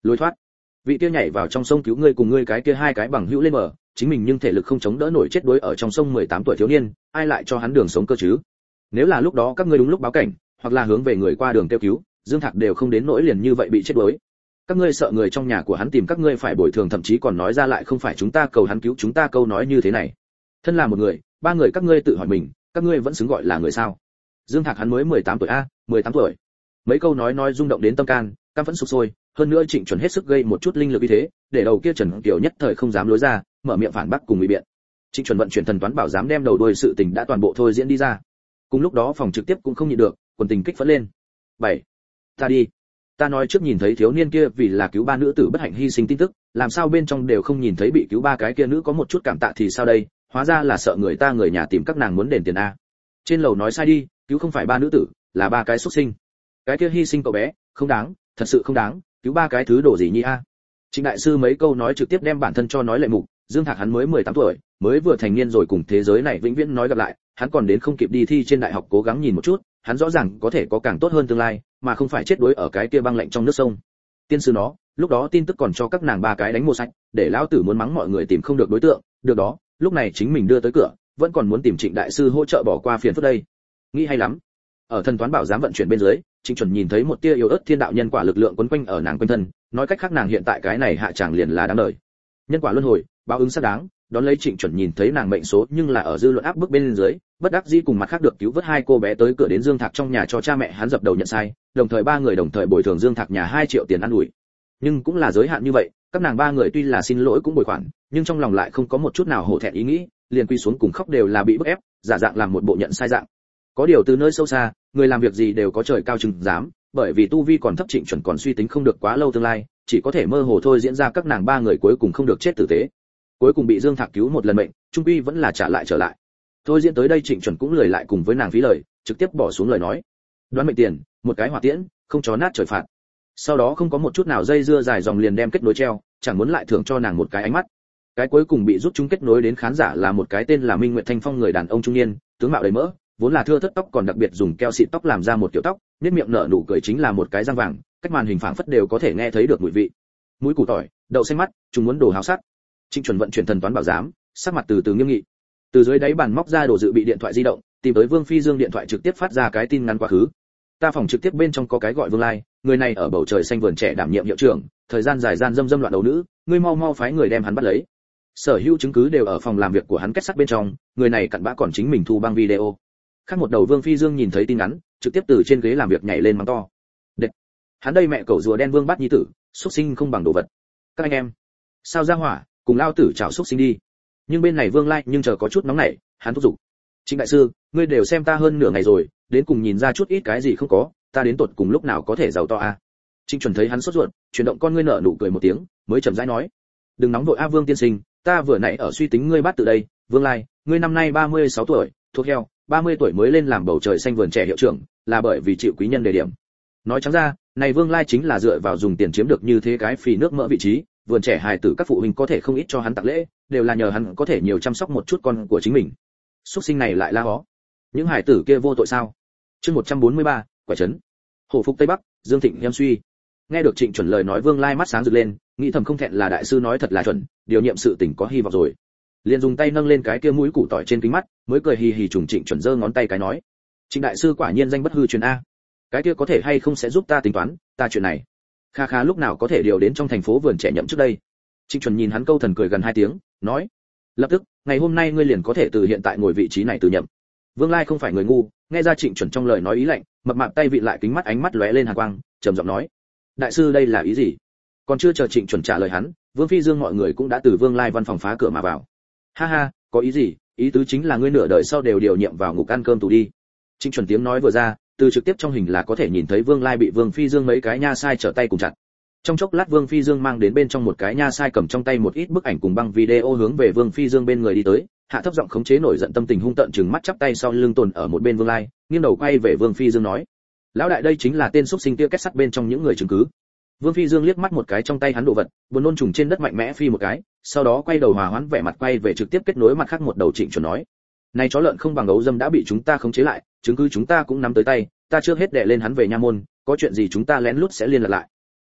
lối thoát. Vị kia nhảy vào trong sông cứu ngươi cùng ngươi cái kia hai cái bằng hữu lên bờ, chính mình nhưng thể lực không chống đỡ nổi chết đuối ở trong sông 18 tuổi thiếu niên, ai lại cho hắn đường sống cơ chứ? Nếu là lúc đó các ngươi đúng lúc báo cảnh, hoặc là hướng về người qua đường kêu cứu, Dương Thạc đều không đến nỗi liền như vậy bị chết đuối. Các ngươi sợ người trong nhà của hắn tìm các ngươi phải bồi thường, thậm chí còn nói ra lại không phải chúng ta cầu hắn cứu chúng ta, câu nói như thế này. Thân là một người, ba người các ngươi tự hỏi mình, các ngươi vẫn xứng gọi là người sao? Dương Thạc hắn mới 18 tuổi a, 18 tuổi. Mấy câu nói rung động đến tâm can, cam phẫn sục sôi, hơn nữa Trịnh Chuẩn hết sức gây một chút linh lực như thế, để đầu kia Trần Kiều nhất thời không dám lối ra, mở miệng phản bác cùng ngụy biện. Trịnh Chuẩn vận chuyển thần toán bảo giám đem đầu đuôi sự tình đã toàn bộ thôi diễn đi ra. Cùng lúc đó phòng trực tiếp cũng không nhịn được, quần tình kích phấn lên. 7. Ta đi. Ta nói trước nhìn thấy thiếu niên kia vì là cứu ba nữ tử bất hạnh hy sinh tin tức, làm sao bên trong đều không nhìn thấy bị cứu ba cái kia nữ có một chút cảm tạ thì sao đây, hóa ra là sợ người ta người nhà tìm các nàng muốn đền tiền a. Trên lầu nói sai đi, cứu không phải ba nữ tử, là ba cái xuất sinh. Cái kia hy sinh cậu bé, không đáng, thật sự không đáng, cứu ba cái thứ đồ gì nhi a. Trịnh đại sư mấy câu nói trực tiếp đem bản thân cho nói lệ mục, Dương Thạc hắn mới 18 tuổi, mới vừa thành niên rồi cùng thế giới này vĩnh viễn nói gặp lại, hắn còn đến không kịp đi thi trên đại học cố gắng nhìn một chút, hắn rõ ràng có thể có càng tốt hơn tương lai, mà không phải chết đuối ở cái kia băng lạnh trong nước sông. Tiên sư nó, lúc đó tin tức còn cho các nàng ba cái đánh một sạch, để lão tử muốn mắng mọi người tìm không được đối tượng, được đó, lúc này chính mình đưa tới cửa, vẫn còn muốn tìm Trịnh đại sư hỗ trợ bỏ qua phiền phức đây. Nghĩ hay lắm. Ở thần toán bảo giám vận chuyển bên dưới, Trịnh Chuẩn nhìn thấy một tia yếu ớt thiên đạo nhân quả lực lượng quấn quanh ở nàng quanh thân, nói cách khác nàng hiện tại cái này hạ chẳng liền là đáng đời. Nhân quả luân hồi, báo ứng xác đáng, đón lấy Trịnh Chuẩn nhìn thấy nàng mệnh số nhưng là ở dư luận áp bức bên dưới, bất đắc dĩ cùng mặt khác được cứu vớt hai cô bé tới cửa đến Dương Thạc trong nhà cho cha mẹ hắn dập đầu nhận sai, đồng thời ba người đồng thời bồi thường Dương Thạc nhà 2 triệu tiền ăn ủi. Nhưng cũng là giới hạn như vậy, các nàng ba người tuy là xin lỗi cũng bồi khoản, nhưng trong lòng lại không có một chút nào hổ thẹn ý nghĩ, liền quy xuống cùng khóc đều là bị bức ép, giả dạng làm một bộ nhận sai dạng. Có điều từ nơi sâu xa, người làm việc gì đều có trời cao chừng dám, bởi vì tu vi còn thấp Trịnh Chuẩn còn suy tính không được quá lâu tương lai, chỉ có thể mơ hồ thôi diễn ra các nàng ba người cuối cùng không được chết tử tế. Cuối cùng bị Dương Thạc cứu một lần mệnh, trung quy vẫn là trả lại trở lại. Thôi diễn tới đây Trịnh Chuẩn cũng lười lại cùng với nàng phí lời, trực tiếp bỏ xuống lời nói. Đoán mệnh tiền, một cái hỏa tiễn, không chó nát trời phạt. Sau đó không có một chút nào dây dưa dài dòng liền đem kết nối treo, chẳng muốn lại thưởng cho nàng một cái ánh mắt. Cái cuối cùng bị rút chúng kết nối đến khán giả là một cái tên là Minh Nguyệt Thanh Phong người đàn ông trung niên, tướng mạo đầy mỡ, vốn là thưa thớt tóc còn đặc biệt dùng keo xịt tóc làm ra một kiểu tóc, nét miệng nở nụ cười chính là một cái răng vàng, cách màn hình phảng phất đều có thể nghe thấy được mùi vị. Mũi củ tỏi, đậu xanh mắt, chúng muốn đồ háo sắc. Trịnh Chuẩn vận chuyển thần toán bảo giám, sắc mặt từ từ nghiêm nghị. Từ dưới đáy bàn móc ra đồ dự bị điện thoại di động, tìm tới Vương Phi Dương điện thoại trực tiếp phát ra cái tin ngắn quá khứ. Ta phòng trực tiếp bên trong có cái gọi Vương Lai, người này ở bầu trời xanh vườn trẻ đảm nhiệm hiệu trưởng, thời gian dài gian dâm loạn đấu nữ, ngươi mau mau phái người đem hắn bắt lấy. Sở hữu chứng cứ đều ở phòng làm việc của hắn kết sắt bên trong, người này cặn bã còn chính mình thu băng video. Khác một đầu Vương Phi Dương nhìn thấy tin ngắn, trực tiếp từ trên ghế làm việc nhảy lên mắng to. Đệt, hắn đây mẹ cẩu rùa đen Vương bắt nhi tử, xuất sinh không bằng đồ vật. Các anh em, sao ra hỏa, cùng lao tử chảo xuất sinh đi. Nhưng bên này Vương Lai nhưng chờ có chút nóng nảy, hắn thúc giục. Trịnh đại sư, ngươi đều xem ta hơn nửa ngày rồi, đến cùng nhìn ra chút ít cái gì không có, ta đến tột cùng lúc nào có thể giàu to a. Trịnh Chuẩn thấy hắn sốt ruột, chuyển động con ngươi nở nụ cười một tiếng, mới chậm rãi nói. Đừng nóng vội a Vương tiên sinh, ta vừa nãy ở suy tính ngươi bắt từ đây, Vương Lai, ngươi năm nay 36 tuổi, thuộc heo, 30 tuổi mới lên làm bầu trời xanh vườn trẻ hiệu trưởng, là bởi vì chịu quý nhân đề điểm. Nói trắng ra, này Vương Lai chính là dựa vào dùng tiền chiếm được như thế cái phì nước mỡ vị trí, vườn trẻ hài tử các phụ huynh có thể không ít cho hắn tặng lễ, đều là nhờ hắn có thể nhiều chăm sóc một chút con của chính mình. Xuất sinh này lại la hó. Những hài tử kia vô tội sao? Chương 143, quả trấn. Hổ phục Tây Bắc, Dương Thịnh em suy. Nghe được Trịnh Chuẩn lời nói Vương Lai mắt sáng rực lên, nghĩ thầm không thẹn là đại sư nói thật là chuẩn, điều nhiệm sự tình có hy vọng rồi. Liền dùng tay nâng lên cái kia mũi củ tỏi trên kính mắt, mới cười hì hì trùng Trịnh Chuẩn giơ ngón tay cái nói: "Trịnh đại sư quả nhiên danh bất hư truyền a. Cái kia có thể hay không sẽ giúp ta tính toán, ta chuyện này. Kha kha lúc nào có thể điều đến trong thành phố vườn trẻ nhậm trước đây." Trịnh Chuẩn nhìn hắn câu thần cười gần 2 tiếng, nói: "Lập tức, ngày hôm nay ngươi liền có thể từ hiện tại ngồi vị trí này từ nhậm." Vương Lai không phải người ngu, nghe ra Trịnh Chuẩn trong lời nói ý lạnh, mập mạp tay vị lại kính mắt ánh mắt lóe lên hàn quang, trầm giọng nói: "Đại sư đây là ý gì?" Còn chưa chờ Trịnh Chuẩn trả lời hắn, Vương Phi Dương mọi người cũng đã từ Vương Lai văn phòng phá cửa mà vào. "Ha ha, có ý gì? Ý tứ chính là ngươi nửa đời sau đều điều nhiệm vào ngục ăn cơm tù đi." Trịnh Chuẩn tiếng nói vừa ra, từ trực tiếp trong hình là có thể nhìn thấy Vương Lai bị Vương Phi Dương mấy cái nha sai trở tay cùng chặt. Trong chốc lát Vương Phi Dương mang đến bên trong một cái nha sai cầm trong tay một ít bức ảnh cùng băng video hướng về Vương Phi Dương bên người đi tới, hạ thấp giọng khống chế nổi giận tâm tình hung tợn trừng mắt chắp tay sau lưng tồn ở một bên Vương Lai, nghiêng đầu quay về Vương Phi Dương nói: "Lão đại đây chính là tên xúc sinh kia kết sắt bên trong những người chứng cứ." Vương Phi Dương liếc mắt một cái trong tay hắn đồ vật, buồn nôn trùng trên đất mạnh mẽ phi một cái, sau đó quay đầu hòa hoãn vẻ mặt quay về trực tiếp kết nối mặt khác một đầu Trịnh Chuẩn nói: "Này chó lợn không bằng gấu dâm đã bị chúng ta khống chế lại, chứng cứ chúng ta cũng nắm tới tay, ta trước hết đè lên hắn về nha môn, có chuyện gì chúng ta lén lút sẽ liên lạc lại."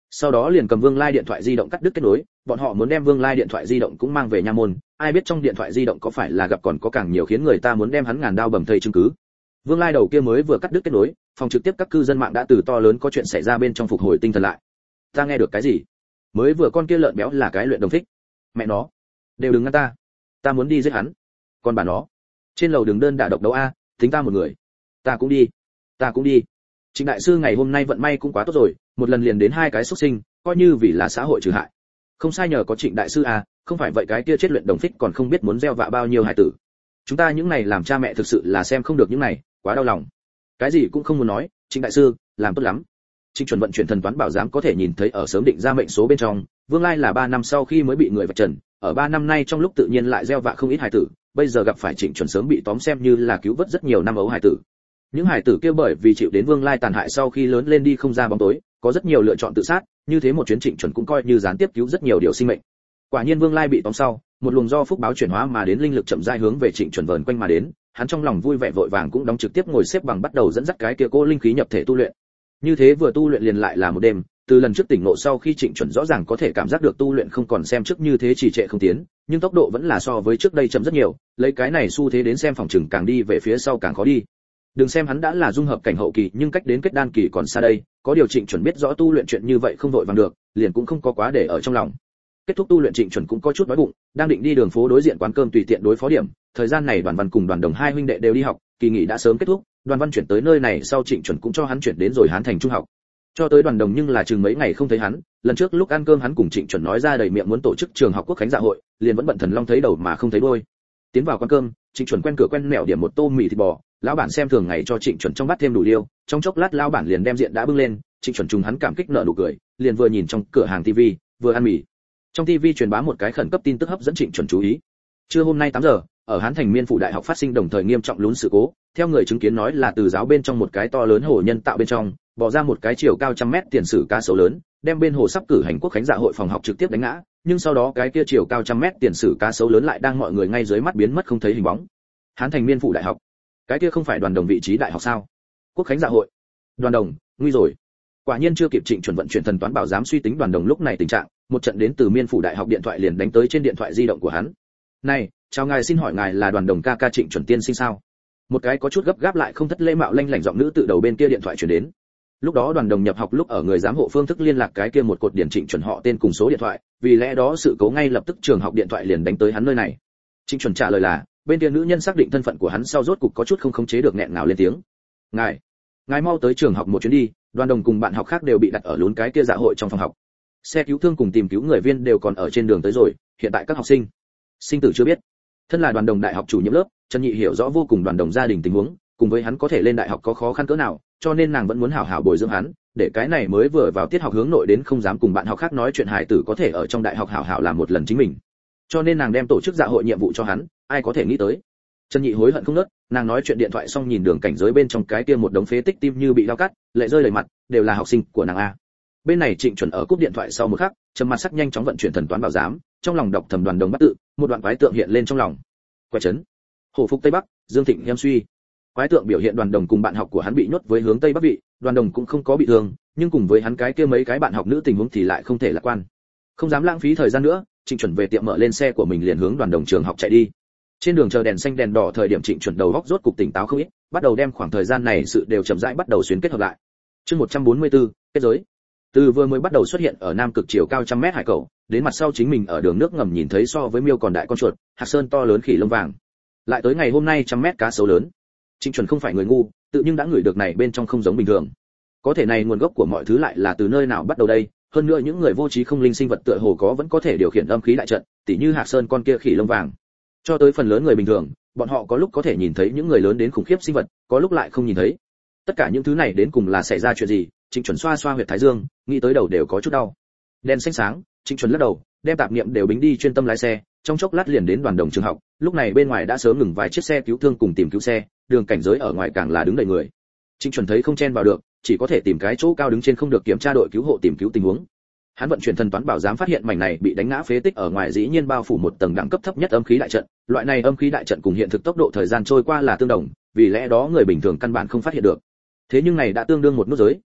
Sau đó liền cầm Vương Lai điện thoại di động cắt đứt kết nối, bọn họ muốn đem Vương Lai điện thoại di động cũng mang về nha môn, ai biết trong điện thoại di động có phải là gặp còn có càng nhiều khiến người ta muốn đem hắn ngàn đao bầm thây chứng cứ. Vương Lai đầu kia mới vừa cắt đứt kết nối, phòng trực tiếp các cư dân mạng đã từ to lớn có chuyện xảy ra bên trong phục hồi tinh thần lại. Ta nghe được cái gì? Mới vừa con kia lợn béo là cái luyện đồng thích. Mẹ nó, đều đừng ngăn ta muốn đi giết hắn. Còn bà nó, trên lầu đường đơn đả độc đấu a, tính ta một người. Ta cũng đi. Trịnh đại sư ngày hôm nay vận may cũng quá tốt rồi, một lần liền đến hai cái xuất sinh, coi như vì là xã hội trừ hại. Không sai, nhờ có Trịnh đại sư à, không phải vậy cái kia chết luyện đồng phích còn không biết muốn gieo vạ bao nhiêu hải tử. Chúng ta những này làm cha mẹ thực sự là xem không được những này, quá đau lòng. Cái gì cũng không muốn nói, Trịnh đại sư, làm tốt lắm. Trịnh chuẩn vận chuyển thần toán bảo giám có thể nhìn thấy ở sớm định ra mệnh số bên trong, Vương Lai là 3 năm sau khi mới bị người vạch trần, ở 3 năm nay trong lúc tự nhiên lại gieo vạ không ít hải tử, bây giờ gặp phải Trịnh chuẩn sớm bị tóm xem như là cứu vớt rất nhiều năm ấu hải tử. Những hải tử kia bởi vì chịu đến Vương Lai tàn hại sau khi lớn lên đi không ra bóng tối, có rất nhiều lựa chọn tự sát, như thế một chuyến Trịnh chuẩn cũng coi như gián tiếp cứu rất nhiều điều sinh mệnh. Quả nhiên Vương Lai bị tóm sau, một luồng do phúc báo chuyển hóa mà đến linh lực chậm rãi hướng về Trịnh chuẩn vờn quanh mà đến, hắn trong lòng vui vẻ vội vàng cũng đóng trực tiếp ngồi xếp bằng bắt đầu dẫn dắt cái kia cô linh khí nhập thể tu luyện. Như thế vừa tu luyện liền lại là một đêm, từ lần trước tỉnh ngộ sau khi Trịnh chuẩn rõ ràng có thể cảm giác được tu luyện không còn xem trước như thế trì trệ không tiến, nhưng tốc độ vẫn là so với trước đây chậm rất nhiều, lấy cái này xu thế đến xem phòng chừng càng đi về phía sau càng khó đi. Đừng xem hắn đã là dung hợp cảnh hậu kỳ, nhưng cách đến kết đan kỳ còn xa đây, có điều Trịnh chuẩn biết rõ tu luyện chuyện như vậy không vội vàng được, liền cũng không có quá để ở trong lòng. Kết thúc tu luyện Trịnh chuẩn cũng có chút đói bụng, đang định đi đường phố đối diện quán cơm tùy tiện đối phó điểm, thời gian này Đoàn Văn cùng Đoàn Đồng hai huynh đệ đều đi học, kỳ nghỉ đã sớm kết thúc, Đoàn Văn chuyển tới nơi này sau Trịnh chuẩn cũng cho hắn chuyển đến rồi Hán Thành trung học. Cho tới Đoàn Đồng nhưng là chừng mấy ngày không thấy hắn, lần trước lúc ăn cơm hắn cùng Trịnh chuẩn nói ra đầy miệng muốn tổ chức trường học quốc khánh dạ hội, liền vẫn bận thần long thấy đầu mà không thấy đuôi. Tiến vào quán cơm, Trịnh chuẩn quen cửa quen mẹo điểm một tô mì thịt bò, lão bản xem thường ngày cho Trịnh chuẩn trong bát thêm đủ liêu, trong chốc lát lão bản liền đem diện đã bưng lên, Trịnh chuẩn trùng hắn cảm kích nở nụ cười, liền vừa nhìn trong cửa hàng tivi, vừa ăn mì. Trong tivi truyền bá một cái khẩn cấp tin tức hấp dẫn Trịnh chuẩn chú ý. Trưa hôm nay 8 giờ, ở Hán Thành Miên Phủ Đại học phát sinh đồng thời nghiêm trọng lún sự cố, theo người chứng kiến nói là từ giáo bên trong một cái to lớn hồ nhân tạo bên trong, bỏ ra một cái chiều cao 100 mét tiền sử cá sấu lớn, đem bên hồ sắp cử hành quốc khánh dạ hội phòng học trực tiếp đánh ngã, nhưng sau đó cái kia chiều cao 100 mét tiền sử cá sấu lớn lại đang mọi người ngay dưới mắt biến mất không thấy hình bóng. Hán Thành Miên Phủ Đại học, cái kia không phải Đoàn Đồng vị trí đại học sao? Quốc khánh dạ hội, Đoàn Đồng, nguy rồi. Quả nhiên chưa kịp Trịnh chuẩn vận chuyển thần toán bảo giám suy tính Đoàn Đồng lúc này tình trạng, một trận đến từ Miên Phủ Đại học điện thoại liền đánh tới trên điện thoại di động của hắn. Này, chào ngài, xin hỏi ngài là Đoàn Đồng ca ca Trịnh chuẩn tiên sinh sao? Một cái có chút gấp gáp lại không thất lễ mạo lanh lảnh giọng nữ tự đầu bên kia điện thoại truyền đến. Lúc đó Đoàn Đồng nhập học lúc ở người giám hộ phương thức liên lạc cái kia một cột điển Trịnh chuẩn họ tên cùng số điện thoại, vì lẽ đó sự cố ngay lập tức trường học điện thoại liền đánh tới hắn nơi này. Trịnh chuẩn trả lời là, bên kia nữ nhân xác định thân phận của hắn sau rốt cục có chút không khống chế được nghẹn ngào lên tiếng. Ngài mau tới trường học một chuyến đi, Đoàn Đồng cùng bạn học khác đều bị đặt ở lún cái kia dạ hội trong phòng học. Xe cứu thương cùng tìm cứu người viên đều còn ở trên đường tới rồi, hiện tại các học sinh sinh tử chưa biết. Thân là Đoàn Đồng đại học chủ nhiệm lớp, Trần Nhị hiểu rõ vô cùng Đoàn Đồng gia đình tình huống, cùng với hắn có thể lên đại học có khó khăn cỡ nào, cho nên nàng vẫn muốn hảo hảo bồi dưỡng hắn, để cái này mới vừa vào tiết học hướng nội đến không dám cùng bạn học khác nói chuyện hài tử có thể ở trong đại học hảo hảo làm một lần chính mình. Cho nên nàng đem tổ chức dạ hội nhiệm vụ cho hắn, ai có thể nghĩ tới. Trần Nhị hối hận không nớt, nàng nói chuyện điện thoại xong nhìn đường cảnh giới bên trong cái kia một đống phế tích tim như bị dao cắt, lệ rơi đầy mặt, đều là học sinh của nàng a. Bên này Trịnh chuẩn ở cúp điện thoại sau một khắc, trầm mặt sắc nhanh chóng vận chuyển thần toán bảo giám, trong lòng đọc thầm Đoàn Đồng bắt tự, một đoạn quái tượng hiện lên trong lòng. Quái trấn, Hổ Phục Tây Bắc, Dương Thịnh em suy. Quái tượng biểu hiện Đoàn Đồng cùng bạn học của hắn bị nhốt với hướng Tây Bắc vị, Đoàn Đồng cũng không có bị thương, nhưng cùng với hắn cái kia mấy cái bạn học nữ tình huống thì lại không thể lạc quan. Không dám lãng phí thời gian nữa, Trịnh chuẩn về tiệm mở lên xe của mình liền hướng Đoàn Đồng trường học chạy đi. Trên đường chờ đèn xanh đèn đỏ thời điểm Trịnh chuẩn đầu góc rốt cục tỉnh táo không ít, bắt đầu đem khoảng thời gian này sự đều chậm rãi bắt đầu xuyến kết hợp lại. Chương 144, kết giới. Từ vừa mới bắt đầu xuất hiện ở Nam Cực chiều cao 100 mét hải cầu, đến mặt sau chính mình ở đường nước ngầm nhìn thấy so với miêu còn đại con chuột, hạt sơn to lớn khỉ lông vàng. Lại tới ngày hôm nay 100 mét cá sấu lớn. Trịnh chuẩn không phải người ngu, tự nhưng đã ngửi được này bên trong không giống bình thường. Có thể này nguồn gốc của mọi thứ lại là từ nơi nào bắt đầu đây? Hơn nữa những người vô trí không linh sinh vật tựa hồ có vẫn có thể điều khiển âm khí đại trận, tỉ như hạt sơn con kia khỉ lông vàng. Cho tới phần lớn người bình thường, bọn họ có lúc có thể nhìn thấy những người lớn đến khủng khiếp sinh vật, có lúc lại không nhìn thấy. Tất cả những thứ này đến cùng là xảy ra chuyện gì? Trịnh chuẩn xoa xoa huyệt thái dương, nghĩ tới đầu đều có chút đau. Đèn xanh sáng, Trịnh chuẩn lắc đầu, đem tạp niệm đều bính đi chuyên tâm lái xe, trong chốc lát liền đến Đoàn Đồng trường học. Lúc này bên ngoài đã sớm ngừng vài chiếc xe cứu thương cùng tìm cứu xe, đường cảnh giới ở ngoài càng là đứng đầy người. Trịnh chuẩn thấy không chen vào được, chỉ có thể tìm cái chỗ cao đứng trên không được kiểm tra đội cứu hộ tìm cứu tình huống. Hắn vận chuyển thần toán bảo giám phát hiện mảnh này bị đánh ngã phế tích ở ngoài dĩ nhiên bao phủ một tầng đẳng cấp thấp nhất âm khí đại trận, loại này âm khí đại trận cùng hiện thực tốc độ thời gian trôi qua là tương đồng, vì lẽ đó người bình thường căn bản không phát hiện được. Thế nhưng này đã tương đương một nút giới,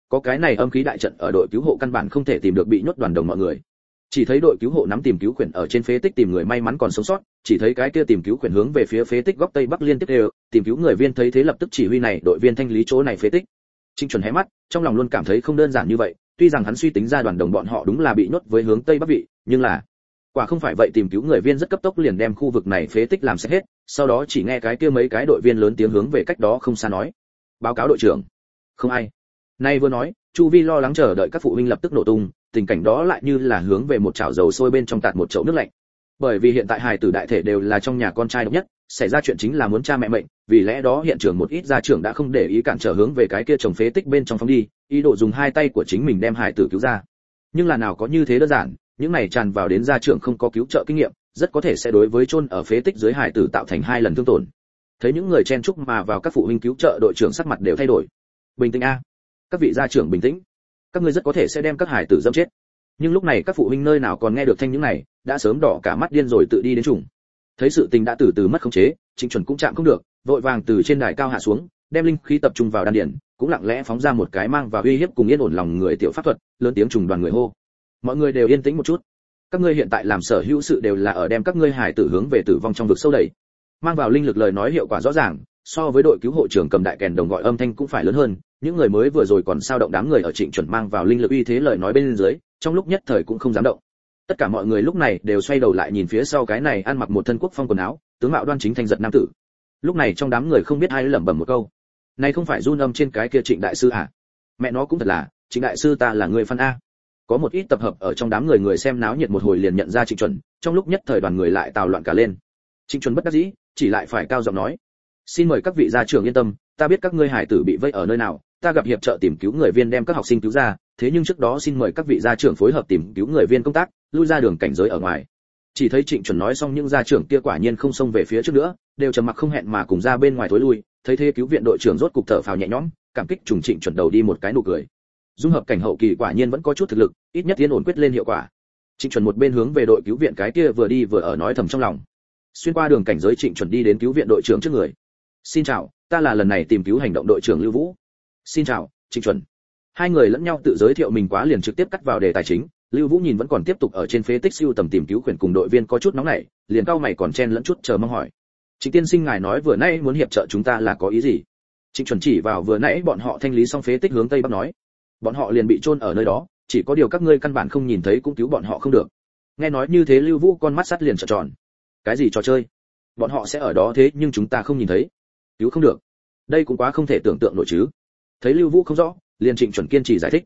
có cái này âm khí đại trận ở, đội cứu hộ căn bản không thể tìm được bị nhốt đoàn đồng mọi người. Chỉ thấy đội cứu hộ nắm tìm cứu quyển ở trên phế tích tìm người may mắn còn sống sót, chỉ thấy cái kia tìm cứu quyển hướng về phía phế tích góc tây bắc liên tiếp đều, tìm cứu người viên thấy thế lập tức chỉ huy này đội viên thanh lý chỗ này phế tích. Trịnh Chuẩn hé mắt, trong lòng luôn cảm thấy không đơn giản như vậy, tuy rằng hắn suy tính ra đoàn đồng bọn họ đúng là bị nhốt với hướng tây bắc vị, nhưng là quả không phải vậy. Tìm cứu người viên rất cấp tốc liền đem khu vực này phế tích làm sạch hết, sau đó chỉ nghe cái kia mấy cái đội viên lớn tiếng hướng về cách đó không xa nói: báo cáo đội trưởng. Không ai. Nay vừa nói, chu vi lo lắng chờ đợi các phụ huynh lập tức nổ tung, tình cảnh đó lại như là hướng về một chảo dầu sôi bên trong tạt một chậu nước lạnh. Bởi vì hiện tại hài tử đại thể đều là trong nhà con trai độc nhất, xảy ra chuyện chính là muốn cha mẹ mệnh, vì lẽ đó hiện trường một ít gia trưởng đã không để ý cản trở hướng về cái kia trồng phế tích bên trong phóng đi, ý đồ dùng hai tay của chính mình đem hài tử cứu ra. Nhưng là nào có như thế đơn giản, những này tràn vào đến gia trưởng không có cứu trợ kinh nghiệm, rất có thể sẽ đối với chôn ở phế tích dưới hài tử tạo thành 2 lần thương tổn. Thấy những người chen chúc mà vào các phụ huynh cứu trợ, đội trưởng sắc mặt đều thay đổi. Bình tĩnh a, các vị gia trưởng bình tĩnh, các ngươi rất có thể sẽ đem các hài tử dẫm chết. Nhưng lúc này các phụ huynh nơi nào còn nghe được thanh những này, đã sớm đỏ cả mắt điên rồi tự đi đến trùng. Thấy sự tình đã từ từ mất khống chế, Trịnh Chuẩn cũng chạm không được, vội vàng từ trên đài cao hạ xuống, đem linh khí tập trung vào đan điền, cũng lặng lẽ phóng ra một cái mang vào uy hiếp cùng yên ổn lòng người tiểu pháp thuật, lớn tiếng trùng đoàn người hô: mọi người đều yên tĩnh một chút, các ngươi hiện tại làm sở hữu sự đều là ở đem các ngươi hải tử hướng về tử vong trong vực sâu đẩy. Mang vào linh lực lời nói hiệu quả rõ ràng, so với đội cứu hộ trưởng cầm đại kèn đồng gọi âm thanh cũng phải lớn hơn. Những người mới vừa rồi còn sao động đám người ở Trịnh Chuẩn mang vào linh lực uy thế lời nói bên dưới, trong lúc nhất thời cũng không dám động. Tất cả mọi người lúc này đều xoay đầu lại nhìn phía sau cái này ăn mặc một thân quốc phong quần áo, tướng mạo đoan chính thanh giật nam tử. Lúc này trong đám người không biết ai lẩm bẩm một câu: này không phải run âm trên cái kia Trịnh đại sư à? Mẹ nó cũng thật là, Trịnh đại sư ta là người phân a. Có một ít tập hợp ở trong đám người xem náo nhiệt một hồi liền nhận ra Trịnh Chuẩn, trong lúc nhất thời đoàn người lại tào loạn cả lên. Trịnh Chuẩn bất đắc dĩ, chỉ lại phải cao giọng nói: xin mời các vị gia trưởng yên tâm, ta biết các ngươi hải tử bị vây ở nơi nào, ta gặp hiệp trợ tìm cứu người viên đem các học sinh cứu ra, thế nhưng trước đó xin mời các vị gia trưởng phối hợp tìm cứu người viên công tác, lui ra đường cảnh giới ở ngoài. Chỉ thấy Trịnh Chuẩn nói xong, những gia trưởng kia quả nhiên không xông về phía trước nữa, đều trầm mặc không hẹn mà cùng ra bên ngoài thối lui. Thấy thế cứu viện đội trưởng rốt cục thở phào nhẹ nhõm, cảm kích trùng Trịnh Chuẩn đầu đi một cái nụ cười. Dung hợp cảnh hậu kỳ quả nhiên vẫn có chút thực lực, ít nhất tiến ổn quyết lên hiệu quả. Trịnh Chuẩn một bên hướng về đội cứu viện cái kia vừa đi vừa ở nói thầm trong lòng. Xuyên qua đường cảnh giới, Trịnh Chuẩn đi đến cứu viện đội trưởng trước người. Xin chào, ta là lần này tìm cứu hành động đội trưởng Lưu Vũ. Xin chào, Trịnh Chuẩn. Hai người lẫn nhau tự giới thiệu mình quá liền trực tiếp cắt vào đề tài chính. Lưu Vũ nhìn vẫn còn tiếp tục ở trên phế tích siêu tầm tìm cứu quyển cùng đội viên có chút nóng nảy, liền cau mày còn chen lẫn chút chờ mong hỏi: Trịnh tiên sinh ngài nói vừa nãy muốn hiệp trợ chúng ta là có ý gì? Trịnh Chuẩn chỉ vào vừa nãy bọn họ thanh lý xong phế tích hướng tây bắc nói: bọn họ liền bị chôn ở nơi đó, chỉ có điều các ngươi căn bản không nhìn thấy cũng cứu bọn họ không được. Nghe nói như thế, Lưu Vũ con mắt sắt liền trợn tròn. Cái gì trò chơi? Bọn họ sẽ ở đó thế nhưng chúng ta không nhìn thấy, cứu không được, đây cũng quá không thể tưởng tượng nổi chứ. Thấy Lưu Vũ không rõ, liền Trịnh Chuẩn kiên trì giải thích: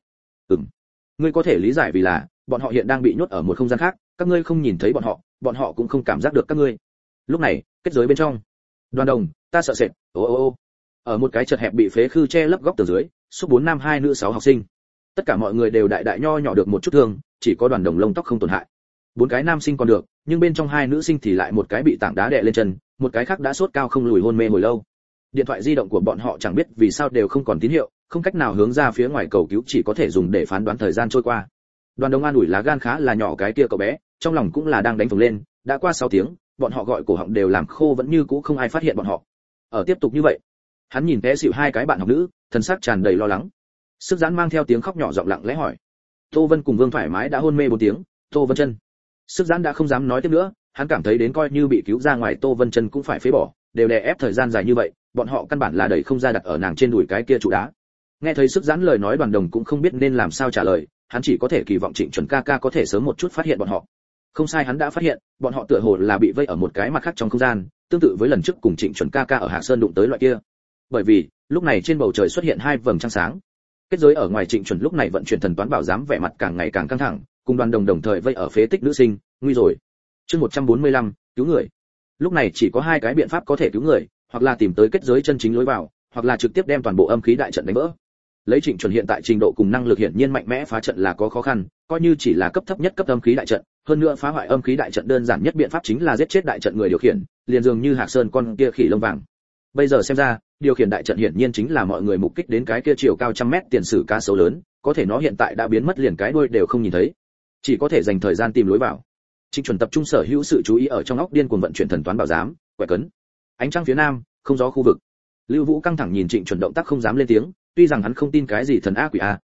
ngươi có thể lý giải vì là bọn họ hiện đang bị nhốt ở một không gian khác, các ngươi không nhìn thấy bọn họ cũng không cảm giác được các ngươi. Lúc này kết giới bên trong, Đoàn Đồng, ta sợ sệt, ô. Ở một cái chật hẹp bị phế khư che lấp góc tường dưới, số 4 nam 2 nữ 6 học sinh. Tất cả mọi người đều đại đại nho nhỏ được một chút thương, chỉ có Đoàn Đồng lông tóc không tổn hại. 4 cái nam sinh còn được, nhưng bên trong 2 nữ sinh thì lại một cái bị tảng đá đè lên chân, một cái khác đã sốt cao không lùi hôn mê hồi lâu. Điện thoại di động của bọn họ chẳng biết vì sao đều không còn tín hiệu, không cách nào hướng ra phía ngoài cầu cứu, chỉ có thể dùng để phán đoán thời gian trôi qua. Đoàn Đồng an ủi lá gan khá là nhỏ cái kia cậu bé, trong lòng cũng là đang đánh phồng lên, đã qua 6 tiếng, bọn họ gọi cổ họng đều làm khô vẫn như cũ không ai phát hiện bọn họ. Ở tiếp tục như vậy, hắn nhìn té xỉu 2 cái bạn học nữ, thần sắc tràn đầy lo lắng. Sức giãn mang theo tiếng khóc nhỏ giọng lặng lẽ hỏi: Tô Vân cùng Vương Thoải Mái đã hôn mê 4 tiếng, Tô Vân Chân. Sức giãn đã không dám nói tiếp nữa, hắn cảm thấy đến coi như bị cứu ra ngoài Tô Vân Chân cũng phải phế bỏ, đều đè ép thời gian dài như vậy, bọn họ căn bản là đẩy không ra đặt ở nàng trên đùi cái kia trụ đá. Nghe thấy Sức giãn lời nói, Đoàn Đồng cũng không biết nên làm sao trả lời, hắn chỉ có thể kỳ vọng Trịnh Chuẩn ca ca có thể sớm một chút phát hiện bọn họ. Không sai, hắn đã phát hiện, bọn họ tựa hồ là bị vây ở một cái mặt khác trong không gian, tương tự với lần trước cùng Trịnh Chuẩn ca ca ở Hạ Sơn đụng tới loại kia. Bởi vì, lúc này trên bầu trời xuất hiện 2 vầng trăng sáng. Kết giới ở ngoài, Trịnh Chuẩn lúc này vận chuyển thần toán bảo giám, vẻ mặt càng ngày càng căng thẳng, cùng Đoàn Đồng đồng thời vây ở phế tích nữ sinh, nguy rồi. Chương 145, cứu người. Lúc này chỉ có 2 cái biện pháp có thể cứu người, hoặc là tìm tới kết giới chân chính lối vào, hoặc là trực tiếp đem toàn bộ âm khí đại trận đánh vỡ. Lấy Trịnh Chuẩn hiện tại trình độ cùng năng lực hiển nhiên mạnh mẽ phá trận là có khó khăn, coi như chỉ là cấp thấp nhất cấp âm khí đại trận, hơn nữa phá hoại âm khí đại trận đơn giản nhất biện pháp chính là giết chết đại trận người điều khiển, liền dường như Hạc Sơn con kia khỉ lông vàng. Bây giờ xem ra, điều khiển đại trận hiển nhiên chính là mọi người mục kích đến cái kia chiều cao trăm mét tiền sử cá sấu lớn, có thể nó hiện tại đã biến mất, liền cái đuôi đều không nhìn thấy, chỉ có thể dành thời gian tìm lối vào. Trịnh Chuẩn tập trung sở hữu sự chú ý ở trong óc điên cuồng vận chuyển thần toán bảo giám, quẻ cấn. Ánh trăng phía nam, không gió khu vực. Lưu Vũ căng thẳng nhìn Trịnh Chuẩn động tác không dám lên tiếng, tuy rằng hắn không tin cái gì thần a quỷ a,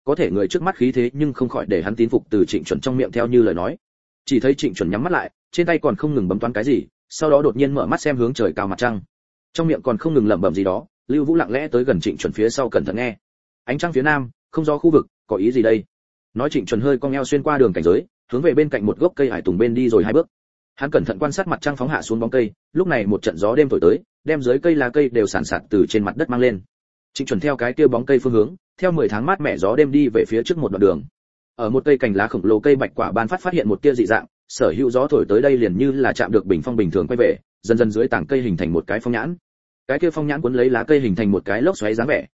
có thể người trước mắt khí thế nhưng không khỏi để hắn tín phục từ Trịnh Chuẩn trong miệng theo như lời nói. Chỉ thấy Trịnh Chuẩn nhắm mắt lại, trên tay còn không ngừng bấm toán cái gì, sau đó đột nhiên mở mắt xem hướng trời cao mặt trăng. Trong miệng còn không ngừng lẩm bẩm gì đó, Lưu Vũ lặng lẽ tới gần Trịnh Chuẩn phía sau cẩn thận nghe. Ánh trăng phía nam, không do khu vực, có ý gì đây? Nói Trịnh Chuẩn hơi cong eo xuyên qua đường cảnh giới, hướng về bên cạnh một gốc cây hải tùng bên đi rồi 2 bước. Hắn cẩn thận quan sát mặt trăng phóng hạ xuống bóng cây, lúc này một trận gió đêm thổi tới, đem dưới cây lá cây đều sàn sạt từ trên mặt đất mang lên. Trịnh Chuẩn theo cái kia bóng cây phương hướng, theo 10 tháng mát mẻ gió đêm đi về phía trước một đoạn đường. Ở một cây cành lá khổng lồ cây bạch quả ban phát hiện một tia dị dạng, sở hữu gió thổi tới đây liền như là chạm được bình phong bình thường quay về, dần dần dưới tảng cây hình thành một cái phong nhãn. Cái kia phong nhãn cuốn lấy lá cây hình thành một cái lốc xoáy dáng vẻ,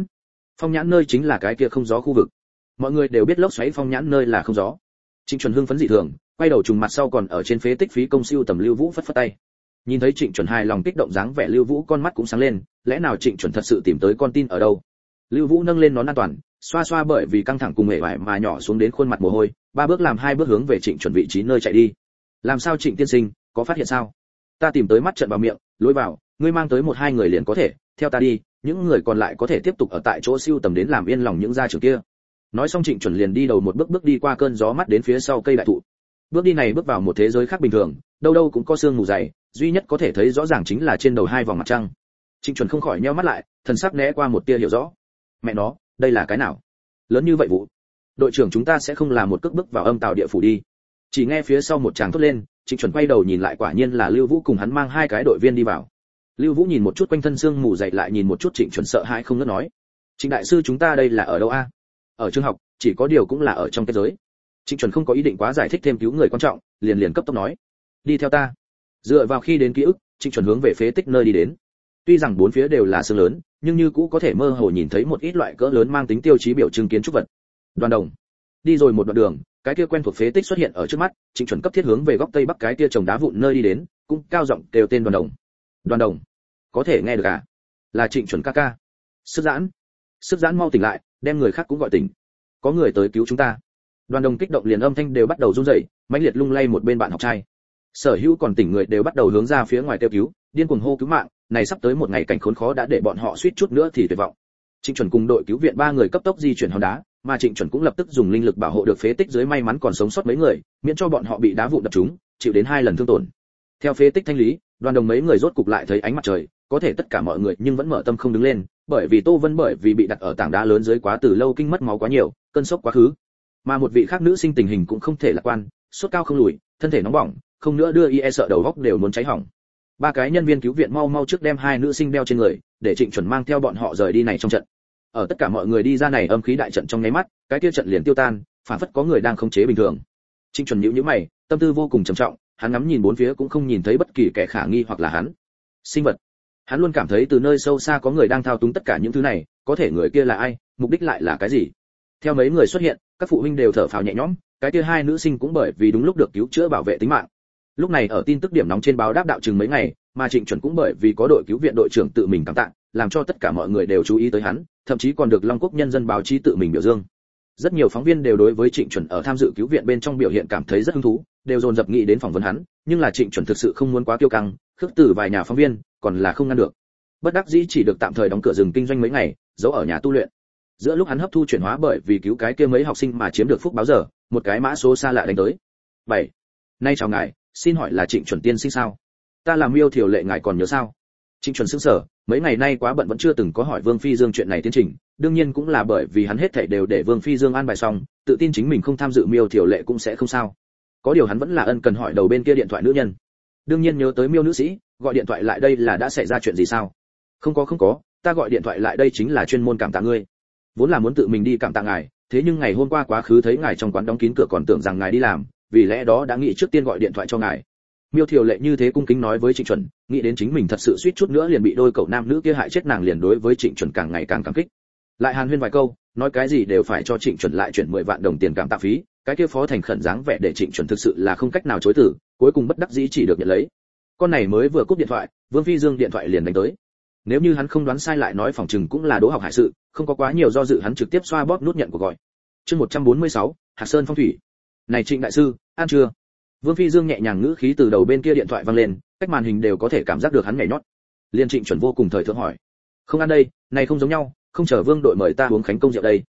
phong nhãn nơi chính là cái kia không gió khu vực. Mọi người đều biết lốc xoáy phong nhãn nơi là không gió. Trịnh Chuẩn hưng phấn dị thường, quay đầu trùng mặt sau còn ở trên phế tích phí công siêu tầm Lưu Vũ phất phất tay. Nhìn thấy Trịnh Chuẩn hài lòng kích động dáng vẻ Lưu Vũ con mắt cũng sáng lên, lẽ nào Trịnh Chuẩn thật sự tìm tới con tin ở đâu? Lưu Vũ nâng lên nón an toàn, xoa xoa bởi vì căng thẳng cùng mệt mỏi mà nhỏ xuống đến khuôn mặt mồ hôi, 3 bước làm 2 bước hướng về Trịnh Chuẩn vị trí nơi chạy đi. Làm sao Trịnh tiên sinh, có phát hiện sao? Ta tìm tới mắt trận vào miệng, lối vào, ngươi mang tới 1-2 người liền có thể, theo ta đi, những người còn lại có thể tiếp tục ở tại chỗ siêu tầm đến làm yên lòng những gia trưởng kia. Nói xong Trịnh Chuẩn liền đi đầu một bước đi qua cơn gió mắt đến phía sau cây đại thụ. Bước đi này bước vào một thế giới khác bình thường, đâu đâu cũng có sương mù dày, duy nhất có thể thấy rõ ràng chính là trên đầu 2 vòng mặt trăng. Trịnh Chuẩn không khỏi nheo mắt lại, thần sắc né qua một tia hiểu rõ. Mẹ nó, đây là cái nào? Lớn như vậy vụ. Đội trưởng chúng ta sẽ không làm một cước bước vào âm tào địa phủ đi. Chỉ nghe phía sau một tràng thốt lên, Trịnh Chuẩn quay đầu nhìn lại quả nhiên là Lưu Vũ cùng hắn mang 2 cái đội viên đi vào. Lưu Vũ nhìn một chút quanh thân sương mù dày lại nhìn một chút Trịnh Chuẩn sợ hãi không ngớt nói: "Trịnh đại sư chúng ta đây là ở đâu a?" "Ở trường học, chỉ có điều cũng là ở trong kết giới." Trịnh Chuẩn không có ý định quá giải thích thêm cứu người quan trọng, liền cấp tốc nói: "Đi theo ta." Dựa vào khi đến ký ức, Trịnh Chuẩn hướng về phế tích nơi đi đến. Tuy rằng bốn phía đều là sương lớn, nhưng như cũ có thể mơ hồ nhìn thấy một ít loại cỡ lớn mang tính tiêu chí biểu trưng kiến trúc vật. Đoàn đồng. Đi rồi một đoạn đường, cái kia quen thuộc phế tích xuất hiện ở trước mắt, Trịnh Chuẩn cấp thiết hướng về góc tây bắc cái kia trồng đá vụn nơi đi đến, cũng cao giọng kêu tên Đoàn đồng. "Đoàn đồng, có thể nghe được à? Là Trịnh Chuẩn ca ca." Sức giãn mau tỉnh lại, đem người khác cũng gọi tỉnh. "Có người tới cứu chúng ta." Đoàn đồng kích động liền âm thanh đều bắt đầu run rẩy, mãnh liệt lung lay một bên bạn học trai. Sở hữu còn tỉnh người đều bắt đầu hướng ra phía ngoài kêu cứu, điên cuồng hô cứu mạng, này sắp tới một ngày cảnh khốn khó đã để bọn họ suýt chút nữa thì tuyệt vọng. Trịnh Chuẩn cùng đội cứu viện 3 người cấp tốc di chuyển hòn đá, mà Trịnh Chuẩn cũng lập tức dùng linh lực bảo hộ được phế tích dưới may mắn còn sống sót mấy người, miễn cho bọn họ bị đá vụn đập trúng, chịu đến 2 lần thương tổn. Theo phế tích thanh lý, Đoàn đồng mấy người rốt cục lại thấy ánh mặt trời, có thể tất cả mọi người nhưng vẫn mở tâm không đứng lên, bởi vì Tô Vân bởi vì bị đặt ở tảng đá lớn dưới quá từ lâu kinh mất máu quá nhiều, cơn sốc quá khứ. Mà một vị khác nữ sinh tình hình cũng không thể lạc quan, sốt cao không lùi, thân thể nóng bỏng, không nữa đưa y sợ đầu góc đều muốn cháy hỏng. 3 cái nhân viên cứu viện mau trước đem 2 nữ sinh đeo trên người, để Trịnh Chuẩn mang theo bọn họ rời đi này trong trận. Ở tất cả mọi người đi ra này âm khí đại trận trong nháy mắt, cái kia trận liền tiêu tan, phản phất có người đang khống chế bình thường. Trịnh Chuẩn nhíu mày, tâm tư vô cùng trầm trọng, hắn ngắm nhìn bốn phía cũng không nhìn thấy bất kỳ kẻ khả nghi hoặc là hắn sinh vật. Hắn luôn cảm thấy từ nơi sâu xa có người đang thao túng tất cả những thứ này, có thể người kia là ai, mục đích lại là cái gì? Theo mấy người xuất hiện, các phụ huynh đều thở phào nhẹ nhõm, cái kia 2 nữ sinh cũng bởi vì đúng lúc được cứu chữa bảo vệ tính mạng. Lúc này ở tin tức điểm nóng trên báo đáp đạo chừng mấy ngày, mà Trịnh Chuẩn cũng bởi vì có đội cứu viện đội trưởng tự mình cảm tạ, làm cho tất cả mọi người đều chú ý tới hắn, thậm chí còn được Long Quốc nhân dân báo chí tự mình biểu dương. Rất nhiều phóng viên đều đối với Trịnh Chuẩn ở tham dự cứu viện bên trong biểu hiện cảm thấy rất hứng thú, đều dồn dập nghĩ đến phỏng vấn hắn, nhưng là Trịnh Chuẩn thực sự không muốn quá kiêu căng, khước từ vài nhà phóng viên, còn là không ngăn được. Bất đắc dĩ chỉ được tạm thời đóng cửa dừng kinh doanh mấy ngày, giấu ở nhà tu luyện. Giữa lúc hắn hấp thu chuyển hóa bởi vì cứu cái kia mấy học sinh mà chiếm được phúc báo giờ, một cái mã số xa lạ đánh tới. 7. Nay chào ngài, xin hỏi là Trịnh Chuẩn tiên sinh sao? Ta làm Miêu Thiều Lệ ngài còn nhớ sao? Trịnh Chuẩn sững sờ, mấy ngày nay quá bận vẫn chưa từng có hỏi Vương Phi Dương chuyện này tiến trình, đương nhiên cũng là bởi vì hắn hết thảy đều để Vương Phi Dương an bài xong, tự tin chính mình không tham dự Miêu Thiều Lệ cũng sẽ không sao. Có điều hắn vẫn là ân cần hỏi đầu bên kia điện thoại nữ nhân. Đương nhiên nhớ tới Miêu nữ sĩ, gọi điện thoại lại đây là đã xảy ra chuyện gì sao? Không có, ta gọi điện thoại lại đây chính là chuyên môn cảm tạ ngươi. Vốn là muốn tự mình đi cảm tạ ngài, thế nhưng ngày hôm qua quá khứ thấy ngài trong quán đóng kín cửa còn tưởng rằng ngài đi làm, vì lẽ đó đã nghĩ trước tiên gọi điện thoại cho ngài. Miêu Thiều Lệ như thế cung kính nói với Trịnh Chuẩn, nghĩ đến chính mình thật sự suýt chút nữa liền bị đôi cậu nam nữ kia hại chết, nàng liền đối với Trịnh Chuẩn càng ngày càng cảm kích. Lại hàn huyên vài câu, nói cái gì đều phải cho Trịnh Chuẩn lại chuyển 10 vạn đồng tiền cảm tạ phí, cái kia phó thành khẩn dáng vẻ để Trịnh Chuẩn thực sự là không cách nào chối từ, cuối cùng bất đắc dĩ chỉ được nhận lấy. Con này mới vừa cúp điện thoại, Vương Phi Dương điện thoại liền đánh tới. Nếu như hắn không đoán sai lại nói phòng trừng cũng là Đỗ Học Hải sự, không có quá nhiều do dự hắn trực tiếp xoa bóp nút nhận cuộc gọi. Chương 146, Hạc Sơn phong thủy. Này Trịnh đại sư, ăn chưa? Vương Phi Dương nhẹ nhàng ngữ khí từ đầu bên kia điện thoại vang lên, cách màn hình đều có thể cảm giác được hắn nhảy nhót. Liên Trịnh Chuẩn vô cùng thời thượng hỏi, không ăn đây, này không giống nhau, không chờ Vương đội mời ta uống khánh công rượu đây.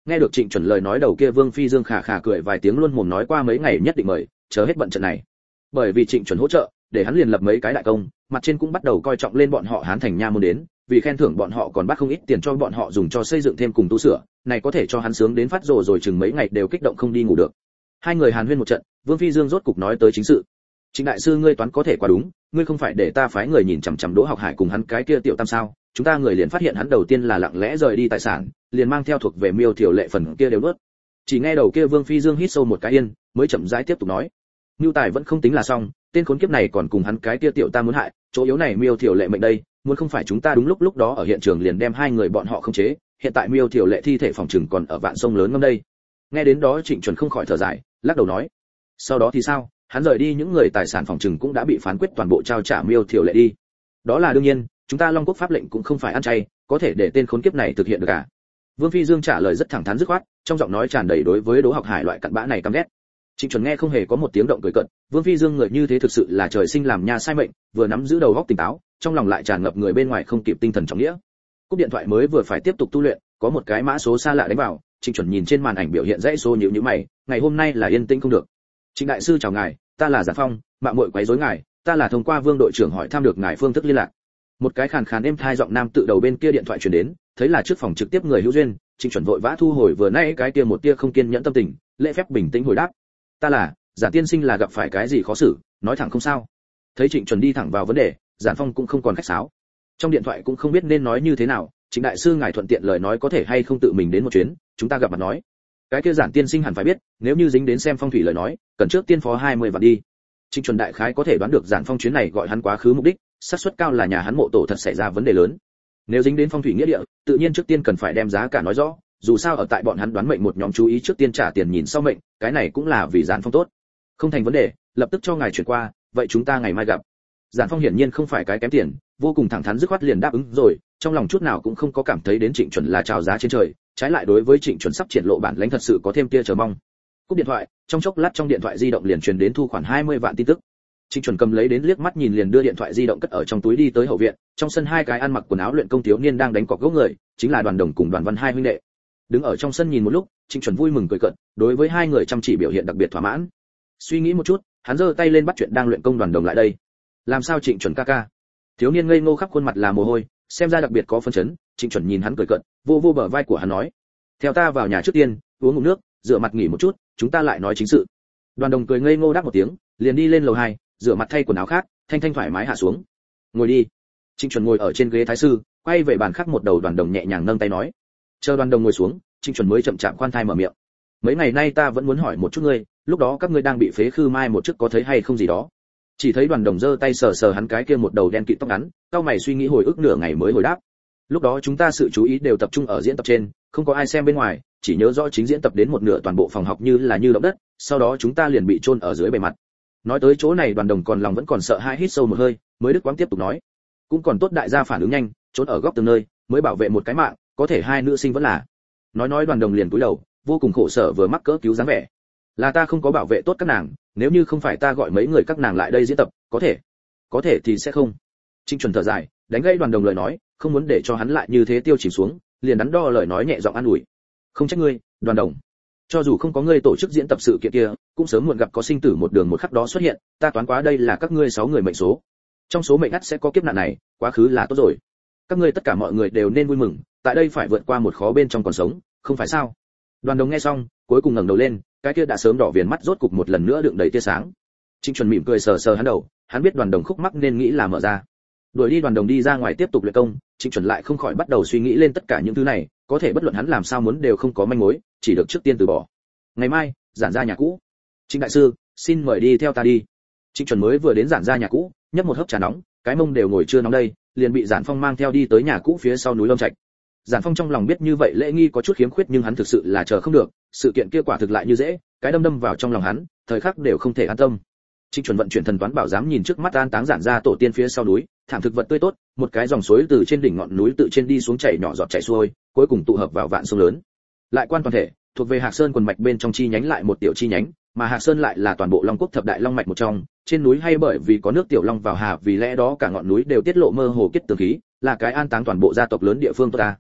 Nghe được Trịnh Chuẩn lời nói đầu kia, Vương Phi Dương khà khà cười vài tiếng, luôn mồm nói qua mấy ngày nhất định mời, chờ hết bận trận này. Bởi vì Trịnh Chuẩn hỗ trợ, để hắn liền lập mấy cái đại công, mặt trên cũng bắt đầu coi trọng lên bọn họ Hán Thành nha môn đến, vì khen thưởng bọn họ còn bắt không ít tiền cho bọn họ dùng cho xây dựng thêm cùng tu sửa, này có thể cho hắn sướng đến phát rồ rồi, chừng mấy ngày đều kích động không đi ngủ được. Hai người hàn huyên một trận, Vương Phi Dương rốt cục nói tới chính sự. Trịnh đại sư, ngươi toán có thể quá đúng, ngươi không phải để ta phái người nhìn chằm chằm Đỗ Học Hải cùng hắn cái kia tiểu tam sao? Chúng ta người liền phát hiện hắn đầu tiên là lặng lẽ rời đi tài sản, liền mang theo thuộc về Miêu Thiểu Lệ phần kia đều nuốt. Chỉ nghe đầu kia Vương Phi Dương hít sâu một cái yên, mới chậm rãi tiếp tục nói. Nưu Tài vẫn không tính là xong, tên khốn kiếp này còn cùng hắn cái kia tiểu tam muốn hại, chỗ yếu này Miêu Thiểu Lệ mệnh đây, muốn không phải chúng ta đúng lúc đó ở hiện trường liền đem hai người bọn họ khống chế, hiện tại Miêu Thiểu Lệ thi thể phòng trừng còn ở vạn sông lớn ngâm đây. Nghe đến đó Trịnh Chuẩn không khỏi thở dài, lắc đầu nói. Sau đó thì sao? Hắn rời đi, những người tài sản phòng trừng cũng đã bị phán quyết toàn bộ trao trả Miêu Thiểu Lệ đi. Đó là đương nhiên, chúng ta Long Quốc pháp lệnh cũng không phải ăn chay, có thể để tên khốn kiếp này thực hiện được à? Vương Phi Dương trả lời rất thẳng thắn dứt khoát, trong giọng nói tràn đầy đối với Đỗ Học Hải loại cặn bã này căm ghét. Trịnh Chuẩn nghe không hề có một tiếng động cười cợt, Vương Phi Dương người như thế thực sự là trời sinh làm nha sai mệnh, vừa nắm giữ đầu óc tỉnh táo, trong lòng lại tràn ngập người bên ngoài không kịp tinh thần trọng nghĩa. Cúp điện thoại mới vừa phải tiếp tục tu luyện, có một cái mã số xa lạ đánh vào, Trịnh Chuẩn nhìn trên màn ảnh biểu hiện dãy số nhíu nhíu mày, ngày hôm nay là yên tĩnh không được. Trịnh đại sư chào ngài, ta là Giản Phong, mạo muội quấy rối ngài, ta là thông qua Vương đội trưởng hỏi thăm được ngài phương thức liên lạc. Một cái khàn khàn êm thai giọng nam tự đầu bên kia điện thoại truyền đến, thấy là trước phòng trực tiếp người hữu duyên, Trịnh Chuẩn vội vã thu hồi vừa nãy cái kia một tia không kiên nhẫn tâm tình, lễ phép bình tĩnh hồi đáp. Ta là, Giản tiên sinh là gặp phải cái gì khó xử, nói thẳng không sao. Thấy Trịnh Chuẩn đi thẳng vào vấn đề, Giản Phong cũng không còn khách sáo. Trong điện thoại cũng không biết nên nói như thế nào, Trịnh đại sư ngài thuận tiện lời nói có thể hay không tự mình đến một chuyến, chúng ta gặp mặt nói. Cái kia Giản tiên sinh hẳn phải biết, nếu như dính đến xem phong thủy lời nói, cần trước tiên phó 20 vạn đi. Trịnh Chuẩn đại khái có thể đoán được Giản Phong chuyến này gọi hắn quá khứ mục đích, xác suất cao là nhà hắn mộ tổ thật xảy ra vấn đề lớn. Nếu dính đến phong thủy nghĩa địa, tự nhiên trước tiên cần phải đem giá cả nói rõ, dù sao ở tại bọn hắn đoán mệnh một nhóm chú ý trước tiên trả tiền nhìn sau mệnh, cái này cũng là vì Giản Phong tốt. Không thành vấn đề, lập tức cho ngài chuyển qua, vậy chúng ta ngày mai gặp. Giản Phong hiển nhiên không phải cái kém tiền, vô cùng thẳng thắn dứt khoát liền đáp ứng rồi, trong lòng chút nào cũng không có cảm thấy đến Trịnh Chuẩn là chào giá trên trời, trái lại đối với Trịnh Chuẩn sắp triển lộ bản lãnh thật sự có thêm tia chờ mong. Cúp điện thoại, trong chốc lát trong điện thoại di động liền truyền đến thu khoản 20 vạn tin tức. Trịnh Chuẩn cầm lấy đến liếc mắt nhìn liền đưa điện thoại di động cất ở trong túi đi tới hậu viện, trong sân hai cái ăn mặc quần áo luyện công thiếu niên đang đánh cọc gốc người, chính là Đoàn Đồng cùng Đoàn Văn hai huynh đệ. Đứng ở trong sân nhìn một lúc, Trịnh Chuẩn vui mừng cười cợt, đối với hai người chăm chỉ biểu hiện đặc biệt thỏa mãn. Suy nghĩ một chút, hắn giơ tay lên bắt chuyện đang luyện công Đoàn Đồng lại đây. Làm sao Trịnh Chuẩn ca ca? Thiếu niên ngây ngô khắp khuôn mặt là mồ hôi, xem ra đặc biệt có phấn chấn. Trịnh Chuẩn nhìn hắn cười cợt, vô vô bờ vai của hắn nói: "Theo ta vào nhà trước tiên, uống ngụm nước, rửa mặt nghỉ một chút, chúng ta lại nói chính sự." Đoàn Đồng cười ngây ngô đáp một tiếng, liền đi lên lầu 2, rửa mặt thay quần áo khác, thanh thanh thoải mái hạ xuống. "Ngồi đi." Trịnh Chuẩn ngồi ở trên ghế thái sư, quay về bàn khác một đầu Đoàn Đồng nhẹ nhàng nâng tay nói. Chờ Đoàn Đồng ngồi xuống, Trịnh Chuẩn mới chậm chạp khoan thai mở miệng. "Mấy ngày nay ta vẫn muốn hỏi một chút ngươi, lúc đó các ngươi đang bị phế khư mai một chút có thấy hay không gì đó?" Chỉ thấy Đoàn Đồng giơ tay sờ sờ hắn cái kia một đầu đen kịt tóc ngắn, cau mày suy nghĩ hồi ức nửa ngày mới hồi đáp. "Lúc đó chúng ta sự chú ý đều tập trung ở diễn tập trên, không có ai xem bên ngoài, chỉ nhớ rõ chính diễn tập đến một nửa toàn bộ phòng học như là như động đất, sau đó chúng ta liền bị chôn ở dưới bề mặt." Nói tới chỗ này Đoàn Đồng còn lòng vẫn còn sợ hãi, hít sâu một hơi, mới đứt quãng tiếp tục nói: "Cũng còn tốt đại gia phản ứng nhanh, trốn ở góc từng nơi, mới bảo vệ một cái mạng, có thể hai nữ sinh vẫn là." Nói Đoàn Đồng liền cúi đầu, vô cùng khổ sở vừa mắc cỡ cứu dáng vẻ. "Là ta không có bảo vệ tốt các nàng, nếu như không phải ta gọi mấy người các nàng lại đây diễn tập, có thể thì sẽ không." Trịnh Chuẩn thở dài, đánh gãy Đoàn Đồng lời nói, không muốn để cho hắn lại như thế tiêu chìm xuống, liền đắn đo lời nói nhẹ giọng an ủi: "Không trách ngươi, Đoàn Đồng. Cho dù không có ngươi tổ chức diễn tập sự kiện kia, cũng sớm muộn gặp có sinh tử một đường một khắc đó xuất hiện, ta toán quá đây là các ngươi 6 người mệnh số. Trong số mệnh ắt sẽ có kiếp nạn này, quá khứ là tốt rồi. Các ngươi tất cả mọi người đều nên vui mừng, tại đây phải vượt qua một khó bên trong còn sống, không phải sao?" Đoàn Đồng nghe xong, cuối cùng ngẩng đầu lên, cái kia đã sớm đỏ viền mắt rốt cục một lần nữa đựng đầy tia sáng. Trịnh Chuẩn mỉm cười sờ sờ hắn đầu, hắn biết Đoàn Đồng khúc mắc nên nghĩ là mở ra. Đuổi đi Đoàn Đồng đi ra ngoài tiếp tục luyện công, Trịnh Chuẩn lại không khỏi bắt đầu suy nghĩ lên tất cả những thứ này, có thể bất luận hắn làm sao muốn đều không có manh mối, chỉ được trước tiên từ bỏ. Ngày mai, Giản gia nhà cũ. Trịnh đại sư, xin mời đi theo ta đi. Trịnh Chuẩn mới vừa đến Giản gia nhà cũ, nhấp một hớp trà nóng, cái mông đều ngồi chưa nóng đây, liền bị Giản Phong mang theo đi tới nhà cũ phía sau núi Lâm Trạch. Giản Phong trong lòng biết như vậy lễ nghi có chút khiếm khuyết nhưng hắn thực sự là chờ không được, sự kiện kia quả thực lại như dễ, cái đâm vào trong lòng hắn, thời khắc đều không thể an tâm. Trịnh Chuẩn vận chuyển thần toán bảo giám nhìn trước mắt an táng Giản gia tổ tiên phía sau núi, thảm thực vật tươi tốt, một cái dòng suối từ trên đỉnh ngọn núi tự trên đi xuống chảy nhỏ giọt chảy xuôi, cuối cùng tụ hợp vào vạn sông lớn. Lại quan toàn thể, thuộc về Hạc Sơn quần mạch bên trong chi nhánh lại một tiểu chi nhánh, mà Hạc Sơn lại là toàn bộ Long Quốc thập đại long mạch một trong, trên núi hay bởi vì có nước tiểu long vào hà, vì lẽ đó cả ngọn núi đều tiết lộ mơ hồ kết tường khí, là cái an táng toàn bộ gia tộc lớn địa phương tốt ta.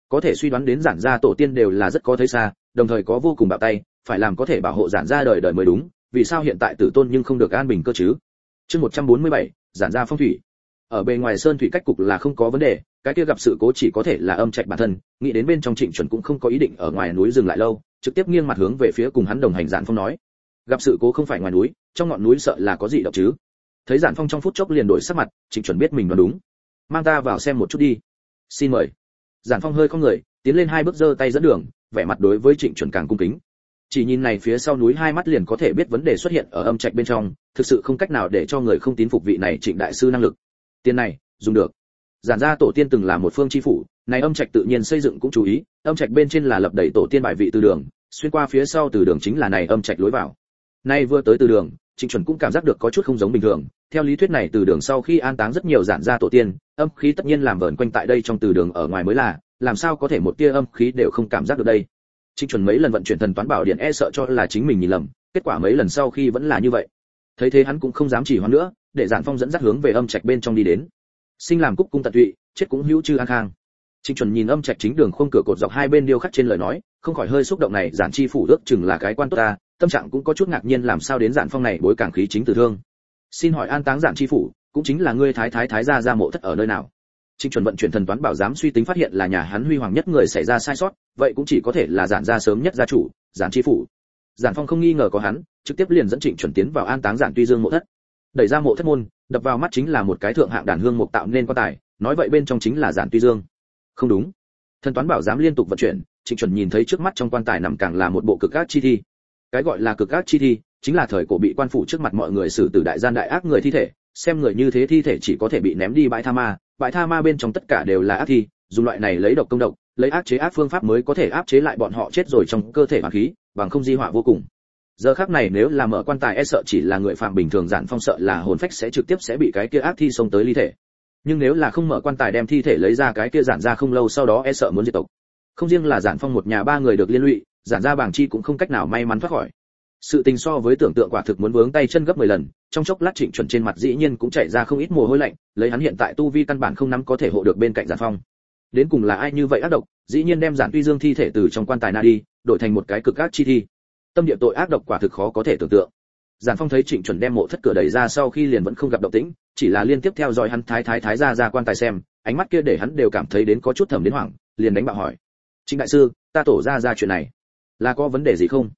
Có thể suy đoán đến giản gia tổ tiên đều là rất có thấy xa, đồng thời có vô cùng bạo tay, phải làm có thể bảo hộ giản gia đời đời mới đúng, vì sao hiện tại tử tôn nhưng không được an bình cơ chứ? Chương 147, giản gia phong thủy. Ở bề ngoài sơn thủy cách cục là không có vấn đề, cái kia gặp sự cố chỉ có thể là âm trạch bản thân, nghĩ đến bên trong Trịnh Chuẩn cũng không có ý định ở ngoài núi dừng lại lâu, trực tiếp nghiêng mặt hướng về phía cùng hắn đồng hành Giản Phong nói: gặp sự cố không phải ngoài núi, trong ngọn núi sợ là có gì động chứ? Thấy Giản Phong trong phút chốc liền đổi sắc mặt, Trịnh Chuẩn biết mình đoán đúng. Mang ta vào xem một chút đi. Xin mời. Giản Phong hơi cong người, tiến lên 2 bước giơ tay dẫn đường, vẻ mặt đối với Trịnh Chuẩn càng cung kính. Chỉ nhìn này phía sau núi 2 mắt liền có thể biết vấn đề xuất hiện ở âm trạch bên trong, thực sự không cách nào để cho người không tín phục vị này Trịnh đại sư năng lực. Tiền này, dùng được. Giản gia tổ tiên từng là một phương chi phủ, này âm trạch tự nhiên xây dựng cũng chú ý, âm trạch bên trên là lập đầy tổ tiên bài vị từ đường, xuyên qua phía sau từ đường chính là này âm trạch lối vào. Nay vừa tới từ đường, Trịnh Chuẩn cũng cảm giác được có chút không giống bình thường, theo lý thuyết này từ đường sau khi an táng rất nhiều giản gia tổ tiên, âm khí tất nhiên làm vờn quanh tại đây trong từ đường ở ngoài mới là, làm sao có thể một tia âm khí đều không cảm giác được đây. Trịnh Chuẩn mấy lần vận chuyển thần toán bảo điện sợ cho là chính mình nhìn lầm, kết quả mấy lần sau khi vẫn là như vậy. Thấy thế hắn cũng không dám trì hoãn nữa, để Giản Phong dẫn dắt hướng về âm trạch bên trong đi đến. Sinh làm cúc cung tận tụy, chết cũng hữu chư an khang. Trịnh Chuẩn nhìn âm trạch chính đường khung cửa cột dọc hai bên điêu khắc trên lời nói, không khỏi hơi xúc động này Giản chi phủ ước chừng là cái quan tốt ta, tâm trạng cũng có chút ngạc nhiên làm sao đến Giản Phong này bối cảng khí chính từ thương. Xin hỏi an táng Giản chi phủ, cũng chính là ngươi thái gia mộ thất ở nơi nào? Trịnh Chuẩn vận chuyển thần toán bảo giám suy tính phát hiện là nhà hắn huy hoàng nhất người xảy ra sai sót, vậy cũng chỉ có thể là Giản gia sớm nhất gia chủ, Giản chi phủ. Giản Phong không nghi ngờ có hắn, trực tiếp liền dẫn Trịnh Chuẩn tiến vào an táng Giản Tuy Dương mộ thất. Đẩy ra mộ thất môn, đập vào mắt chính là một cái thượng hạng đàn hương mục tạo nên quan tài, nói vậy bên trong chính là Giản Tuy Dương. Không đúng. Thần toán bảo giám liên tục vận chuyển, Trịnh Chuẩn nhìn thấy trước mắt trong quan tài nằm càng là một bộ cực ác chi thi. Cái gọi là cực ác chi thi, chính là thời cổ bị quan phủ trước mặt mọi người xử tử đại gian đại ác người thi thể, xem người như thế thi thể chỉ có thể bị ném đi bãi tha ma bên trong tất cả đều là ác thi, dùng loại này lấy độc công độc, lấy ác chế ác phương pháp mới có thể áp chế lại bọn họ chết rồi trong cơ thể hoàn khí, bằng không di họa vô cùng. Giờ khắc này nếu là mở quan tài sợ chỉ là người phạm bình thường Giản Phong sợ là hồn phách sẽ trực tiếp sẽ bị cái kia ác thi xông tới ly thể. Nhưng nếu là không mở quan tài đem thi thể lấy ra cái kia Giản ra không lâu sau đó sợ muốn diệt tộc. Không riêng là Giản Phong một nhà 3 người được liên lụy, Giản gia bảng chi cũng không cách nào may mắn thoát khỏi. Sự tình so với tưởng tượng quả thực muốn vướng tay chân gấp 10 lần, trong chốc lát Trịnh Chuẩn trên mặt dĩ nhiên cũng chảy ra không ít mồ hôi lạnh, lấy hắn hiện tại tu vi căn bản không nắm có thể hộ được bên cạnh Giản Phong. Đến cùng là ai như vậy ác độc, dĩ nhiên đem Giản Tuy Dương thi thể từ trong quan tài na đi, đổi thành một cái cực ác chi thi. Tâm địa tội ác độc quả thực khó có thể tưởng tượng. Giản Phong thấy Trịnh Chuẩn đem mộ thất cửa đẩy ra sau khi liền vẫn không gặp động tĩnh, chỉ là liên tiếp theo dõi hắn thái ra quan tài xem, ánh mắt kia để hắn đều cảm thấy đến có chút thầm đến hoảng, liền đánh bạo hỏi: "Trịnh đại sư, ta tổ ra chuyện này, là có vấn đề gì không?"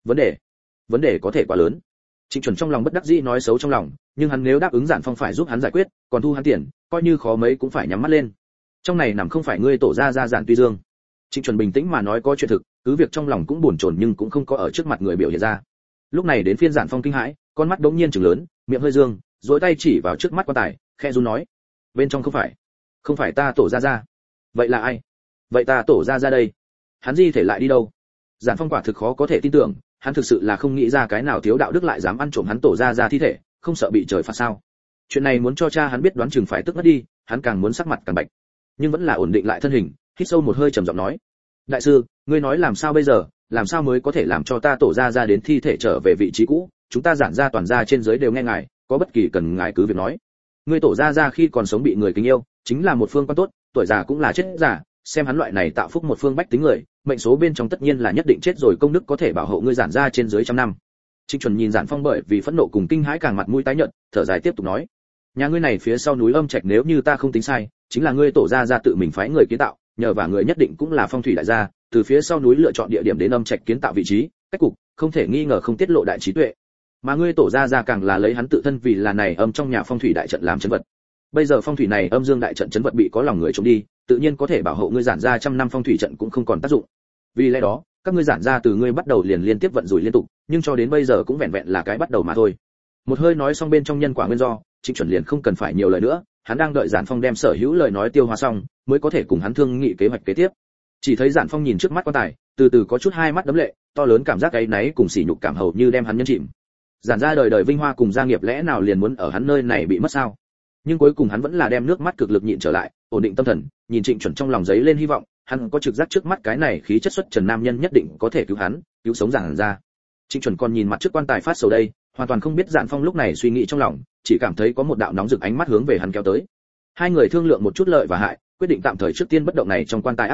Vấn đề có thể quá lớn. Trịnh Chuẩn trong lòng bất đắc dĩ nói xấu trong lòng, nhưng hắn nếu đáp ứng Giản Phong phải giúp hắn giải quyết, còn thu hắn tiền, coi như khó mấy cũng phải nhắm mắt lên. Trong này nằm không phải ngươi tổ ra Giản Tuy Dương. Trịnh Chuẩn bình tĩnh mà nói có chuyện thực, cứ việc trong lòng cũng buồn chồn nhưng cũng không có ở trước mặt người biểu hiện ra. Lúc này đến phiên Giản Phong kinh hãi, con mắt đống nhiên trừng lớn, miệng hơi dương, duỗi tay chỉ vào trước mắt quan tài, khẽ run nói: "Bên trong không phải ta tổ ra. Vậy là ai? Vậy ta tổ ra đây? Hắn di thể lại đi đâu?" Giản Phong quả thực khó có thể tin tưởng, hắn thực sự là không nghĩ ra cái nào thiếu đạo đức lại dám ăn trộm hắn tổ ra thi thể, không sợ bị trời phạt sao? Chuyện này muốn cho cha hắn biết đoán chừng phải tức ngất đi, hắn càng muốn sắc mặt càng bạch, nhưng vẫn là ổn định lại thân hình, hít sâu một hơi trầm giọng nói: "Đại sư, ngươi nói làm sao bây giờ, làm sao mới có thể làm cho ta tổ ra đến thi thể trở về vị trí cũ? Chúng ta Giản gia toàn gia trên dưới đều nghe ngài, có bất kỳ cần ngài cứ việc nói. Ngươi tổ ra khi còn sống bị người kính yêu, chính là một phương quan tốt, tuổi già cũng là chết già, xem hắn loại này tạo phúc một phương bách tính người, mệnh số bên trong tất nhiên là nhất định chết rồi, công đức có thể bảo hộ ngươi Giản gia trên dưới trăm năm." Trịnh Chuẩn nhìn Giản Phong bởi vì phẫn nộ cùng kinh hãi càng mặt mũi tái nhợt, thở dài tiếp tục nói: "Nhà ngươi này phía sau núi âm trạch nếu như ta không tính sai, chính là ngươi tổ ra tự mình phái người kiến tạo, nhờ và người nhất định cũng là phong thủy đại gia, từ phía sau núi lựa chọn địa điểm đến âm trạch kiến tạo vị trí, cách cục, không thể nghi ngờ không tiết lộ đại trí tuệ. Mà ngươi tổ ra càng là lấy hắn tự thân vì là này âm trong nhà phong thủy đại trận làm trấn vật. Bây giờ phong thủy này âm dương đại trận trấn vật bị có lòng người trộm đi, tự nhiên có thể bảo hộ ngươi Giản gia trăm năm phong thủy trận cũng không còn tác dụng. Vì lẽ đó, các ngươi Giản gia từ ngươi bắt đầu liền liên tiếp vận rủi liên tục, nhưng cho đến bây giờ cũng vẹn vẹn là cái bắt đầu mà thôi." Một hơi nói xong bên trong nhân quả nguyên do, Trịnh Chuẩn liền không cần phải nhiều lời nữa, hắn đang đợi Giản Phong đem sở hữu lời nói tiêu hóa xong, mới có thể cùng hắn thương nghị kế hoạch kế tiếp. Chỉ thấy Giản Phong nhìn trước mắt quan tài, từ từ có chút hai mắt đấm lệ, to lớn cảm giác áy náy cùng sỉ nhục cảm hầu như đem hắn nhấn chìm. Giản gia đời đời vinh hoa cùng gia nghiệp lẽ nào liền muốn ở hắn nơi này bị mất sao? Nhưng cuối cùng hắn vẫn là đem nước mắt cực lực nhịn trở lại, ổn định tâm thần, nhìn Trịnh Chuẩn trong lòng giấy lên hy vọng, hắn có trực giác trước mắt cái này khí chất xuất trần nam nhân nhất định có thể cứu hắn, cứu sống Giản gia. Trịnh Chuẩn còn nhìn mặt trước quan tài phát sầu đây, hoàn toàn không biết Giản Phong lúc này suy nghĩ trong lòng, chỉ cảm thấy có một đạo nóng rực ánh mắt hướng về hắn kéo tới. Hai người thương lượng một chút lợi và hại, quyết định tạm thời trước tiên bất động này trong quan tài ác thi,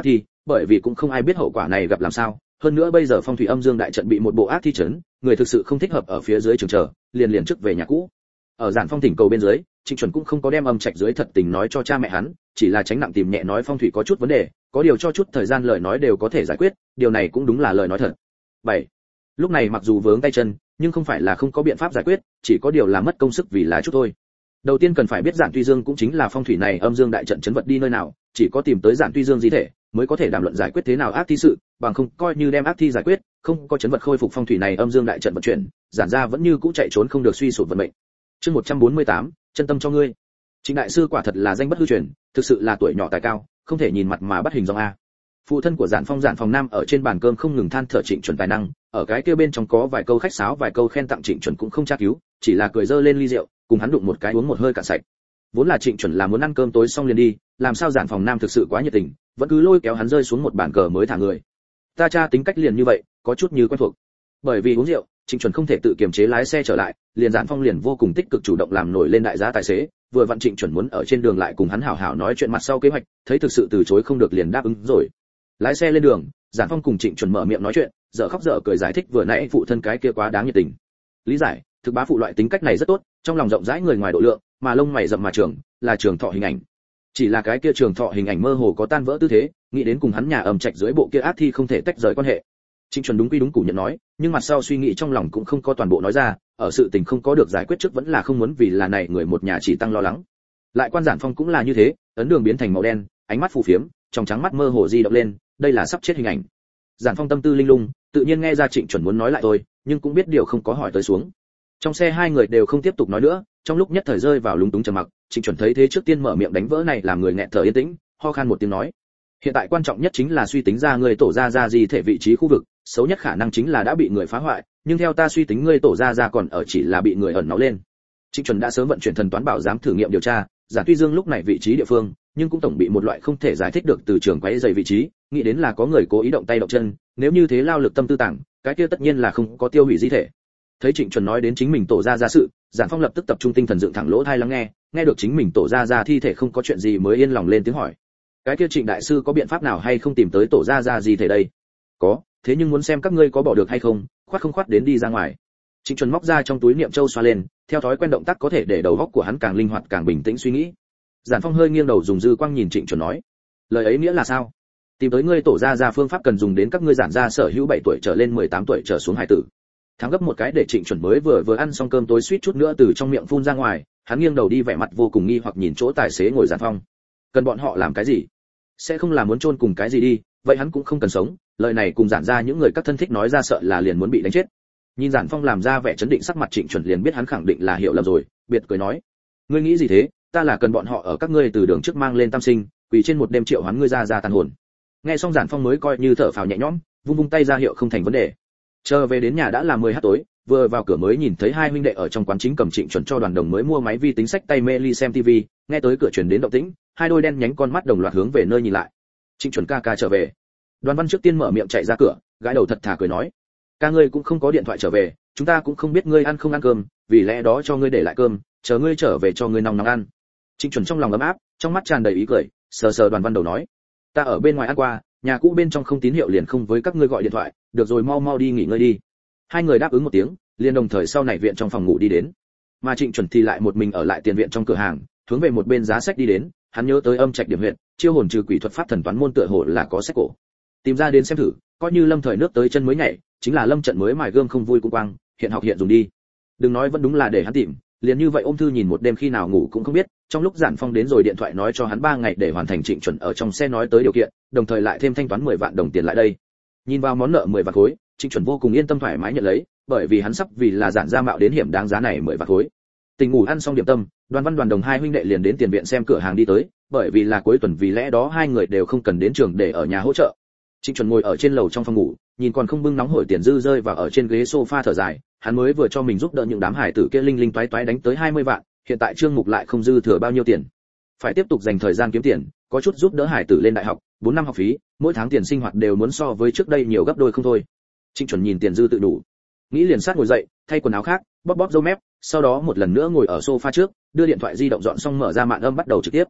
bởi vì cũng không ai biết hậu quả này gặp làm sao, hơn nữa bây giờ phong thủy âm dương đại trận bị một bộ ác thi trấn, người thực sự không thích hợp ở phía dưới trường chờ, liền trước về nhà cũ. Ở Giản Phong thỉnh cầu bên dưới, Trịnh Chuẩn cũng không có đem âm trạch dưới thật tình nói cho cha mẹ hắn, chỉ là tránh nặng tìm nhẹ nói phong thủy có chút vấn đề, có điều cho chút thời gian lời nói đều có thể giải quyết, điều này cũng đúng là lời nói thật. 7. Lúc này mặc dù vướng tay chân, nhưng không phải là không có biện pháp giải quyết, chỉ có điều là mất công sức vì là chút thôi. Đầu tiên cần phải biết Giản Tuy Dương cũng chính là phong thủy này âm dương đại trận chấn vật đi nơi nào, chỉ có tìm tới Giản Tuy Dương di thể, mới có thể đàm luận giải quyết thế nào ác thi sự, bằng không coi như đem ác thi giải quyết, không có chấn vật khôi phục phong thủy này âm dương đại trận vận chuyển, Giản gia vẫn như cũ chạy trốn không được suy sụp vận mệnh. Chương 148, chân tâm cho ngươi. Trịnh đại sư quả thật là danh bất hư truyền, thực sự là tuổi nhỏ tài cao, không thể nhìn mặt mà bắt hình dong a. Phụ thân của Giản Phòng Nam ở trên bàn cơm không ngừng than thở Trịnh Chuẩn tài năng, ở cái kia bên trong có vài câu khách sáo vài câu khen tặng Trịnh Chuẩn cũng không tra cứu, chỉ là cười dơ lên ly rượu, cùng hắn đụng một cái uống một hơi cạn sạch. Vốn là Trịnh Chuẩn là muốn ăn cơm tối xong liền đi, làm sao Giản Phòng Nam thực sự quá nhiệt tình, vẫn cứ lôi kéo hắn rơi xuống một bàn cờ mới thả người. Ta cha tính cách liền như vậy, có chút như quen thuộc. Bởi vì uống rượu, Trịnh Chuẩn không thể tự kiềm chế lái xe trở lại, liền Giản Phong liền vô cùng tích cực chủ động làm nổi lên đại giá tài xế, vừa vặn Trịnh Chuẩn muốn ở trên đường lại cùng hắn hảo hảo nói chuyện mặt sau kế hoạch, thấy thực sự từ chối không được liền đáp ứng rồi. Lái xe lên đường, Giản Phong cùng Trịnh Chuẩn mở miệng nói chuyện, dở khóc dở cười giải thích vừa nãy phụ thân cái kia quá đáng nhiệt tình. Lý giải, thực bá phụ loại tính cách này rất tốt, trong lòng rộng rãi người ngoài độ lượng, mà lông mày rậm mà trường, là trường thọ hình ảnh. Chỉ là cái kia trường thọ hình ảnh mơ hồ có tan vỡ tư thế, nghĩ đến cùng hắn nhà ầm trạch dưới bộ kia ác thi không thể tách rời quan hệ. Trịnh Chuẩn đúng quy đúng củ nhận nói, nhưng mặt sau suy nghĩ trong lòng cũng không có toàn bộ nói ra, ở sự tình không có được giải quyết trước vẫn là không muốn vì là này người một nhà chỉ tăng lo lắng. Lại quan Giản Phong cũng là như thế, ấn đường biến thành màu đen, ánh mắt phù phiếm, trong trắng mắt mơ hồ di động lên, đây là sắp chết hình ảnh. Giản Phong tâm tư linh lung, tự nhiên nghe ra Trịnh Chuẩn muốn nói lại thôi, nhưng cũng biết điều không có hỏi tới xuống. Trong xe hai người đều không tiếp tục nói nữa, trong lúc nhất thời rơi vào lúng túng trầm mặc, Trịnh Chuẩn thấy thế trước tiên mở miệng đánh vỡ này làm người nghẹn thở yên tĩnh, ho khan một tiếng nói: hiện tại quan trọng nhất chính là suy tính ra người tổ ra gì thể vị trí khu vực, xấu nhất khả năng chính là đã bị người phá hoại, nhưng theo ta suy tính ngươi tổ ra còn ở chỉ là bị người ẩn náu lên. Trịnh Chuẩn đã sớm vận chuyển thần toán bảo giám thử nghiệm điều tra, Giản Tuy Dương lúc này vị trí địa phương, nhưng cũng tổng bị một loại không thể giải thích được từ trường quấy dày vị trí, nghĩ đến là có người cố ý động tay động chân, nếu như thế lao lực tâm tư tàng, cái kia tất nhiên là không có tiêu hủy di thể. Thấy Trịnh Chuẩn nói đến chính mình tổ ra sự, Giản Phong lập tức tập trung tinh thần dựng thẳng lỗ tai lắng nghe, nghe được chính mình tổ ra thi thể không có chuyện gì mới yên lòng lên tiếng hỏi: cái kia Trịnh đại sư có biện pháp nào hay không tìm tới tổ ra gì thể đây? Có, thế nhưng muốn xem các ngươi có bỏ được hay không, khoát không khoát đến đi ra ngoài. Trịnh Chuẩn móc ra trong túi niệm châu xoa lên, theo thói quen động tác có thể để đầu óc của hắn càng linh hoạt càng bình tĩnh suy nghĩ. Giản Phong hơi nghiêng đầu dùng dư quang nhìn Trịnh Chuẩn nói: lời ấy nghĩa là sao? Tìm tới ngươi tổ ra phương pháp cần dùng đến các ngươi giản gia sở hữu 7 tuổi trở lên 18 tuổi trở xuống hải tử. Thắng gấp một cái để Trịnh Chuẩn mới vừa ăn xong cơm tối suýt chút nữa từ trong miệng phun ra ngoài, hắn nghiêng đầu đi vẻ mặt vô cùng nghi hoặc nhìn chỗ tài xế ngồi Giản Phong. Cần bọn họ làm cái gì? Sẽ không là muốn chôn cùng cái gì đi, vậy hắn cũng không cần sống, lời này cùng Giản gia những người các thân thích nói ra sợ là liền muốn bị đánh chết. Nhìn Giản Phong làm ra vẻ chấn định sắc mặt Trịnh Chuẩn liền biết hắn khẳng định là hiểu lầm rồi, biệt cười nói: ngươi nghĩ gì thế, ta là cần bọn họ ở các ngươi từ đường trước mang lên tam sinh, quỳ trên một đêm triệu hoán ngươi ra tàn hồn. Nghe xong Giản Phong mới coi như thở phào nhẹ nhõm, vung vung tay ra hiệu không thành vấn đề. Chờ về đến nhà đã là 10h tối, vừa vào cửa mới nhìn thấy hai huynh đệ ở trong quán chính cầm Trịnh Chuẩn cho đoàn đồng mới mua máy vi tính sách tay mê ly xem tivi, nghe tới cửa truyền đến động tĩnh, hai đôi đen nhánh con mắt đồng loạt hướng về nơi nhìn lại. Trịnh Chuẩn ca ca trở về. Đoàn Văn trước tiên mở miệng chạy ra cửa, gãi đầu thật thà cười nói: ca ngươi cũng không có điện thoại trở về, chúng ta cũng không biết ngươi ăn không ăn cơm, vì lẽ đó cho ngươi để lại cơm, chờ ngươi trở về cho ngươi nóng nóng ăn. Trịnh Chuẩn trong lòng ấm áp, trong mắt tràn đầy ý cười, sờ sờ Đoàn Văn đầu nói: ta ở bên ngoài ăn qua, nhà cũ bên trong không tín hiệu liền không với các ngươi gọi điện thoại, được rồi mau mau đi nghỉ ngơi đi. Hai người đáp ứng một tiếng, liền đồng thời sau này viện trong phòng ngủ đi đến. Mà Trịnh Chuẩn thì lại một mình ở lại tiền viện trong cửa hàng, hướng về một bên giá sách đi đến, hắn nhớ tới âm trạch điểm huyện, chiêu hồn trừ quỷ thuật pháp thần toán môn tựa hồ là có sách cổ. Tìm ra đến xem thử, coi như lâm thời nước tới chân mới nhảy, chính là lâm trận mới mài gươm không vui cũng quang, hiện học hiện dùng đi. Đừng nói vẫn đúng là để hắn tìm, liền như vậy ôm thư nhìn một đêm khi nào ngủ cũng không biết. Trong lúc Giản Phong đến rồi điện thoại nói cho hắn 3 ngày để hoàn thành Trịnh Chuẩn ở trong xe nói tới điều kiện, đồng thời lại thêm thanh toán 10 vạn đồng tiền lại đây. Nhìn vào món nợ 10 vạn khối, Trịnh Chuẩn vô cùng yên tâm thoải mái nhận lấy, bởi vì hắn sắp vì là Giản gia mạo đến hiểm đáng giá này 10 vạn khối. Tình ngủ ăn xong điểm tâm, Đoàn Văn Đoàn đồng hai huynh đệ liền đến tiền viện xem cửa hàng đi tới, bởi vì là cuối tuần vì lẽ đó hai người đều không cần đến trường để ở nhà hỗ trợ. Trịnh Chuẩn ngồi ở trên lầu trong phòng ngủ, nhìn còn không bưng nóng hổi tiền dư rơi vào ở trên ghế sofa thở dài, hắn mới vừa cho mình giúp đỡ những đám hải tử kia linh linh toái toái đánh tới 20 vạn, hiện tại trương mục lại không dư thừa bao nhiêu tiền. Phải tiếp tục dành thời gian kiếm tiền, có chút giúp đỡ hải tử lên đại học, 4 năm học phí, mỗi tháng tiền sinh hoạt đều muốn so với trước đây nhiều gấp đôi không thôi. Trịnh Chuẩn nhìn tiền dư tự đủ, nghĩ liền sát ngồi dậy, thay quần áo khác, bóp bóp râu mép, sau đó một lần nữa ngồi ở sofa trước, đưa điện thoại di động dọn xong mở ra màn âm bắt đầu trực tiếp.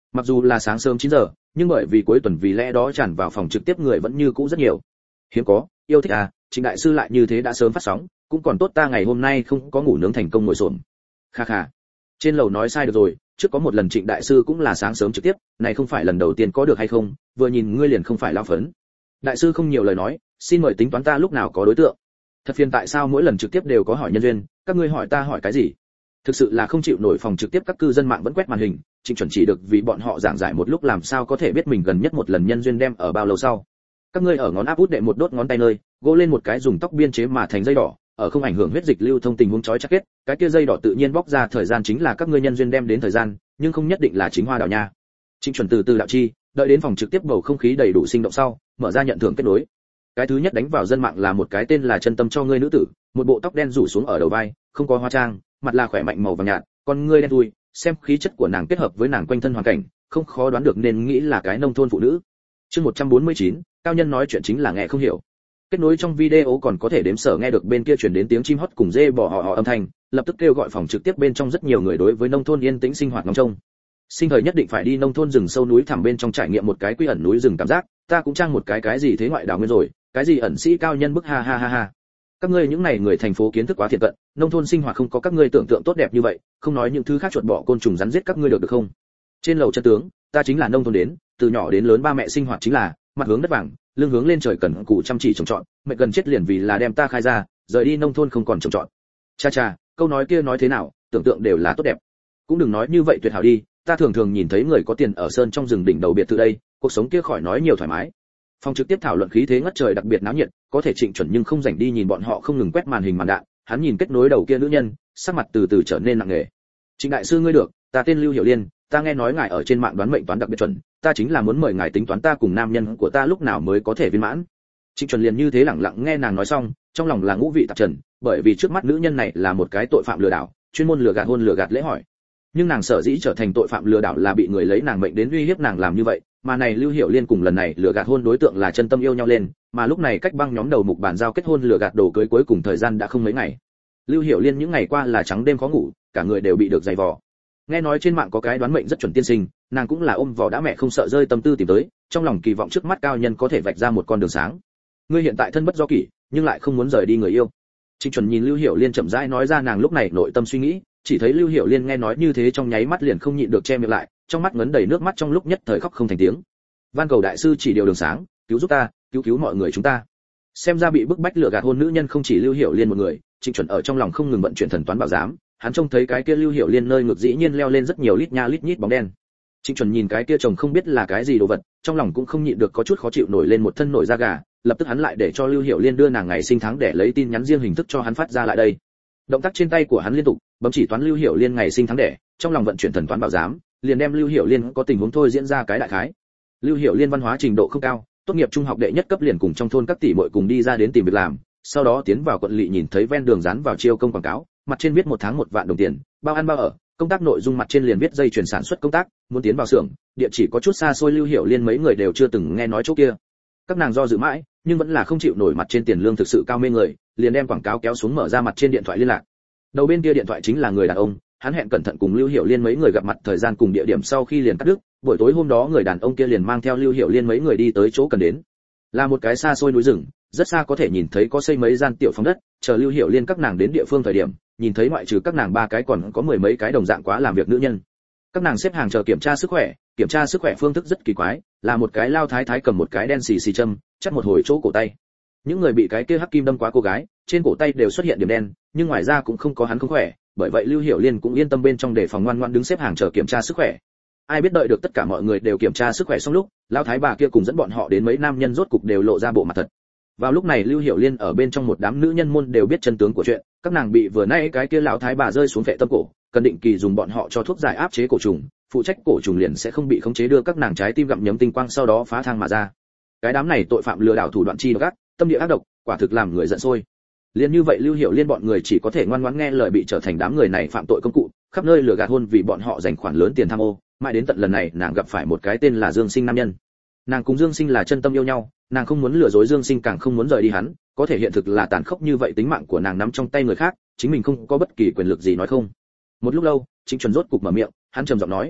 Mặc dù là sáng sớm 9 giờ, nhưng bởi vì cuối tuần vì lẽ đó tràn vào phòng trực tiếp người vẫn như cũ rất nhiều. Hiếm có, yêu thích à, Trịnh đại sư lại như thế đã sớm phát sóng, cũng còn tốt ta ngày hôm nay không có ngủ nướng thành công ngồi xổm. Kha kha. Trên lầu nói sai được rồi, trước có một lần Trịnh đại sư cũng là sáng sớm trực tiếp, này không phải lần đầu tiên có được hay không, vừa nhìn ngươi liền không phải lao phấn. Đại sư không nhiều lời nói, xin mời tính toán ta lúc nào có đối tượng. Thật phiền tại sao mỗi lần trực tiếp đều có hỏi nhân duyên, các ngươi hỏi ta hỏi cái gì? Thực sự là không chịu nổi phòng trực tiếp các cư dân mạng vẫn quét màn hình, Trịnh chuẩn chỉ được vì bọn họ giảng giải một lúc làm sao có thể biết mình gần nhất một lần nhân duyên đem ở bao lâu sau. Các ngươi ở ngón áp út đệ một đốt ngón tay nơi, gỗ lên một cái dùng tóc biên chế mà thành dây đỏ, ở không ảnh hưởng huyết dịch lưu thông tình huống chói chắc kết, cái kia dây đỏ tự nhiên bóc ra thời gian chính là các ngươi nhân duyên đem đến thời gian, nhưng không nhất định là chính hoa đào nha. Trịnh chuẩn từ từ đạo chi, đợi đến phòng trực tiếp bầu không khí đầy đủ sinh động sau, mở ra nhận thưởng kết nối. Cái thứ nhất đánh vào dân mạng là một cái tên là chân tâm cho ngươi nữ tử, một bộ tóc đen rủ xuống ở đầu vai, không có hóa trang, mặt là khỏe mạnh màu vàng nhạt, con ngươi đen thui, xem khí chất của nàng kết hợp với nàng quanh thân hoàn cảnh, không khó đoán được nên nghĩ là cái nông thôn phụ nữ. Chương 149, cao nhân nói chuyện chính là nghe không hiểu. Kết nối trong video còn có thể đếm sở nghe được bên kia truyền đến tiếng chim hót cùng dê bò họ âm thanh, lập tức kêu gọi phòng trực tiếp bên trong rất nhiều người đối với nông thôn yên tĩnh sinh hoạt ngóng trông. Sinh thời nhất định phải đi nông thôn rừng sâu núi thẳm bên trong trải nghiệm một cái quy ẩn núi rừng cảm giác, ta cũng trang một cái gì thế ngoại đảo nguyên rồi, cái gì ẩn sĩ cao nhân bức ha ha ha ha. Các ngươi những này người thành phố kiến thức quá thiệt cận, nông thôn sinh hoạt không có các ngươi tưởng tượng tốt đẹp như vậy, không nói những thứ khác chuột bọ côn trùng rắn giết các ngươi được không? Trên lầu chân tướng, ta chính là nông thôn đến, từ nhỏ đến lớn ba mẹ sinh hoạt chính là mặt hướng đất vàng, lưng hướng lên trời cần cù chăm chỉ trồng trọt, mẹ gần chết liền vì là đem ta khai ra, rời đi nông thôn không còn trồng trọt. Cha cha, câu nói kia nói thế nào, tưởng tượng đều là tốt đẹp. Cũng đừng nói như vậy tuyệt hảo đi, ta thường thường nhìn thấy người có tiền ở sơn trong rừng đỉnh đầu biệt thự đây, cuộc sống kia khỏi nói nhiều thoải mái. Phòng trực tiếp thảo luận khí thế ngất trời đặc biệt náo nhiệt, có thể Trịnh chuẩn nhưng không rảnh đi nhìn bọn họ không ngừng quét màn hình màn đạn, hắn nhìn kết nối đầu kia nữ nhân, sắc mặt từ từ trở nên nặng nề. Trịnh đại sư ngươi được, ta tên Lưu Hiểu Liên, ta nghe nói ngài ở trên mạng đoán mệnh toán đặc biệt chuẩn, ta chính là muốn mời ngài tính toán ta cùng nam nhân của ta lúc nào mới có thể viên mãn. Trịnh chuẩn liền như thế lặng lặng nghe nàng nói xong, trong lòng là ngũ vị tạp trần, bởi vì trước mắt nữ nhân này là một cái tội phạm lừa đảo, chuyên môn lừa gạt hôn lừa gạt lễ hỏi. Nhưng nàng sở dĩ trở thành tội phạm lừa đảo là bị người lấy nàng mệnh đến uy hiếp nàng làm như vậy, mà này Lưu Hiểu Liên cùng lần này lừa gạt hôn đối tượng là chân tâm yêu nhau lên, mà lúc này cách băng nhóm đầu mục bàn giao kết hôn lừa gạt đồ cưới cuối cùng thời gian đã không mấy ngày. Lưu Hiểu Liên những ngày qua là trắng đêm khó ngủ, cả người đều bị được dày vò. Nghe nói trên mạng có cái đoán mệnh rất chuẩn tiên sinh, nàng cũng là ôm vò đã mẹ không sợ rơi tâm tư tìm tới, trong lòng kỳ vọng trước mắt cao nhân có thể vạch ra một con đường sáng. Ngươi hiện tại thân bất do kỷ, nhưng lại không muốn rời đi người yêu. Trịnh chuẩn nhìn Lưu Hiểu Liên chậm rãi nói ra nàng lúc này nội tâm suy nghĩ, chỉ thấy Lưu Hiểu Liên nghe nói như thế trong nháy mắt liền không nhịn được che miệng lại, trong mắt ngấn đầy nước mắt trong lúc nhất thời khóc không thành tiếng. Van cầu đại sư chỉ điều đường sáng, cứu giúp ta, cứu mọi người chúng ta. Xem ra bị bức bách lừa gạt hôn nữ nhân không chỉ Lưu Hiểu Liên một người, Trịnh chuẩn ở trong lòng không ngừng vận chuyển thần toán bảo giám, hắn trông thấy cái kia Lưu Hiểu Liên nơi ngực dĩ nhiên leo lên rất nhiều lít nha lít nhít bóng đen. Trịnh chuẩn nhìn cái kia chồng không biết là cái gì đồ vật, trong lòng cũng không nhịn được có chút khó chịu nổi lên một thân nổi da gà, lập tức hắn lại để cho Lưu Hiểu Liên đưa nàng ngày sinh tháng để lấy tin nhắn riêng hình thức cho hắn phát ra lại đây. Động tác trên tay của hắn liên tục bấm chỉ toán Lưu Hiểu Liên ngày sinh tháng đẻ, trong lòng vận chuyển thần toán bảo giám, liền đem Lưu Hiểu Liên có tình huống thôi diễn ra cái đại khái. Lưu Hiểu Liên văn hóa trình độ không cao, tốt nghiệp trung học đệ nhất cấp liền cùng trong thôn các tỷ muội cùng đi ra đến tìm việc làm, sau đó tiến vào quận lỵ nhìn thấy ven đường dán vào chiêu công quảng cáo, mặt trên viết 1 tháng 1 vạn đồng tiền, bao ăn bao ở, công tác nội dung mặt trên liền viết dây chuyển sản xuất công tác, muốn tiến vào xưởng, địa chỉ có chút xa xôi Lưu Hiểu Liên mấy người đều chưa từng nghe nói chỗ kia. Các nàng do dự mãi, nhưng vẫn là không chịu nổi mặt trên tiền lương thực sự cao mê người, liền đem quảng cáo kéo xuống mở ra mặt trên điện thoại liên lạc. Đầu bên kia điện thoại chính là người đàn ông, hắn hẹn cẩn thận cùng Lưu Hiểu Liên mấy người gặp mặt thời gian cùng địa điểm sau khi liền cắt đứt, buổi tối hôm đó người đàn ông kia liền mang theo Lưu Hiểu Liên mấy người đi tới chỗ cần đến. Là một cái xa xôi núi rừng, rất xa có thể nhìn thấy có xây mấy gian tiểu phòng đất, chờ Lưu Hiểu Liên các nàng đến địa phương thời điểm, nhìn thấy ngoại trừ các nàng 3 cái còn có 10 mấy cái đồng dạng quá làm việc nữ nhân. Các nàng xếp hàng chờ kiểm tra sức khỏe phương thức rất kỳ quái, là một cái lao thái thái cầm một cái đen xì xì châm, chắt một hồi chỗ cổ tay. Những người bị cái kia hắc kim đâm quá cô gái, trên cổ tay đều xuất hiện điểm đen, nhưng ngoài ra cũng không có hắn không khỏe, bởi vậy Lưu Hiểu Liên cũng yên tâm bên trong để phòng ngoan ngoãn đứng xếp hàng chờ kiểm tra sức khỏe. Ai biết đợi được tất cả mọi người đều kiểm tra sức khỏe xong lúc, lão thái bà kia cùng dẫn bọn họ đến mấy nam nhân rốt cục đều lộ ra bộ mặt thật. Vào lúc này Lưu Hiểu Liên ở bên trong một đám nữ nhân môn đều biết chân tướng của chuyện, các nàng bị vừa nãy cái kia lão thái bà rơi xuống phệ tâm cổ, cần định kỳ dùng bọn họ cho thuốc giải áp chế cổ trùng, phụ trách cổ trùng liền sẽ không bị khống chế đưa các nàng trái tim gặm nhấm tinh quang sau đó phá thang mà ra. Cái đám này tội phạm lừa đảo thủ đoạn chi độc ác, tâm địa ác độc, quả thực làm người giận sôi. Liên như vậy Lưu Hiểu Liên bọn người chỉ có thể ngoan ngoãn nghe lời bị trở thành đám người này phạm tội công cụ, khắp nơi lừa gạt hôn vì bọn họ dành khoản lớn tiền tham ô, mãi đến tận lần này nàng gặp phải một cái tên là Dương Sinh nam nhân. Nàng cùng Dương Sinh là chân tâm yêu nhau, nàng không muốn lừa dối Dương Sinh càng không muốn rời đi hắn, có thể hiện thực là tàn khốc như vậy tính mạng của nàng nắm trong tay người khác, chính mình không có bất kỳ quyền lực gì nói không. Một lúc lâu, Trịnh chuẩn rốt cục mở miệng, hắn trầm giọng nói: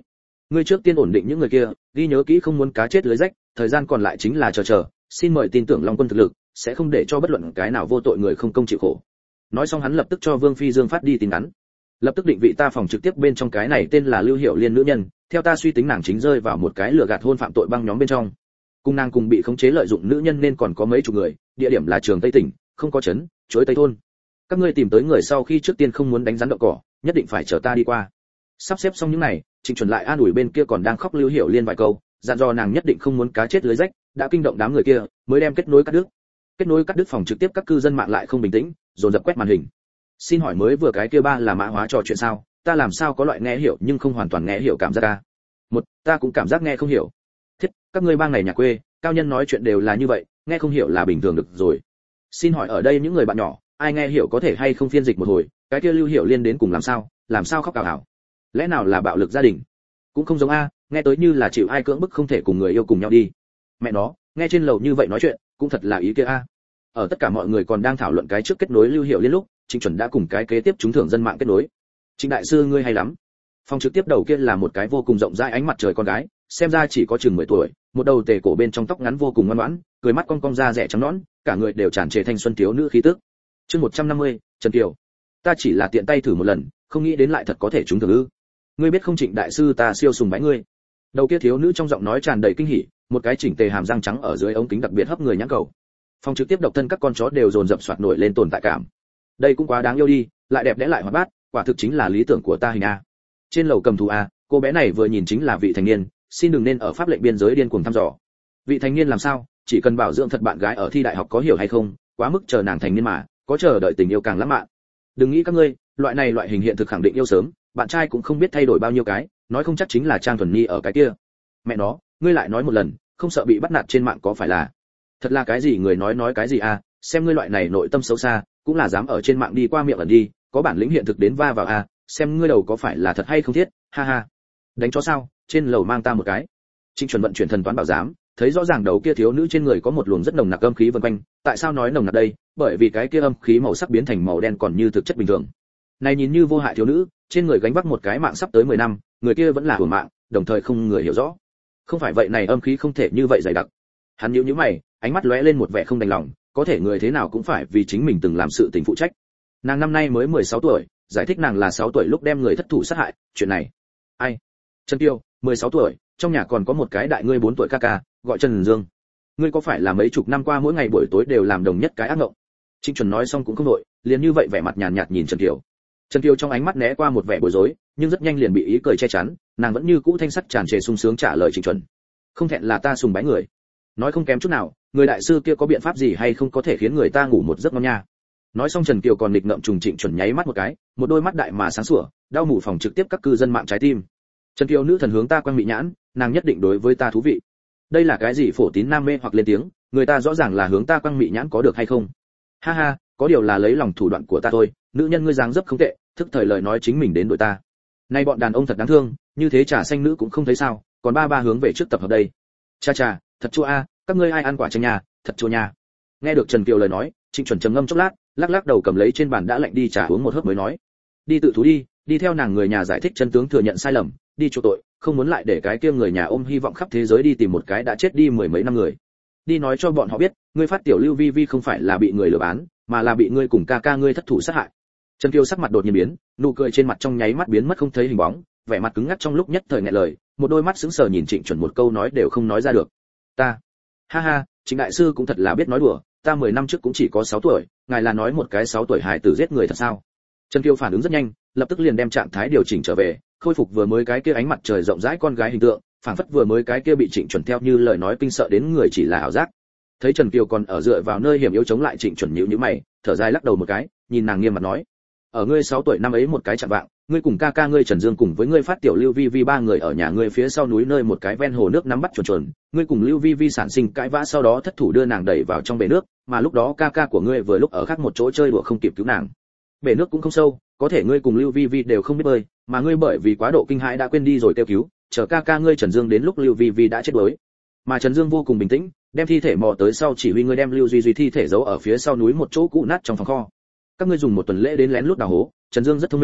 ngươi trước tiên ổn định những người kia, ghi nhớ kỹ không muốn cá chết lưới rách, thời gian còn lại chính là chờ, xin mời tin tưởng Long Quân thực lực, sẽ không để cho bất luận cái nào vô tội người không công chịu khổ. Nói xong hắn lập tức cho Vương Phi Dương phát đi tin nhắn. Lập tức định vị ta phòng trực tiếp bên trong cái này tên là Lưu Hiểu Liên nữ nhân, theo ta suy tính nàng chính rơi vào một cái lừa gạt hôn phạm tội băng nhóm bên trong. Cùng nàng cùng bị khống chế lợi dụng nữ nhân nên còn có mấy chục người, địa điểm là trường Tây tỉnh, không có trấn, chuối Tây thôn. Các ngươi tìm tới người sau khi trước tiên không muốn đánh rắn đậu cỏ, nhất định phải chờ ta đi qua. Sắp xếp xong những này, Trịnh Chuẩn lại an ủi bên kia còn đang khóc Lưu Hiểu Liên vài câu, dặn dò nàng nhất định không muốn cá chết lưới rách, đã kinh động đám người kia, mới đem kết nối cắt đứt phòng trực tiếp các cư dân mạng lại không bình tĩnh, dồn dập quét màn hình. Xin hỏi mới vừa cái kia ba là mã hóa trò chuyện sao? Ta làm sao có loại nghe hiểu nhưng không hoàn toàn nghe hiểu cảm giác a? Một, ta cũng cảm giác nghe không hiểu. Thiết, các ngươi bang này nhà quê, cao nhân nói chuyện đều là như vậy, nghe không hiểu là bình thường được rồi. Xin hỏi ở đây những người bạn nhỏ, ai nghe hiểu có thể hay không phiên dịch một hồi, cái kia Lưu Hiểu Liên đến cùng làm sao khóc cào ảo? Lẽ nào là bạo lực gia đình? Cũng không giống a, nghe tới như là chịu ai cưỡng bức không thể cùng người yêu cùng nhau đi. Mẹ nó, nghe trên lầu như vậy nói chuyện, cũng thật là ý kia a. Ở tất cả mọi người còn đang thảo luận cái trước kết nối Lưu Hiểu Liên lúc, Trịnh Chuẩn đã cùng cái kế tiếp trúng thưởng dân mạng kết nối. Trịnh đại sư ngươi hay lắm. Phòng trực tiếp đầu kia là một cái vô cùng rộng rãi ánh mặt trời con gái, xem ra chỉ có chừng 10 tuổi, một đầu tề cổ bên trong tóc ngắn vô cùng ngoan ngoãn, cười mắt cong cong da rẻ trắng nõn, cả người đều tràn trề thanh xuân thiếu nữ khí tức. Chương 150, Trần Kiều. Ta chỉ là tiện tay thử một lần, không nghĩ đến lại thật có thể trúng thưởng ư? Ngươi biết không Trịnh đại sư ta siêu sùng bái ngươi. Đầu kia thiếu nữ trong giọng nói tràn đầy kinh hỉ, một cái chỉnh tề hàm răng trắng ở dưới ống kính đặc biệt hấp người nhãn cầu. Phòng trực tiếp độc thân các con chó đều dồn dập soạt nổi lên tồn tại cảm. Đây cũng quá đáng yêu đi, lại đẹp đẽ lại hoạt bát, quả thực chính là lý tưởng của ta hình a. Trên lầu cầm thú a, cô bé này vừa nhìn chính là vị thành niên, xin đừng nên ở pháp lệnh biên giới điên cuồng thăm dò. Vị thành niên làm sao, chỉ cần bảo dưỡng thật bạn gái ở thi đại học có hiểu hay không, quá mức chờ nàng thành niên mà, có chờ đợi tình yêu càng lãng mạn. Đừng nghĩ các ngươi, loại hình hiện thực khẳng định yêu sớm, bạn trai cũng không biết thay đổi bao nhiêu cái, nói không chắc chính là Trang Thuần Nhi ở cái kia. Mẹ nó, ngươi lại nói một lần, không sợ bị bắt nạt trên mạng có phải là? Thật là cái gì người nói cái gì a, xem ngươi loại này nội tâm xấu xa, cũng là dám ở trên mạng đi qua miệng ẩn đi, có bản lĩnh hiện thực đến va vào a, xem ngươi đầu có phải là thật hay không thiết, ha ha. Đánh chó sao, trên lầu mang ta một cái. Trịnh Chuẩn vận chuyển thần toán bảo giám, thấy rõ ràng đầu kia thiếu nữ trên người có một luồng rất nồng nặc âm khí vần quanh, tại sao nói nồng nặc đây? Bởi vì cái kia âm khí màu sắc biến thành màu đen còn như thực chất bình thường. Này nhìn như vô hại thiếu nữ, trên người gánh vác một cái mạng sắp tới 10 năm, người kia vẫn là hưởng mạng, đồng thời không người hiểu rõ. Không phải vậy này âm khí không thể như vậy dày đặc. Hắn nhíu mày, ánh mắt lóe lên một vẻ không đành lòng, có thể người thế nào cũng phải vì chính mình từng làm sự tình phụ trách. Nàng năm nay mới 16 tuổi, giải thích nàng là 6 tuổi lúc đem người thất thủ sát hại, chuyện này. Ai? Trần Tiêu, 16 tuổi, trong nhà còn có một cái đại ngươi 4 tuổi ca ca, gọi Trần Dương. Ngươi có phải là mấy chục năm qua mỗi ngày buổi tối đều làm đồng nhất cái ác mộng? Trịnh Chuẩn nói xong cũng không đội, liền như vậy vẻ mặt nhàn nhạt nhìn Trần Tiêu. Trần Tiêu trong ánh mắt né qua một vẻ bối rối, nhưng rất nhanh liền bị ý cười che chắn, nàng vẫn như cũ thanh sắc tràn trề sung sướng trả lời Trịnh Chuẩn. Không thẹn là ta sùng bái người. Nói không kém chút nào, người đại sư kia có biện pháp gì hay không có thể khiến người ta ngủ một giấc ngon nha. Nói xong Trần Kiều còn nghịch ngợm trùng Trịnh Chuẩn nháy mắt một cái, một đôi mắt đại mà sáng sủa, đau mù phòng trực tiếp các cư dân mạng trái tim. Trần Kiều nữ thần hướng ta quang mị nhãn, nàng nhất định đối với ta thú vị. Đây là cái gì phổ tín nam mê hoặc lên tiếng, người ta rõ ràng là hướng ta quang mị nhãn có được hay không? Ha ha, có điều là lấy lòng thủ đoạn của ta thôi, nữ nhân ngươi dáng dấp không tệ, thức thời lời nói chính mình đến đội ta. Nay bọn đàn ông thật đáng thương, như thế trà xanh nữ cũng không thấy sao, còn ba hướng về trước tập hợp đây. Cha cha, thật chua a, các ngươi ai ăn quả chanh nhà, thật chua nha. Nghe được Trần Kiều lời nói, Trịnh Chuẩn trầm ngâm chốc lát, lắc đầu cầm lấy trên bàn đã lạnh đi trà uống một hớp mới nói: đi tự thú đi theo nàng người nhà giải thích chân tướng thừa nhận sai lầm, đi chuộc tội, không muốn lại để cái kia người nhà ôm hy vọng khắp thế giới đi tìm một cái đã chết đi mười mấy năm người. Đi nói cho bọn họ biết, ngươi phát tiểu Lưu Vi Vi không phải là bị người lừa bán, mà là bị ngươi cùng ca ca ngươi thất thủ sát hại. Trần Kiều sắc mặt đột nhiên biến, nụ cười trên mặt trong nháy mắt biến mất không thấy hình bóng, vẻ mặt cứng ngắc trong lúc nhất thời nghẹn lời, một đôi mắt sững sờ nhìn Trịnh Chuẩn một câu nói đều không nói ra được. Ta, ha ha, Trịnh đại sư cũng thật là biết nói đùa, ta 10 năm trước cũng chỉ có 6 tuổi, ngài là nói một cái 6 tuổi hài tử giết người thật sao? Trần Kiều phản ứng rất nhanh, lập tức liền đem trạng thái điều chỉnh trở về, khôi phục vừa mới cái kia ánh mặt trời rộng rãi con gái hình tượng, phảng phất vừa mới cái kia bị Trịnh Chuẩn theo như lời nói kinh sợ đến người chỉ là ảo giác. Thấy Trần Kiều còn ở dựa vào nơi hiểm yếu chống lại Trịnh Chuẩn nhíu mày, thở dài lắc đầu một cái, nhìn nàng nghiêm mặt nói: ở ngươi 6 tuổi năm ấy một cái chạng vạng, ngươi cùng ca ca ngươi Trần Dương cùng với ngươi phát tiểu Lưu Vi Vi ba người ở nhà ngươi phía sau núi nơi một cái ven hồ nước nắm bắt chuồn, ngươi cùng Lưu Vi Vi sản sinh cãi vã, sau đó thất thủ đưa nàng đẩy vào trong bể nước, mà lúc đó ca ca của ngươi vừa lúc ở khác một chỗ chơi đùa không kịp cứu nàng. Bể nước cũng không sâu, có thể ngươi cùng Lưu Vi Vi đều không biết bơi, mà ngươi bởi vì quá độ kinh hãi đã quên đi rồi kêu cứu, chờ ca ca ngươi Trần Dương đến lúc Lưu Vi Vi đã chết đuối. Mà Trần Dương vô cùng bình tĩnh, đem thi thể mò tới sau chỉ huy ngươi đem Lưu Duy Duy thi thể giấu ở phía sau núi một chỗ cũ nát trong phòng kho. Các ngươi dùng một tuần lễ đến lén lút đào hố, Trần Dương rất thông minh,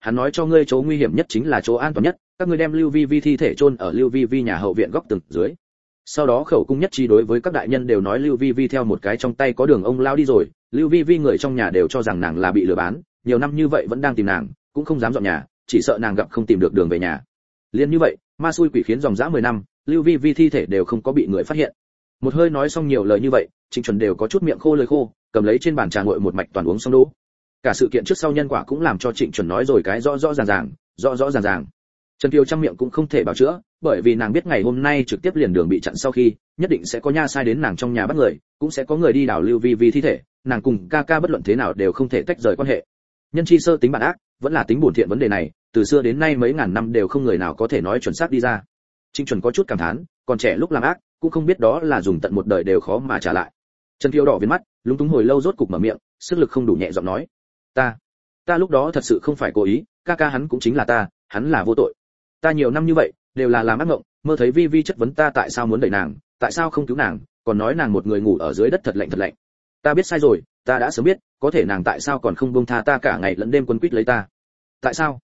hắn nói cho ngươi chỗ nguy hiểm nhất chính là chỗ an toàn nhất, các ngươi đem Lưu Vi Vi thi thể chôn ở Lưu Vi Vi nhà hậu viện góc tường dưới. Sau đó khẩu cung nhất trí đối với các đại nhân đều nói Lưu Vi Vi theo một cái trong tay có đường ông lao đi rồi, Lưu Vi Vi người trong nhà đều cho rằng nàng là bị lừa bán, nhiều năm như vậy vẫn đang tìm nàng, cũng không dám dọn nhà, chỉ sợ nàng gặp không tìm được đường về nhà. Liên như vậy, ma xui quỷ khiến dòng dã 10 năm, Lưu Vi Vi thi thể đều không có bị người phát hiện. Một hơi nói xong nhiều lời như vậy, Trịnh Chuẩn đều có chút miệng khô lưỡi khô, cầm lấy trên bàn trà nguội một mạch toàn uống xong đỗ. Cả sự kiện trước sau nhân quả cũng làm cho Trịnh Chuẩn nói rồi cái rõ rõ ràng. Trần Kiều trong miệng cũng không thể bảo chữa, bởi vì nàng biết ngày hôm nay trực tiếp liền đường bị chặn sau khi, nhất định sẽ có nha sai đến nàng trong nhà bắt người, cũng sẽ có người đi đào Lưu Vi Vi thi thể, nàng cùng ca ca bất luận thế nào đều không thể tách rời quan hệ. Nhân chi sơ tính bản ác, vẫn là tính bổn thiện vấn đề này, từ xưa đến nay mấy ngàn năm đều không người nào có thể nói chuẩn xác đi ra. Trịnh Chuẩn có chút cảm thán, còn trẻ lúc làm ác, cũng không biết đó là dùng tận một đời đều khó mà trả lại. Trần Kiều đỏ viền mắt, lúng túng hồi lâu rốt cục mở miệng, sức lực không đủ nhẹ giọng nói, ta lúc đó thật sự không phải cố ý, ca ca hắn cũng chính là ta, hắn là vô tội. Ta nhiều năm như vậy đều là làm ác mộng, mơ thấy Vi Vi chất vấn ta tại sao muốn đẩy nàng, tại sao không cứu nàng, còn nói nàng một người ngủ ở dưới đất thật lạnh. Ta biết sai rồi, ta đã sớm biết, có thể nàng tại sao còn không buông tha ta cả ngày lẫn đêm quấn quýt lấy ta. Tại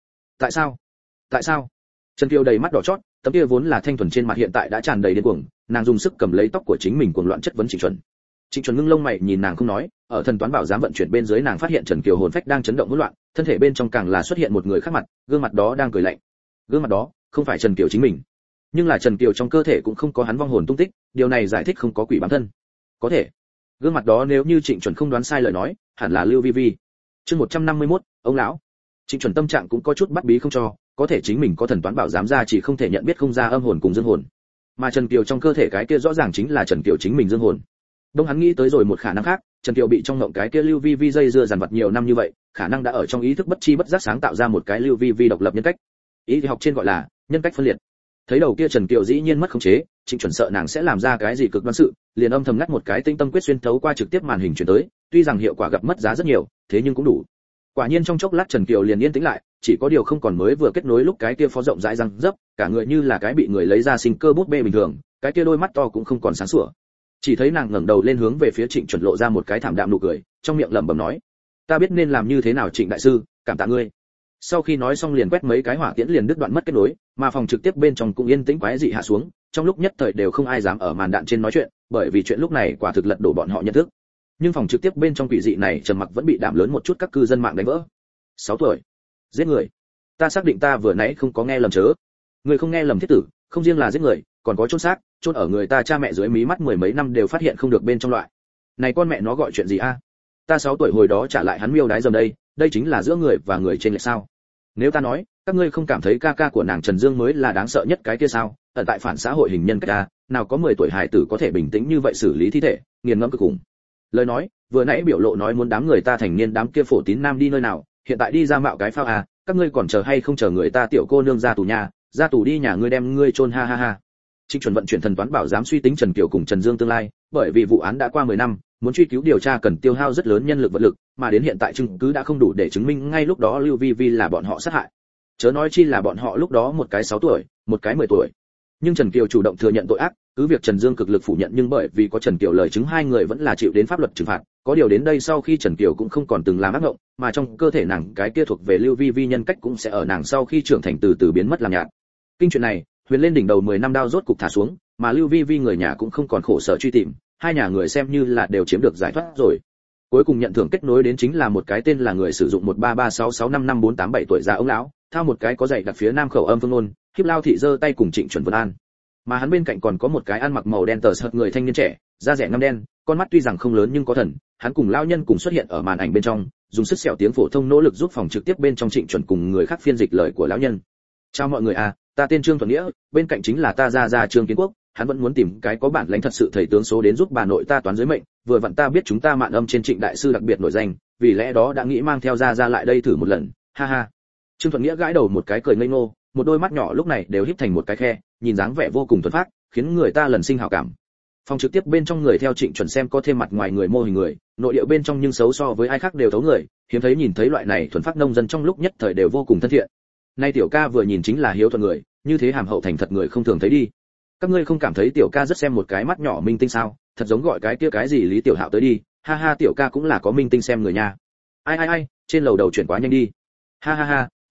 sao? Trần Kiều đầy mắt đỏ chót, tấm kia vốn là thanh thuần trên mặt hiện tại đã tràn đầy điên cuồng, nàng dùng sức cầm lấy tóc của chính mình cuồng loạn chất vấn Trịnh Chuẩn. Trịnh Chuẩn ngưng lông mày nhìn nàng không nói, ở thần toán bảo giám vận chuyển bên dưới nàng phát hiện Trần Kiều hồn phách đang chấn động hỗn loạn, thân thể bên trong càng là xuất hiện một người khác mặt, gương mặt đó đang cười lạnh. Gương mặt đó không phải Trần Kiều chính mình, nhưng là Trần Kiều trong cơ thể cũng không có hắn vong hồn tung tích, điều này giải thích không có quỷ bám thân. Có thể, gương mặt đó nếu như Trịnh Chuẩn không đoán sai lời nói, hẳn là Lưu Vi Vi. Chương 151, ông lão. Trịnh Chuẩn tâm trạng cũng có chút bắt bí không cho, có thể chính mình có thần toán bảo giám ra chỉ không thể nhận biết không ra âm hồn cùng dương hồn, mà Trần Kiều trong cơ thể cái kia rõ ràng chính là Trần Kiều chính mình dương hồn. Đông hắn nghĩ tới rồi một khả năng khác, Trần Kiều bị trong ngộng cái kia Lưu Vi Vi dây dưa dằn vặt nhiều năm như vậy, khả năng đã ở trong ý thức bất chi bất giác sáng tạo ra một cái Lưu Vi Vi độc lập nhân cách. Ý thì học trên gọi là nhân cách phân liệt. Thấy đầu kia Trần Kiều dĩ nhiên mất khống chế, Trịnh Chuẩn sợ nàng sẽ làm ra cái gì cực đoan sự, liền âm thầm ngắt một cái tinh tâm quyết xuyên thấu qua trực tiếp màn hình truyền tới, tuy rằng hiệu quả gặp mất giá rất nhiều, thế nhưng cũng đủ. Quả nhiên trong chốc lát Trần Kiều liền yên tĩnh lại, chỉ có điều không còn mới vừa kết nối lúc cái kia phó rộng rãi răng dấp, cả người như là cái bị người lấy ra sinh cơ bút bê bình thường, cái kia đôi mắt to cũng không còn sáng sủa. Chỉ thấy nàng ngẩng đầu lên hướng về phía Trịnh Chuẩn lộ ra một cái thảm đạm nụ cười, trong miệng lẩm bẩm nói: "Ta biết nên làm như thế nào Trịnh đại sư, cảm tạ ngươi." Sau khi nói xong liền quét mấy cái hỏa tiễn liền đứt đoạn mất kết nối, mà phòng trực tiếp bên trong cũng yên tĩnh quái dị hạ xuống, trong lúc nhất thời đều không ai dám ở màn đạn trên nói chuyện, bởi vì chuyện lúc này quả thực lật đổ bọn họ nhận thức. Nhưng phòng trực tiếp bên trong quỷ dị này trầm mặc vẫn bị đảm lớn một chút các cư dân mạng đánh vỡ. 6 tuổi, giết người. Ta xác định ta vừa nãy không có nghe lầm chớ. Người không nghe lầm thiết tử, không riêng là giết người, còn có chôn xác, chôn ở người ta cha mẹ dưới mí mắt mười mấy năm đều phát hiện không được bên trong loại. Này con mẹ nó gọi chuyện gì a? Ta 6 tuổi hồi đó trả lại hắn miêu đái dầm đây chính là giữa người và người trên lệch sao? Nếu ta nói, các ngươi không cảm thấy ca ca của nàng Trần Dương mới là đáng sợ nhất cái kia sao? Ở tại phản xã hội hình nhân cách a, nào có 10 tuổi hài tử có thể bình tĩnh như vậy xử lý thi thể, nghiền ngẫm cực khủng. Lời nói, vừa nãy biểu lộ nói muốn đám người ta thành niên đám kia phổ tín nam đi nơi nào, hiện tại đi ra mạo cái phao à, các ngươi còn chờ hay không chờ người ta tiểu cô nương ra tù nhà, ra tù đi nhà ngươi đem ngươi chôn ha ha ha. Trịnh Chuẩn vận chuyển thần toán bảo giám suy tính Trần Kiều cùng Trần Dương tương lai, bởi vì vụ án đã qua 10 năm, muốn truy cứu điều tra cần tiêu hao rất lớn nhân lực vật lực, mà đến hiện tại chứng cứ đã không đủ để chứng minh ngay lúc đó Lưu Vi Vi là bọn họ sát hại. Chớ nói chi là bọn họ lúc đó một cái 6 tuổi, một cái 10 tuổi. Nhưng Trần Kiều chủ động thừa nhận tội ác, cứ việc Trần Dương cực lực phủ nhận nhưng bởi vì có Trần Kiều lời chứng hai người vẫn là chịu đến pháp luật trừng phạt, có điều đến đây sau khi Trần Kiều cũng không còn từng làm ác mộng, mà trong cơ thể nàng cái kia thuộc về Lưu Vi Vi nhân cách cũng sẽ ở nàng sau khi trưởng thành từ từ biến mất làm nhạt. Kinh chuyện này, huyền lên đỉnh đầu 10 năm đao rốt cục thả xuống, mà Lưu Vi Vi người nhà cũng không còn khổ sở truy tìm, hai nhà người xem như là đều chiếm được giải thoát rồi. Cuối cùng nhận thưởng kết nối đến chính là một cái tên là người sử dụng 1336655487 tuổi già ông lão, thao một cái có dạy đặt phía nam khẩu âm phương ngôn, khiếp lao thị giơ tay cùng Trịnh Chuẩn Vân An. Mà hắn bên cạnh còn có một cái ăn mặc màu đen tờ sợt người thanh niên trẻ, da rẻ ngăm đen, con mắt tuy rằng không lớn nhưng có thần, hắn cùng lão nhân cùng xuất hiện ở màn ảnh bên trong, dùng sức sẹo tiếng phổ thông nỗ lực giúp phòng trực tiếp bên trong Trịnh Chuẩn cùng người khác phiên dịch lời của lão nhân. Chào mọi người à, ta tên Trương Thuận Nghĩa, bên cạnh chính là ta gia Trương Kiến Quốc, hắn vẫn muốn tìm cái có bản lãnh thật sự thầy tướng số đến giúp bà nội ta toán dưới mệnh, vừa vặn ta biết chúng ta mạn âm trên Trịnh đại sư đặc biệt nổi danh, vì lẽ đó đã nghĩ mang theo gia lại đây thử một lần, ha ha. Trương Thuận Nghĩa gãi đầu một cái cười ngây ngô, một đôi mắt nhỏ lúc này đều híp thành một cái khe, nhìn dáng vẻ vô cùng thuần phác, khiến người ta lần sinh hảo cảm. Phòng trực tiếp bên trong người theo Trịnh Chuẩn xem có thêm mặt ngoài người mô hình người, nội địa bên trong nhưng xấu so với ai khác đều thấu người, hiếm thấy nhìn thấy loại này thuần phác nông dân trong lúc nhất thời đều vô cùng thân thiện. Nay tiểu ca vừa nhìn chính là hiếu thuận người, như thế hàm hậu thành thật người không thường thấy đi. Các ngươi không cảm thấy tiểu ca rất xem một cái mắt nhỏ minh tinh sao? Thật giống gọi cái kia cái gì Lý Tiểu Hạo tới đi, ha ha tiểu ca cũng là có minh tinh xem người nha. Ai, trên lầu đầu chuyển quá nhanh đi. Ha ha ha,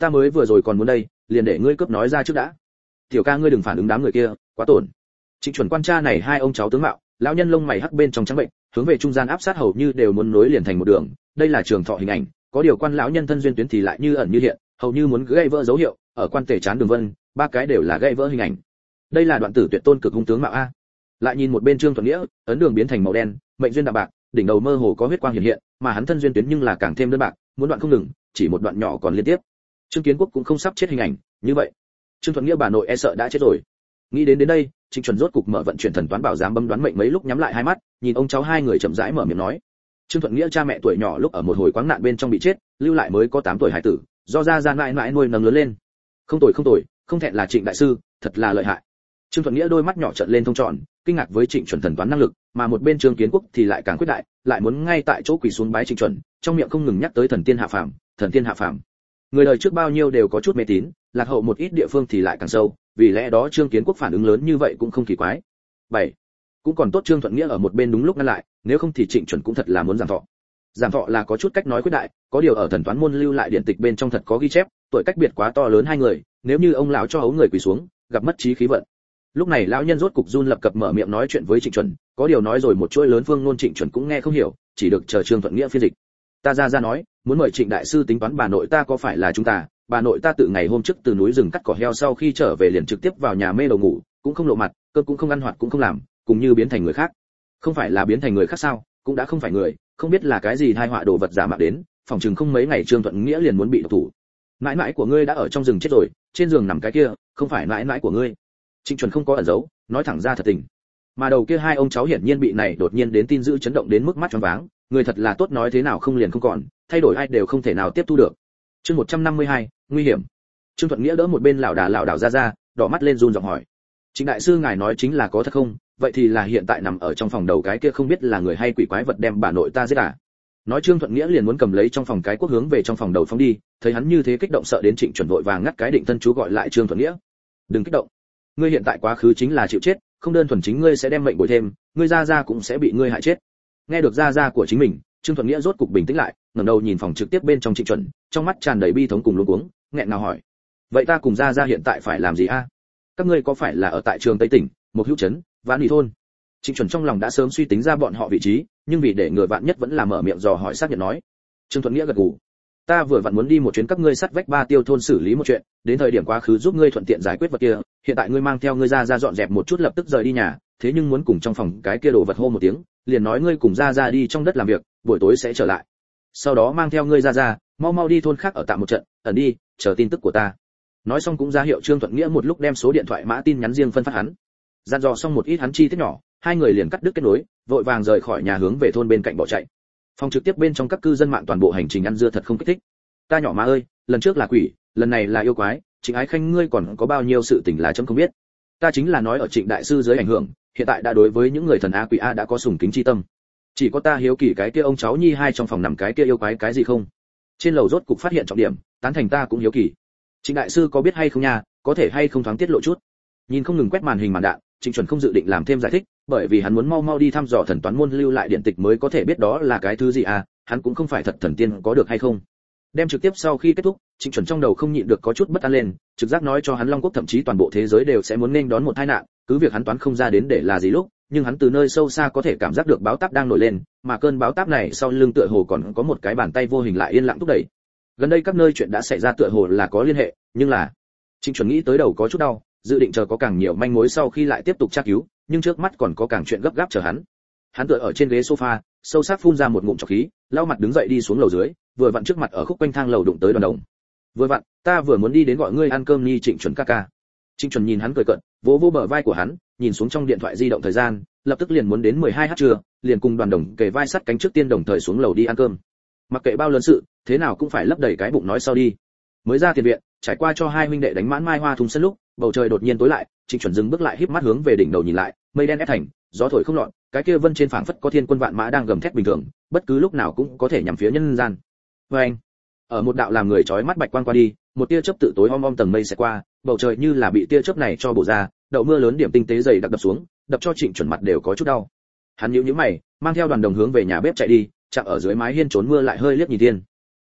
ta mới vừa rồi còn muốn đây, liền để ngươi cướp nói ra trước đã. Tiểu ca ngươi đừng phản ứng đám người kia, quá tổn. Trịnh Chuẩn quan tra này hai ông cháu tướng mạo, lão nhân lông mày hắc bên trong trắng bệnh, hướng về trung gian áp sát hầu như đều muốn nối liền thành một đường, đây là trường thọ hình ảnh, có điều quan lão nhân thân duyên tuyến thì lại như ẩn như hiện, hầu như muốn gãy vỡ dấu hiệu, ở quan tể chán đường vân, ba cái đều là gãy vỡ hình ảnh. Đây là đoạn tử tuyệt tôn cực hung tướng mạo a. Lại nhìn một bên Trương Thuận Nghĩa, ấn đường biến thành màu đen, mệnh duyên đạm bạc, đỉnh đầu mơ hồ có huyết quang hiện hiện, mà hắn thân duyên tuyến nhưng là càng thêm đơn bạc, muốn đoạn không ngừng, chỉ một đoạn nhỏ còn liên tiếp. Trương Kiến Quốc cũng không sắp chết hình ảnh, như vậy, Trương Thuận Nghĩa bà nội e sợ đã chết rồi. Nghĩ đến đây, Trịnh Chuẩn rốt cục mở vận chuyển thần toán bảo giám bấm đoán mệnh mấy lúc nhắm lại hai mắt, nhìn ông cháu hai người chậm rãi mở miệng nói. Trương Thuận Nghĩa cha mẹ tuổi nhỏ lúc ở một hồi quáng nạn bên trong bị chết, lưu lại mới có 8 tuổi hải tử, do gia gian mãi mãi nuôi nấng lớn lên. Không tồi, không thẹn là Trịnh đại sư, thật là lợi hại. Trương Thuận Nghĩa đôi mắt nhỏ trợn lên thông tròn, kinh ngạc với Trịnh Chuẩn thần toán năng lực, mà một bên Trương Kiến Quốc thì lại càng quyết đại, lại muốn ngay tại chỗ quỳ xuống bái Trịnh Chuẩn, trong miệng không ngừng nhắc tới thần tiên hạ phàm, thần tiên hạ phàm. Người đời trước bao nhiêu đều có chút mê tín, lạc hậu một ít địa phương thì lại càng sâu, vì lẽ đó Trương Kiến Quốc phản ứng lớn như vậy cũng không kỳ quái. 7. Cũng còn tốt Trương Thuận Nghĩa ở một bên đúng lúc ngăn lại, nếu không thì Trịnh Chuẩn cũng thật là muốn giảm thọ. Giảm thọ là có chút cách nói quyết đại, có điều ở thần toán môn lưu lại điện tịch bên trong thật có ghi chép, tuổi cách biệt quá to lớn hai người, nếu như ông lão cho hấu người quỳ xuống, gặp mất trí khí vận. Lúc này lão nhân rốt cục run lập cập mở miệng nói chuyện với Trịnh Chuẩn, có điều nói rồi một chuỗi lớn phương ngôn Trịnh Chuẩn cũng nghe không hiểu, chỉ được chờ Trương Thuận Nghĩa phiên dịch. Ta ra nói, muốn mời Trịnh đại sư tính toán bà nội ta có phải là chúng ta, bà nội ta từ ngày hôm trước từ núi rừng cắt cỏ heo sau khi trở về liền trực tiếp vào nhà mê đầu ngủ, cũng không lộ mặt, cơm cũng không ăn hoạt cũng không làm, cùng như biến thành người khác. Không phải là biến thành người khác sao, cũng đã không phải người, không biết là cái gì tai họa đồ vật giả mạo đến, phòng chừng không mấy ngày Trương Thuận Nghĩa liền muốn bị độc thủ. Mãi mãi của ngươi đã ở trong rừng chết rồi, trên giường nằm cái kia, không phải mãi mãi của ngươi. Trịnh Chuẩn không có ẩn giấu, nói thẳng ra thật tình. Mà đầu kia hai ông cháu hiển nhiên bị này đột nhiên đến tin dữ chấn động đến mức mắt choáng váng, người thật là tốt nói thế nào không liền không còn, thay đổi ai đều không thể nào tiếp thu được. Chương 152, nguy hiểm. Trương Thuận Nghĩa đỡ một bên lão đảo ra, đỏ mắt lên run giọng hỏi: Trịnh đại sư ngài nói chính là có thật không? Vậy thì là hiện tại nằm ở trong phòng đầu cái kia không biết là người hay quỷ quái vật đem bà nội ta giết à? Nói Trương Thuận Nghĩa liền muốn cầm lấy trong phòng cái quốc hướng về trong phòng đầu phóng đi, thấy hắn như thế kích động sợ đến Trịnh Chuẩn vội vàng ngắt cái định thân chú gọi lại Trương Thuận Nghĩa. Đừng kích động, ngươi hiện tại quá khứ chính là chịu chết, không đơn thuần chính ngươi sẽ đem mệnh bồi thêm, ngươi gia cũng sẽ bị ngươi hại chết. Nghe được gia của chính mình, Trương Thuận Nghĩa rốt cục bình tĩnh lại, ngẩng đầu nhìn phòng trực tiếp bên trong Trịnh Chuẩn, trong mắt tràn đầy bi thống cùng luống cuống, nghẹn ngào hỏi: vậy ta cùng gia hiện tại phải làm gì a? Các ngươi có phải là ở tại trường Tây tỉnh, một hữu trấn, Vạn Nghị thôn? Trịnh Chuẩn trong lòng đã sớm suy tính ra bọn họ vị trí, nhưng vì để người vạn nhất vẫn là mở miệng dò hỏi xác nhận nói. Trương Thuận Nghĩa gật gù: ta vừa vặn muốn đi một chuyến các ngươi sắt vách Ba Tiêu thôn xử lý một chuyện, đến thời điểm quá khứ giúp ngươi thuận tiện giải quyết vật kia, hiện tại ngươi mang theo ngươi ra dọn dẹp một chút lập tức rời đi nhà, thế nhưng muốn cùng trong phòng cái kia đồ vật hô một tiếng, liền nói ngươi cùng ra đi trong đất làm việc, buổi tối sẽ trở lại. Sau đó mang theo ngươi ra, mau đi thôn khác ở tạm một trận, ẩn đi, chờ tin tức của ta. Nói xong cũng ra hiệu Trương Thuận Nghĩa một lúc đem số điện thoại mã tin nhắn riêng phân phát hắn. Dặn dò xong một ít hắn chi tiết nhỏ, hai người liền cắt đứt kết nối, vội vàng rời khỏi nhà hướng về thôn bên cạnh bỏ chạy. Phòng trực tiếp bên trong các cư dân mạng toàn bộ hành trình ăn dưa thật không kích thích. Ta nhỏ má ơi, lần trước là quỷ, lần này là yêu quái, Trịnh Ái Khanh ngươi còn có bao nhiêu sự tình là chấm không biết. Ta chính là nói ở Trịnh đại sư dưới ảnh hưởng, hiện tại đã đối với những người thần a quỷ a đã có sùng kính chi tâm. Chỉ có ta hiếu kỳ cái kia ông cháu nhi hai trong phòng nằm cái kia yêu quái cái gì không. Trên lầu rốt cục phát hiện trọng điểm, tán thành ta cũng hiếu kỳ. Trịnh đại sư có biết hay không nha, có thể hay không thoáng tiết lộ chút. Nhìn không ngừng quét màn hình màn đạn, Trịnh Chuẩn không dự định làm thêm giải thích, bởi vì hắn muốn mau đi thăm dò thần toán môn lưu lại điện tịch mới có thể biết đó là cái thứ gì à, hắn cũng không phải thật thần tiên có được hay không. Đem trực tiếp sau khi kết thúc, Trịnh Chuẩn trong đầu không nhịn được có chút bất an lên, trực giác nói cho hắn Long Quốc thậm chí toàn bộ thế giới đều sẽ muốn nên đón một tai nạn, cứ việc hắn toán không ra đến để là gì lúc, nhưng hắn từ nơi sâu xa có thể cảm giác được báo táp đang nổi lên, mà cơn báo táp này sau lưng tựa hồ còn có một cái bàn tay vô hình lại yên lặng thúc đẩy. Gần đây các nơi chuyện đã xảy ra tựa hồ là có liên hệ, nhưng là Trịnh Chuẩn nghĩ tới đầu có chút đau, dự định chờ có càng nhiều manh mối sau khi lại tiếp tục tra cứu, nhưng trước mắt còn có càng chuyện gấp gáp chờ hắn. Hắn tựa ở trên ghế sofa, sâu sắc phun ra một ngụm trọc khí, lau mặt đứng dậy đi xuống lầu dưới, vừa vặn trước mặt ở khúc quanh thang lầu đụng tới Đoàn Đồng. Vừa vặn, ta vừa muốn đi đến gọi ngươi ăn cơm nhi Trịnh Chuẩn ca ca. Trịnh Chuẩn nhìn hắn cười cợt, vỗ bờ vai của hắn, nhìn xuống trong điện thoại di động thời gian, lập tức liền muốn đến 12h trưa, liền cùng Đoàn Đồng kề vai sát cánh trước tiên đồng thời xuống lầu đi ăn cơm. Mặc kệ bao lớn sự, thế nào cũng phải lấp đầy cái bụng nói sau đi. Mới ra tiền viện, trải qua cho hai huynh đệ đánh mãn mai hoa thùng sân lúc, bầu trời đột nhiên tối lại, Trịnh Chuẩn dừng bước lại híp mắt hướng về đỉnh đầu nhìn lại, mây đen ép thành, gió thổi không lọt, cái kia vân trên phảng phất có thiên quân vạn mã đang gầm thét bình thường, bất cứ lúc nào cũng có thể nhắm phía nhân gian. Oeng! Ở một đạo làm người chói mắt bạch quang qua đi, một tia chớp tự tối om tầng mây sẽ qua, bầu trời như là bị tia chớp này cho bổ ra, đậu mưa lớn điểm tinh tế dày đặc đập xuống, đập cho Trịnh Chuẩn mặt đều có chút đau. Hắn nhíu nhíu mày, mang theo Đoàn Đồng hướng về nhà bếp chạy đi, chạm ở dưới mái hiên trốn mưa lại hơi liếc nhìn thiên.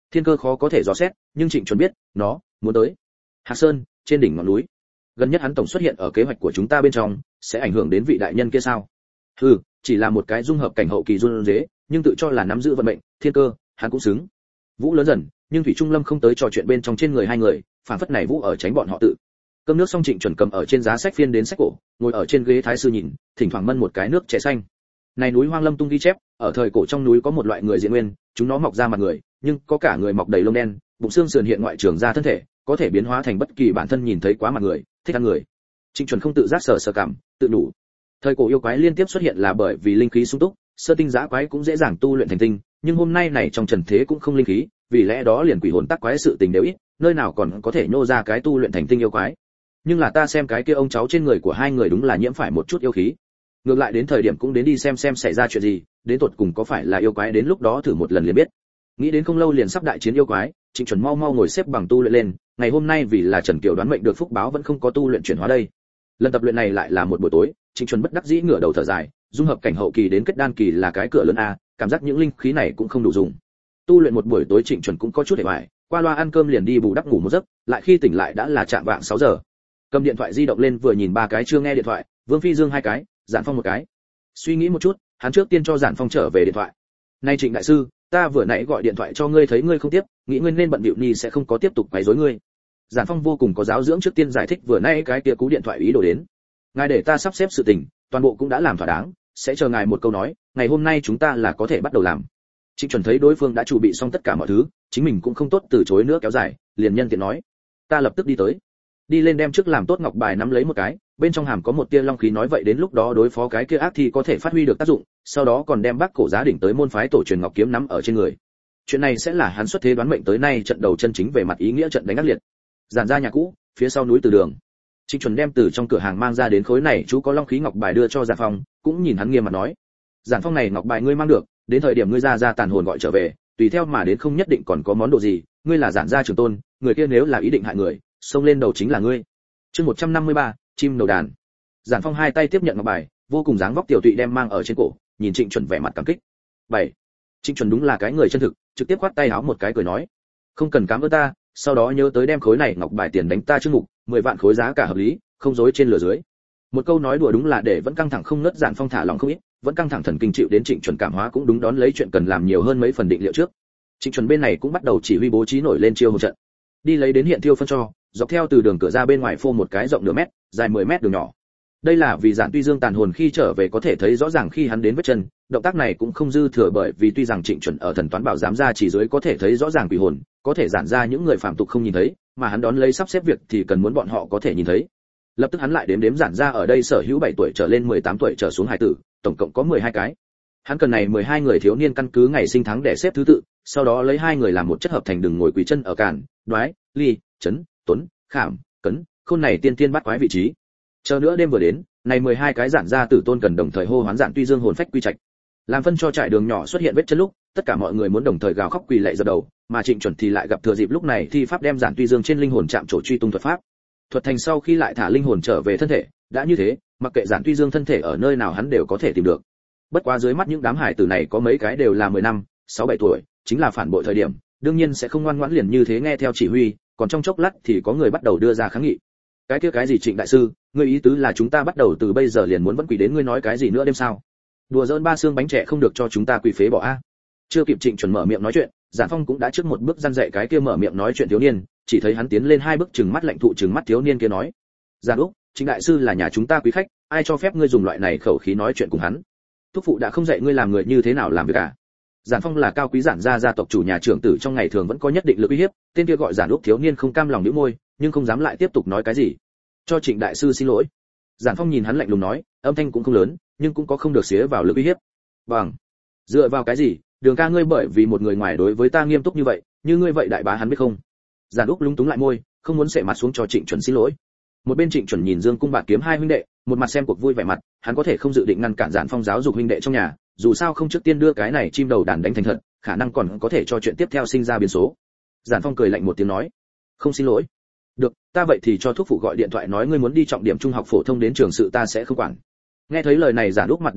Thiên Cơ khó có thể dò xét, nhưng Trịnh Chuẩn biết, nó muốn tới Hạc Sơn, trên đỉnh ngọn núi. Gần nhất hắn tổng xuất hiện ở kế hoạch của chúng ta bên trong, sẽ ảnh hưởng đến vị đại nhân kia sao? Chỉ là một cái dung hợp cảnh hậu kỳ run rế, nhưng tự cho là nắm giữ vận mệnh, Thiên Cơ, hắn cũng xứng. Vũ lớn dần, nhưng Thủy Trung Lâm không tới trò chuyện bên trong trên người hai người, phản phất này Vũ ở tránh bọn họ tự. Cơm nước xong, Trịnh Chuẩn cầm ở trên giá sách phiên đến sách cổ, ngồi ở trên ghế thái sư nhìn, thỉnh thoảng mân một cái nước chè xanh. Này núi Hoang Lâm tung ghi chép, ở thời cổ trong núi có một loại người diện nguyên, chúng nó mọc ra mặt người, nhưng có cả người mọc đầy lông đen, bụng xương sườn hiện ngoại trưởng ra thân thể, có thể biến hóa thành bất kỳ bản thân nhìn thấy quá mặt người, thích ăn người. Trịnh Chuẩn không tự giác sờ cảm, tự đủ. Thời cổ yêu quái liên tiếp xuất hiện là bởi vì linh khí sung túc, sơ tinh giã quái cũng dễ dàng tu luyện thành tinh, nhưng hôm nay này trong trần thế cũng không linh khí, vì lẽ đó liền quỷ hồn tắc quái sự tình đều ít, nơi nào còn có thể nhô ra cái tu luyện thành tinh yêu quái. Nhưng là ta xem cái kia ông cháu trên người của hai người đúng là nhiễm phải một chút yêu khí. Ngược lại đến thời điểm cũng đến đi xem xảy ra chuyện gì, đến tột cùng có phải là yêu quái, đến lúc đó thử một lần liền biết. Nghĩ đến không lâu liền sắp đại chiến yêu quái, Trịnh Chuẩn mau ngồi xếp bằng tu luyện lên, ngày hôm nay vì là Trần Kiều đoán mệnh được phúc báo vẫn không có tu luyện chuyển hóa đây. Lần tập luyện này lại là một buổi tối, Trịnh Chuẩn bất đắc dĩ ngửa đầu thở dài, dung hợp cảnh hậu kỳ đến kết đan kỳ là cái cửa lớn a, cảm giác những linh khí này cũng không đủ dùng. Tu luyện một buổi tối Trịnh Chuẩn cũng có chút hề bại, qua loa ăn cơm liền đi bù đắp ngủ một giấc, lại khi tỉnh lại đã là chạm vạng 6 giờ. Cầm điện thoại di động lên vừa nhìn ba cái chưa nghe điện thoại, Vương Phi Dương hai cái, Giản Phong một cái. Suy nghĩ một chút, hắn trước tiên cho Giản Phong trở về điện thoại. "Này Trịnh đại sư, ta vừa nãy gọi điện thoại cho ngươi thấy ngươi không tiếp, nghĩ ngươi nên bận bịu ni sẽ không có tiếp tục quấy rối ngươi." Giản Phong vô cùng có giáo dưỡng trước tiên giải thích vừa nãy cái kia cú điện thoại ý đồ đến. "Ngài để ta sắp xếp sự tình, toàn bộ cũng đã làm thỏa đáng, sẽ chờ ngài một câu nói, ngày hôm nay chúng ta là có thể bắt đầu làm." Trịnh Chuẩn thấy đối phương đã chuẩn bị xong tất cả mọi thứ, chính mình cũng không tốt từ chối nữa kéo dài, liền nhân tiện nói: "Ta lập tức đi tới." Đi lên đem trước làm tốt ngọc bài nắm lấy một cái, bên trong hàm có một tia long khí, nói vậy đến lúc đó đối phó cái kia ác thì có thể phát huy được tác dụng, sau đó còn đem Bắc Cổ Giá đỉnh tới môn phái tổ truyền ngọc kiếm nắm ở trên người. Chuyện này sẽ là hắn xuất thế đoán mệnh tới nay trận đầu chân chính về mặt ý nghĩa trận đánh ác liệt. Giản ra nhà cũ, phía sau núi Từ Đường. Trịnh Chuẩn đem từ trong cửa hàng mang ra đến khối này chú có long khí ngọc bài đưa cho Giản Phong, cũng nhìn hắn nghiêm mặt nói: "Giản Phong, này ngọc bài ngươi mang được, đến thời điểm ngươi ra tàn hồn gọi trở về, tùy theo mà đến không nhất định còn có món đồ gì, ngươi là Giản gia trưởng tôn, người kia nếu là ý định hại người, xông lên đầu chính là ngươi." Chương 153, chim đầu đàn. Giản Phong hai tay tiếp nhận ngọc bài, vô cùng dáng vóc tiểu tụy đem mang ở trên cổ, nhìn Trịnh Chuẩn vẻ mặt cảm kích. 7. Trịnh Chuẩn đúng là cái người chân thực, trực tiếp khoát tay áo một cái cười nói: "Không cần cảm ơn ta, sau đó nhớ tới đem khối này ngọc bài tiền đánh ta chương mục, 10 vạn khối giá cả hợp lý, không dối trên lừa dưới." Một câu nói đùa đúng là để vẫn căng thẳng không ngớt Giản Phong thả lòng không ít, vẫn căng thẳng thần kinh chịu đến Trịnh Chuẩn cảm hóa cũng đúng đón lấy chuyện cần làm nhiều hơn mấy phần định liệu trước. Trịnh Chuẩn bên này cũng bắt đầu chỉ huy bố trí nổi lên chiêu hồn trận. Đi lấy đến hiện thiêu phân cho, dọc theo từ đường cửa ra bên ngoài phô một cái rộng nửa mét, dài 10 mét đường nhỏ. Đây là vì Giản Tuy Dương tàn hồn khi trở về có thể thấy rõ ràng khi hắn đến vết chân, động tác này cũng không dư thừa, bởi vì tuy rằng Trịnh Chuẩn ở thần toán bảo giám ra chỉ dưới có thể thấy rõ ràng quỷ hồn, có thể giản ra những người phạm tục không nhìn thấy, mà hắn đón lấy sắp xếp việc thì cần muốn bọn họ có thể nhìn thấy. Lập tức hắn lại đếm giản ra ở đây sở hữu 7 tuổi trở lên 18 tuổi trở xuống hải tử, tổng cộng có 12 cái. Hắn cần này 12 người thiếu niên căn cứ ngày sinh tháng để xếp thứ tự, sau đó lấy 2 người làm một chất hợp thành đường ngồi quỳ chân ở càn, đoái, ly, chấn, tuấn, khảm, cấn, khôn này tiên tiên bắt quái vị trí. Chờ nữa đêm vừa đến, này 12 cái giản gia tử tôn cần đồng thời hô hoán Giản Tuy Dương hồn phách quy trạch. Làm phân cho trại đường nhỏ xuất hiện vết chân lúc, tất cả mọi người muốn đồng thời gào khóc quỳ lạy dập đầu, mà Trịnh Chuẩn thì lại gặp thừa dịp lúc này thi pháp đem Giản Tuy Dương trên linh hồn chạm trổ truy tung thuật pháp. Thuật thành sau khi lại thả linh hồn trở về thân thể, đã như thế, mặc kệ Giản Tuy Dương thân thể ở nơi nào hắn đều có thể tìm được. Bất quá dưới mắt những đám hải tử này có mấy cái đều là 10 năm, 6-7 tuổi, chính là phản bội thời điểm, đương nhiên sẽ không ngoan ngoãn liền như thế nghe theo chỉ huy, còn trong chốc lát thì có người bắt đầu đưa ra kháng nghị. Cái kia cái gì Trịnh đại sư, ngươi ý tứ là chúng ta bắt đầu từ bây giờ liền muốn vẫn quỳ đến ngươi nói cái gì nữa đêm sao? Đùa giỡn ba xương bánh trẻ không được cho chúng ta quỳ phế bỏ a. Chưa kịp Trịnh Chuẩn mở miệng nói chuyện, Giản Phong cũng đã trước một bước răn dạy cái kia mở miệng nói chuyện thiếu niên, chỉ thấy hắn tiến lên 2 bước trừng mắt lạnh thụ trừng mắt thiếu niên kia nói: "Giản Úc, Trịnh đại sư là nhà chúng ta quý khách, ai cho phép ngươi dùng loại này khẩu khí nói chuyện cùng hắn? Thúc phụ đã không dạy ngươi làm người như thế nào làm việc cả." Giản Phong là cao quý Giản gia tộc chủ nhà trưởng tử, trong ngày thường vẫn có nhất định lực uy hiếp, tên kia gọi Giản Úc thiếu niên không cam lòng nhíu môi, nhưng không dám lại tiếp tục nói cái gì. "Cho Trịnh đại sư xin lỗi." Giản Phong nhìn hắn lạnh lùng nói, âm thanh cũng không lớn, nhưng cũng có không được xía vào lực uy hiếp. "Bằng dựa vào cái gì? Đường ca ngươi bởi vì một người ngoài đối với ta nghiêm túc như vậy, như ngươi vậy đại bá hắn biết không?" Giản Úc lúng túng lại môi, không muốn sệ mặt xuống cho Trịnh Chuẩn xin lỗi. Một bên Trịnh Chuẩn nhìn Dương Cung Bạt Kiếm hai huynh đệ, một mặt xem cuộc vui vẻ mặt, hắn có thể không dự định ngăn cản Giản Phong giáo dục huynh đệ trong nhà, dù sao không trước tiên đưa cái này chim đầu đàn đánh thành thật, khả năng còn có thể cho chuyện tiếp theo sinh ra biến số. Giản Phong cười lạnh một tiếng nói: "Không xin lỗi. Được, ta vậy thì cho thúc phụ gọi điện thoại nói ngươi muốn đi trọng điểm trung học phổ thông đến trường sự ta sẽ không quản." Nghe thấy lời này Giản Úc mặt đều trắng,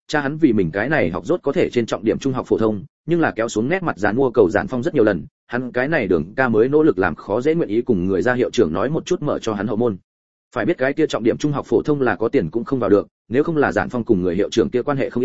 cha hắn vì mình cái này học rốt có thể trên trọng điểm trung học phổ thông, nhưng là kéo xuống nét mặt dán mua cầu Giản Phong rất nhiều lần, hắn cái này Đường ca mới nỗ lực làm khó dễ nguyện ý cùng người ra hiệu trưởng nói một chút mở cho hắn hậu môn. Phải biết cái kia trọng điểm trung học phổ thông là có tiền cũng không vào được, nếu không là Giản Phong cùng người hiệu trưởng kia quan hệ không ít.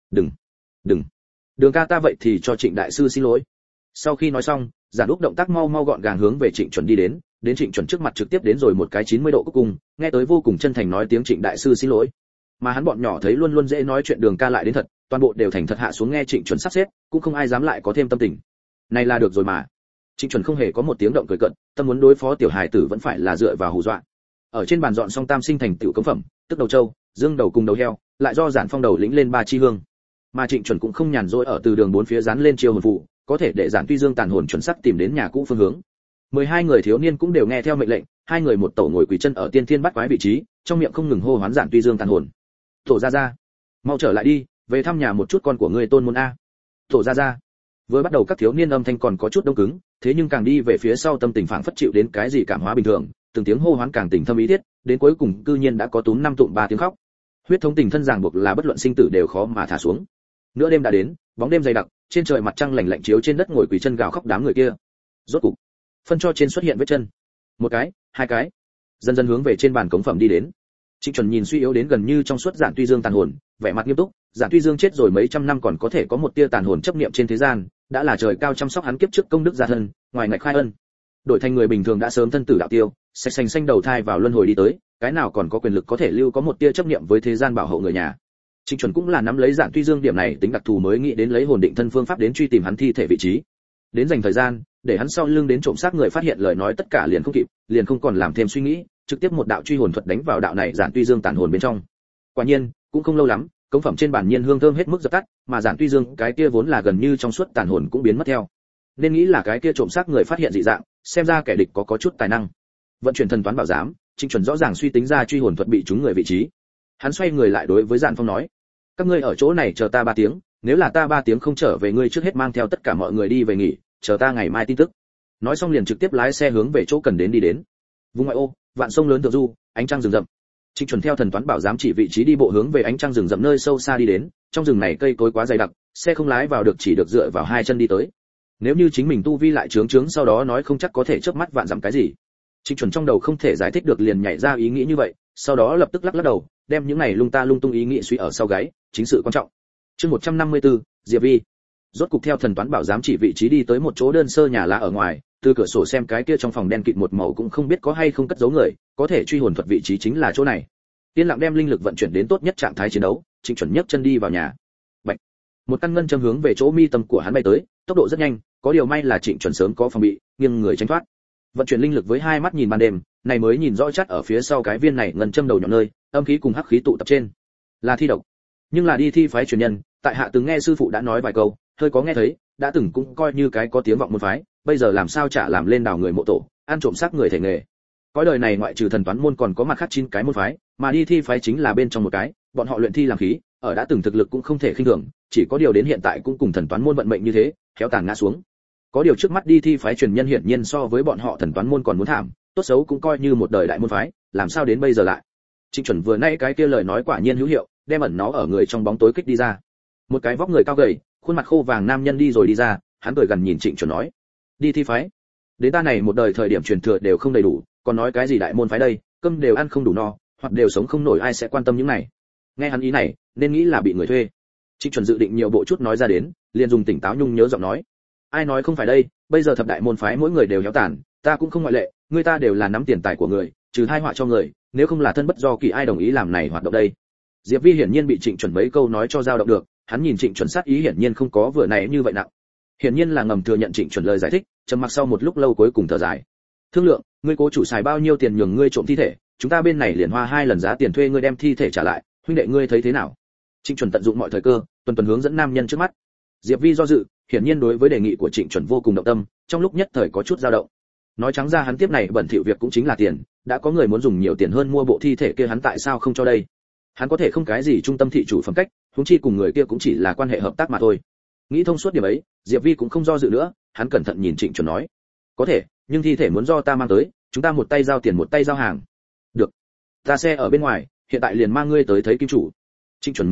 Đừng. Đường ca ta vậy thì cho Trịnh đại sư xin lỗi. Sau khi nói xong, Giản Úc động tác mau mau gọn gàng hướng về Trịnh Chuẩn đi đến Trịnh Chuẩn trước mặt trực tiếp đến rồi một cái 90 độ cúc cung, nghe tới vô cùng chân thành nói tiếng Trịnh đại sư xin lỗi. Mà hắn bọn nhỏ thấy luôn luôn dễ nói chuyện Đường ca lại đến thật, toàn bộ đều thành thật hạ xuống nghe Trịnh Chuẩn sắp xếp, cũng không ai dám lại có thêm tâm tình. Này là được rồi mà. Trịnh Chuẩn không hề có một tiếng động cười cợt, tâm muốn đối phó tiểu hài tử vẫn phải là dựa vào hù dọa. Ở trên bàn dọn xong tam sinh thành tiểu cống phẩm, tức đầu trâu, dương đầu cùng đầu heo, lại do Giản Phong đầu lĩnh lên 3 chi hương. Mà Trịnh Chuẩn cũng không nhàn rỗi ở từ đường bốn phía dán lên chiêu hồn phụ, có thể để Giản Tuy Dương tàn hồn chuẩn xác tìm đến nhà cũ phương hướng. 12 người thiếu niên cũng đều nghe theo mệnh lệnh, hai người một tổ ngồi quỳ chân ở tiên thiên bắt quái vị trí, trong miệng không ngừng hô hoán Giản Tuy Dương tàn hồn. Tổ ra, mau trở lại đi, về thăm nhà một chút con của ngươi Tôn Môn a. Tổ ra. Vừa bắt đầu các thiếu niên âm thanh còn có chút đông cứng, thế nhưng càng đi về phía sau tâm tình phảng phất chịu đến cái gì cảm hóa bình thường, từng tiếng hô hoán càng tình thâm ý thiết, đến cuối cùng cư nhiên đã có túm 5 tụm 3 tiếng khóc. Huyết thống tình thân ràng buộc là bất luận sinh tử đều khó mà thả xuống. Nửa đêm đã đến, bóng đêm dày đặc, trên trời mặt trăng lạnh lạnh chiếu trên đất ngồi quỳ chân gào khóc đám người kia. Rốt cục, phân cho trên xuất hiện vết chân. Một cái, hai cái, dần dần hướng về trên bàn cống phẩm đi đến. Trịnh Chuẩn nhìn suy yếu đến gần như trong suốt Giản Tuy Dương tàn hồn, vẻ mặt nghiêm túc, Giản Tuy Dương chết rồi mấy trăm năm còn có thể có một tia tàn hồn chấp niệm trên thế gian, đã là trời cao chăm sóc hắn kiếp trước công đức gia thân, ngoài ngạch khai ân. Đổi thành người bình thường đã sớm thân tử đạo tiêu, sạch sành xanh đầu thai vào luân hồi đi tới, cái nào còn có quyền lực có thể lưu có một tia chấp niệm với thế gian bảo hộ người nhà. Trịnh Chuẩn cũng là nắm lấy Giản Tuy Dương điểm này tính đặc thù mới nghĩ đến lấy hồn định thân phương pháp đến truy tìm hắn thi thể vị trí. Đến dành thời gian, để hắn sau lưng đến trộm xác người phát hiện lời nói tất cả liền không kịp, liền không còn làm thêm suy nghĩ, trực tiếp một đạo truy hồn thuật đánh vào đạo này Giản Tuy Dương tàn hồn bên trong. Quả nhiên, cũng không lâu lắm, cống phẩm trên bản nhiên hương thơm hết mức dập tắt, mà Giản Tuy Dương cái kia vốn là gần như trong suốt tàn hồn cũng biến mất theo. Nên nghĩ là cái kia trộm xác người phát hiện dị dạng, xem ra kẻ địch có chút tài năng. Vận chuyển thần toán bảo giám, Trịnh Chuẩn rõ ràng suy tính ra truy hồn thuật bị trúng người vị trí. Hắn xoay người lại đối với Giản Phong nói: "Các ngươi ở chỗ này chờ ta 3 tiếng, nếu là ta 3 tiếng không trở về ngươi trước hết mang theo tất cả mọi người đi về nghỉ, chờ ta ngày mai tin tức." Nói xong liền trực tiếp lái xe hướng về chỗ cần đến đi đến. Vùng ngoại ô, vạn sông lớn thượng du, ánh trăng rừng rậm. Trịnh Chuẩn theo thần toán bảo giám chỉ vị trí đi bộ hướng về ánh trăng rừng rậm nơi sâu xa đi đến, trong rừng này cây cối quá dày đặc, xe không lái vào được chỉ được dựa vào 2 chân đi tới. Nếu như chính mình tu vi lại trướng sau đó nói không chắc có thể chớp mắt vạn dặm cái gì. Trịnh Chuẩn trong đầu không thể giải thích được liền nhảy ra ý nghĩ như vậy, sau đó lập tức lắc đầu, đem những này lung ta lung tung ý nghĩ suy ở sau gáy, chính sự quan trọng. Chương 154, Diệp Vi. Rốt cục theo thần toán bảo giám chỉ vị trí đi tới một chỗ đơn sơ nhà lá ở ngoài, từ cửa sổ xem cái kia trong phòng đen kịt một màu cũng không biết có hay không cất giấu người, có thể truy hồn thuật vị trí chính là chỗ này. Tiên lặng đem linh lực vận chuyển đến tốt nhất trạng thái chiến đấu, Trịnh Chuẩn nhấc chân đi vào nhà. Bạch. Một căn ngân châm hướng về chỗ mi tâm của hắn bay tới, tốc độ rất nhanh, có điều may là Trịnh Chuẩn sớm có phòng bị, nghiêng người tránh thoát. Vận chuyển linh lực với 2 mắt nhìn ban đêm, này mới nhìn rõ chắc ở phía sau cái viên này ngân châm đầu nhọn nơi, âm khí cùng hắc khí tụ tập trên. Là thi độc. Nhưng là đi thi phái truyền nhân, tại hạ từng nghe sư phụ đã nói vài câu, hơi có nghe thấy, đã từng cũng coi như cái có tiếng vọng môn phái, bây giờ làm sao chả làm lên đào người mộ tổ, ăn trộm xác người thể nghề. Cõi đời này ngoại trừ thần toán môn còn có mặt khác 9 cái môn phái, mà đi thi phái chính là bên trong một cái, bọn họ luyện thi làm khí, ở đã từng thực lực cũng không thể khinh thường, chỉ có điều đến hiện tại cũng cùng thần toán môn vận mệnh như thế, kéo tàn ngã xuống. Có điều trước mắt đi thi phái truyền nhân hiển nhiên so với bọn họ thần toán môn còn muốn thảm, tốt xấu cũng coi như một đời đại môn phái, làm sao đến bây giờ lại. Trịnh Chuẩn vừa nãy cái kia lời nói quả nhiên hữu hiệu, đem ẩn nó ở người trong bóng tối kích đi ra. Một cái vóc người cao gầy, khuôn mặt khô vàng nam nhân đi rồi đi ra, hắn cười gần nhìn Trịnh Chuẩn nói: "Đi thi phái? Đến ta này một đời thời điểm truyền thừa đều không đầy đủ, còn nói cái gì đại môn phái đây, cơm đều ăn không đủ no, hoặc đều sống không nổi ai sẽ quan tâm những này." Nghe hắn ý này, nên nghĩ là bị người thuê. Trịnh Chuẩn dự định nhiều bộ chút nói ra đến, liền dùng tỉnh táo nhung nhớ giọng nói: "Ai nói không phải đây, bây giờ thập đại môn phái mỗi người đều héo tàn, ta cũng không ngoại lệ, người ta đều là nắm tiền tài của người, trừ hai họa cho người, nếu không là thân bất do kỳ ai đồng ý làm này hoạt động đây." Diệp Vi hiển nhiên bị Trịnh Chuẩn mấy câu nói cho dao động được, hắn nhìn Trịnh Chuẩn sát ý hiển nhiên không có vừa này như vậy nặng. Hiển nhiên là ngầm thừa nhận Trịnh Chuẩn lời giải thích, trầm mặc sau một lúc lâu cuối cùng thở dài. "Thương lượng, ngươi cố chủ xài bao nhiêu tiền nhường ngươi trộm thi thể, chúng ta bên này liền hoa 2 lần giá tiền thuê ngươi đem thi thể trả lại, huynh đệ ngươi thấy thế nào?" Trịnh Chuẩn tận dụng mọi thời cơ, tuần hướng dẫn nam nhân trước mắt. Diệp Vi do dự, hiển nhiên đối với đề nghị của Trịnh Chuẩn vô cùng động tâm, trong lúc nhất thời có chút dao động. Nói trắng ra hắn tiếp này bẩn thỉu việc cũng chính là tiền, đã có người muốn dùng nhiều tiền hơn mua bộ thi thể kia hắn tại sao không cho đây? Hắn có thể không cái gì trung tâm thị chủ phẩm cách, huống chi cùng người kia cũng chỉ là quan hệ hợp tác mà thôi. Nghĩ thông suốt điểm ấy, Diệp Vi cũng không do dự nữa, hắn cẩn thận nhìn Trịnh Chuẩn nói: "Có thể, nhưng thi thể muốn do ta mang tới, chúng ta một tay giao tiền một tay giao hàng." "Được, ta xe ở bên ngoài, hiện tại liền mang ngươi tới thấy kim chủ." Trịnh Chuẩn mừng thầm,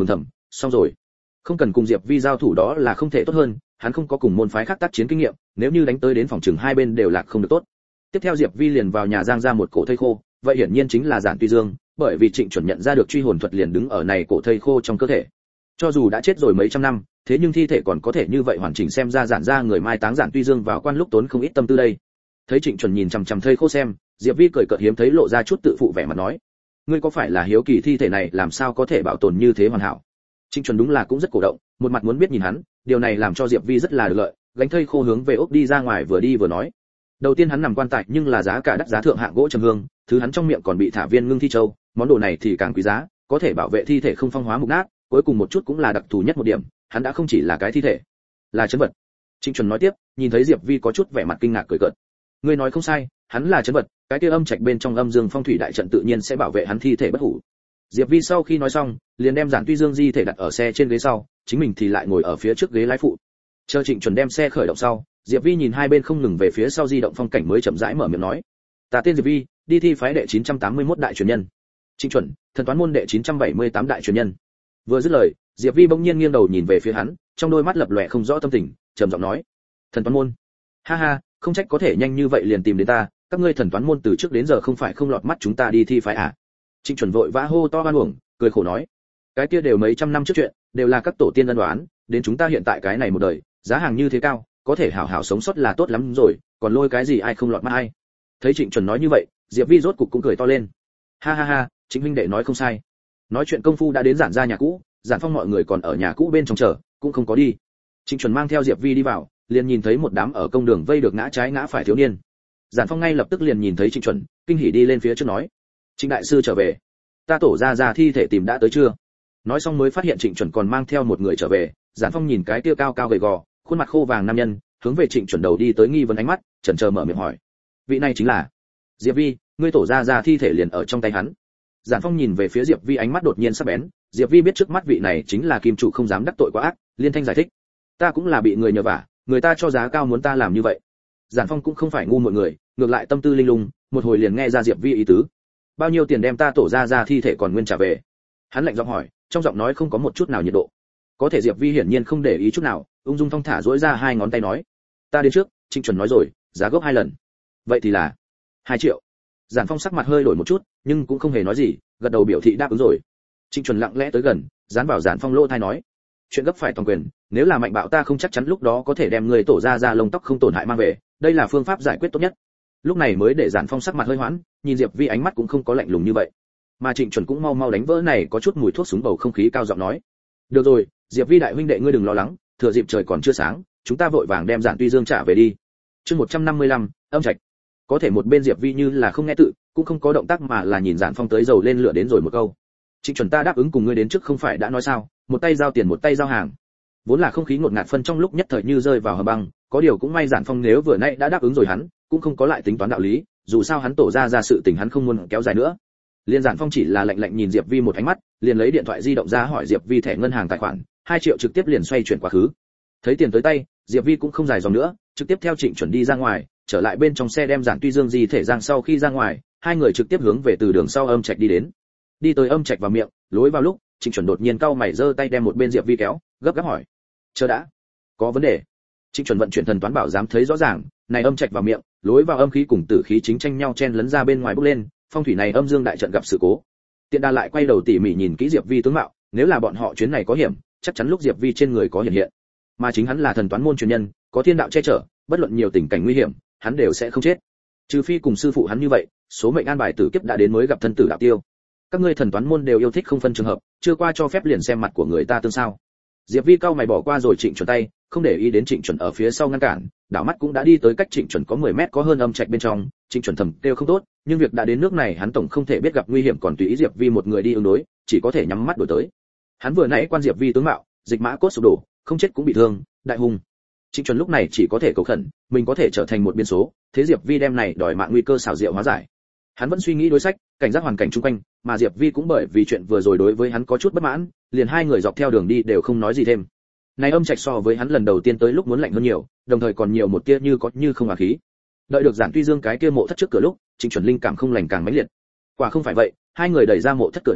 xong rồi. Không cần cùng Diệp Vi giao thủ đó là không thể tốt hơn, hắn không có cùng môn phái khác tác chiến kinh nghiệm, nếu như đánh tới đến phòng trường hai bên đều lạc không được tốt. Tiếp theo Diệp Vi liền vào nhà giang ra một cổ thây khô, vậy hiển nhiên chính là Giản Tuy Dương, bởi vì Trịnh Chuẩn nhận ra được truy hồn thuật liền đứng ở này cổ thây khô trong cơ thể. Cho dù đã chết rồi mấy trăm năm, thế nhưng thi thể còn có thể như vậy hoàn chỉnh, xem ra Giản ra người mai táng Giản Tuy Dương vào quan lúc tốn không ít tâm tư đây. Thấy Trịnh Chuẩn nhìn chằm chằm thây khô xem, Diệp Vi cười cợt hiếm thấy lộ ra chút tự phụ vẻ mặt nói: "Ngươi có phải là hiếu kỳ thi thể này làm sao có thể bảo tồn như thế hoàn hảo?" Trịnh Chuẩn đúng là cũng rất cổ động, một mặt muốn biết nhìn hắn, điều này làm cho Diệp Vi rất là được lợi, gánh thây khô hướng về ốc đi ra ngoài vừa đi vừa nói. Đầu tiên hắn nằm quan tài nhưng là giá cả đắt giá thượng hạng gỗ trầm hương, thứ hắn trong miệng còn bị thả viên ngưng thi châu, món đồ này thì càng quý giá, có thể bảo vệ thi thể không phong hóa mục nát, cuối cùng một chút cũng là đặc thù nhất một điểm, hắn đã không chỉ là cái thi thể, là trấn vật. Trịnh Chuẩn nói tiếp, nhìn thấy Diệp Vi có chút vẻ mặt kinh ngạc cười cợt. Ngươi nói không sai, hắn là trấn vật, cái kia âm trạch bên trong âm dương phong thủy đại trận tự nhiên sẽ bảo vệ hắn thi thể bất hủ. Diệp Vi sau khi nói xong, liền đem Giản Tuy Dương di thể đặt ở xe trên ghế sau, chính mình thì lại ngồi ở phía trước ghế lái phụ. Chờ Trịnh Chuẩn đem xe khởi động sau, Diệp Vi nhìn hai bên không ngừng về phía sau di động phong cảnh mới chậm rãi mở miệng nói: "Ta tên Diệp Vi, đi thi phái đệ 981 đại truyền nhân." Trịnh Chuẩn, thần toán môn đệ 978 đại truyền nhân. Vừa dứt lời, Diệp Vi bỗng nhiên nghiêng đầu nhìn về phía hắn, trong đôi mắt lập lòe không rõ tâm tình, trầm giọng nói: "Thần toán môn? Ha ha, không trách có thể nhanh như vậy liền tìm đến ta, các ngươi thần toán môn từ trước đến giờ không phải không lọt mắt chúng ta đi thi phái à?" Trịnh Chuẩn vội vã hô to oan uổng, cười khổ nói: "Cái kia đều mấy trăm năm trước chuyện, đều là các tổ tiên ân đoán, đến chúng ta hiện tại cái này một đời, giá hàng như thế cao, có thể hảo hảo sống sót là tốt lắm rồi, còn lôi cái gì ai không lọt mắt ai." Thấy Trịnh Chuẩn nói như vậy, Diệp Vi rốt cục cũng cười to lên. "Ha ha ha, Trịnh huynh đệ nói không sai." Nói chuyện công phu đã đến Giản ra nhà cũ, Giản Phong mọi người còn ở nhà cũ bên trong chờ, cũng không có đi. Trịnh Chuẩn mang theo Diệp Vi đi vào, liền nhìn thấy một đám ở công đường vây được ngã trái ngã phải thiếu niên. Giản Phong ngay lập tức liền nhìn thấy Trịnh Chuẩn, kinh hỉ đi lên phía trước nói: "Trịnh đại sư trở về, ta tổ ra thi thể tìm đã tới chưa?" Nói xong mới phát hiện Trịnh Chuẩn còn mang theo một người trở về. Giản Phong nhìn cái kia cao cao gầy gò, khuôn mặt khô vàng nam nhân, hướng về Trịnh Chuẩn đầu đi tới nghi vấn ánh mắt, chần chờ mở miệng hỏi: "Vị này chính là Diệp Vi, ngươi tổ ra thi thể liền ở trong tay hắn." Giản Phong nhìn về phía Diệp Vi ánh mắt đột nhiên sắc bén, Diệp Vi biết trước mắt vị này chính là kim chủ không dám đắc tội quá ác, liên thanh giải thích: "Ta cũng là bị người nhờ vả, người ta cho giá cao muốn ta làm như vậy." Giản Phong cũng không phải ngu muội người, ngược lại tâm tư linh lung, một hồi liền nghe ra Diệp Vi ý tứ. "Bao nhiêu tiền đem ta tổ ra thi thể còn nguyên trả về?" Hắn lạnh giọng hỏi, trong giọng nói không có một chút nào nhiệt độ. Có thể Diệp Vi hiển nhiên không để ý chút nào, ung dung thong thả duỗi ra hai ngón tay nói: "Ta đến trước." Trịnh Chuẩn nói rồi, giá gốc 2 lần. "Vậy thì là 2 triệu." Giản Phong sắc mặt hơi đổi một chút, nhưng cũng không hề nói gì, gật đầu biểu thị đáp ứng rồi. Trịnh Chuẩn lặng lẽ tới gần, dán vào Giản Phong lỗ tai nói: "Chuyện gấp phải toàn quyền, nếu là mạnh bạo ta không chắc chắn lúc đó có thể đem người tổ ra lông tóc không tổn hại mang về, đây là phương pháp giải quyết tốt nhất." Lúc này mới để Giản Phong sắc mặt hơi hoãn, nhìn Diệp Vi ánh mắt cũng không có lạnh lùng như vậy. Mà Trịnh Chuẩn cũng mau mau đánh vỡ này có chút mùi thuốc súng bầu không khí, cao giọng nói: "Được rồi, Diệp Vi đại huynh đệ ngươi đừng lo lắng, thừa dịp trời còn chưa sáng, chúng ta vội vàng đem Giản Tuy Dương trả về đi." Chương 155, âm trạch. Có thể một bên Diệp Vi như là không nghe tự, cũng không có động tác mà là nhìn Giản Phong tới dầu lên lửa đến rồi một câu: "Trịnh Chuẩn ta đáp ứng cùng ngươi đến trước không phải đã nói sao, một tay giao tiền một tay giao hàng." Vốn là không khí ngột ngạt phân trong lúc nhất thời như rơi vào hầm băng, có điều cũng may Giản Phong nếu vừa nãy đã đáp ứng rồi hắn, cũng không có lại tính toán đạo lý, dù sao hắn tổ ra sự tình hắn không muốn kéo dài nữa. Liên Giản Phong chỉ là lạnh lạnh nhìn Diệp Vi một ánh mắt, liền lấy điện thoại di động ra hỏi Diệp Vi thẻ ngân hàng tài khoản, 2 triệu trực tiếp liền xoay chuyển quá khứ. Thấy tiền tới tay, Diệp Vi cũng không dài dòng nữa, trực tiếp theo Trịnh Chuẩn đi ra ngoài, trở lại bên trong xe đem Giản Tuy Dương di thể giang sau khi ra ngoài, hai người trực tiếp hướng về từ đường sau âm trạch đi đến. Đi tới âm trạch vào miệng, lối vào lúc, Trịnh Chuẩn đột nhiên cau mày giơ tay đem một bên Diệp Vi kéo, gấp gáp hỏi: "Chờ đã, có vấn đề?" Trịnh Chuẩn vận chuyển thần toán bảo dám thấy rõ ràng, này âm trạch vào miệng, lối vào âm khí cùng tử khí chính tranh nhau chen lấn ra bên ngoài bốc lên, phong thủy này âm dương đại trận gặp sự cố. Tiện đà lại quay đầu tỉ mỉ nhìn kỹ Diệp Vi tướng mạo, nếu là bọn họ chuyến này có hiểm, chắc chắn lúc Diệp Vi trên người có hiện hiện. Mà chính hắn là thần toán môn truyền nhân, có thiên đạo che chở, bất luận nhiều tình cảnh nguy hiểm, hắn đều sẽ không chết. Trừ phi cùng sư phụ hắn như vậy, số mệnh an bài tử kiếp đã đến mới gặp thân tử đạo tiêu. Các ngươi thần toán môn đều yêu thích không phân trường hợp, chưa qua cho phép liền xem mặt của người ta tương sao. Diệp Vi cau mày bỏ qua rồi Trịnh Chuẩn tay, không để ý đến Trịnh Chuẩn ở phía sau ngăn cản, đảo mắt cũng đã đi tới cách Trịnh Chuẩn có 10 mét có hơn âm trạch bên trong. Trịnh Chuẩn thầm kêu không tốt, nhưng việc đã đến nước này hắn tổng không thể biết gặp nguy hiểm còn tùy ý Diệp Vi một người đi ứng đối, chỉ có thể nhắm mắt đổi tới. Hắn vừa nãy quan Diệp Vi tướng mạo, dịch mã cốt sụp đổ, không chết cũng bị thương, đại hung. Trịnh Chuẩn lúc này chỉ có thể cầu khẩn, mình có thể trở thành một biến số, thế Diệp Vi đem này đòi mạng nguy cơ xảo diệu hóa giải. Hắn vẫn suy nghĩ đối sách, cảnh giác hoàn cảnh xung quanh, mà Diệp Vi cũng bởi vì chuyện vừa rồi đối với hắn có chút bất mãn, liền hai người dọc theo đường đi đều không nói gì thêm. Này âm trạch so với hắn lần đầu tiên tới lúc muốn lạnh hơn nhiều, đồng thời còn nhiều một tia như có như không hòa khí. Đợi được Giản Tuy Dương cái kia mộ thất trước cửa lúc, Trịnh Chuẩn linh cảm không lành càng mãnh liệt. Quả không phải vậy, hai người đẩy ra mộ thất cửa đá,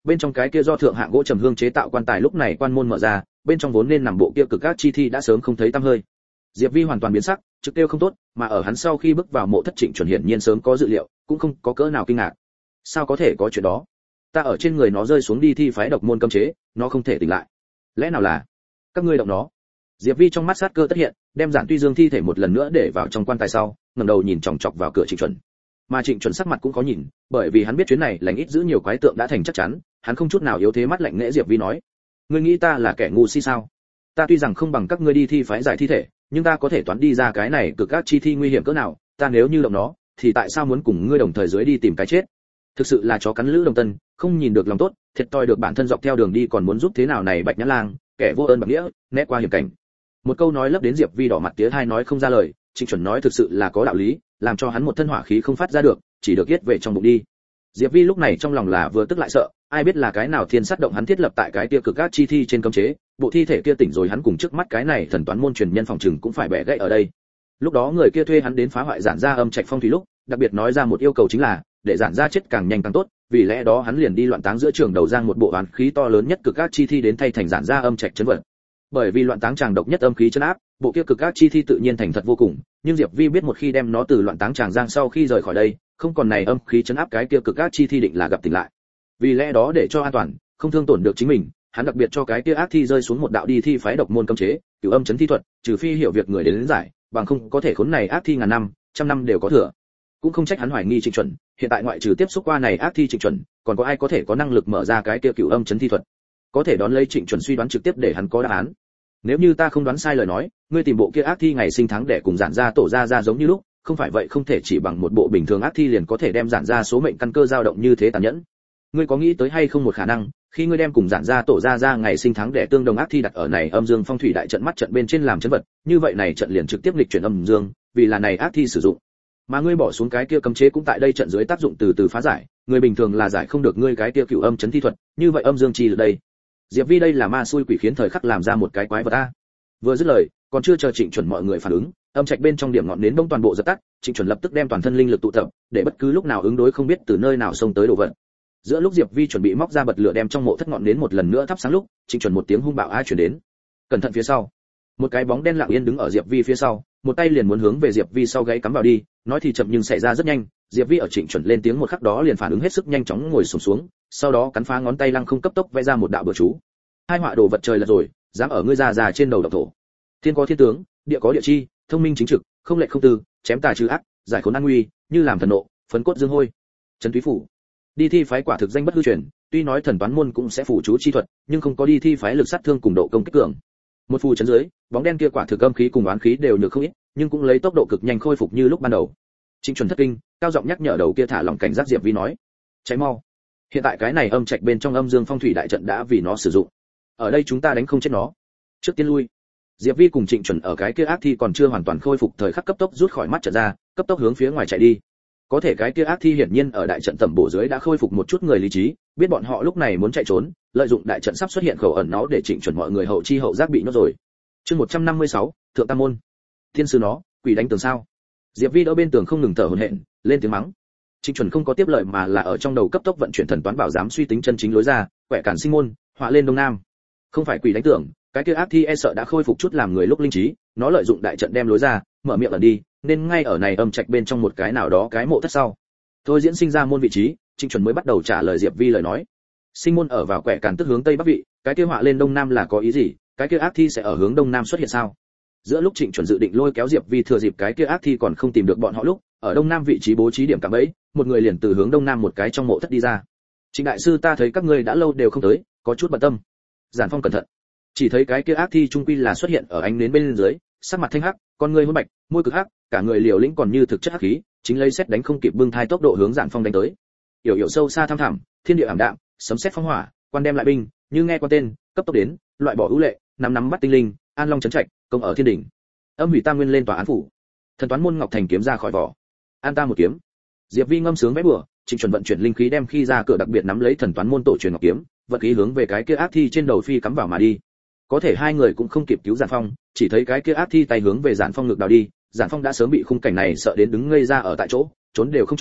bên trong cái kia do thượng hạng gỗ trầm hương chế tạo quan tài lúc này quan môn mở ra, bên trong vốn nên nằm bộ kia cực các chi thi đã sớm không thấy tăm hơi. Diệp Vi hoàn toàn biến sắc, trực tiêu không tốt, mà ở hắn sau khi bước vào mộ thất Trịnh Chuẩn hiển nhiên sớm có dự liệu, cũng không có cỡ nào kinh ngạc. Sao có thể có chuyện đó? Ta ở trên người nó rơi xuống đi thi phái độc môn cấm chế, nó không thể tỉnh lại. Lẽ nào là các ngươi động nó? Diệp Vi trong mắt sát cơ tất hiện, đem Giản Tuy Dương thi thể một lần nữa để vào trong quan tài sau, ngẩng đầu nhìn chòng chọc vào cửa Trịnh Chuẩn. Mà Trịnh Chuẩn sắc mặt cũng có nhìn, bởi vì hắn biết chuyến này lành ít giữ nhiều quái tượng đã thành chắc chắn, hắn không chút nào yếu thế, mắt lạnh lẽo Diệp Vi nói: "Ngươi nghĩ ta là kẻ ngu si sao? Ta tuy rằng không bằng các ngươi đi thi phái giải thi thể, nhưng ta có thể toán đi ra cái này cực các chi thi nguy hiểm cỡ nào, ta nếu như động nó, thì tại sao muốn cùng ngươi đồng thời dưới đi tìm cái chết? Thực sự là chó cắn lữ đồng tân, không nhìn được lòng tốt, thiệt thòi được bản thân dọc theo đường đi còn muốn giúp thế nào này Bạch Nhã Lang, kẻ vô ơn bạc nghĩa, né qua hiểm cảnh." Một câu nói lấp đến Diệp Vi đỏ mặt tía tai nói không ra lời, Trịnh Chuẩn nói thực sự là có đạo lý, làm cho hắn một thân hỏa khí không phát ra được, chỉ được giết về trong bụng đi. Diệp Vi lúc này trong lòng là vừa tức lại sợ, ai biết là cái nào thiên sát động hắn thiết lập tại cái kia cực các chi thi trên cấm chế, bộ thi thể kia tỉnh rồi hắn cùng trước mắt cái này thần toán môn truyền nhân phòng trừng cũng phải bẻ gãy ở đây. Lúc đó người kia thuê hắn đến phá hoại Giản gia âm trạch phong thủy lúc, đặc biệt nói ra một yêu cầu chính là để Giản gia chết càng nhanh càng tốt, vì lẽ đó hắn liền đi loạn táng giữa trường đầu giang một bộ oán khí to lớn nhất cực các chi thi đến thay thành Giản gia âm trạch trấn vật. Bởi vì loạn táng tràng độc nhất âm khí trấn áp, bộ kia cực các chi thi tự nhiên thành thật vô cùng, nhưng Diệp Vi biết một khi đem nó từ loạn táng tràng giang sau khi rời khỏi đây, không còn này âm khí trấn áp cái kia cực các chi thi định là gặp tỉnh lại. Vì lẽ đó để cho an toàn, không thương tổn được chính mình, hắn đặc biệt cho cái kia ác thi rơi xuống một đạo đi thi phái độc môn cấm chế, cửu âm chấn thi thuật, trừ phi hiểu việc người đến giải, bằng không có thể khốn này ác thi ngàn năm, trăm năm đều có thừa. Cũng không trách hắn hoài nghi Trịnh Chuẩn, hiện tại ngoại trừ tiếp xúc qua này ác thi Trịnh Chuẩn, còn có ai có thể có năng lực mở ra cái kia cửu âm chấn thi thuật? Có thể đón lấy Trịnh Chuẩn suy đoán trực tiếp để hắn có đáp án. Nếu như ta không đoán sai lời nói, ngươi tìm bộ kia ác thi ngày sinh tháng đẻ cùng Giản gia tổ ra giống như lúc, không phải vậy không thể chỉ bằng một bộ bình thường ác thi liền có thể đem Giản gia số mệnh căn cơ dao động như thế tàn nhẫn. Ngươi có nghĩ tới hay không một khả năng, khi ngươi đem cùng Giản gia tổ ra ngày sinh tháng đẻ tương đồng ác thi đặt ở này âm dương phong thủy đại trận mắt trận bên trên làm chấn vật, như vậy này trận liền trực tiếp nghịch chuyển âm dương, vì là này ác thi sử dụng. Mà ngươi bỏ xuống cái kia cấm chế cũng tại đây trận dưới tác dụng từ từ phá giải, người bình thường là giải không được ngươi cái kia cửu âm chấn thi thuật, như vậy âm dương chi ở đây. Diệp Vi đây là ma xui quỷ khiến thời khắc làm ra một cái quái vật a. Vừa dứt lời, còn chưa chờ Trịnh Chuẩn mọi người phản ứng, âm trạch bên trong điểm ngọn nến bỗng toàn bộ dập tắt, Trịnh Chuẩn lập tức đem toàn thân linh lực tụ tập, để bất cứ lúc nào ứng đối không biết từ nơi nào xông tới đồ vật. Giữa lúc Diệp Vi chuẩn bị móc ra bật lửa đem trong mộ thất ngọn nến một lần nữa thắp sáng lúc, Trịnh Chuẩn một tiếng hung bạo a truyền đến. Cẩn thận phía sau. Một cái bóng đen lặng yên đứng ở Diệp Vi phía sau, một tay liền muốn hướng về Diệp Vi sau gáy cắm vào đi, nói thì chậm nhưng xảy ra rất nhanh, Diệp Vi ở Trịnh Chuẩn lên tiếng một khắc đó liền phản ứng hết sức nhanh chóng ngồi xổm xuống, sau đó cắn phá ngón tay lăng không cấp tốc vẽ ra một đạo bừa chú. Hai họa đồ vật trời là rồi, dám ở ngươi già trên đầu độc thổ. Thiên có thiên tướng, địa có địa chi, thông minh chính trực, không lệ không tư, chém tà trừ ác, giải khốn an nguy, như làm thần nộ, phấn cốt dương hôi. Trấn Túy phủ. Đi thi phái quả thực danh bất hư truyền, tuy nói thần toán môn cũng sẽ phủ chú chi thuật, nhưng không có đi thi phái lực sát thương cùng độ công kích cường. Một phù chấn dưới, bóng đen kia quả thực âm khí cùng oán khí đều được không ít, nhưng cũng lấy tốc độ cực nhanh khôi phục như lúc ban đầu. Trịnh Chuẩn thất kinh, cao giọng nhắc nhở đầu kia thả lỏng cảnh giác Diệp Vi nói: "Cháy mau. Hiện tại cái này âm trạch bên trong âm dương phong thủy đại trận đã vì nó sử dụng. Ở đây chúng ta đánh không chết nó. Trước tiên lui." Diệp Vi cùng Trịnh Chuẩn ở cái kia ác thi còn chưa hoàn toàn khôi phục thời khắc cấp tốc rút khỏi mắt trận ra, cấp tốc hướng phía ngoài chạy đi. Có thể cái kia ác thi hiển nhiên ở đại trận tẩm bổ dưới đã khôi phục một chút người lý trí, biết bọn họ lúc này muốn chạy trốn, lợi dụng đại trận sắp xuất hiện khẩu ẩn nó để Trịnh Chuẩn mọi người hậu chi hậu giác bị nó rồi. Chương 156, Thượng Tam môn. Thiên sư nó, quỷ đánh tường sao? Diệp Vi đỡ bên tường không ngừng thở hổn hển, lên tiếng mắng. Trịnh Chuẩn không có tiếp lời mà là ở trong đầu cấp tốc vận chuyển thần toán bảo giám suy tính chân chính lối ra, quẻ cản sinh môn, họa lên đông nam. Không phải quỷ đánh tường, cái kia ác thi e sợ đã khôi phục chút làm người lúc linh trí, nó lợi dụng đại trận đem lối ra, mở miệng ẩn đi, nên ngay ở này âm trạch bên trong một cái nào đó cái mộ thất sau. Thôi diễn sinh ra môn vị trí, Trịnh Chuẩn mới bắt đầu trả lời Diệp Vi lời nói. Sinh môn ở vào quẻ cản tức hướng tây bắc vị, cái kia họa lên đông nam là có ý gì? Cái kia ác thi sẽ ở hướng đông nam xuất hiện sao? Giữa lúc Trịnh Chuẩn dự định lôi kéo Diệp Vi thừa dịp cái kia ác thi còn không tìm được bọn họ lúc, ở đông nam vị trí bố trí điểm cạm bẫy, một người liền từ hướng đông nam một cái trong mộ thất đi ra. Trịnh đại sư, ta thấy các ngươi đã lâu đều không tới, có chút bận tâm. Giản Phong cẩn thận. Chỉ thấy cái kia ác thi trung quy là xuất hiện ở ánh nến bên dưới, sắc mặt thanh hắc, con người hôn bạch, môi cực hắc, cả người liều lĩnh còn như thực chất hắc khí, chính lấy xét đánh không kịp bưng thai tốc độ hướng Giản Phong đánh tới. Yểu sâu xa thăm thẳm, thiên địa ảm đạm, sấm sét phong hỏa, quan đem lại binh, như nghe quan tên, cấp tốc đến, loại bỏ ưu lệ, nắm bắt tinh linh, an long chấn trạch, công ở thiên đỉnh. Âm hủy tam nguyên lên tòa án phủ. Thần toán môn ngọc thành kiếm ra khỏi vỏ. An ta một kiếm. Diệp Vi ngâm sướng vẽ bừa, Trịnh Chuẩn vận chuyển linh khí đem khi ra cửa đặc biệt nắm lấy thần toán môn tổ truyền ngọc kiếm, vận khí hướng về cái kia ác thi trên đầu phi cắm vào mà đi. Có thể hai người cũng không kịp cứu Giản Phong, chỉ thấy cái kia ác thi tay hướng về Giản Phong ngực đào đi, Giản Phong đã sớm bị khung cảnh này sợ đến đứng ngây ra ở tại chỗ, trốn đều không trốn,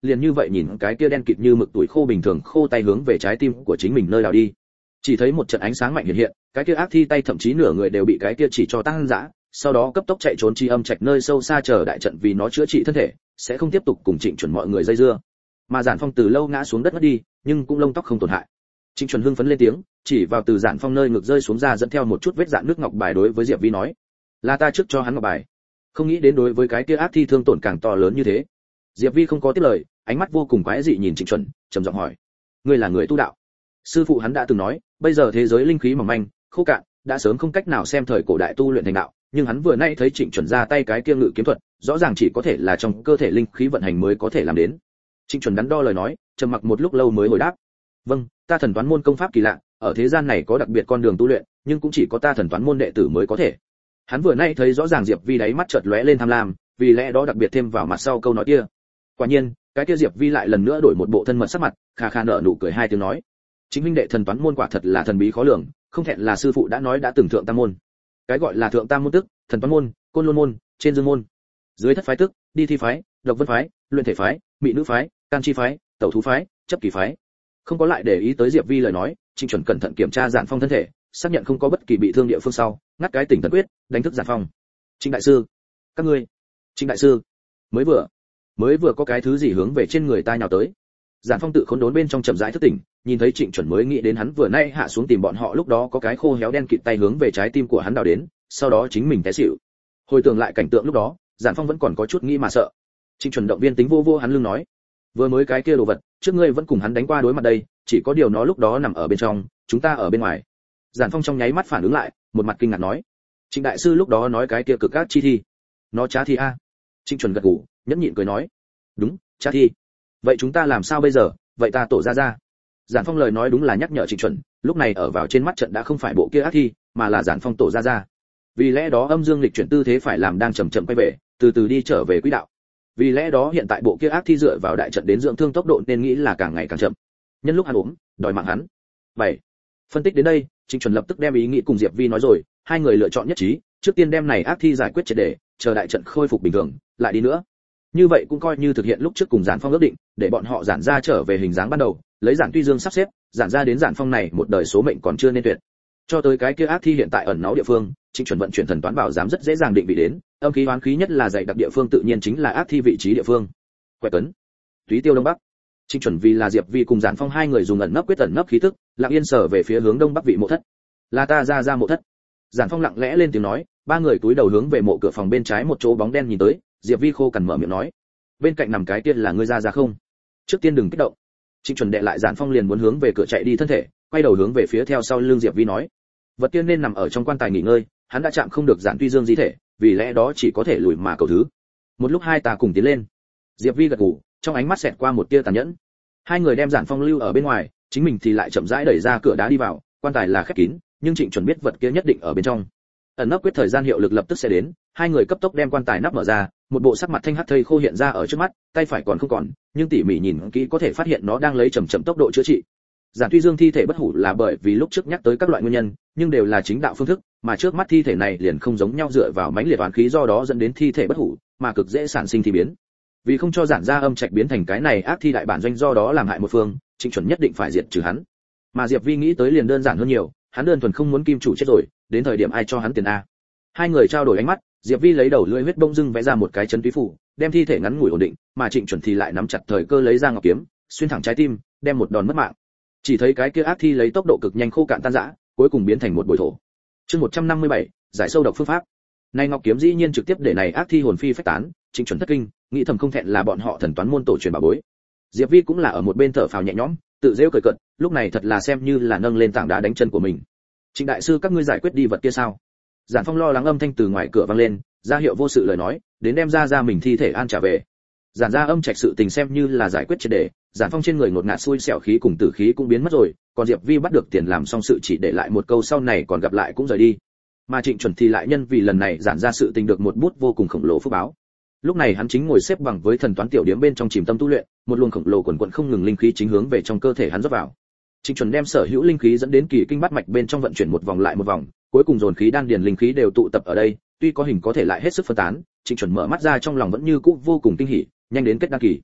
liền như vậy nhìn cái kia đen kịt như mực tuổi khô bình thường khô tay hướng về trái tim của chính mình nơi nào đi. Chỉ thấy một trận ánh sáng mạnh hiện hiện, cái kia ác thi tay thậm chí nửa người đều bị cái kia chỉ cho tăng dã, sau đó cấp tốc chạy trốn chi âm trạch nơi sâu xa chờ đại trận vì nó chữa trị thân thể, sẽ không tiếp tục cùng Trịnh Chuẩn mọi người dây dưa. Mà Giản Phong từ lâu ngã xuống đất mất đi, nhưng cũng lông tóc không tổn hại. Trịnh Chuẩn hưng phấn lên tiếng, chỉ vào từ Giản Phong nơi ngực rơi xuống ra dẫn theo một chút vết dạn nước ngọc bài đối với Diệp Vi nói: "Là ta trước cho hắn ngọc bài." Không nghĩ đến đối với cái kia ác thi thương tổn càng to lớn như thế. Diệp Vi không có tiếp lời, ánh mắt vô cùng quái dị nhìn Trịnh Chuẩn, trầm giọng hỏi: "Ngươi là người tu đạo?" Sư phụ hắn đã từng nói, bây giờ thế giới linh khí mỏng manh, khô cạn, đã sớm không cách nào xem thời cổ đại tu luyện thành đạo, nhưng hắn vừa nay thấy Trịnh Chuẩn ra tay cái kia ngự kiếm thuật, rõ ràng chỉ có thể là trong cơ thể linh khí vận hành mới có thể làm đến. Trịnh Chuẩn đắn đo lời nói, trầm mặc một lúc lâu mới hồi đáp: "Vâng, ta thần toán môn công pháp kỳ lạ, ở thế gian này có đặc biệt con đường tu luyện, nhưng cũng chỉ có ta thần toán môn đệ tử mới có thể." Hắn vừa nay thấy rõ ràng Diệp Vi đáy mắt chợt lóe lên tham lam, vì lẽ đó đặc biệt thêm vào mặt sau câu nói kia. Quả nhiên, cái kia Diệp Vi lại lần nữa đổi một bộ thân mật sắc mặt, kha kha nở nụ cười hai tiếng nói: "Chính huynh đệ thần toán môn quả thật là thần bí khó lường, không thẹn là sư phụ đã nói đã từng thượng tam môn. Cái gọi là thượng tam môn tức, thần toán môn, côn lôn môn, trên dương môn. Dưới thất phái tức, đi thi phái, độc vân phái, luyện thể phái, mị nữ phái, can chi phái, tẩu thú phái, chấp kỳ phái." Không có lại để ý tới Diệp Vi lời nói, Trịnh Chuẩn cẩn thận kiểm tra Giản Phong thân thể, xác nhận không có bất kỳ bị thương địa phương sau, ngắt cái tỉnh thần quyết, đánh thức Giản Phong. "Trịnh đại sư, các ngươi." "Trịnh đại sư, mới vừa có cái thứ gì hướng về trên người ta nhào tới." Giản Phong tự khốn đốn bên trong chậm rãi thức tỉnh, nhìn thấy Trịnh Chuẩn mới nghĩ đến hắn vừa nay hạ xuống tìm bọn họ lúc đó có cái khô héo đen kịt tay hướng về trái tim của hắn đào đến, sau đó chính mình té xỉu. Hồi tưởng lại cảnh tượng lúc đó, Giản Phong vẫn còn có chút nghĩ mà sợ. Trịnh Chuẩn động viên tính vô vô hắn lưng nói: "Vừa mới cái kia đồ vật, trước ngươi vẫn cùng hắn đánh qua đối mặt đây, chỉ có điều nó lúc đó nằm ở bên trong, chúng ta ở bên ngoài." Giản Phong trong nháy mắt phản ứng lại, một mặt kinh ngạc nói: "Trịnh đại sư lúc đó nói cái kia cực ác chi thi, nó trá thi a?" Trịnh Chuẩn gật gù, nhẫn nhịn cười nói: "Đúng, trá thi. Vậy chúng ta làm sao bây giờ? Vậy ta tổ ra." Giản Phong lời nói đúng là nhắc nhở Trịnh Chuẩn, lúc này ở vào trên mắt trận đã không phải bộ kia ác thi, mà là Giản Phong tổ ra. Vì lẽ đó âm dương lịch chuyển tư thế phải làm đang chậm chậm quay về, từ từ đi trở về quỹ đạo. Vì lẽ đó hiện tại bộ kia ác thi dựa vào đại trận đến dưỡng thương tốc độ nên nghĩ là càng ngày càng chậm. Nhân lúc hắn ốm, đòi mạng hắn. 7. Phân tích đến đây, Trịnh Chuẩn lập tức đem ý nghĩ cùng Diệp Vi nói rồi, hai người lựa chọn nhất trí, trước tiên đem này ác thi giải quyết triệt để, chờ đại trận khôi phục bình thường, lại đi nữa. Như vậy cũng coi như thực hiện lúc trước cùng Giản Phong ước định, để bọn họ giản ra trở về hình dáng ban đầu, lấy Giản Tuy Dương sắp xếp, giản ra đến Giản Phong này một đời số mệnh còn chưa nên tuyệt. Cho tới cái kia ác thi hiện tại ẩn náu địa phương, Trịnh Chuẩn vận chuyển thần toán bảo giám rất dễ dàng định vị đến, âm khí oán khí nhất là dày đặc địa phương tự nhiên chính là ác thi vị trí địa phương. Quẹt cấn, Túy Tiêu đông bắc. Trịnh Chuẩn vì là Diệp Vi cùng Giản Phong hai người dùng ẩn nấp quyết ẩn nấp khí tức, lặng yên sở về phía hướng đông bắc vị mộ thất. "Là ta ra mộ thất." Giản Phong lặng lẽ lên tiếng nói, ba người cúi đầu hướng về mộ cửa phòng bên trái một chỗ bóng đen nhìn tới, Diệp Vi khô cằn mở miệng nói: "Bên cạnh nằm cái kia là ngươi ra không? Trước tiên đừng kích động." Trịnh Chuẩn đệ lại Giản Phong liền muốn hướng về cửa chạy đi thân thể, quay đầu hướng về phía theo sau lưng Diệp Vi nói: "Vật tiên nên nằm ở trong quan tài nghỉ ngơi, hắn đã chạm không được Giản Tuy Dương di thể, vì lẽ đó chỉ có thể lùi mà cầu thứ." Một lúc hai ta cùng tiến lên. Diệp Vi gật gù, trong ánh mắt xẹt qua một tia tàn nhẫn. Hai người đem Giản Phong lưu ở bên ngoài, chính mình thì lại chậm rãi đẩy ra cửa đá đi vào, quan tài là khép kín, nhưng Trịnh Chuẩn biết vật kia nhất định ở bên trong. Ẩn nấp quyết thời gian hiệu lực lập tức sẽ đến, hai người cấp tốc đem quan tài nắp mở ra, một bộ sắc mặt thanh hắc thây khô hiện ra ở trước mắt, tay phải còn không còn, nhưng tỉ mỉ nhìn kỹ có thể phát hiện nó đang lấy chậm chậm tốc độ chữa trị. Giản Tuy Dương thi thể bất hủ là bởi vì lúc trước nhắc tới các loại nguyên nhân, nhưng đều là chính đạo phương thức, mà trước mắt thi thể này liền không giống nhau dựa vào mãnh liệt oán khí do đó dẫn đến thi thể bất hủ, mà cực dễ sản sinh thi biến. Vì không cho Giản gia âm trạch biến thành cái này ác thi đại bản doanh do đó làm hại một phương, Trịnh Chuẩn nhất định phải diệt trừ hắn. Mà Diệp Vi nghĩ tới liền đơn giản hơn nhiều, hắn đơn thuần không muốn kim chủ chết rồi, đến thời điểm ai cho hắn tiền a. Hai người trao đổi ánh mắt, Diệp Vi lấy đầu lưỡi huyết bông dưng vẽ ra một cái chấn túy phủ, đem thi thể ngắn ngủi ổn định, mà Trịnh Chuẩn thì lại nắm chặt thời cơ lấy ra ngọc kiếm, xuyên thẳng trái tim, đem một đòn mất mạng. Chỉ thấy cái kia ác thi lấy tốc độ cực nhanh khô cạn tan rã, cuối cùng biến thành một bụi thổ. Chương 157, giải sâu độc phương pháp. Nay ngọc kiếm dĩ nhiên trực tiếp để này ác thi hồn phi phách tán, Trịnh Chuẩn thất kinh, nghĩ thầm không thẹn là bọn họ thần toán môn tổ truyền bảo bối. Diệp Vi cũng là ở một bên thở phào nhẹ nhõm, tự giễu cười cợt, lúc này thật là xem như là nâng lên tảng đá đánh chân của mình. Trịnh đại sư các ngươi giải quyết đi vật kia sao? Giản Phong lo lắng âm thanh từ ngoài cửa vang lên, ra hiệu vô sự lời nói, đến đem ra mình thi thể an trả về. Giản gia âm trạch sự tình xem như là giải quyết triệt để, Giản Phong trên người ngột ngạt xui xẻo khí cùng tử khí cũng biến mất rồi, còn Diệp Vi bắt được tiền làm xong sự chỉ để lại một câu sau này còn gặp lại cũng rời đi. Mà Trịnh Chuẩn thì lại nhân vì lần này Giản gia sự tình được một bút vô cùng khổng lồ phúc báo. Lúc này hắn chính ngồi xếp bằng với thần toán tiểu điểm bên trong chìm tâm tu luyện, một luồng khổng lồ quần quần không ngừng linh khí chính hướng về trong cơ thể hắn rót vào. Trịnh Chuẩn đem sở hữu linh khí dẫn đến kỳ kinh bát mạch bên trong vận chuyển một vòng lại một vòng, cuối cùng dồn khí đan điền linh khí đều tụ tập ở đây, tuy có hình có thể lại hết sức phân tán, Trịnh Chuẩn mở mắt ra trong lòng vẫn như cũ vô cùng kinh hỉ, nhanh đến kết đan kỳ.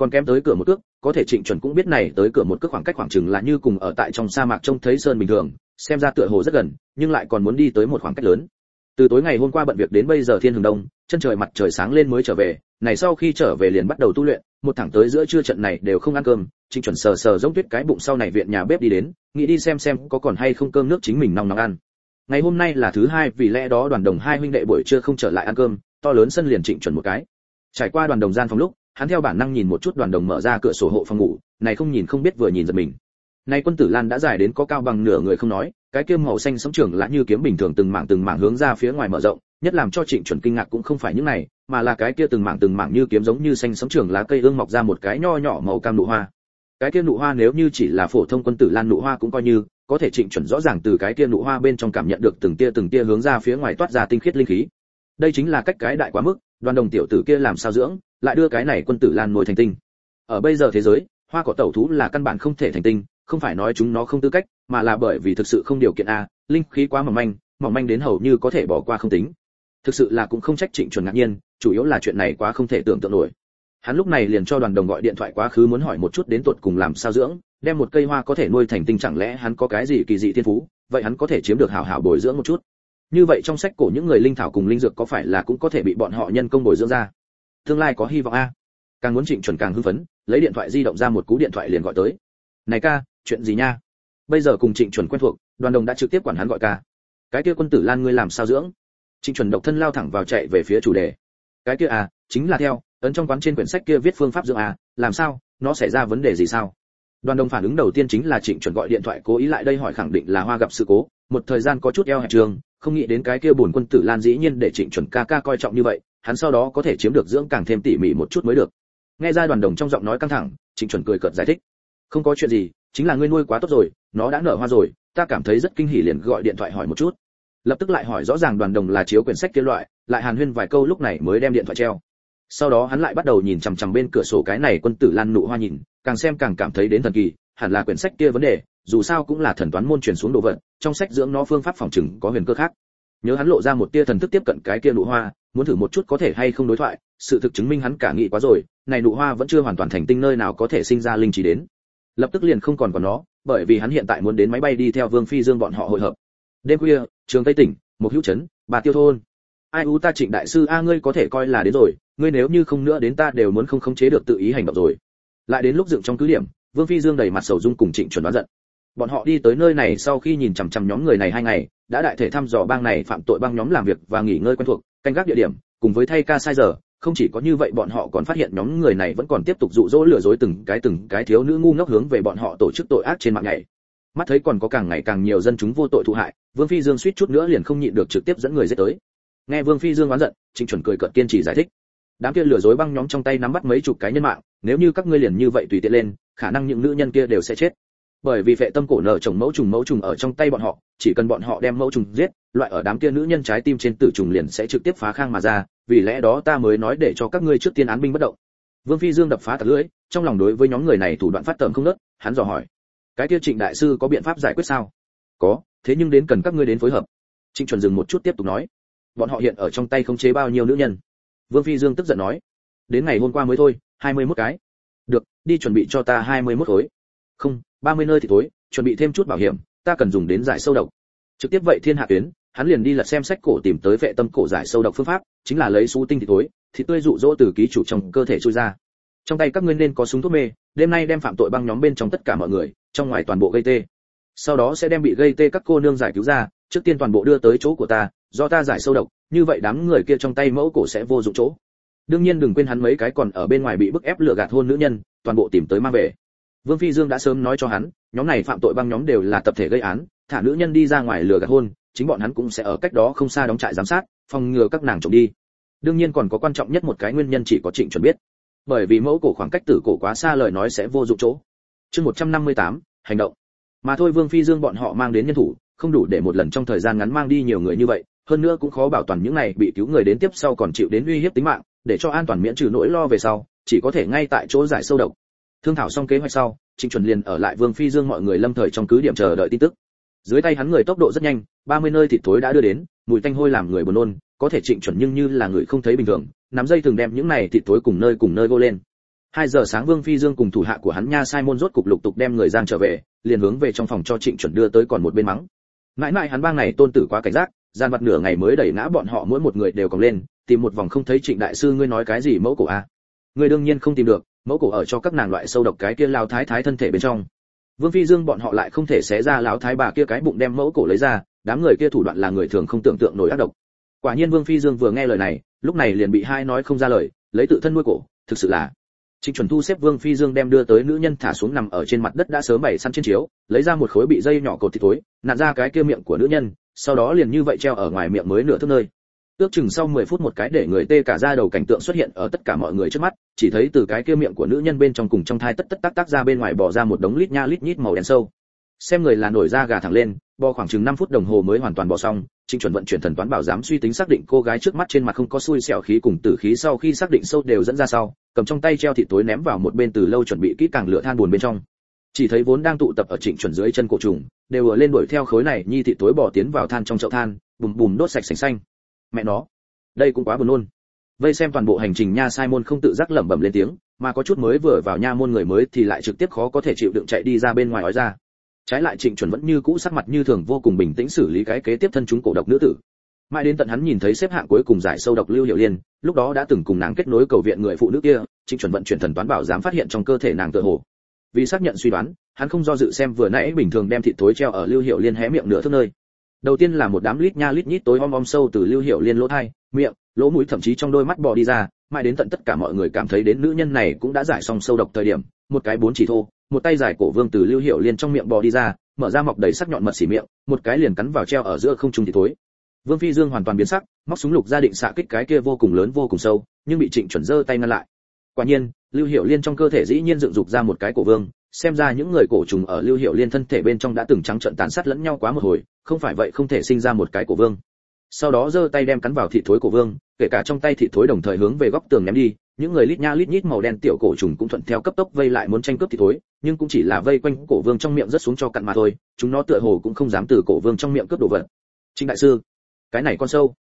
còn kém tới cửa một cước, có thể Trịnh Chuẩn cũng biết này tới cửa một cước khoảng cách khoảng chừng là như cùng ở tại trong sa mạc trông thấy sơn bình thường, xem ra tựa hồ rất gần, nhưng lại còn muốn đi tới một khoảng cách lớn. Từ tối ngày hôm qua bận việc đến bây giờ thiên hừng đông, chân trời mặt trời sáng lên mới trở về, này sau khi trở về liền bắt đầu tu luyện, một thẳng tới giữa trưa trận này đều không ăn cơm. Trịnh Chuẩn sờ sờ giống tuyết cái bụng sau này viện nhà bếp đi đến, nghĩ đi xem có còn hay không cơm nước chính mình nóng nóng ăn. Ngày hôm nay là thứ hai, vì lẽ đó Đoàn Đồng hai huynh đệ buổi trưa không trở lại ăn cơm, to lớn sân liền Trịnh Chuẩn một cái. Trải qua Đoàn Đồng gian phòng lúc, hắn theo bản năng nhìn một chút Đoàn Đồng mở ra cửa sổ hộ phòng ngủ, này không nhìn không biết vừa nhìn giật mình. Này quân tử lan đã dài đến có cao bằng nửa người không nói, cái kia màu xanh sống trưởng lạ như kiếm bình thường từng mảng hướng ra phía ngoài mở rộng, nhất làm cho Trịnh Chuẩn kinh ngạc cũng không phải những này, mà là cái kia từng mảng như kiếm giống như xanh sống trưởng lá cây ương mọc ra một cái nho nhỏ màu cam nụ hoa. Cái kia nụ hoa nếu như chỉ là phổ thông quân tử lan nụ hoa cũng coi như, có thể Trịnh Chuẩn rõ ràng từ cái kia nụ hoa bên trong cảm nhận được từng tia hướng ra phía ngoài toát ra tinh khiết linh khí. Đây chính là cách cái đại quá mức, Đoàn Đồng tiểu tử kia làm sao dưỡng, lại đưa cái này quân tử lan nuôi thành tinh. Ở bây giờ thế giới, hoa cỏ tẩu thú là căn bản không thể thành tinh, không phải nói chúng nó không tư cách, mà là bởi vì thực sự không điều kiện a, linh khí quá mỏng manh đến hầu như có thể bỏ qua không tính. Thực sự là cũng không trách Trịnh Chuẩn ngạc nhiên, chủ yếu là chuyện này quá không thể tưởng tượng nổi. Hắn lúc này liền cho Đoàn Đồng gọi điện thoại quá khứ muốn hỏi một chút đến tột cùng làm sao dưỡng, đem một cây hoa có thể nuôi thành tinh chẳng lẽ hắn có cái gì kỳ dị thiên phú, vậy hắn có thể chiếm được hảo hảo bồi dưỡng một chút. Như vậy trong sách cổ những người linh thảo cùng linh dược có phải là cũng có thể bị bọn họ nhân công bồi dưỡng ra? Tương lai có hy vọng a. Càng muốn Trịnh Chuẩn càng hưng phấn, lấy điện thoại di động ra một cú điện thoại liền gọi tới. Này ca, chuyện gì nha? Bây giờ cùng Trịnh Chuẩn quen thuộc, Đoàn Đồng đã trực tiếp quản hắn gọi ca. Cái kia quân tử lan ngươi làm sao dưỡng? Trịnh Chuẩn độc thân lao thẳng vào chạy về phía chủ đề. Cái kia à, chính là theo ấn trong quán trên quyển sách kia viết phương pháp dưỡng à, làm sao, nó xảy ra vấn đề gì sao? Đoàn Đồng phản ứng đầu tiên chính là Trịnh Chuẩn gọi điện thoại cố ý lại đây hỏi khẳng định là hoa gặp sự cố, một thời gian có chút eo hẹp trường, không nghĩ đến cái kia buồn quân tử lan dĩ nhiên để Trịnh Chuẩn ca coi trọng như vậy, hắn sau đó có thể chiếm được dưỡng càng thêm tỉ mỉ một chút mới được. Nghe ra Đoàn Đồng trong giọng nói căng thẳng, Trịnh Chuẩn cười cợt giải thích. Không có chuyện gì, chính là ngươi nuôi quá tốt rồi, nó đã nở hoa rồi, ta cảm thấy rất kinh hỉ liền gọi điện thoại hỏi một chút. Lập tức lại hỏi rõ ràng Đoàn Đồng là chiếu quyển sách kia loại, lại hàn huyên vài câu lúc này mới đem điện thoại treo. Sau đó hắn lại bắt đầu nhìn chằm chằm bên cửa sổ cái này quân tử lan nụ hoa nhìn, càng xem càng cảm thấy đến thần kỳ, hẳn là quyển sách kia vấn đề, dù sao cũng là thần toán môn truyền xuống đồ vật, trong sách dưỡng nó phương pháp phòng trừng có huyền cơ khác. Nhớ hắn lộ ra một tia thần thức tiếp cận cái kia nụ hoa, muốn thử một chút có thể hay không đối thoại, sự thực chứng minh hắn cả nghĩ quá rồi, này nụ hoa vẫn chưa hoàn toàn thành tinh nơi nào có thể sinh ra linh trí đến. Lập tức liền không còn nó, bởi vì hắn hiện tại muốn đến máy bay đi theo Vương Phi Dương bọn họ hội hợp. Đêm khuya, Trường Tây tỉnh, một hữu trấn, Bà Tiêu thôn. Ai u ta Trịnh đại sư a ngươi có thể coi là đến rồi, ngươi nếu như không nữa đến ta đều muốn không khống chế được tự ý hành động rồi. Lại đến lúc dựng trong cứ điểm, Vương Phi Dương đầy mặt sầu dung cùng Trịnh Chuẩn đoán giận. Bọn họ đi tới nơi này sau khi nhìn chằm chằm nhóm người này 2 ngày, đã đại thể thăm dò bang này phạm tội bang nhóm làm việc và nghỉ ngơi quen thuộc, canh gác địa điểm, cùng với thay ca sai giờ, không chỉ có như vậy bọn họ còn phát hiện nhóm người này vẫn còn tiếp tục dụ dỗ lừa dối từng cái thiếu nữ ngu ngốc hướng về bọn họ tổ chức tội ác trên mạng nhảy. Mắt thấy còn có càng ngày càng nhiều dân chúng vô tội thụ hại, Vương Phi Dương suýt chút nữa liền không nhịn được trực tiếp dẫn người giết tới. Nghe Vương Phi Dương oán giận, Trịnh Chuẩn cười cợt kiên trì giải thích. Đám kia lừa dối băng nhóm trong tay nắm bắt mấy chục cái nhân mạng, nếu như các ngươi liền như vậy tùy tiện lên, khả năng những nữ nhân kia đều sẽ chết. Bởi vì phệ tâm cổ nở trồng mẫu trùng ở trong tay bọn họ, chỉ cần bọn họ đem mẫu trùng giết, loại ở đám kia nữ nhân trái tim trên tử trùng liền sẽ trực tiếp phá khang mà ra, vì lẽ đó ta mới nói để cho các ngươi trước tiên án binh bất động. Vương Phi Dương đập phá tạt lưỡi, trong lòng đối với nhóm người này thủ đoạn phát tởm không ngớt, hắn dò hỏi: cái kia Trịnh đại sư có biện pháp giải quyết sao? Có, thế nhưng đến cần các ngươi đến phối hợp. Trịnh Chuẩn dừng một chút tiếp tục nói: bọn họ hiện ở trong tay khống chế bao nhiêu nữ nhân? Vương Phi Dương tức giận nói: đến ngày hôm qua mới thôi, 21 cái. Được, đi chuẩn bị cho ta 21 khối. Không, 30 nơi thì tối, chuẩn bị thêm chút bảo hiểm, ta cần dùng đến giải sâu độc. Trực tiếp vậy thiên hạ tuyến, hắn liền đi lật xem sách cổ tìm tới vệ tâm cổ giải sâu độc phương pháp, chính là lấy xú tinh thì tối, thì tươi dụ dỗ từ ký chủ trong cơ thể trôi ra. Trong tay các ngươi nên có súng thuốc mê, đêm nay đem phạm tội băng nhóm bên trong tất cả mọi người, trong ngoài toàn bộ gây tê. Sau đó sẽ đem bị gây tê các cô nương giải cứu ra, trước tiên toàn bộ đưa tới chỗ của ta, do ta giải sâu độc, như vậy đám người kia trong tay mẫu cổ sẽ vô dụng chỗ. Đương nhiên đừng quên hắn mấy cái còn ở bên ngoài bị bức ép lừa gạt hôn nữ nhân, toàn bộ tìm tới mang về. Vương Phi Dương đã sớm nói cho hắn, nhóm này phạm tội băng nhóm đều là tập thể gây án, thả nữ nhân đi ra ngoài lừa gạt hôn, chính bọn hắn cũng sẽ ở cách đó không xa đóng trại giám sát, phòng ngừa các nàng trộm đi. Đương nhiên còn có quan trọng nhất một cái nguyên nhân chỉ có Trịnh Chuẩn biết, bởi vì mẫu cổ khoảng cách tử cổ quá xa lời nói sẽ vô dụng chỗ. Chương 158, hành động. Mà thôi Vương Phi Dương bọn họ mang đến nhân thủ, không đủ để một lần trong thời gian ngắn mang đi nhiều người như vậy, hơn nữa cũng khó bảo toàn những này bị cứu người đến tiếp sau còn chịu đến uy hiếp tính mạng, để cho an toàn miễn trừ nỗi lo về sau, chỉ có thể ngay tại chỗ giải sâu độc. Thương thảo xong kế hoạch sau, Trịnh Chuẩn liền ở lại Vương Phi Dương mọi người lâm thời trong cứ điểm chờ đợi tin tức. Dưới tay hắn người tốc độ rất nhanh, 30 nơi thịt thối đã đưa đến, mùi tanh hôi làm người buồn nôn, có thể Trịnh Chuẩn nhưng như là người không thấy bình thường, nắm dây thường đem những này thịt thối cùng nơi gô lên. 2 giờ sáng Vương Phi Dương cùng thủ hạ của hắn Nha Sai môn rốt cục lục tục đem người giang trở về, liền hướng về trong phòng cho Trịnh Chuẩn đưa tới còn một bên mắng. Mãi mãi hắn bang này tôn tử quá cảnh giác, gian vặt nửa ngày mới đẩy ngã bọn họ mỗi một người đều còng lên, tìm một vòng không thấy Trịnh đại sư ngươi nói cái gì mẫu cổ a? Ngươi đương nhiên không tìm được, mẫu cổ ở cho các nàng loại sâu độc cái kia lao thái thái thân thể bên trong. Vương Phi Dương bọn họ lại không thể xé ra lão thái bà kia cái bụng đem mẫu cổ lấy ra, đám người kia thủ đoạn là người thường không tưởng tượng nổi ác độc. Quả nhiên Vương Phi Dương vừa nghe lời này, lúc này liền bị hai nói không ra lời, lấy tự thân nuôi cổ, thực sự là. Trịnh Chuẩn thu xếp Vương Phi Dương đem đưa tới nữ nhân thả xuống nằm ở trên mặt đất đã sớm bày sẵn trên chiếu, lấy ra một khối bị dây nhỏ cột thịt tối, nặn ra cái kia miệng của nữ nhân, sau đó liền như vậy treo ở ngoài miệng mới nửa thước nơi. Ước chừng sau 10 phút một cái để người tê cả da đầu cảnh tượng xuất hiện ở tất cả mọi người trước mắt, chỉ thấy từ cái kia miệng của nữ nhân bên trong cùng trong thai tất tất tác tác ra bên ngoài bò ra một đống lít nha lít nhít màu đen sâu. Xem người là nổi da gà thẳng lên, bò khoảng chừng 5 phút đồng hồ mới hoàn toàn bò xong. Trịnh Chuẩn vận chuyển thần toán bảo giám suy tính xác định cô gái trước mắt trên mặt không có xui xẻo khí cùng tử khí, sau khi xác định sâu đều dẫn ra sau, cầm trong tay treo thịt tối ném vào một bên từ lâu chuẩn bị kỹ càng lửa than buồn bên trong. Chỉ thấy vốn đang tụ tập ở Trịnh Chuẩn dưới chân cổ trùng, đều ở lên đuổi theo khối này nhi thịt tối bò tiến vào than trong chậu than, bùm bùm đốt sạch sành xanh. Mẹ nó, đây cũng quá buồn nôn. Vây xem toàn bộ hành trình Nha Sai môn không tự giác lẩm bẩm lên tiếng, mà có chút mới vừa vào nha môn người mới thì lại trực tiếp khó có thể chịu đựng chạy đi ra bên ngoài ói ra. Trái lại Trịnh Chuẩn vẫn như cũ sắc mặt như thường vô cùng bình tĩnh xử lý cái kế tiếp thân chúng cổ độc nữ tử. Mãi đến tận hắn nhìn thấy xếp hạng cuối cùng giải sâu độc Lưu Hiểu Liên, lúc đó đã từng cùng nàng kết nối cầu viện người phụ nữ kia, Trịnh Chuẩn vận chuyển thần toán bảo dám phát hiện trong cơ thể nàng tựa hồ. Vì xác nhận suy đoán, hắn không do dự xem vừa nãy bình thường đem thịt thối treo ở Lưu Hiểu Liên hé miệng nửa thước nơi. Đầu tiên là một đám lít nha lít nhít tối om sâu từ Lưu Hiểu Liên lỗ tai, miệng, lỗ mũi thậm chí trong đôi mắt bò đi ra, mãi đến tận tất cả mọi người cảm thấy đến nữ nhân này cũng đã giải xong sâu độc thời điểm, một cái bốn chỉ thô, một tay giải cổ vương từ Lưu Hiểu Liên trong miệng bò đi ra, mở ra mọc đầy sắc nhọn mật xỉ miệng, một cái liền cắn vào treo ở giữa không trung thịt thối. Vương Phi Dương hoàn toàn biến sắc, móc súng lục ra định xạ kích cái kia vô cùng lớn vô cùng sâu, nhưng bị Trịnh Chuẩn giơ tay ngăn lại. Quả nhiên, Lưu Hiểu Liên trong cơ thể dĩ nhiên dựng dục ra một cái cổ vương, xem ra những người cổ trùng ở Lưu Hiểu Liên thân thể bên trong đã từng trắng trợn tàn sát lẫn nhau quá một hồi, không phải vậy không thể sinh ra một cái cổ vương. Sau đó giơ tay đem cắn vào thịt thối cổ vương, kể cả trong tay thịt thối đồng thời hướng về góc tường ném đi, những người lít nha lít nhít màu đen tiểu cổ trùng cũng thuận theo cấp tốc vây lại muốn tranh cướp thịt thối, nhưng cũng chỉ là vây quanh cổ vương trong miệng rất xuống cho cặn mà thôi, chúng nó tựa hồ cũng không dám từ cổ vương trong miệng cướp đồ vật. Trịnh đại sư, cái này con sâu,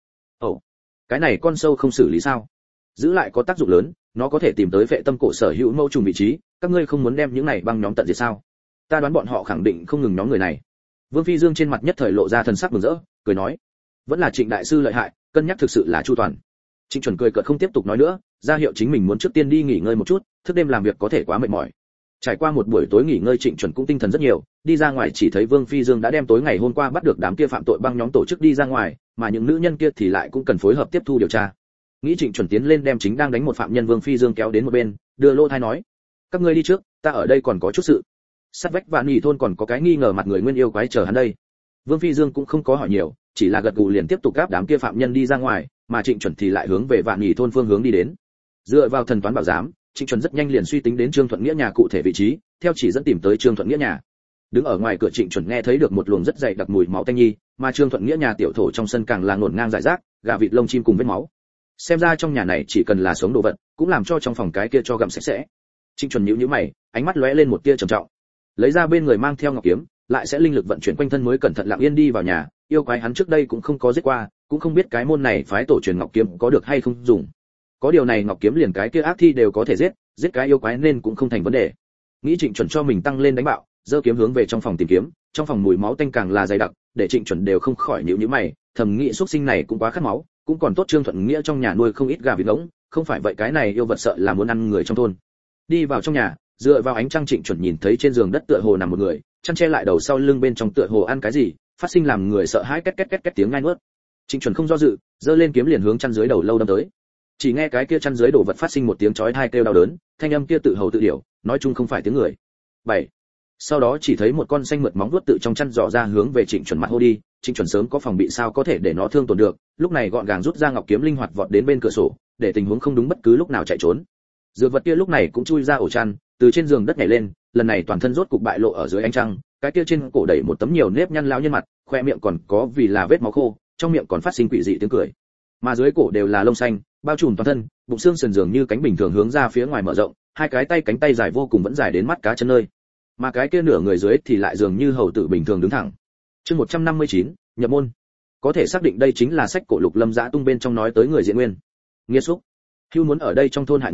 cái này con sâu không xử lý sao? Giữ lại có tác dụng lớn, nó có thể tìm tới vệ tâm cổ sở hữu mâu trùng vị trí, các ngươi không muốn đem những này băng nhóm tận diệt sao? Ta đoán bọn họ khẳng định không ngừng nhóm người này. Vương Phi Dương trên mặt nhất thời lộ ra thần sắc mừng rỡ, cười nói, vẫn là Trịnh đại sư lợi hại, cân nhắc thực sự là chu toàn. Trịnh Chuẩn cười cợt không tiếp tục nói nữa, ra hiệu chính mình muốn trước tiên đi nghỉ ngơi một chút, thức đêm làm việc có thể quá mệt mỏi. Trải qua một buổi tối nghỉ ngơi, Trịnh Chuẩn cũng tinh thần rất nhiều, đi ra ngoài chỉ thấy Vương Phi Dương đã đem tối ngày hôm qua bắt được đám kia phạm tội băng nhóm tổ chức đi ra ngoài, mà những nữ nhân kia thì lại cũng cần phối hợp tiếp thu điều tra. Nghĩ Trịnh Chuẩn tiến lên đem chính đang đánh một phạm nhân Vương Phi Dương kéo đến một bên, đưa lô thai nói, các ngươi đi trước, ta ở đây còn có chút sự. Sát vách Vạn Nhị thôn còn có cái nghi ngờ mặt người nguyên yêu quái chờ hắn đây. Vương Phi Dương cũng không có hỏi nhiều, chỉ là gật gù liền tiếp tục gáp đám kia phạm nhân đi ra ngoài, mà Trịnh Chuẩn thì lại hướng về Vạn Nhị thôn phương hướng đi đến. Dựa vào thần toán bảo giám, Trịnh Chuẩn rất nhanh liền suy tính đến Trương Thuận Nghĩa nhà cụ thể vị trí, theo chỉ dẫn tìm tới Trương Thuận Nghĩa nhà. Đứng ở ngoài cửa Trịnh Chuẩn nghe thấy được một luồng rất dày đặc mùi máu tanh nhi, mà Trương Thuận Nghĩa nhà tiểu thổ trong sân càng là ngổn ngang rải rác, gà vịt lông chim cùng vết máu. Xem ra trong nhà này chỉ cần là sống đồ vật, cũng làm cho trong phòng cái kia cho gặm sạch sẽ. Trịnh Chuẩn nhíu nhíu mày, ánh mắt lóe lên một tia trầm trọng. Lấy ra bên người mang theo ngọc kiếm, lại sẽ linh lực vận chuyển quanh thân mới cẩn thận lặng yên đi vào nhà, yêu quái hắn trước đây cũng không có giết qua, cũng không biết cái môn này phái tổ truyền ngọc kiếm có được hay không dùng. Có điều này ngọc kiếm liền cái kia ác thi đều có thể giết cái yêu quái nên cũng không thành vấn đề. Nghĩ Trịnh Chuẩn cho mình tăng lên đánh bạo, giơ kiếm hướng về trong phòng tìm kiếm, trong phòng mùi máu tanh càng là dày đặc, để Trịnh Chuẩn đều không khỏi nhíu nhíu mày, thầm nghĩ xuất sinh này cũng quá khát máu, cũng còn tốt Trương Thuận Nghĩa trong nhà nuôi không ít gà vịt ngỗng, không phải vậy cái này yêu vật sợ là muốn ăn người trong thôn. Đi vào trong nhà, dựa vào ánh trăng Trịnh Chuẩn nhìn thấy trên giường đất tựa hồ nằm một người, chăn che lại đầu sau lưng bên trong tựa hồ ăn cái gì, phát sinh làm người sợ hãi két két két két tiếng ngai nuốt. Trịnh Chuẩn không do dự, giơ lên kiếm liền hướng chăn dưới đầu lâu đâm tới. Chỉ nghe cái kia chăn dưới đổ vật phát sinh một tiếng chói tai kêu đau đớn, thanh âm kia tự hầu tự điểu, nói chung không phải tiếng người. 7. Sau đó chỉ thấy một con xanh mượt móng vuốt tự trong chăn dò ra hướng về Trịnh Chuẩn mặt hô đi, Trịnh Chuẩn sớm có phòng bị sao có thể để nó thương tổn được, lúc này gọn gàng rút ra ngọc kiếm linh hoạt vọt đến bên cửa sổ, để tình huống không đúng bất cứ lúc nào chạy trốn. Dược vật kia lúc này cũng chui ra ổ chăn, từ trên giường đất nhảy lên, lần này toàn thân rốt cục bại lộ ở dưới ánh trăng, cái kia trên cổ đẩy một tấm nhiều nếp nhăn lão nhân mặt, khoe miệng còn có vì là vết máu khô, trong miệng còn phát sinh quỷ dị tiếng cười. Mà dưới cổ đều là lông xanh, bao trùm toàn thân, bụng xương sườn dường như cánh bình thường hướng ra phía ngoài mở rộng, hai cái tay cánh tay dài vô cùng vẫn dài đến mắt cá chân nơi. Mà cái kia nửa người dưới thì lại dường như hầu tử bình thường đứng thẳng. Chương 159, nhập môn. Có thể xác định đây chính là sách cổ Lục Lâm Giã Tung bên trong nói tới người diễn nguyên. Nghiệt xúc. Hưu muốn ở đây trong thôn hại người,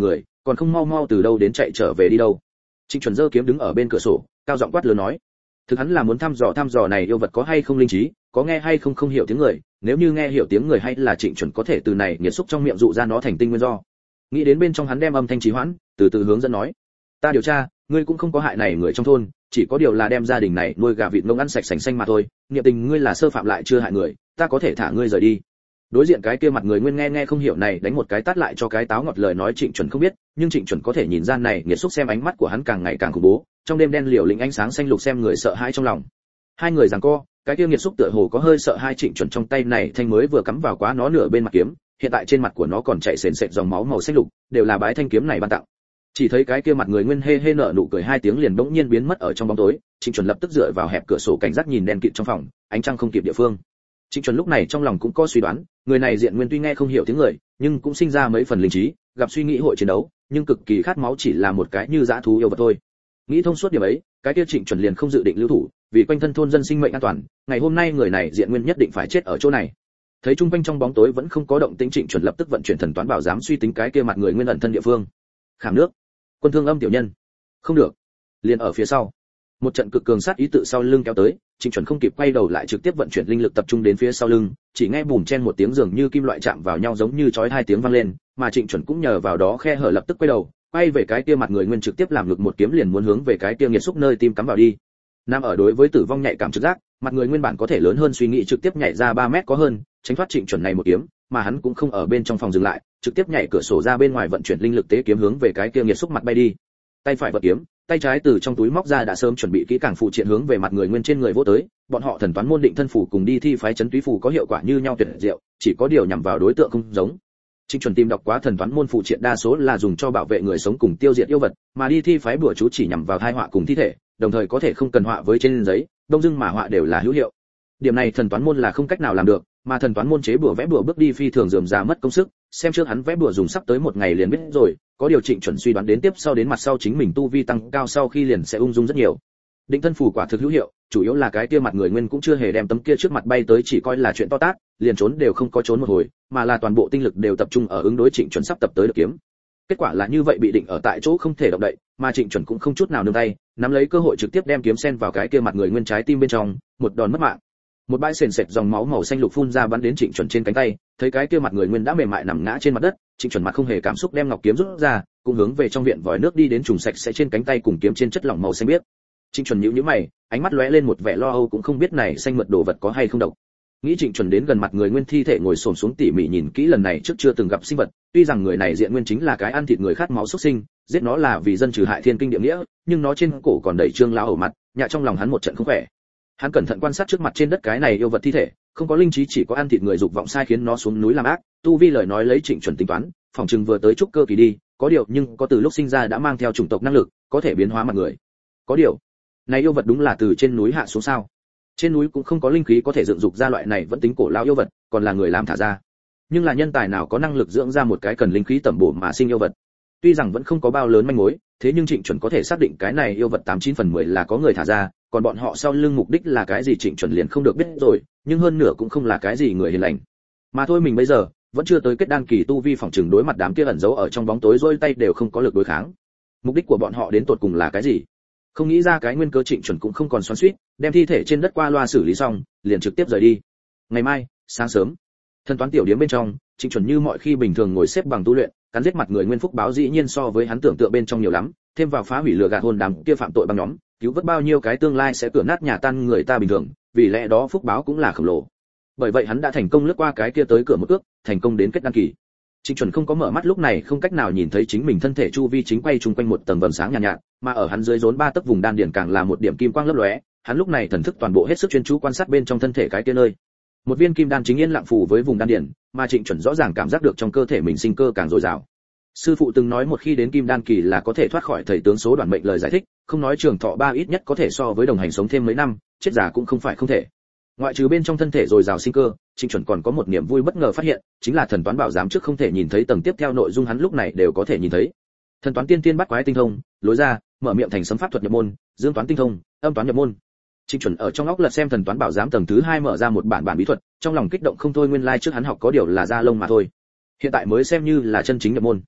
còn không mau mau từ đâu đến chạy trở về đi đâu. Trịnh Chuẩn giơ kiếm đứng ở bên cửa sổ, cao giọng quát lớn nói. Thực hắn là muốn thăm dò này yêu vật có hay không linh trí, có nghe hay không hiểu tiếng người, nếu như nghe hiểu tiếng người hay là Trịnh Chuẩn có thể từ này nghiệt xúc trong miệng dụ ra nó thành tinh nguyên do. Nghĩ đến bên trong hắn đem âm thanh trì hoãn, từ từ hướng dẫn nói. Ta điều tra, ngươi cũng không có hại này người trong thôn, chỉ có điều là đem gia đình này nuôi gà vịt ngông ăn sạch sành xanh mà thôi, niệm tình ngươi là sơ phạm lại chưa hại người, ta có thể thả ngươi rời đi. Đối diện cái kia mặt người nguyên nghe không hiểu này đánh một cái tát lại cho cái táo ngọt lời nói Trịnh Chuẩn không biết, nhưng Trịnh Chuẩn có thể nhìn ra này nghiệt xúc xem ánh mắt của hắn càng ngày càng khủng bố, trong đêm đen liều lĩnh ánh sáng xanh lục xem người sợ hãi trong lòng. Hai người giằng co, cái kia nghiệt xúc tựa hồ có hơi sợ hai Trịnh Chuẩn trong tay này thanh mới vừa cắm vào quá nó nửa bên mặt kiếm, hiện tại trên mặt của nó còn chảy sền sệt dòng máu màu xanh lục, đều là bái thanh kiếm này ban tặng. Chỉ thấy cái kia mặt người nguyên hê hê nở nụ cười hai tiếng liền bỗng nhiên biến mất ở trong bóng tối, Trịnh Chuẩn lập tức dựa vào hẹp cửa sổ cảnh giác nhìn đen kịt trong phòng, ánh trăng không kịp địa phương. Trịnh Chuẩn lúc này trong lòng cũng có suy đoán, người này diện nguyên tuy nghe không hiểu tiếng người, nhưng cũng sinh ra mấy phần linh trí, gặp suy nghĩ hội chiến đấu, nhưng cực kỳ khát máu chỉ là một cái như dã thú yêu vật thôi. Nghĩ thông suốt điểm ấy, cái kia Trịnh Chuẩn liền không dự định lưu thủ, vì quanh thân thôn dân sinh mệnh an toàn, ngày hôm nay người này diện nguyên nhất định phải chết ở chỗ này. Thấy trung quanh trong bóng tối vẫn không có động tĩnh, Trịnh Chuẩn lập tức vận chuyển thần toán bảo giám suy tính cái kia mặt người nguyên ẩn thân địa phương. Khảm nước, Quân Thương Âm tiểu nhân. Không được. Liền ở phía sau. Một trận cực cường sát ý tự sau lưng kéo tới, Trịnh Chuẩn không kịp quay đầu lại trực tiếp vận chuyển linh lực tập trung đến phía sau lưng, chỉ nghe bùm chen một tiếng dường như kim loại chạm vào nhau giống như chói hai tiếng vang lên, mà Trịnh Chuẩn cũng nhờ vào đó khe hở lập tức quay đầu, quay về cái kia mặt người nguyên trực tiếp làm ngược một kiếm liền muốn hướng về cái kia nghiệt xúc nơi tim cắm vào đi. Nam ở đối với tử vong nhạy cảm trực giác, mặt người nguyên bản có thể lớn hơn suy nghĩ trực tiếp nhảy ra 3 mét có hơn, tránh thoát Trịnh Chuẩn này một kiếm, mà hắn cũng không ở bên trong phòng dừng lại, trực tiếp nhảy cửa sổ ra bên ngoài vận chuyển linh lực tế kiếm hướng về cái kia nghiệt xúc mặt bay đi. Tay phải vật kiếm, tay trái từ trong túi móc ra đã sớm chuẩn bị kỹ càng phụ triện hướng về mặt người nguyên trên người vỗ tới, bọn họ thần toán môn định thân phù cùng đi thi phái chấn túy phù có hiệu quả như nhau tuyệt diệu, chỉ có điều nhằm vào đối tượng không giống. Trịnh Chuẩn tìm đọc quá thần toán môn phụ triện đa số là dùng cho bảo vệ người sống cùng tiêu diệt yêu vật, mà đi thi phái bùa chú chỉ nhằm vào tai họa cùng thi thể, đồng thời có thể không cần họa với trên giấy, đông dưng mà họa đều là hữu hiệu. Điểm này thần toán môn là không cách nào làm được, mà thần toán môn chế bùa vẽ bùa bước đi phi thường rườm rà mất công sức, xem trước hắn vẽ bùa dùng sắp tới một ngày liền biết rồi, có điều Trịnh Chuẩn suy đoán đến tiếp sau đến mặt sau chính mình tu vi tăng cao sau khi liền sẽ ung dung rất nhiều. Định thân phù quả thực hữu hiệu, chủ yếu là cái kia mặt người nguyên cũng chưa hề đem tấm kia trước mặt bay tới chỉ coi là chuyện to tát, liền trốn đều không có trốn một hồi, mà là toàn bộ tinh lực đều tập trung ở ứng đối Trịnh Chuẩn sắp tập tới được kiếm. Kết quả là như vậy bị định ở tại chỗ không thể động đậy, mà Trịnh Chuẩn cũng không chút nào nương tay, nắm lấy cơ hội trực tiếp đem kiếm sen vào cái kia mặt người nguyên trái tim bên trong, một đòn mất mạng. Một bãi sền sệt dòng máu màu xanh lục phun ra bắn đến Trịnh Chuẩn trên cánh tay, thấy cái kia mặt người nguyên đã mềm mại nằm ngã trên mặt đất, Trịnh Chuẩn mặt không hề cảm xúc đem ngọc kiếm rút ra, cũng hướng về trong viện vòi nước đi đến trùng sạch sẽ trên cánh tay cùng kiếm trên chất lỏng màu xanh biếc. Trịnh Chuẩn nhíu nhíu mày, ánh mắt lóe lên một vẻ lo âu cũng không biết này xanh mượt đồ vật có hay không độc. Nghĩ Trịnh Chuẩn đến gần mặt người nguyên thi thể ngồi xổm xuống tỉ mỉ nhìn kỹ lần này trước chưa từng gặp sinh vật, tuy rằng người này diện nguyên chính là cái ăn thịt người khát máu xuất sinh, giết nó là vì dân trừ hại thiên kinh địa nghĩa, nhưng nó trên cổ còn đầy trương lão ẩu mặt, nhạ trong lòng hắn một trận không khỏe. Hắn cẩn thận quan sát trước mặt trên đất cái này yêu vật thi thể, không có linh trí chỉ có ăn thịt người dục vọng sai khiến nó xuống núi làm ác, tu vi lời nói lấy Trịnh Chuẩn tính toán, phòng trừng vừa tới trúc cơ kỳ đi, có điều nhưng có từ lúc sinh ra đã mang theo chủng tộc năng lực, có thể biến hóa mặt người. Có điều, này yêu vật đúng là từ trên núi hạ xuống sao? Trên núi cũng không có linh khí có thể dựng dục ra loại này vẫn tính cổ lão yêu vật, còn là người làm thả ra. Nhưng là nhân tài nào có năng lực dưỡng ra một cái cần linh khí tẩm bổ mà sinh yêu vật. Tuy rằng vẫn không có bao lớn manh mối, thế nhưng Trịnh Chuẩn có thể xác định cái này yêu vật 89/10 là có người thả ra, còn bọn họ sau lưng mục đích là cái gì Trịnh Chuẩn liền không được biết rồi, nhưng hơn nửa cũng không là cái gì người hiền lành. Mà thôi mình bây giờ vẫn chưa tới kết đan kỳ tu vi phòng trường đối mặt đám kia ẩn giấu ở trong bóng tối rôi tay đều không có lực đối kháng. Mục đích của bọn họ đến tột cùng là cái gì? Không nghĩ ra cái nguyên cớ Trịnh Chuẩn cũng không còn xoắn xuýt, đem thi thể trên đất qua loa xử lý xong, liền trực tiếp rời đi. Ngày mai, sáng sớm, thân toán tiểu điếm bên trong, Trịnh Chuẩn như mọi khi bình thường ngồi xếp bằng tu luyện, cắn giết mặt người nguyên phúc báo dĩ nhiên so với hắn tưởng tượng bên trong nhiều lắm, thêm vào phá hủy lừa gạt hồn đám kia phạm tội băng nhóm, cứu vớt bao nhiêu cái tương lai sẽ cửa nát nhà tan người ta bình thường, vì lẽ đó phúc báo cũng là khổng lồ. Bởi vậy hắn đã thành công lướt qua cái kia tới cửa một ước, thành công đến kết đăng kỳ. Trịnh Chuẩn không có mở mắt lúc này không cách nào nhìn thấy chính mình thân thể chu vi chính quay chung quanh một tầng vầng sáng nhàn nhạt, mà ở hắn dưới rốn 3 tấc vùng đan điền càng là một điểm kim quang lấp lóe, hắn lúc này thần thức toàn bộ hết sức chuyên chú quan sát bên trong thân thể cái kia nơi. Một viên kim đan chính yên lặng phù với vùng đan điền, mà Trịnh Chuẩn rõ ràng cảm giác được trong cơ thể mình sinh cơ càng dồi dào. Sư phụ từng nói một khi đến kim đan kỳ là có thể thoát khỏi thầy tướng số đoạn mệnh lời giải thích, không nói trường thọ 3 ít nhất có thể so với đồng hành sống thêm mấy năm, chết già cũng không phải không thể. Ngoại trừ bên trong thân thể dồi dào sinh cơ, Trịnh Chuẩn còn có một niềm vui bất ngờ phát hiện, chính là thần toán bảo giám trước không thể nhìn thấy tầng tiếp theo nội dung hắn lúc này đều có thể nhìn thấy. Thần toán tiên tiên bắt quái tinh thông, lối ra, mở miệng thành sấm pháp thuật nhập môn, dương toán tinh thông, âm toán nhập môn. Trịnh Chuẩn ở trong óc lật xem thần toán bảo giám tầng thứ 2 mở ra một bản bí thuật, trong lòng kích động không thôi, nguyên lai trước hắn học có điều là da lông mà thôi. Hiện tại mới xem như là chân chính nhập môn.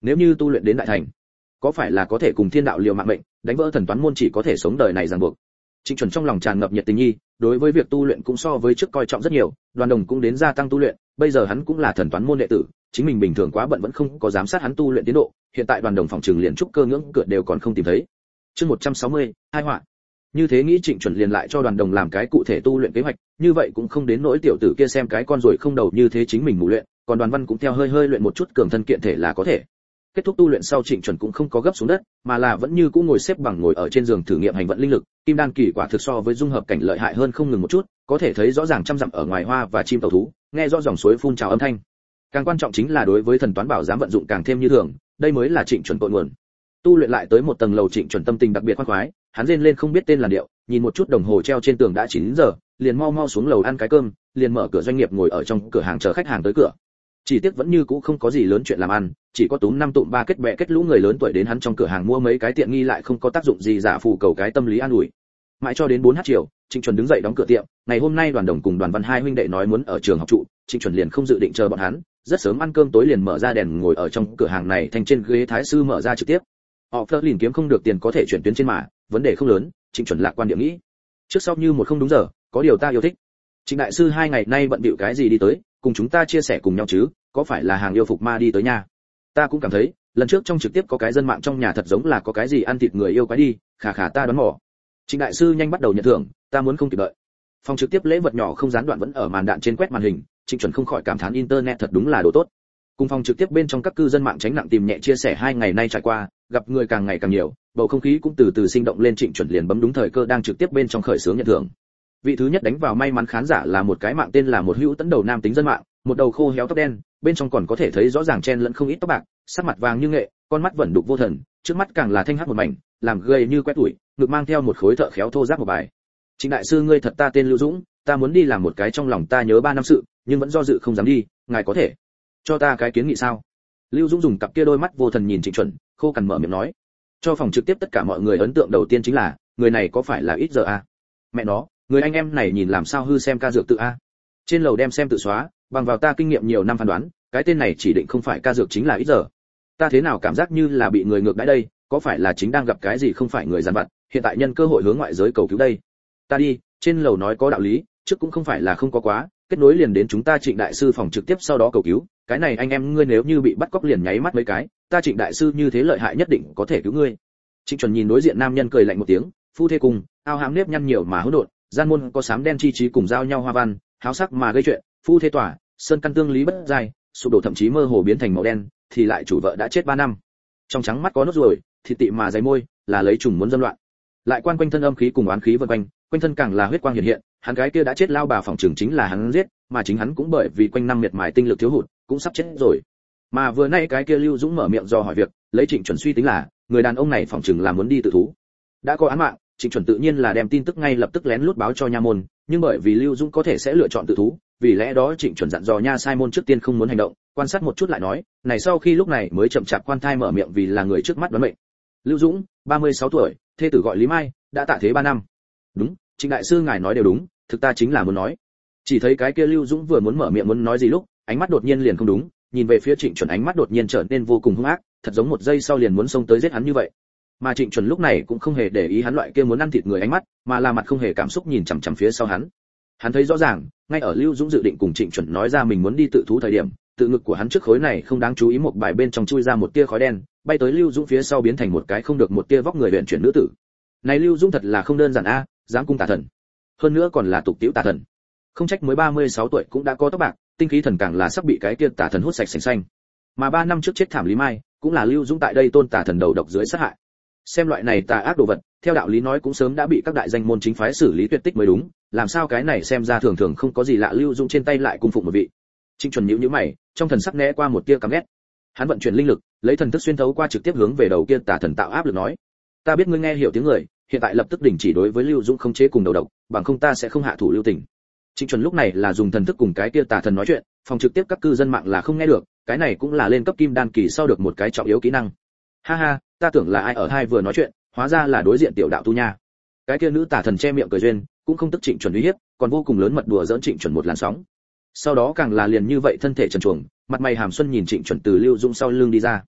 nếu như tu luyện đến đại thành, có phải là có thể cùng thiên đạo liều mạng mệnh, đánh vỡ thần toán môn chỉ có thể sống đời này ràng buộc. Trịnh Chuẩn trong lòng tràn ngập nhiệt tình nhi, đối với việc tu luyện cũng so với trước coi trọng rất nhiều, Đoàn Đồng cũng đến gia tăng tu luyện, bây giờ hắn cũng là thần toán môn đệ tử, chính mình bình thường quá bận vẫn không có giám sát hắn tu luyện tiến độ, hiện tại Đoàn Đồng phòng trường liền trúc cơ ngưỡng cửa đều còn không tìm thấy. Chương 160, hai họa. Như thế nghĩ Trịnh Chuẩn liền lại cho Đoàn Đồng làm cái cụ thể tu luyện kế hoạch, như vậy cũng không đến nỗi tiểu tử kia xem cái con rồi không đầu như thế chính mình mù luyện, còn Đoàn Văn cũng theo hơi luyện một chút cường thân kiện thể là có thể. Kết thúc tu luyện sau Trịnh Chuẩn cũng không có gấp xuống đất, mà là vẫn như cũ ngồi xếp bằng ngồi ở trên giường thử nghiệm hành vận linh lực, kim đan kỳ quả thực so với dung hợp cảnh lợi hại hơn không ngừng một chút, có thể thấy rõ ràng trăm dặm ở ngoài hoa và chim tàu thú, nghe rõ dòng suối phun trào âm thanh. Càng quan trọng chính là đối với thần toán bảo giám vận dụng càng thêm như thường, đây mới là Trịnh Chuẩn cội nguồn. Tu luyện lại tới một tầng lầu Trịnh Chuẩn tâm tình đặc biệt khoan khoái, hắn rên lên không biết tên làn điệu, nhìn một chút đồng hồ treo trên tường đã 9 giờ, liền mau xuống lầu ăn cái cơm, liền mở cửa doanh nghiệp ngồi ở trong cửa hàng chờ khách hàng tới cửa. Chỉ tiếc vẫn như cũ không có gì lớn chuyện làm ăn, chỉ có túm năm tụm ba kết bè kết lũ người lớn tuổi đến hắn trong cửa hàng mua mấy cái tiện nghi lại không có tác dụng gì giả phù cầu cái tâm lý an ủi. Mãi cho đến 4h chiều, Trịnh Chuẩn đứng dậy đóng cửa tiệm, ngày hôm nay Đoàn Đồng cùng Đoàn Văn hai huynh đệ nói muốn ở trường học trụ, Trịnh Chuẩn liền không dự định chờ bọn hắn, rất sớm ăn cơm tối liền mở ra đèn ngồi ở trong cửa hàng này thành trên ghế thái sư mở ra trực tiếp. Họ Fleur liền kiếm không được tiền có thể chuyển tuyến trên mà, vấn đề không lớn, Trịnh Chuẩn lạc quan điểm nghĩ. Trước sau như một không đúng giờ, có điều ta yêu thích. Trịnh đại sư 2 ngày nay bận bịu cái gì đi tới, cùng chúng ta chia sẻ cùng nhau chứ, có phải là hàng yêu phục ma đi tới nhà? Ta cũng cảm thấy, lần trước trong trực tiếp có cái dân mạng trong nhà thật giống là có cái gì ăn thịt người yêu quái đi, khà ta đoán mò. Trịnh đại sư nhanh bắt đầu nhận thưởng, ta muốn không kịp đợi. Phòng trực tiếp lễ vật nhỏ không gián đoạn vẫn ở màn đạn trên quét màn hình, Trịnh Chuẩn không khỏi cảm thán internet thật đúng là đồ tốt. Cùng phòng trực tiếp bên trong các cư dân mạng tránh nặng tìm nhẹ chia sẻ 2 ngày nay trải qua, gặp người càng ngày càng nhiều, bầu không khí cũng từ từ sinh động lên. Trịnh Chuẩn liền bấm đúng thời cơ đang trực tiếp bên trong khởi xướng nhận thưởng. Vị thứ nhất đánh vào may mắn khán giả là một cái mạng tên là một hữu tấn đầu nam tính dân mạng, một đầu khô héo tóc đen, bên trong còn có thể thấy rõ ràng chen lẫn không ít tóc bạc, sắc mặt vàng như nghệ, con mắt vẫn đục vô thần, trước mắt càng là thanh hắc một mảnh, làm gầy như quét tuổi, ngực mang theo một khối thợ khéo thô ráp một bài. Trịnh đại sư ngươi thật, ta tên Lưu Dũng, ta muốn đi làm một cái trong lòng ta nhớ 3 năm sự, nhưng vẫn do dự không dám đi, ngài có thể cho ta cái kiến nghị sao? Lưu Dũng dùng cặp kia đôi mắt vô thần nhìn Trịnh Chuẩn, khô cằn mở miệng nói. Cho phòng trực tiếp tất cả mọi người ấn tượng đầu tiên chính là, người này có phải là ít giờ à? Mẹ nó, người anh em này nhìn làm sao hư xem ca dược tự a. Trên lầu đem xem tự xóa, bằng vào ta kinh nghiệm nhiều năm phán đoán, cái tên này chỉ định không phải ca dược chính là ít giờ. Ta thế nào cảm giác như là bị người ngược đãi đây, có phải là chính đang gặp cái gì không phải người gian vặt, hiện tại nhân cơ hội hướng ngoại giới cầu cứu đây. Ta đi, trên lầu nói có đạo lý, trước cũng không phải là không có quá, kết nối liền đến chúng ta Trịnh đại sư phòng trực tiếp sau đó cầu cứu, cái này anh em ngươi nếu như bị bắt cóc liền nháy mắt mấy cái, ta Trịnh đại sư như thế lợi hại nhất định có thể cứu ngươi. Trịnh Chuẩn nhìn đối diện nam nhân cười lạnh một tiếng, phu thê cùng, ao hãm nếp nhăn nhiều mà hỗn độn, gian môn có xám đen chi trí cùng giao nhau hoa văn, háo sắc mà gây chuyện, phu thê tỏa, sơn căn tương lý bất dài, sụp đổ thậm chí mơ hồ biến thành màu đen, thì lại chủ vợ đã chết 3 năm. Trong trắng mắt có nốt ruồi, thịt tị mà dày môi, là lấy trùng muốn dâm loạn. Lại quan quanh thân âm khí cùng oán khí vần quanh, quanh thân càng là huyết quang hiện hiện, hắn gái kia đã chết lao bà phòng trường chính là hắn giết, mà chính hắn cũng bởi vì quanh năm miệt mài tinh lực thiếu hụt, cũng sắp chết rồi. Mà vừa nay cái kia Lưu Dũng mở miệng do hỏi việc, lấy Trịnh Chuẩn suy tính là, người đàn ông này phòng trường là muốn đi tự thú. Đã có án mạng, Trịnh Chuẩn tự nhiên là đem tin tức ngay lập tức lén lút báo cho nha môn, nhưng bởi vì Lưu Dũng có thể sẽ lựa chọn tự thú, vì lẽ đó Trịnh Chuẩn dặn dò nha sai môn trước tiên không muốn hành động, quan sát một chút lại nói, này sau khi lúc này mới chậm chạp khoan thai mở miệng vì là người trước mắt đoán mệnh. Lưu Dũng, 36 tuổi, thê tử gọi Lý Mai, đã tạ thế 3 năm. Đúng, Trịnh đại sư ngài nói đều đúng, thực ta chính là muốn nói. Chỉ thấy cái kia Lưu Dũng vừa muốn mở miệng muốn nói gì lúc, ánh mắt đột nhiên liền không đúng, nhìn về phía Trịnh Chuẩn ánh mắt đột nhiên trở nên vô cùng hung ác, thật giống một giây sau liền muốn xông tới giết hắn như vậy. Mà Trịnh Chuẩn lúc này cũng không hề để ý hắn loại kia muốn ăn thịt người ánh mắt, mà là mặt không hề cảm xúc nhìn chằm chằm phía sau hắn. Hắn thấy rõ ràng, ngay ở Lưu Dũng dự định cùng Trịnh Chuẩn nói ra mình muốn đi tự thú thời điểm, tự ngực của hắn trước khối này không đáng chú ý một bài bên trong chui ra một tia khói đen, bay tới Lưu Dũng phía sau biến thành một cái không được một tia vóc người luyện chuyển nữ tử. Này Lưu Dũng thật là không đơn giản a, dám cung tà thần. Hơn nữa còn là tục tiểu tà thần. Không trách mới 36 tuổi cũng đã có tóc bạc, tinh khí thần càng là sắp bị cái kia tà thần hút sạch sành xanh. Mà 3 năm trước chết thảm Lý Mai, cũng là Lưu Dũng tại đây tôn tà thần đầu độc dưới sát hại. Xem loại này tà ác đồ vật, theo đạo lý nói cũng sớm đã bị các đại danh môn chính phái xử lý tuyệt tích mới đúng, làm sao cái này xem ra thường thường không có gì lạ Lưu Dũng trên tay lại cung phụng một vị. Trịnh Chuẩn nhíu mày, trong thần sắc né qua một tia căm ghét. Hắn vận chuyển linh lực, lấy thần thức xuyên thấu qua trực tiếp hướng về đầu kia tà thần tạo áp lực nói: "Ta biết ngươi nghe hiểu tiếng người, hiện tại lập tức đình chỉ đối với Lưu Dũng khống chế cùng đầu độc, bằng không ta sẽ không hạ thủ lưu tình." Trịnh Chuẩn lúc này là dùng thần thức cùng cái kia tà thần nói chuyện, phòng trực tiếp các cư dân mạng là không nghe được, cái này cũng là lên cấp kim đan kỳ sau được một cái trọng yếu kỹ năng. Ha ha, ta tưởng là ai ở hai vừa nói chuyện, hóa ra là đối diện tiểu đạo tu nha. Cái kia nữ tà thần che miệng cười duyên, cũng không tức Trịnh Chuẩn uy hiếp, còn vô cùng lớn mật đùa giỡn Trịnh Chuẩn một làn sóng. Sau đó càng là liền như vậy thân thể trần truồng, mặt mày hàm xuân nhìn Trịnh Chuẩn từ Lưu Dũng sau lưng đi ra.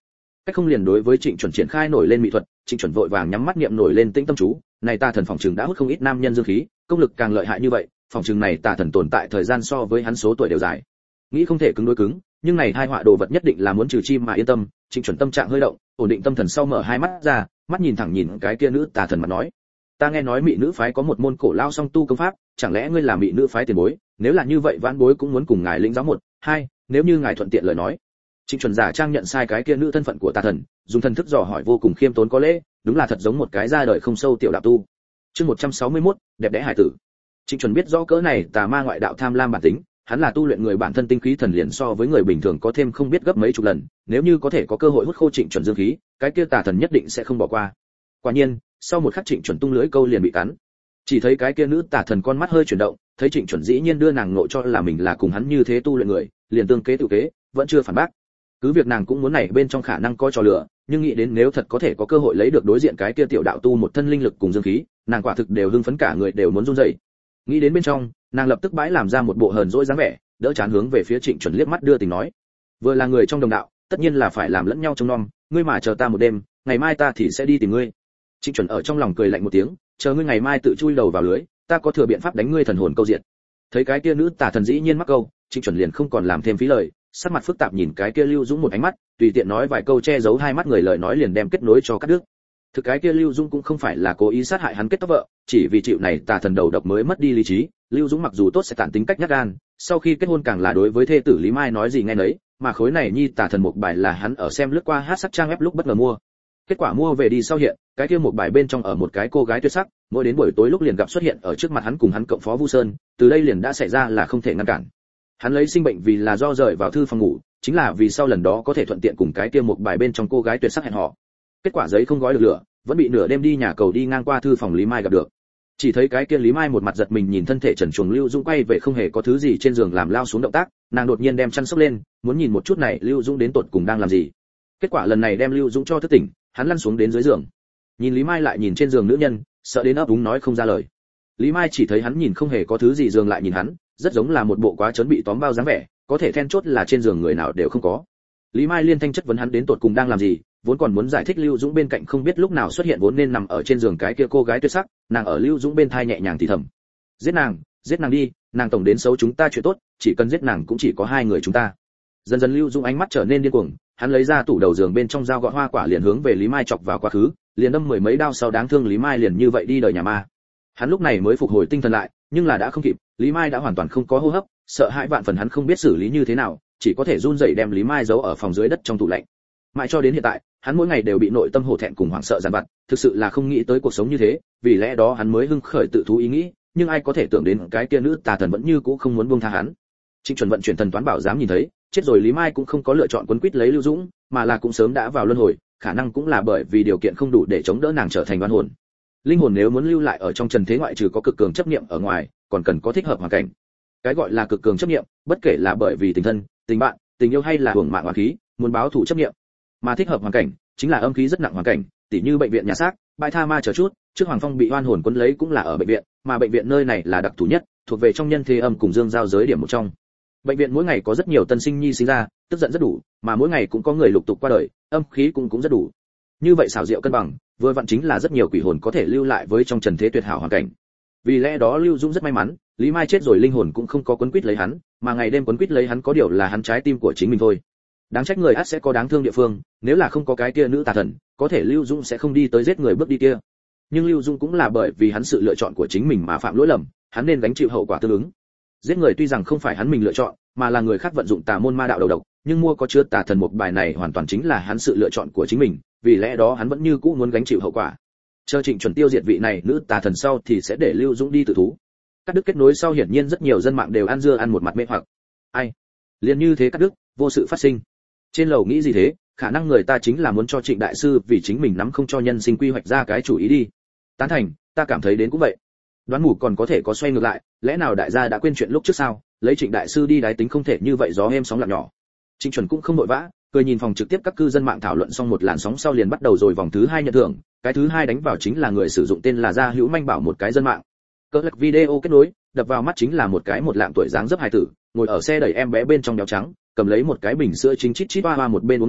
cách không liền đối với Trịnh Chuẩn triển khai nổi lên mỹ thuật. Trịnh Chuẩn vội vàng nhắm mắt niệm nổi lên tĩnh tâm chú, này tà thần phòng trường đã hút không ít nam nhân dương khí, công lực càng lợi hại như vậy, phòng trường này tà thần tồn tại thời gian so với hắn số tuổi đều dài. Nghĩ không thể cứng đối cứng, nhưng này hai họa đồ vật nhất định là muốn trừ chi mà yên tâm. Trịnh Chuẩn tâm trạng hơi động, ổn định tâm thần sau mở hai mắt ra, mắt nhìn thẳng nhìn cái kia nữ tà thần mà nói: ta nghe nói mỹ nữ phái có một môn cổ lao song tu công pháp, chẳng lẽ ngươi là mỹ nữ phái tiền bối? Nếu là như vậy vãn bối cũng muốn cùng ngài lĩnh giáo một hai, nếu như ngài thuận tiện lời nói. Trịnh Chuẩn giả trang nhận sai cái kia nữ thân phận của tà thần, dùng thần thức dò hỏi vô cùng khiêm tốn có lễ, đúng là thật giống một cái ra đời không sâu tiểu đạo tu. Chương 161, đẹp đẽ hải tử. Trịnh Chuẩn biết rõ cỡ này tà ma ngoại đạo tham lam bản tính, hắn là tu luyện người bản thân tinh khí thần liền so với người bình thường có thêm không biết gấp mấy chục lần, nếu như có thể có cơ hội hút khô Trịnh Chuẩn dương khí, cái kia tà thần nhất định sẽ không bỏ qua. Quả nhiên, sau một khắc Trịnh Chuẩn tung lưới câu liền bị cắn. Chỉ thấy cái kia nữ tà thần con mắt hơi chuyển động, thấy Trịnh Chuẩn dĩ nhiên đưa nàng nội cho là mình là cùng hắn như thế tu luyện người, liền tương kế tự kế, vẫn chưa phản bác. Cứ việc nàng cũng muốn này bên trong khả năng có trò lửa, nhưng nghĩ đến nếu thật có thể có cơ hội lấy được đối diện cái kia tiểu đạo tu một thân linh lực cùng dương khí, nàng quả thực đều hưng phấn cả người đều muốn run rẩy. Nghĩ đến bên trong, nàng lập tức bãi làm ra một bộ hờn dỗi dáng vẻ, đỡ chán hướng về phía Trịnh Chuẩn liếc mắt đưa tình nói: vừa là người trong đồng đạo, tất nhiên là phải làm lẫn nhau trông nom, ngươi mà chờ ta một đêm, ngày mai ta thì sẽ đi tìm ngươi. Trịnh Chuẩn ở trong lòng cười lạnh một tiếng, chờ ngươi ngày mai tự chui đầu vào lưới, ta có thừa biện pháp đánh ngươi thần hồn câu diệt. Thấy cái kia nữ tà thần dĩ nhiên mắc câu, Trịnh Chuẩn liền không còn làm thêm phí lời, sắc mặt phức tạp nhìn cái kia Lưu Dũng một ánh mắt, tùy tiện nói vài câu che giấu hai mắt người lời nói liền đem kết nối cho cắt đứt. Thực cái kia Lưu Dũng cũng không phải là cố ý sát hại hắn kết tóc vợ, chỉ vì chịu này tà thần đầu độc mới mất đi lý trí. Lưu Dũng mặc dù tốt sẽ tản tính cách nhát gan, sau khi kết hôn càng là đối với thê tử Lý Mai nói gì nghe nấy, mà khối này nhi tà thần một bài là hắn ở xem lướt qua hát sắc trang web lúc bất ngờ mua. Kết quả mua về đi sau hiện, cái kia một bài bên trong ở một cái cô gái tuyệt sắc, mỗi đến buổi tối lúc liền gặp xuất hiện ở trước mặt hắn cùng hắn cộng phó Vu Sơn, từ đây liền đã xảy ra là không thể ngăn cản. Hắn lấy sinh bệnh vì là do rời vào thư phòng ngủ, chính là vì sau lần đó có thể thuận tiện cùng cái kia một bài bên trong cô gái tuyệt sắc hẹn hò. Kết quả giấy không gói được lửa, vẫn bị nửa đêm đi nhà cầu đi ngang qua thư phòng Lý Mai gặp được. Chỉ thấy cái kia Lý Mai một mặt giật mình nhìn thân thể trần truồng Lưu Dũng quay về không hề có thứ gì trên giường làm lao xuống động tác, nàng đột nhiên đem chăn xốc lên, muốn nhìn một chút này Lưu Dũng đến tột cùng đang làm gì. Kết quả lần này đem Lưu Dũng cho thức tỉnh, hắn lăn xuống đến dưới giường. Nhìn Lý Mai lại nhìn trên giường nữ nhân, sợ đến ấp úng nói không ra lời. Lý Mai chỉ thấy hắn nhìn không hề có thứ gì giường lại nhìn hắn, rất giống là một bộ quá trớn bị tóm bao dáng vẻ, có thể then chốt là trên giường người nào đều không có. Lý Mai liên thanh chất vấn hắn đến tột cùng đang làm gì, vốn còn muốn giải thích Lưu Dũng bên cạnh không biết lúc nào xuất hiện vốn nên nằm ở trên giường cái kia cô gái tuyệt sắc, nàng ở Lưu Dũng bên thai nhẹ nhàng thì thầm: giết nàng đi, nàng tổng đến xấu chúng ta chuyện tốt, chỉ cần giết nàng cũng chỉ có hai người chúng ta. Dần dần Lưu Dũng ánh mắt trở nên điên cuồng, hắn lấy ra tủ đầu giường bên trong dao gọt hoa quả liền hướng về Lý Mai chọc vào quá khứ, liền đâm mười mấy đao sau đáng thương Lý Mai liền như vậy đi đời nhà ma. Hắn lúc này mới phục hồi tinh thần lại, nhưng là đã không kịp, Lý Mai đã hoàn toàn không có hô hấp, sợ hãi vạn phần hắn không biết xử lý như thế nào, chỉ có thể run rẩy đem Lý Mai giấu ở phòng dưới đất trong tủ lạnh. Mãi cho đến hiện tại, hắn mỗi ngày đều bị nội tâm hổ thẹn cùng hoảng sợ giàn vặt, thực sự là không nghĩ tới cuộc sống như thế, vì lẽ đó hắn mới hưng khởi tự thú ý nghĩ, nhưng ai có thể tưởng đến cái kia nữ tà thần vẫn như cũ không muốn buông tha hắn. Trịnh Chuẩn vận chuyển thần toán bảo dám nhìn thấy, chết rồi Lý Mai cũng không có lựa chọn quấn quýt lấy Lưu Dũng, mà là cũng sớm đã vào luân hồi, khả năng cũng là bởi vì điều kiện không đủ để chống đỡ nàng trở thành oan hồn. Linh hồn nếu muốn lưu lại ở trong trần thế ngoại trừ có cực cường chấp niệm ở ngoài, còn cần có thích hợp hoàn cảnh. Cái gọi là cực cường chấp niệm, bất kể là bởi vì tình thân, tình bạn, tình yêu hay là hưởng mạng oán khí, muốn báo thù chấp niệm. Mà thích hợp hoàn cảnh, chính là âm khí rất nặng hoàn cảnh, tỉ như bệnh viện nhà xác, bãi tha ma chờ chút, trước Hoàng Phong bị oan hồn quấn lấy cũng là ở bệnh viện, mà bệnh viện nơi này là đặc thù nhất, thuộc về trong nhân thế âm cùng dương giao giới điểm một trong. Bệnh viện mỗi ngày có rất nhiều tân sinh nhi sinh ra, tức giận rất đủ, mà mỗi ngày cũng có người lục tục qua đời, âm khí cũng rất đủ. Như vậy xảo diệu cân bằng, vừa vặn chính là rất nhiều quỷ hồn có thể lưu lại với trong trần thế tuyệt hảo hoàn cảnh. Vì lẽ đó Lưu Dũng rất may mắn, Lý Mai chết rồi linh hồn cũng không có quấn quýt lấy hắn, mà ngày đêm quấn quýt lấy hắn có điều là hắn trái tim của chính mình thôi. Đáng trách người ắt sẽ có đáng thương địa phương, nếu là không có cái kia nữ tà thần, có thể Lưu Dũng sẽ không đi tới giết người bước đi kia. Nhưng Lưu Dũng cũng là bởi vì hắn sự lựa chọn của chính mình mà phạm lỗi lầm, hắn nên gánh chịu hậu quả tương ứng. Giết người tuy rằng không phải hắn mình lựa chọn, mà là người khác vận dụng tà môn ma đạo đầu độc, nhưng mua có chứa tà thần một bài này hoàn toàn chính là hắn sự lựa chọn của chính mình, vì lẽ đó hắn vẫn như cũ muốn gánh chịu hậu quả. Chờ Trịnh Chuẩn tiêu diệt vị này nữ tà thần sau thì sẽ để Lưu Dũng đi tự thú. Cắt đứt kết nối sau hiển nhiên rất nhiều dân mạng đều ăn dưa ăn một mặt mê hoặc. Ai? Liền như thế cắt đứt, vô sự phát sinh. Trên lầu nghĩ gì thế, khả năng người ta chính là muốn cho Trịnh đại sư vì chính mình nắm không cho nhân sinh quy hoạch ra cái chủ ý đi. Tán thành, ta cảm thấy đến cũng vậy. Đoán mù còn có thể có xoay ngược lại, lẽ nào đại gia đã quên chuyện lúc trước sao, lấy Trịnh đại sư đi đái tính không thể như vậy gió êm sóng lặng nhỏ. Trịnh Chuẩn cũng không vội vã, cười nhìn phòng trực tiếp các cư dân mạng thảo luận xong một làn sóng sau liền bắt đầu rồi vòng thứ 2 nhận thưởng, cái thứ 2 đánh vào chính là người sử dụng tên là Gia Hữu Manh Bảo một cái dân mạng. Cỡ lật video kết nối, đập vào mắt chính là một cái một lạng tuổi dáng dấp hài tử, ngồi ở xe đẩy em bé bên trong béo trắng, cầm lấy một cái bình sữa chính chít chít hoa hoa một bên uống mãi,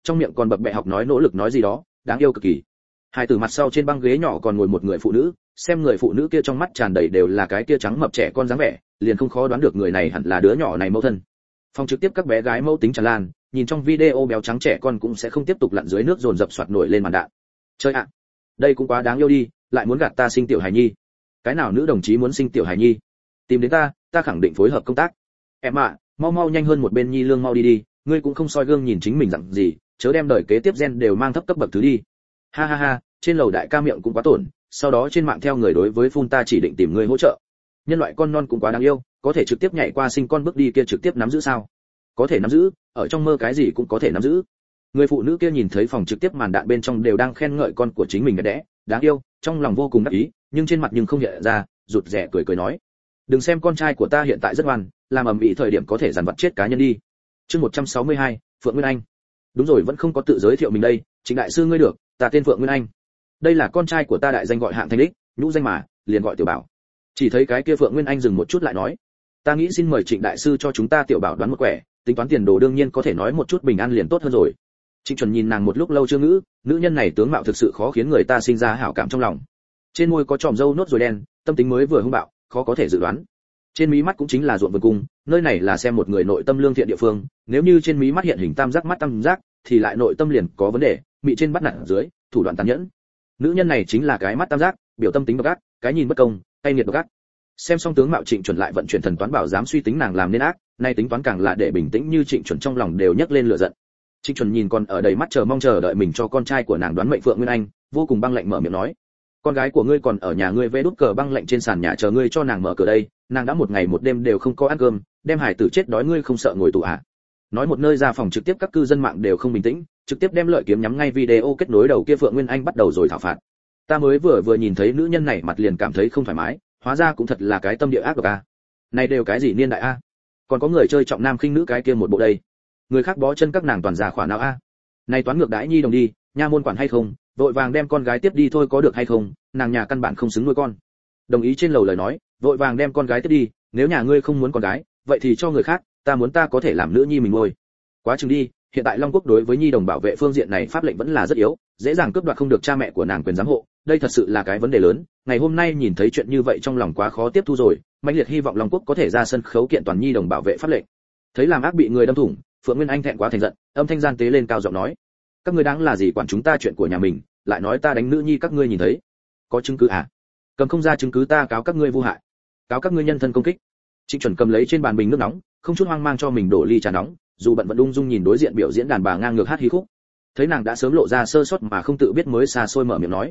trong miệng còn bập bẹ học nói nỗ lực nói gì đó, đáng yêu cực kỳ. Hai từ mặt sau trên băng ghế nhỏ còn ngồi một người phụ nữ, xem người phụ nữ kia trong mắt tràn đầy đều là cái kia trắng mập trẻ con dáng vẻ, liền không khó đoán được người này hẳn là đứa nhỏ này mẫu thân. Phòng trực tiếp các bé gái mẫu tính tràn lan, nhìn trong video béo trắng trẻ con cũng sẽ không tiếp tục lặn dưới nước dồn dập soạt nổi lên màn đạn. Chơi ạ, đây cũng quá đáng yêu đi, lại muốn gạt ta sinh tiểu hài nhi. Cái nào nữ đồng chí muốn sinh tiểu hài nhi? Tìm đến ta khẳng định phối hợp công tác. Em ạ, mau nhanh hơn một bên nhi lương mau đi, ngươi cũng không soi gương nhìn chính mình dặn gì, chớ đem đời kế tiếp gen đều mang thấp cấp bậc thứ đi. Ha, trên lầu đại ca miệng cũng quá tổn, sau đó trên mạng theo người đối với phun ta chỉ định tìm ngươi hỗ trợ. Nhân loại con non cũng quá đáng yêu, có thể trực tiếp nhảy qua sinh con bước đi kia trực tiếp nắm giữ sao? Có thể nắm giữ, ở trong mơ cái gì cũng có thể nắm giữ. Người phụ nữ kia nhìn thấy phòng trực tiếp màn đạn bên trong đều đang khen ngợi con của chính mình đẽ, đáng yêu, trong lòng vô cùng đắc ý, nhưng trên mặt nhưng không hiện ra, rụt rè cười nói: "Đừng xem con trai của ta hiện tại rất ngoan, làm ầm ĩ thời điểm có thể dằn vặt chết cá nhân đi." Chương 162, Phượng Nguyên Anh. Đúng rồi, vẫn không có tự giới thiệu mình đây, Trịnh đại sư ngươi được, ta tên Phượng Nguyên Anh. Đây là con trai của ta, đại danh gọi Hạng Thanh Đích, nhũ danh mà, liền gọi Tiểu Bảo. Chỉ thấy cái kia Phượng Nguyên Anh dừng một chút lại nói: "Ta nghĩ xin mời Trịnh đại sư cho chúng ta Tiểu Bảo đoán một quẻ, tính toán tiền đồ đương nhiên có thể nói một chút bình an liền tốt hơn rồi." Trịnh Chuẩn nhìn nàng một lúc lâu chưa ngữ, nữ nhân này tướng mạo thực sự khó khiến người ta sinh ra hảo cảm trong lòng. Trên môi có tròm râu nốt ruồi đen, tâm tính mới vừa hung bạo, khó có thể dự đoán. Trên mí mắt cũng chính là ruộng vườn cung, nơi này là xem một người nội tâm lương thiện địa phương, nếu như trên mí mắt hiện hình tam giác mắt tam giác, thì lại nội tâm liền có vấn đề, mị trên bắt nạt dưới, thủ đoạn tàn nhẫn. Nữ nhân này chính là cái mắt tam giác, biểu tâm tính độc ác, cái nhìn bất công, tay nghiệt độc ác. Xem xong tướng mạo Trịnh Chuẩn lại vận chuyển thần toán bảo dám suy tính nàng làm nên ác, nay tính toán càng là để bình tĩnh như Trịnh Chuẩn trong lòng đều nhấc lên lửa giận. Trịnh Chuẩn nhìn còn ở đầy mắt chờ mong chờ đợi mình cho con trai của nàng đoán mệnh Phượng Nguyên Anh, vô cùng băng lạnh mở miệng nói: "Con gái của ngươi còn ở nhà ngươi vẽ đút cờ băng lạnh trên sàn nhà chờ ngươi cho nàng mở cửa đây, nàng đã một ngày một đêm đều không có ăn cơm, đem hải tử chết đói ngươi không sợ ngồi tù à?" Nói một nơi ra phòng trực tiếp các cư dân mạng đều không bình tĩnh, trực tiếp đem lợi kiếm nhắm ngay video kết nối đầu kia Phượng Nguyên Anh bắt đầu rồi thảo phạt. Ta mới vừa nhìn thấy nữ nhân này mặt liền cảm thấy không thoải mái, hóa ra cũng thật là cái tâm địa ác độc a. Này đều cái gì niên đại a? Còn có người chơi trọng nam khinh nữ cái kia một bộ đây. Người khác bó chân các nàng toàn già khỏa não a. Này toán ngược đãi nhi đồng đi, nha môn quản hay không, vội vàng đem con gái tiếp đi thôi có được hay không, nàng nhà căn bản không xứng nuôi con. Đồng ý trên lầu lời nói, vội vàng đem con gái tiếp đi, nếu nhà ngươi không muốn con gái, vậy thì cho người khác, ta muốn ta có thể làm nữ nhi mình nuôi. Quá chừng đi, hiện tại Long Quốc đối với nhi đồng bảo vệ phương diện này pháp lệnh vẫn là rất yếu, dễ dàng cướp đoạt không được cha mẹ của nàng quyền giám hộ, đây thật sự là cái vấn đề lớn. Ngày hôm nay nhìn thấy chuyện như vậy trong lòng quá khó tiếp thu rồi, mãnh liệt hy vọng Long Quốc có thể ra sân khấu kiện toàn nhi đồng bảo vệ pháp lệnh. Thấy làm ác bị người đâm thủng, Phượng Nguyên Anh thẹn quá thành giận, âm thanh gian tế lên cao giọng nói: "Các ngươi đáng là gì quản chúng ta chuyện của nhà mình, lại nói ta đánh nữ nhi các ngươi nhìn thấy, có chứng cứ à? Cầm không ra chứng cứ ta cáo các ngươi vu hại, cáo các ngươi nhân thân công kích." Trịnh Chuẩn cầm lấy trên bàn bình nước nóng, không chút hoang mang cho mình đổ ly trà nóng, dù bận vẫn ung dung nhìn đối diện biểu diễn đàn bà ngang ngược hát hí khúc. Thấy nàng đã sớm lộ ra sơ sót mà không tự biết mới xa xôi mở miệng nói: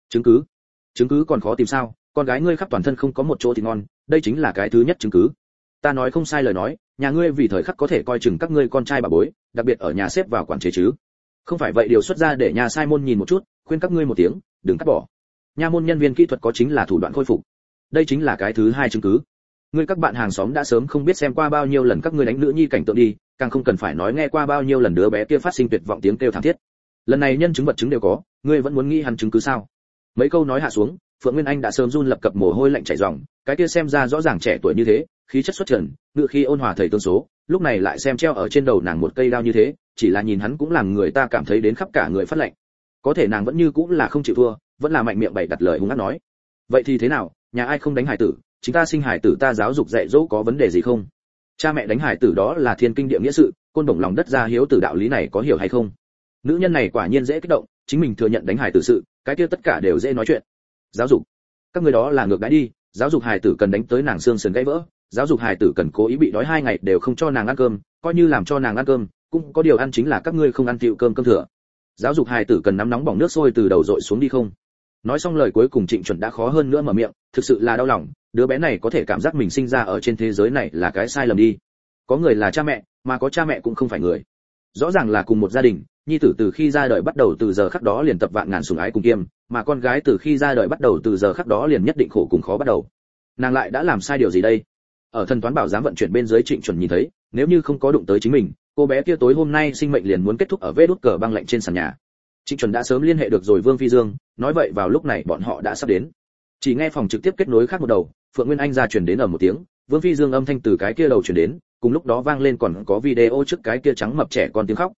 chứng cứ còn khó tìm sao, con gái ngươi khắp toàn thân không có một chỗ thì ngon, đây chính là cái thứ nhất chứng cứ. Ta nói không sai lời nói, nhà ngươi vì thời khắc có thể coi chừng các ngươi con trai bà bối, đặc biệt ở nhà xếp vào quản chế chứ. Không phải vậy điều xuất ra để nhà sai môn nhìn một chút, khuyên các ngươi một tiếng, đừng cắt bỏ. Nha môn nhân viên kỹ thuật có chính là thủ đoạn khôi phục. Đây chính là cái thứ hai chứng cứ. Ngươi các bạn hàng xóm đã sớm không biết xem qua bao nhiêu lần các ngươi đánh nữ nhi cảnh tượng đi, càng không cần phải nói nghe qua bao nhiêu lần đứa bé kia phát sinh tuyệt vọng tiếng kêu thảm thiết. Lần này nhân chứng vật chứng đều có, ngươi vẫn muốn nghĩ hắn chứng cứ sao? Mấy câu nói hạ xuống, Phượng Nguyên Anh đã sớm run lập cập mồ hôi lạnh chảy ròng, cái kia xem ra rõ ràng trẻ tuổi như thế, khí chất xuất trần, ngự khi ôn hòa thầy tương số, lúc này lại xem treo ở trên đầu nàng một cây đao như thế, chỉ là nhìn hắn cũng làm người ta cảm thấy đến khắp cả người phát lạnh. Có thể nàng vẫn như cũng là không chịu thua, vẫn là mạnh miệng bày đặt lời hung ác nói: "Vậy thì thế nào, nhà ai không đánh hải tử, chính ta sinh hải tử ta giáo dục dạy dỗ có vấn đề gì không? Cha mẹ đánh hải tử đó là thiên kinh địa nghĩa sự, côn bổng lòng đất ra hiếu tử đạo lý này có hiểu hay không?" Nữ nhân này quả nhiên dễ kích động, chính mình thừa nhận đánh hải tử sự, cái kia tất cả đều dễ nói chuyện. Giáo dục, các người đó là ngược đãi đi, giáo dục hải tử cần đánh tới nàng xương sườn gãy vỡ, giáo dục hải tử cần cố ý bị đói 2 ngày đều không cho nàng ăn cơm, coi như làm cho nàng ăn cơm, cũng có điều ăn chính là các ngươi không ăn tiệu cơm thừa. Giáo dục hải tử cần nắm nóng bỏng nước sôi từ đầu dội xuống đi không? Nói xong lời cuối cùng Trịnh Chuẩn đã khó hơn nữa mở miệng, thực sự là đau lòng, đứa bé này có thể cảm giác mình sinh ra ở trên thế giới này là cái sai lầm đi. Có người là cha mẹ, mà có cha mẹ cũng không phải người. Rõ ràng là cùng một gia đình, nhi tử từ khi ra đời bắt đầu từ giờ khắc đó liền tập vạn ngàn sủng ái cùng kiêm, mà con gái từ khi ra đời bắt đầu từ giờ khắc đó liền nhất định khổ cùng khó bắt đầu. Nàng lại đã làm sai điều gì đây? Ở thần toán bảo giám vận chuyển bên dưới Trịnh Chuẩn nhìn thấy, nếu như không có đụng tới chính mình, cô bé kia tối hôm nay sinh mệnh liền muốn kết thúc ở vết đút cờ băng lạnh trên sàn nhà. Trịnh Chuẩn đã sớm liên hệ được rồi Vương Phi Dương, nói vậy vào lúc này bọn họ đã sắp đến. Chỉ nghe phòng trực tiếp kết nối khác một đầu, Phượng Nguyên Anh ra truyền đến ở một tiếng, Vương Phi Dương âm thanh từ cái kia đầu truyền đến, cùng lúc đó vang lên còn có video trước cái kia trắng mập trẻ con tiếng khóc.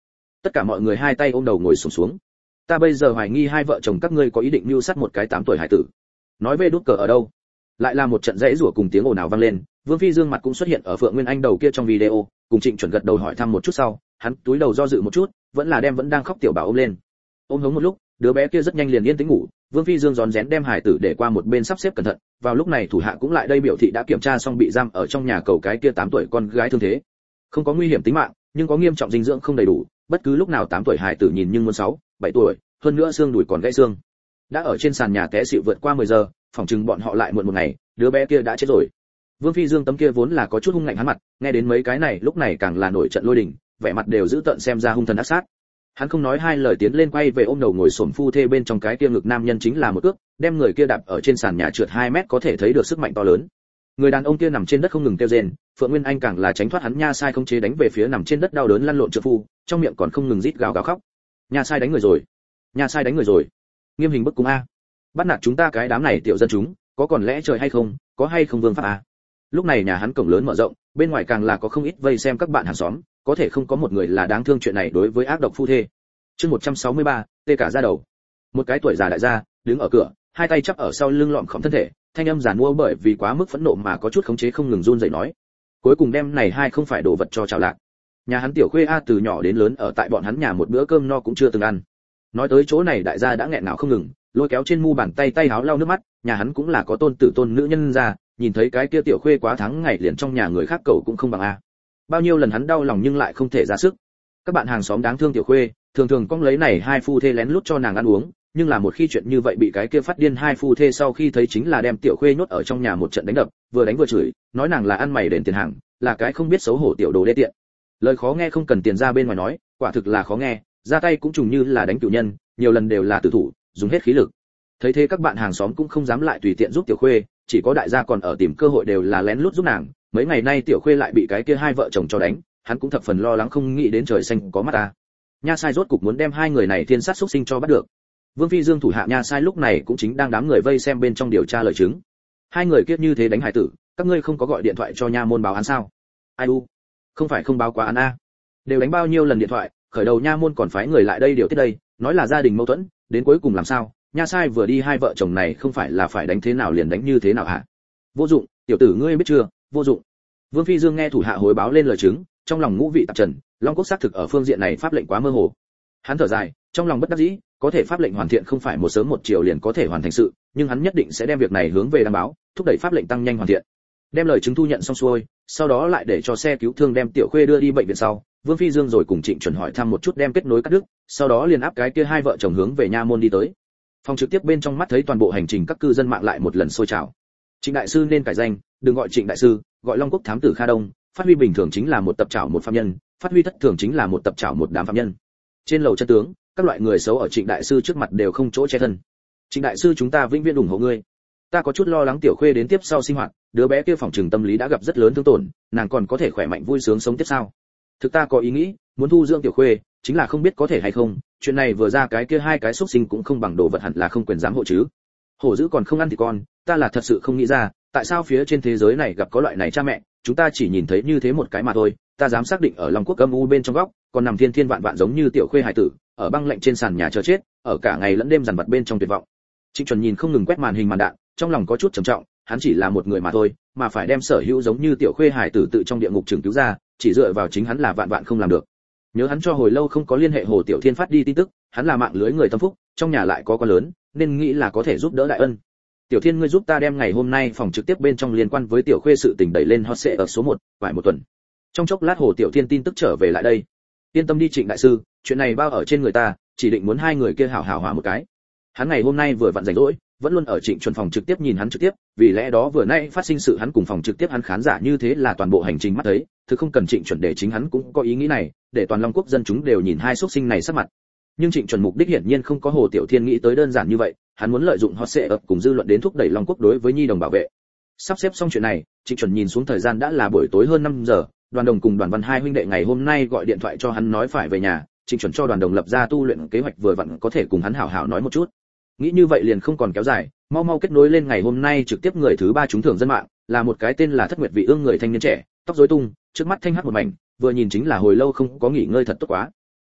Tất cả mọi người hai tay ôm đầu ngồi xổm xuống. Ta bây giờ hoài nghi hai vợ chồng các ngươi có ý định mưu sát một cái 8 tuổi hải tử. Nói về đút cờ ở đâu? Lại là một trận rẽ rủa cùng tiếng ồn ào vang lên, Vương Phi Dương mặt cũng xuất hiện ở Phượng Nguyên Anh đầu kia trong video, cùng Trịnh Chuẩn gật đầu hỏi thăm một chút sau, hắn túi đầu do dự một chút, vẫn là đem vẫn đang khóc tiểu bảo ôm lên. Ôm hống một lúc, đứa bé kia rất nhanh liền yên tĩnh ngủ, Vương Phi Dương rón rén đem hải tử để qua một bên sắp xếp cẩn thận, vào lúc này thủ hạ cũng lại đây biểu thị đã kiểm tra xong bị giam ở trong nhà cầu cái kia 8 tuổi con gái thương thế. Không có nguy hiểm tính mạng, nhưng có nghiêm trọng dinh dưỡng không đầy đủ, bất cứ lúc nào 8 tuổi hải tử nhìn nhưng muốn 6, 7 tuổi, hơn nữa xương đùi còn gãy xương. Đã ở trên sàn nhà té xỉu vượt qua 10 giờ, phỏng chừng bọn họ lại muộn một ngày, đứa bé kia đã chết rồi. Vương Phi Dương tấm kia vốn là có chút hung lạnh hắn mặt, nghe đến mấy cái này lúc này càng là nổi trận lôi đình, vẻ mặt đều giữ tợn xem ra hung thần ác sát. Hắn không nói hai lời tiến lên quay về ôm đầu ngồi xổm phu thê bên trong cái kia ngực nam nhân chính là một cước, đem người kia đạp ở trên sàn nhà trượt 2 mét có thể thấy được sức mạnh to lớn. Người đàn ông kia nằm trên đất không ngừng kêu rên, Phượng Nguyên Anh càng là tránh thoát hắn nha sai không chế đánh về phía nằm trên đất đau đớn lăn lộn trợ phu, trong miệng còn không ngừng rít gào gào khóc. Nha sai đánh người rồi, nha sai đánh người rồi, nghiêm hình bức cung a, bắt nạt chúng ta cái đám này tiểu dân chúng, có còn lẽ trời hay không, có hay không vương pháp a. Lúc này nhà hắn cổng lớn mở rộng, bên ngoài càng là có không ít vây xem các bạn hàng xóm, có thể không có một người là đáng thương chuyện này đối với ác độc phu thê. Chương 163, tê cả da đầu. Một cái tuổi già đại gia, đứng ở cửa, hai tay chắp ở sau lưng lọm khom thân thể, thanh âm giàn mua bởi vì quá mức phẫn nộ mà có chút khống chế không ngừng run rẩy nói. Cuối cùng đem này hai không phải đồ vật cho chào lạc. Nhà hắn tiểu khuê a từ nhỏ đến lớn ở tại bọn hắn nhà một bữa cơm no cũng chưa từng ăn. Nói tới chỗ này đại gia đã nghẹn ngào không ngừng, lôi kéo trên mu bàn tay tay háo lau nước mắt, nhà hắn cũng là có tôn tử tôn nữ nhân ra, nhìn thấy cái kia tiểu khuê quá tháng ngày liền trong nhà người khác cầu cũng không bằng a. Bao nhiêu lần hắn đau lòng nhưng lại không thể ra sức. Các bạn hàng xóm đáng thương tiểu khuê, thường thường cong lấy này hai phu thê lén lút cho nàng ăn uống, nhưng là một khi chuyện như vậy bị cái kia phát điên hai phu thê sau khi thấy chính là đem tiểu khuê nhốt ở trong nhà một trận đánh đập, vừa đánh vừa chửi, nói nàng là ăn mày đền tiền hàng, là cái không biết xấu hổ tiểu đồ đê tiện. Lời khó nghe không cần tiền ra bên ngoài nói, quả thực là khó nghe, ra tay cũng trùng như là đánh cửu nhân, nhiều lần đều là tử thủ, dùng hết khí lực. Thấy thế các bạn hàng xóm cũng không dám lại tùy tiện giúp tiểu khuê, chỉ có đại gia còn ở tìm cơ hội đều là lén lút giúp nàng. Mấy ngày nay tiểu khuê lại bị cái kia hai vợ chồng cho đánh, hắn cũng thập phần lo lắng không nghĩ đến trời xanh có mắt ta. Nha sai rốt cục muốn đem hai người này thiên sát xúc sinh cho bắt được. Vương Phi Dương thủ hạ nha sai lúc này cũng chính đang đám người vây xem bên trong điều tra lời chứng. Hai người kiếp như thế đánh hải tử, các ngươi không có gọi điện thoại cho nha môn báo án sao? Ai u, không phải không báo quá án a. Đều đánh bao nhiêu lần điện thoại, khởi đầu nha môn còn phái người lại đây điều tiết đây, nói là gia đình mâu thuẫn, đến cuối cùng làm sao? Nha sai vừa đi hai vợ chồng này không phải là phải đánh thế nào liền đánh như thế nào hả? Vô dụng, tiểu tử ngươi biết chưa, vô dụng. Vương Phi Dương nghe thủ hạ hối báo lên lời chứng, trong lòng ngũ vị tạp trần, Long Quốc xác thực ở phương diện này pháp lệnh quá mơ hồ. Hắn thở dài, trong lòng bất đắc dĩ, có thể pháp lệnh hoàn thiện không phải một sớm một chiều liền có thể hoàn thành sự, nhưng hắn nhất định sẽ đem việc này hướng về đảm bảo, thúc đẩy pháp lệnh tăng nhanh hoàn thiện. Đem lời chứng thu nhận xong xuôi, sau đó lại để cho xe cứu thương đem tiểu khuê đưa đi bệnh viện sau, Vương Phi Dương rồi cùng Trịnh Chuẩn hỏi thăm một chút đem kết nối cắt đứt, sau đó liền áp cái kia hai vợ chồng hướng về nha môn đi tới. Phòng trực tiếp bên trong mắt thấy toàn bộ hành trình các cư dân mạng lại một lần sôi trào. Trịnh đại sư nên cải danh, đừng gọi Trịnh đại sư, gọi Long Quốc thám tử Kha Đông, phát huy bình thường chính là một tập trảo một phạm nhân, phát huy thất thường chính là một tập trảo một đám phạm nhân. Trên lầu chân tướng, các loại người xấu ở Trịnh đại sư trước mặt đều không chỗ che thân. Trịnh đại sư chúng ta vĩnh viễn ủng hộ ngươi. Ta có chút lo lắng tiểu khuê đến tiếp sau sinh hoạt, đứa bé kia phòng trường tâm lý đã gặp rất lớn thương tổn, nàng còn có thể khỏe mạnh vui sướng sống tiếp sao? Thực ta có ý nghĩ, muốn thu dưỡng tiểu khuê, chính là không biết có thể hay không, chuyện này vừa ra cái kia hai cái xúc sinh cũng không bằng đồ vật hẳn là không quyền giám hộ chứ. Hổ dữ còn không ăn thì con, ta là thật sự không nghĩ ra, tại sao phía trên thế giới này gặp có loại này cha mẹ, chúng ta chỉ nhìn thấy như thế một cái mà thôi, ta dám xác định ở Long Quốc âm u bên trong góc, còn nằm thiên thiên vạn vạn giống như tiểu khuê hải tử, ở băng lạnh trên sàn nhà chờ chết, ở cả ngày lẫn đêm dằn vặt bên trong tuyệt vọng. Trịnh Chuẩn nhìn không ngừng quét màn hình màn đạn, trong lòng có chút trầm trọng, hắn chỉ là một người mà thôi, mà phải đem sở hữu giống như tiểu khuê hải tử tự trong địa ngục trừng cứu ra, chỉ dựa vào chính hắn là vạn vạn không làm được. Nhớ hắn cho hồi lâu không có liên hệ Hồ Tiểu Thiên phát đi tin tức, hắn là mạng lưới người tâm phúc, trong nhà lại có con lớn, nên nghĩ là có thể giúp đỡ đại ân. Tiểu Thiên ngươi giúp ta đem ngày hôm nay phòng trực tiếp bên trong liên quan với tiểu khuê sự tình đẩy lên hot search ở số 1, vài một tuần. Trong chốc lát Hồ Tiểu Thiên tin tức trở về lại đây. Yên tâm đi Trịnh đại sư, chuyện này bao ở trên người ta, chỉ định muốn hai người kia hảo hảo hòa một cái. Hắn ngày hôm nay vừa vặn rảnh rỗi, vẫn luôn ở Trịnh Chuẩn phòng trực tiếp nhìn hắn trực tiếp, vì lẽ đó vừa nay phát sinh sự hắn cùng phòng trực tiếp hắn khán giả như thế là toàn bộ hành trình mắt thấy, thực không cần Trịnh Chuẩn để chính hắn cũng có ý nghĩ này, để toàn Long Quốc dân chúng đều nhìn hai xuất sinh này sắc mặt. Nhưng Trịnh Chuẩn mục đích hiển nhiên không có Hồ Tiểu Thiên nghĩ tới đơn giản như vậy, hắn muốn lợi dụng hot search cùng dư luận đến thúc đẩy Long Quốc đối với nhi đồng bảo vệ. Sắp xếp xong chuyện này, Trịnh Chuẩn nhìn xuống thời gian đã là buổi tối hơn 5 giờ, Đoàn Đồng cùng Đoàn Văn hai huynh đệ ngày hôm nay gọi điện thoại cho hắn nói phải về nhà, Trịnh Chuẩn cho Đoàn Đồng lập ra tu luyện kế hoạch vừa vặn có thể cùng hắn hảo hảo nói một chút. Nghĩ như vậy liền không còn kéo dài, mau mau kết nối lên ngày hôm nay trực tiếp người thứ 3 trúng thưởng dân mạng, là một cái tên là Thất Nguyệt Vị Ương người thanh niên trẻ, tóc rối tung, trước mắt thanh hắc một mảnh, vừa nhìn chính là hồi lâu không có nghỉ ngơi thật tốt quá.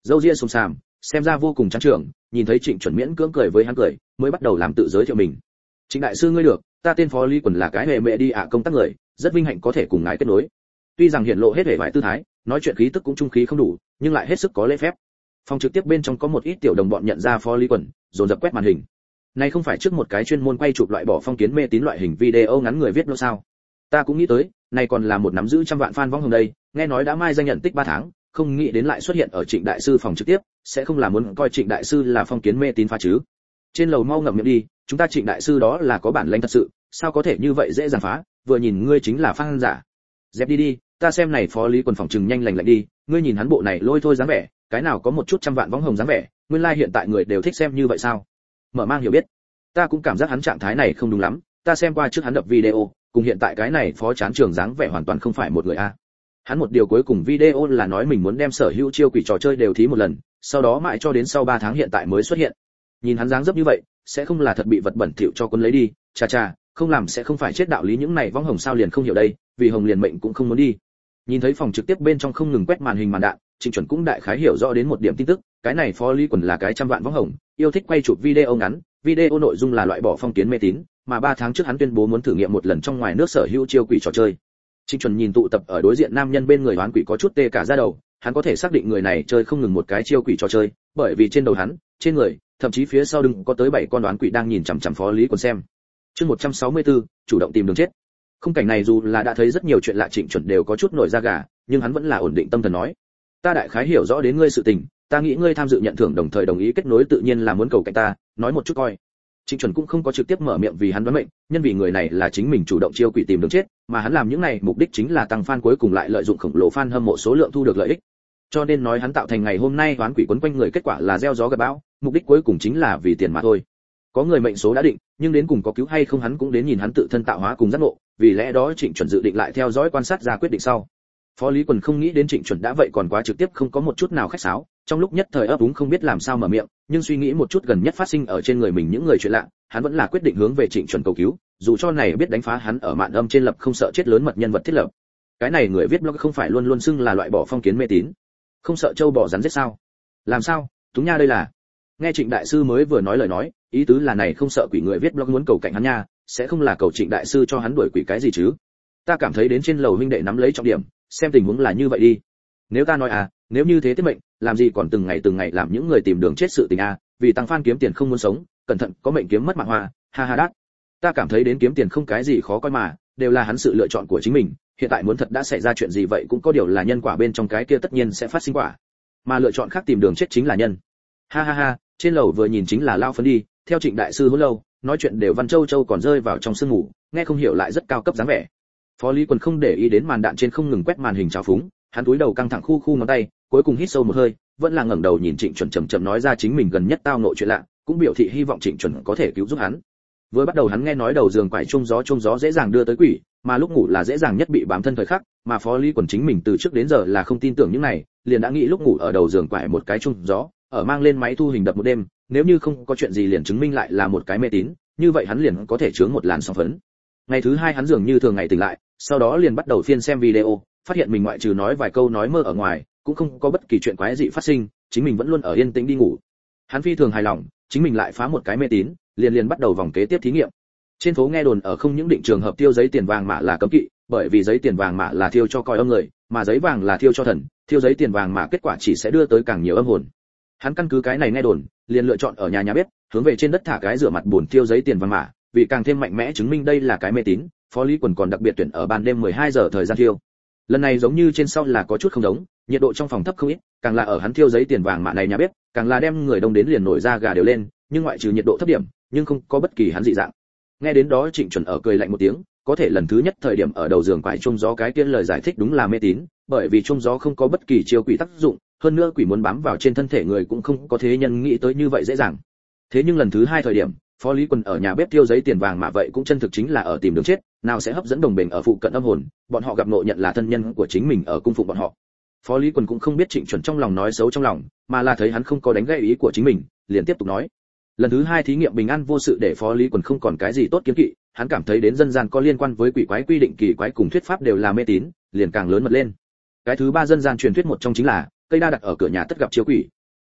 Dâu ria xồm xàm, xem ra vô cùng trắng trưởng, nhìn thấy Trịnh Chuẩn miễn cưỡng cười với hắn cười, mới bắt đầu làm tự giới thiệu mình. Trịnh đại sư ngươi được, ta tên Phó Lý Quần là cái hệ mẹ đi ạ công tác người, rất vinh hạnh có thể cùng ngài kết nối. Tuy rằng hiện lộ hết vẻ vải tư thái, nói chuyện khí tức cũng trung khí không đủ, nhưng lại hết sức có lễ phép. Phòng trực tiếp bên trong có một ít tiểu đồng bọn nhận ra Phó Lý Quần, dồn dập quét màn hình. Này không phải trước một cái chuyên môn quay chụp loại bỏ phong kiến mê tín loại hình video ngắn người viết nữa sao? Ta cũng nghĩ tới, này còn là một nắm giữ trăm vạn fan vong hồng đây, nghe nói đã mai danh nhận tích 3 tháng, không nghĩ đến lại xuất hiện ở Trịnh đại sư phòng trực tiếp, sẽ không là muốn coi Trịnh đại sư là phong kiến mê tín phá chứ? Trên lầu mau ngậm miệng đi, chúng ta Trịnh đại sư đó là có bản lĩnh thật sự, sao có thể như vậy dễ dàng phá, vừa nhìn ngươi chính là fan giả. Dẹp đi đi, ta xem này Phó Lý Quần phòng trừng nhanh lành lạnh đi, ngươi nhìn hắn bộ này lôi thôi dáng vẻ, cái nào có một chút trăm vạn vong hồng dáng vẻ, nguyên lai hiện tại người đều thích xem như vậy sao? Mở mang hiểu biết. Ta cũng cảm giác hắn trạng thái này không đúng lắm, ta xem qua trước hắn đập video, cùng hiện tại cái này Phó Chán Trường dáng vẻ hoàn toàn không phải một người a. Hắn một điều cuối cùng video là nói mình muốn đem sở hữu chiêu quỷ trò chơi đều thí một lần, sau đó mãi cho đến sau 3 tháng hiện tại mới xuất hiện. Nhìn hắn dáng dấp như vậy, sẽ không là thật bị vật bẩn thỉu cho quân lấy đi, cha cha, không làm sẽ không phải chết đạo lý những này vong hồng sao liền không hiểu đây, vì hồng liền mệnh cũng không muốn đi. Nhìn thấy phòng trực tiếp bên trong không ngừng quét màn hình màn đạn, Trịnh Chuẩn cũng đại khái hiểu rõ đến một điểm tin tức, cái này Phó Lý Quần là cái trăm vạn vong hồng, yêu thích quay chụp video ngắn, video nội dung là loại bỏ phong kiến mê tín, mà 3 tháng trước hắn tuyên bố muốn thử nghiệm một lần trong ngoài nước sở hữu chiêu quỷ trò chơi. Trịnh Chuẩn nhìn tụ tập ở đối diện nam nhân bên người hoán quỷ có chút tê cả da đầu, hắn có thể xác định người này chơi không ngừng một cái chiêu quỷ trò chơi, bởi vì trên đầu hắn, trên người, thậm chí phía sau lưng có tới 7 con đoán quỷ đang nhìn chằm chằm Phó Lý Quần xem. Chương 164, chủ động tìm đường chết. Khung cảnh này dù là đã thấy rất nhiều chuyện lạ Trịnh Chuẩn đều có chút nổi da gà, nhưng hắn vẫn là ổn định tâm thần nói: "Ta đại khái hiểu rõ đến ngươi sự tình, ta nghĩ ngươi tham dự nhận thưởng đồng thời đồng ý kết nối tự nhiên là muốn cầu cạnh ta, nói một chút coi." Trịnh Chuẩn cũng không có trực tiếp mở miệng vì hắn đoán mệnh, nhân vì người này là chính mình chủ động chiêu quỷ tìm đường chết, mà hắn làm những này mục đích chính là tăng fan cuối cùng lại lợi dụng khổng lồ fan hâm mộ số lượng thu được lợi ích. Cho nên nói hắn tạo thành ngày hôm nay đoán quỷ quấn quanh người kết quả là gieo gió gặt bão, mục đích cuối cùng chính là vì tiền mà thôi. Có người mệnh số đã định, nhưng đến cùng có cứu hay không hắn cũng đến nhìn hắn tự thân tạo hóa cùng giác ngộ, vì lẽ đó Trịnh Chuẩn dự định lại theo dõi quan sát ra quyết định sau. Phó Lý Quần không nghĩ đến Trịnh Chuẩn đã vậy còn quá trực tiếp không có một chút nào khách sáo, trong lúc nhất thời ấp úng không biết làm sao mở miệng, nhưng suy nghĩ một chút gần nhất phát sinh ở trên người mình những người chuyện lạ, hắn vẫn là quyết định hướng về Trịnh Chuẩn cầu cứu, dù cho này biết đánh phá hắn ở mạn âm trên lập không sợ chết lớn mật nhân vật thiết lập. Cái này người viết blog không phải luôn luôn xưng là loại bỏ phong kiến mê tín, không sợ trâu bò rắn giết sao? Làm sao? Túng nha đây là. Nghe Trịnh đại sư mới vừa nói lời nói, ý tứ là này không sợ quỷ người viết blog muốn cầu cạnh hắn nha, sẽ không là cầu Trịnh đại sư cho hắn đuổi quỷ cái gì chứ? Ta cảm thấy đến trên lầu huynh đệ nắm lấy trọng điểm, xem tình huống là như vậy đi. Nếu ta nói nếu như thế tiết mệnh, làm gì còn từng ngày làm những người tìm đường chết sự tình vì tăng fan kiếm tiền không muốn sống, cẩn thận có mệnh kiếm mất mạng hoa, ha ha đát. Ta cảm thấy đến kiếm tiền không cái gì khó coi mà, đều là hắn sự lựa chọn của chính mình, hiện tại muốn thật đã xảy ra chuyện gì vậy cũng có điều là nhân quả bên trong cái kia tất nhiên sẽ phát sinh quả. Mà lựa chọn khác tìm đường chết chính là nhân. Ha ha ha, trên lầu vừa nhìn chính là lao phấn đi, theo Trịnh đại sư hôn lâu, nói chuyện đều Văn Châu còn rơi vào trong sương ngủ, nghe không hiểu lại rất cao cấp dáng vẻ. Phó Lý Quần không để ý đến màn đạn trên không ngừng quét màn hình trào phúng, hắn túi đầu căng thẳng khu ngón tay, cuối cùng hít sâu một hơi, vẫn là ngẩng đầu nhìn Trịnh Chuẩn chậm nói ra chính mình gần nhất tao ngộ chuyện lạ, cũng biểu thị hy vọng Trịnh Chuẩn có thể cứu giúp hắn. Vừa bắt đầu hắn nghe nói đầu giường quải chung gió dễ dàng đưa tới quỷ, mà lúc ngủ là dễ dàng nhất bị bám thân thời khắc, mà Phó Lý Quần chính mình từ trước đến giờ là không tin tưởng những này, liền đã nghĩ lúc ngủ ở đầu giường quải một cái chung gió, ở mang lên máy thu hình đập một đêm, nếu như không có chuyện gì liền chứng minh lại là một cái mê tín, như vậy hắn liền có thể chướng một làn sóng phấn. Ngày thứ 2 hắn dường như thường ngày tỉnh lại, sau đó liền bắt đầu phiên xem video, phát hiện mình ngoại trừ nói vài câu nói mơ ở ngoài, cũng không có bất kỳ chuyện quái dị phát sinh, chính mình vẫn luôn ở yên tĩnh đi ngủ. Hắn phi thường hài lòng, chính mình lại phá một cái mê tín, liền bắt đầu vòng kế tiếp thí nghiệm. Trên phố nghe đồn ở không những định trường hợp tiêu giấy tiền vàng mã là cấm kỵ, bởi vì giấy tiền vàng mã là thiêu cho coi âm người, mà giấy vàng là thiêu cho thần, thiêu giấy tiền vàng mã kết quả chỉ sẽ đưa tới càng nhiều âm hồn. Hắn căn cứ cái này nghe đồn, liền lựa chọn ở nhà bếp, hướng về trên đất thả cái rửa mặt buồn thiêu giấy tiền vàng mã, vì càng thêm mạnh mẽ chứng minh đây là cái mê tín, Phó Lý Quần còn đặc biệt tuyển ở ban đêm 12 giờ thời gian thiêu. Lần này giống như trên sau là có chút không giống, nhiệt độ trong phòng thấp không ít, càng là ở hắn thiêu giấy tiền vàng mã này nhà bếp, càng là đem người đông đến liền nổi da gà đều lên, nhưng ngoại trừ nhiệt độ thấp điểm, nhưng không có bất kỳ hắn dị dạng. Nghe đến đó Trịnh Chuẩn ở cười lạnh một tiếng, có thể lần thứ nhất thời điểm ở đầu giường quải chung gió cái kia lời giải thích đúng là mê tín, bởi vì chung gió không có bất kỳ chiêu quỷ tác dụng, hơn nữa quỷ muốn bám vào trên thân thể người cũng không có thế nhân nghĩ tới như vậy dễ dàng. Thế nhưng lần thứ 2 thời điểm, Phó Lý Quần ở nhà bếp thiêu giấy tiền vàng mà vậy cũng chân thực chính là ở tìm đường chết, nào sẽ hấp dẫn đồng bền ở phụ cận âm hồn, bọn họ gặp ngộ nhận là thân nhân của chính mình ở cung phụng bọn họ. Phó Lý Quần cũng không biết Trịnh Chuẩn trong lòng nói xấu trong lòng, mà là thấy hắn không có đánh gãy ý của chính mình, liền tiếp tục nói. Lần thứ 2 thí nghiệm bình an vô sự để Phó Lý Quần không còn cái gì tốt kiến kỵ, hắn cảm thấy đến dân gian có liên quan với quỷ quái quy định kỳ quái cùng thuyết pháp đều là mê tín, liền càng lớn mật lên. Cái thứ 3 dân gian truyền thuyết một trong chính là cây đa đặt ở cửa nhà tất gặp chiếu quỷ,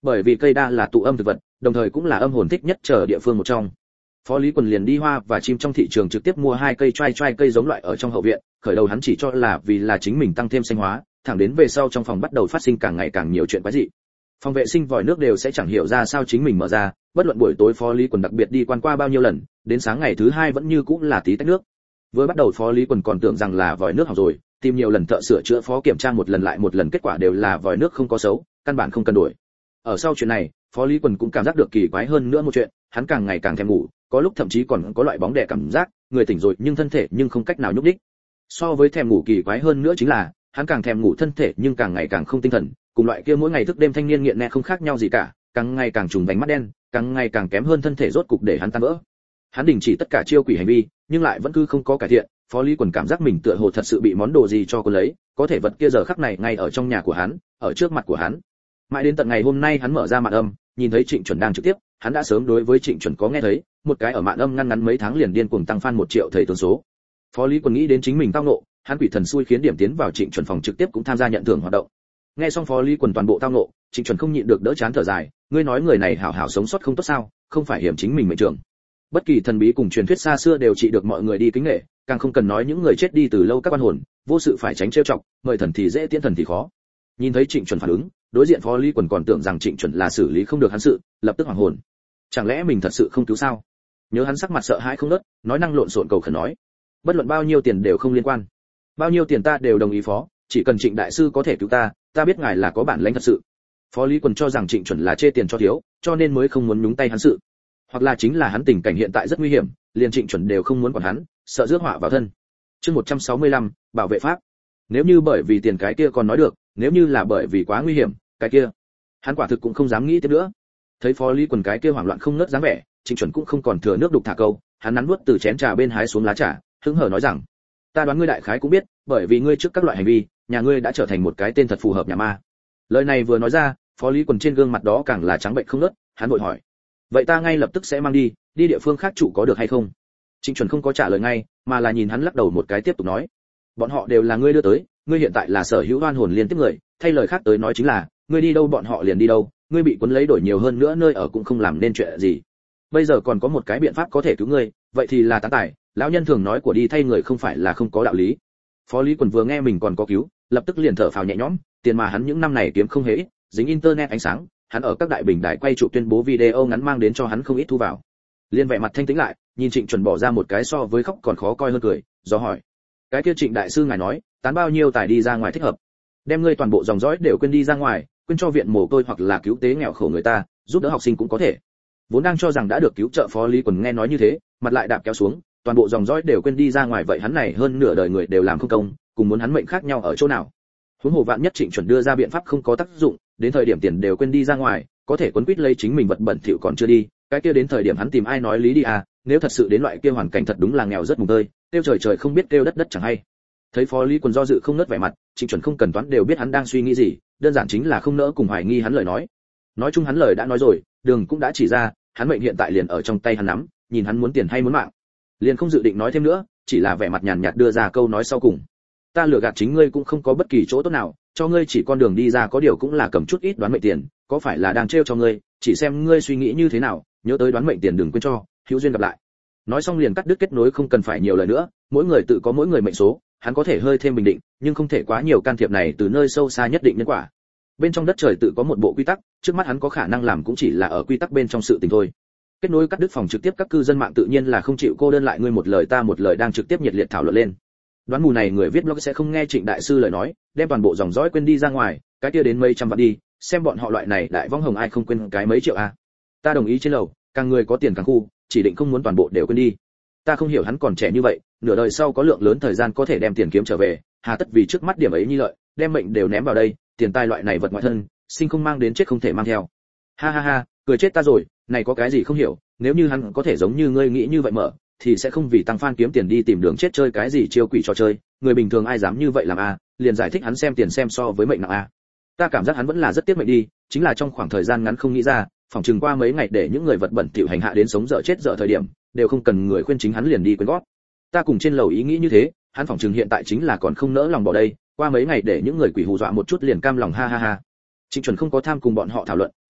bởi vì cây đa là tụ âm thực vật, đồng thời cũng là âm hồn thích nhất chờ địa phương một trong. Phó Lý Quần liền đi hoa và chim trong thị trường trực tiếp mua 2 cây trai cây giống loại ở trong hậu viện, khởi đầu hắn chỉ cho là vì là chính mình tăng thêm xanh hóa, thẳng đến về sau trong phòng bắt đầu phát sinh càng ngày càng nhiều chuyện quái dị. Phòng vệ sinh vòi nước đều sẽ chẳng hiểu ra sao chính mình mở ra, bất luận buổi tối Phó Lý Quần đặc biệt đi quan qua bao nhiêu lần, đến sáng ngày thứ 2 vẫn như cũ là tí tách nước. Vừa bắt đầu Phó Lý Quần còn tưởng rằng là vòi nước hỏng rồi, tìm nhiều lần thợ sửa chữa phó kiểm tra một lần lại một lần, kết quả đều là vòi nước không có xấu, căn bản không cần đổi. Ở sau chuyện này, Phó Lý Quần cũng cảm giác được kỳ quái hơn nữa một chuyện, hắn càng ngày càng thèm ngủ, có lúc thậm chí còn có loại bóng đè cảm giác, người tỉnh rồi nhưng thân thể nhưng không cách nào nhúc nhích. So với thèm ngủ kỳ quái hơn nữa chính là, hắn càng thèm ngủ thân thể nhưng càng ngày càng không tinh thần, cùng loại kia mỗi ngày thức đêm thanh niên nghiện nè không khác nhau gì cả, càng ngày càng trùng vành mắt đen, càng ngày càng kém hơn thân thể rốt cục để hắn tan vỡ. Hắn đình chỉ tất cả chiêu quỷ hành vi, nhưng lại vẫn cứ không có cải thiện. Phó Lý Quần cảm giác mình tựa hồ thật sự bị món đồ gì cho cô lấy, có thể vật kia giờ khắc này ngay ở trong nhà của hắn, ở trước mặt của hắn. Mãi đến tận ngày hôm nay hắn mở ra màn âm, nhìn thấy Trịnh Chuẩn đang trực tiếp, hắn đã sớm đối với Trịnh Chuẩn có nghe thấy, một cái ở màn âm ngăn ngắn mấy tháng liền điên cuồng tăng fan 1 triệu thầy tướng số. Phó Lý Quần nghĩ đến chính mình tao ngộ, hắn quỷ thần xui khiến điểm tiến vào Trịnh Chuẩn phòng trực tiếp cũng tham gia nhận thưởng hoạt động. Nghe xong Phó Lý Quần toàn bộ tao ngộ, Trịnh Chuẩn không nhịn được đỡ chán thở dài, ngươi nói người này hảo hảo sống sót không tốt sao, không phải hiểm chính mình mệnh trưởng. Bất kỳ thần bí cùng truyền thuyết xa xưa đều trị được mọi người đi kính nể, càng không cần nói những người chết đi từ lâu các oan hồn, vô sự phải tránh trêu chọc, mời thần thì dễ tiễn thần thì khó. Nhìn thấy Trịnh Chuẩn phản ứng, đối diện Phó Lý Quần còn tưởng rằng Trịnh Chuẩn là xử lý không được hắn sự, lập tức hoảng hồn. Chẳng lẽ mình thật sự không cứu sao? Nhớ hắn sắc mặt sợ hãi không ngớt, nói năng lộn xộn cầu khẩn nói, bất luận bao nhiêu tiền đều không liên quan, bao nhiêu tiền ta đều đồng ý phó, chỉ cần Trịnh đại sư có thể cứu ta, ta biết ngài là có bản lĩnh thật sự. Phó Lý Quần cho rằng Trịnh Chuẩn là chê tiền cho thiếu, cho nên mới không muốn nhúng tay hắn sự, hoặc là chính là hắn tình cảnh hiện tại rất nguy hiểm, liền Trịnh Chuẩn đều không muốn quản hắn, sợ rước họa vào thân. Chương 165, bảo vệ pháp. Nếu như bởi vì tiền cái kia còn nói được, nếu như là bởi vì quá nguy hiểm, cái kia, hắn quả thực cũng không dám nghĩ tiếp nữa. Thấy Phó Lý Quần cái kia hoảng loạn không ngớt dáng vẻ, Trịnh Chuẩn cũng không còn thừa nước đục thả câu, hắn nắn nuốt từ chén trà bên hái xuống lá trà, hứng hở nói rằng, ta đoán ngươi đại khái cũng biết, bởi vì ngươi trước các loại hành vi, nhà ngươi đã trở thành một cái tên thật phù hợp nhà ma. Lời này vừa nói ra, Phó Lý Quần trên gương mặt đó càng là trắng bệnh không ngớt, hắn vội hỏi, vậy ta ngay lập tức sẽ mang đi địa phương khác trụ có được hay không? Trịnh Chuẩn không có trả lời ngay, mà là nhìn hắn lắc đầu một cái tiếp tục nói, bọn họ đều là ngươi đưa tới, ngươi hiện tại là sở hữu oan hồn liên tiếp người, thay lời khác tới nói chính là, ngươi đi đâu bọn họ liền đi đâu, ngươi bị cuốn lấy đổi nhiều hơn nữa nơi ở cũng không làm nên chuyện gì. Bây giờ còn có một cái biện pháp có thể cứu ngươi, vậy thì là tán tài, lão nhân thường nói của đi thay người không phải là không có đạo lý. Phó Lý Quần vừa nghe mình còn có cứu, lập tức liền thở phào nhẹ nhõm, tiền mà hắn những năm này kiếm không hề ít, dính internet ánh sáng, hắn ở các đại bình đài quay trụ tuyên bố video ngắn mang đến cho hắn không ít thu vào. Liên vẻ mặt thanh tĩnh lại, nhìn Trịnh Chuẩn bỏ ra một cái so với khóc còn khó coi hơn cười, do hỏi, cái kia Trịnh đại sư ngài nói, tán bao nhiêu tài đi ra ngoài thích hợp? Đem ngươi toàn bộ dòng dõi đều quên đi ra ngoài, quên cho viện mồ côi hoặc là cứu tế nghèo khổ người ta, giúp đỡ học sinh cũng có thể. Vốn đang cho rằng đã được cứu trợ Phó Lý Quần nghe nói như thế, mặt lại đạp kéo xuống, toàn bộ dòng dõi đều quên đi ra ngoài, vậy hắn này hơn nửa đời người đều làm không công, cùng muốn hắn mệnh khác nhau ở chỗ nào? Huống hồ vạn nhất Trịnh Chuẩn đưa ra biện pháp không có tác dụng, đến thời điểm tiền đều quên đi ra ngoài, có thể quấn quýt lấy chính mình vật bẩn thỉu còn chưa đi, cái kia đến thời điểm hắn tìm ai nói lý đi à, nếu thật sự đến loại kia hoàn cảnh thật đúng là nghèo rất mùng tơi, kêu trời trời không biết kêu đất đất chẳng hay. Thấy Phó Lý Quần do dự không ngớt vẻ mặt, Trịnh Chuẩn không cần toán đều biết hắn đang suy nghĩ gì, đơn giản chính là không nỡ cùng hoài nghi hắn lời nói. Nói chung hắn lời đã nói rồi, đường cũng đã chỉ ra, hắn mệnh hiện tại liền ở trong tay hắn nắm, nhìn hắn muốn tiền hay muốn mạng, liền không dự định nói thêm nữa, chỉ là vẻ mặt nhàn nhạt đưa ra câu nói sau cùng. Ta lừa gạt chính ngươi cũng không có bất kỳ chỗ tốt nào, cho ngươi chỉ con đường đi ra có điều cũng là cầm chút ít đoán mệnh tiền, có phải là đang trêu cho ngươi, chỉ xem ngươi suy nghĩ như thế nào, nhớ tới đoán mệnh tiền đừng quên cho, hữu duyên gặp lại. Nói xong liền cắt đứt kết nối, không cần phải nhiều lời nữa, mỗi người tự có mỗi người mệnh số, hắn có thể hơi thêm bình định, nhưng không thể quá nhiều can thiệp này từ nơi sâu xa nhất định nhân quả. Bên trong đất trời tự có một bộ quy tắc, trước mắt hắn có khả năng làm cũng chỉ là ở quy tắc bên trong sự tình thôi. Kết nối cắt đứt phòng trực tiếp, các cư dân mạng tự nhiên là không chịu cô đơn lại, ngươi một lời ta một lời đang trực tiếp nhiệt liệt thảo luận lên. Đoán mù này người viết blog sẽ không nghe Trịnh đại sư lời nói, đem toàn bộ dòng dõi quên đi ra ngoài, cái kia đến mấy trăm vạn đi, xem bọn họ loại này đại vong hồng ai không quên cái mấy triệu a. Ta đồng ý trên lầu, càng người có tiền càng khu, chỉ định không muốn toàn bộ đều quên đi. Ta không hiểu hắn còn trẻ như vậy, nửa đời sau có lượng lớn thời gian có thể đem tiền kiếm trở về, hà tất vì trước mắt điểm ấy như lợi, đem mệnh đều ném vào đây, tiền tài loại này vật ngoại thân, sinh không mang đến chết không thể mang theo. Ha ha ha, cười chết ta rồi, này có cái gì không hiểu, nếu như hắn có thể giống như ngươi nghĩ như vậy mở, thì sẽ không vì tăng fan kiếm tiền đi tìm đường chết chơi cái gì chiêu quỷ trò chơi, người bình thường ai dám như vậy làm a, liền giải thích hắn xem tiền xem so với mệnh nặng a. Ta cảm giác hắn vẫn là rất tiếc mệnh đi, chính là trong khoảng thời gian ngắn không nghĩ ra, phỏng chừng qua mấy ngày để những người vật bẩn tiểu hành hạ đến sống dở chết dở thời điểm, đều không cần người khuyên chính hắn liền đi quyên góp. Ta cùng trên lầu ý nghĩ như thế, hắn phỏng chừng hiện tại chính là còn không nỡ lòng bỏ đây, qua mấy ngày để những người quỷ hù dọa một chút liền cam lòng, ha ha ha. Trịnh Chuẩn không có tham cùng bọn họ thảo luận,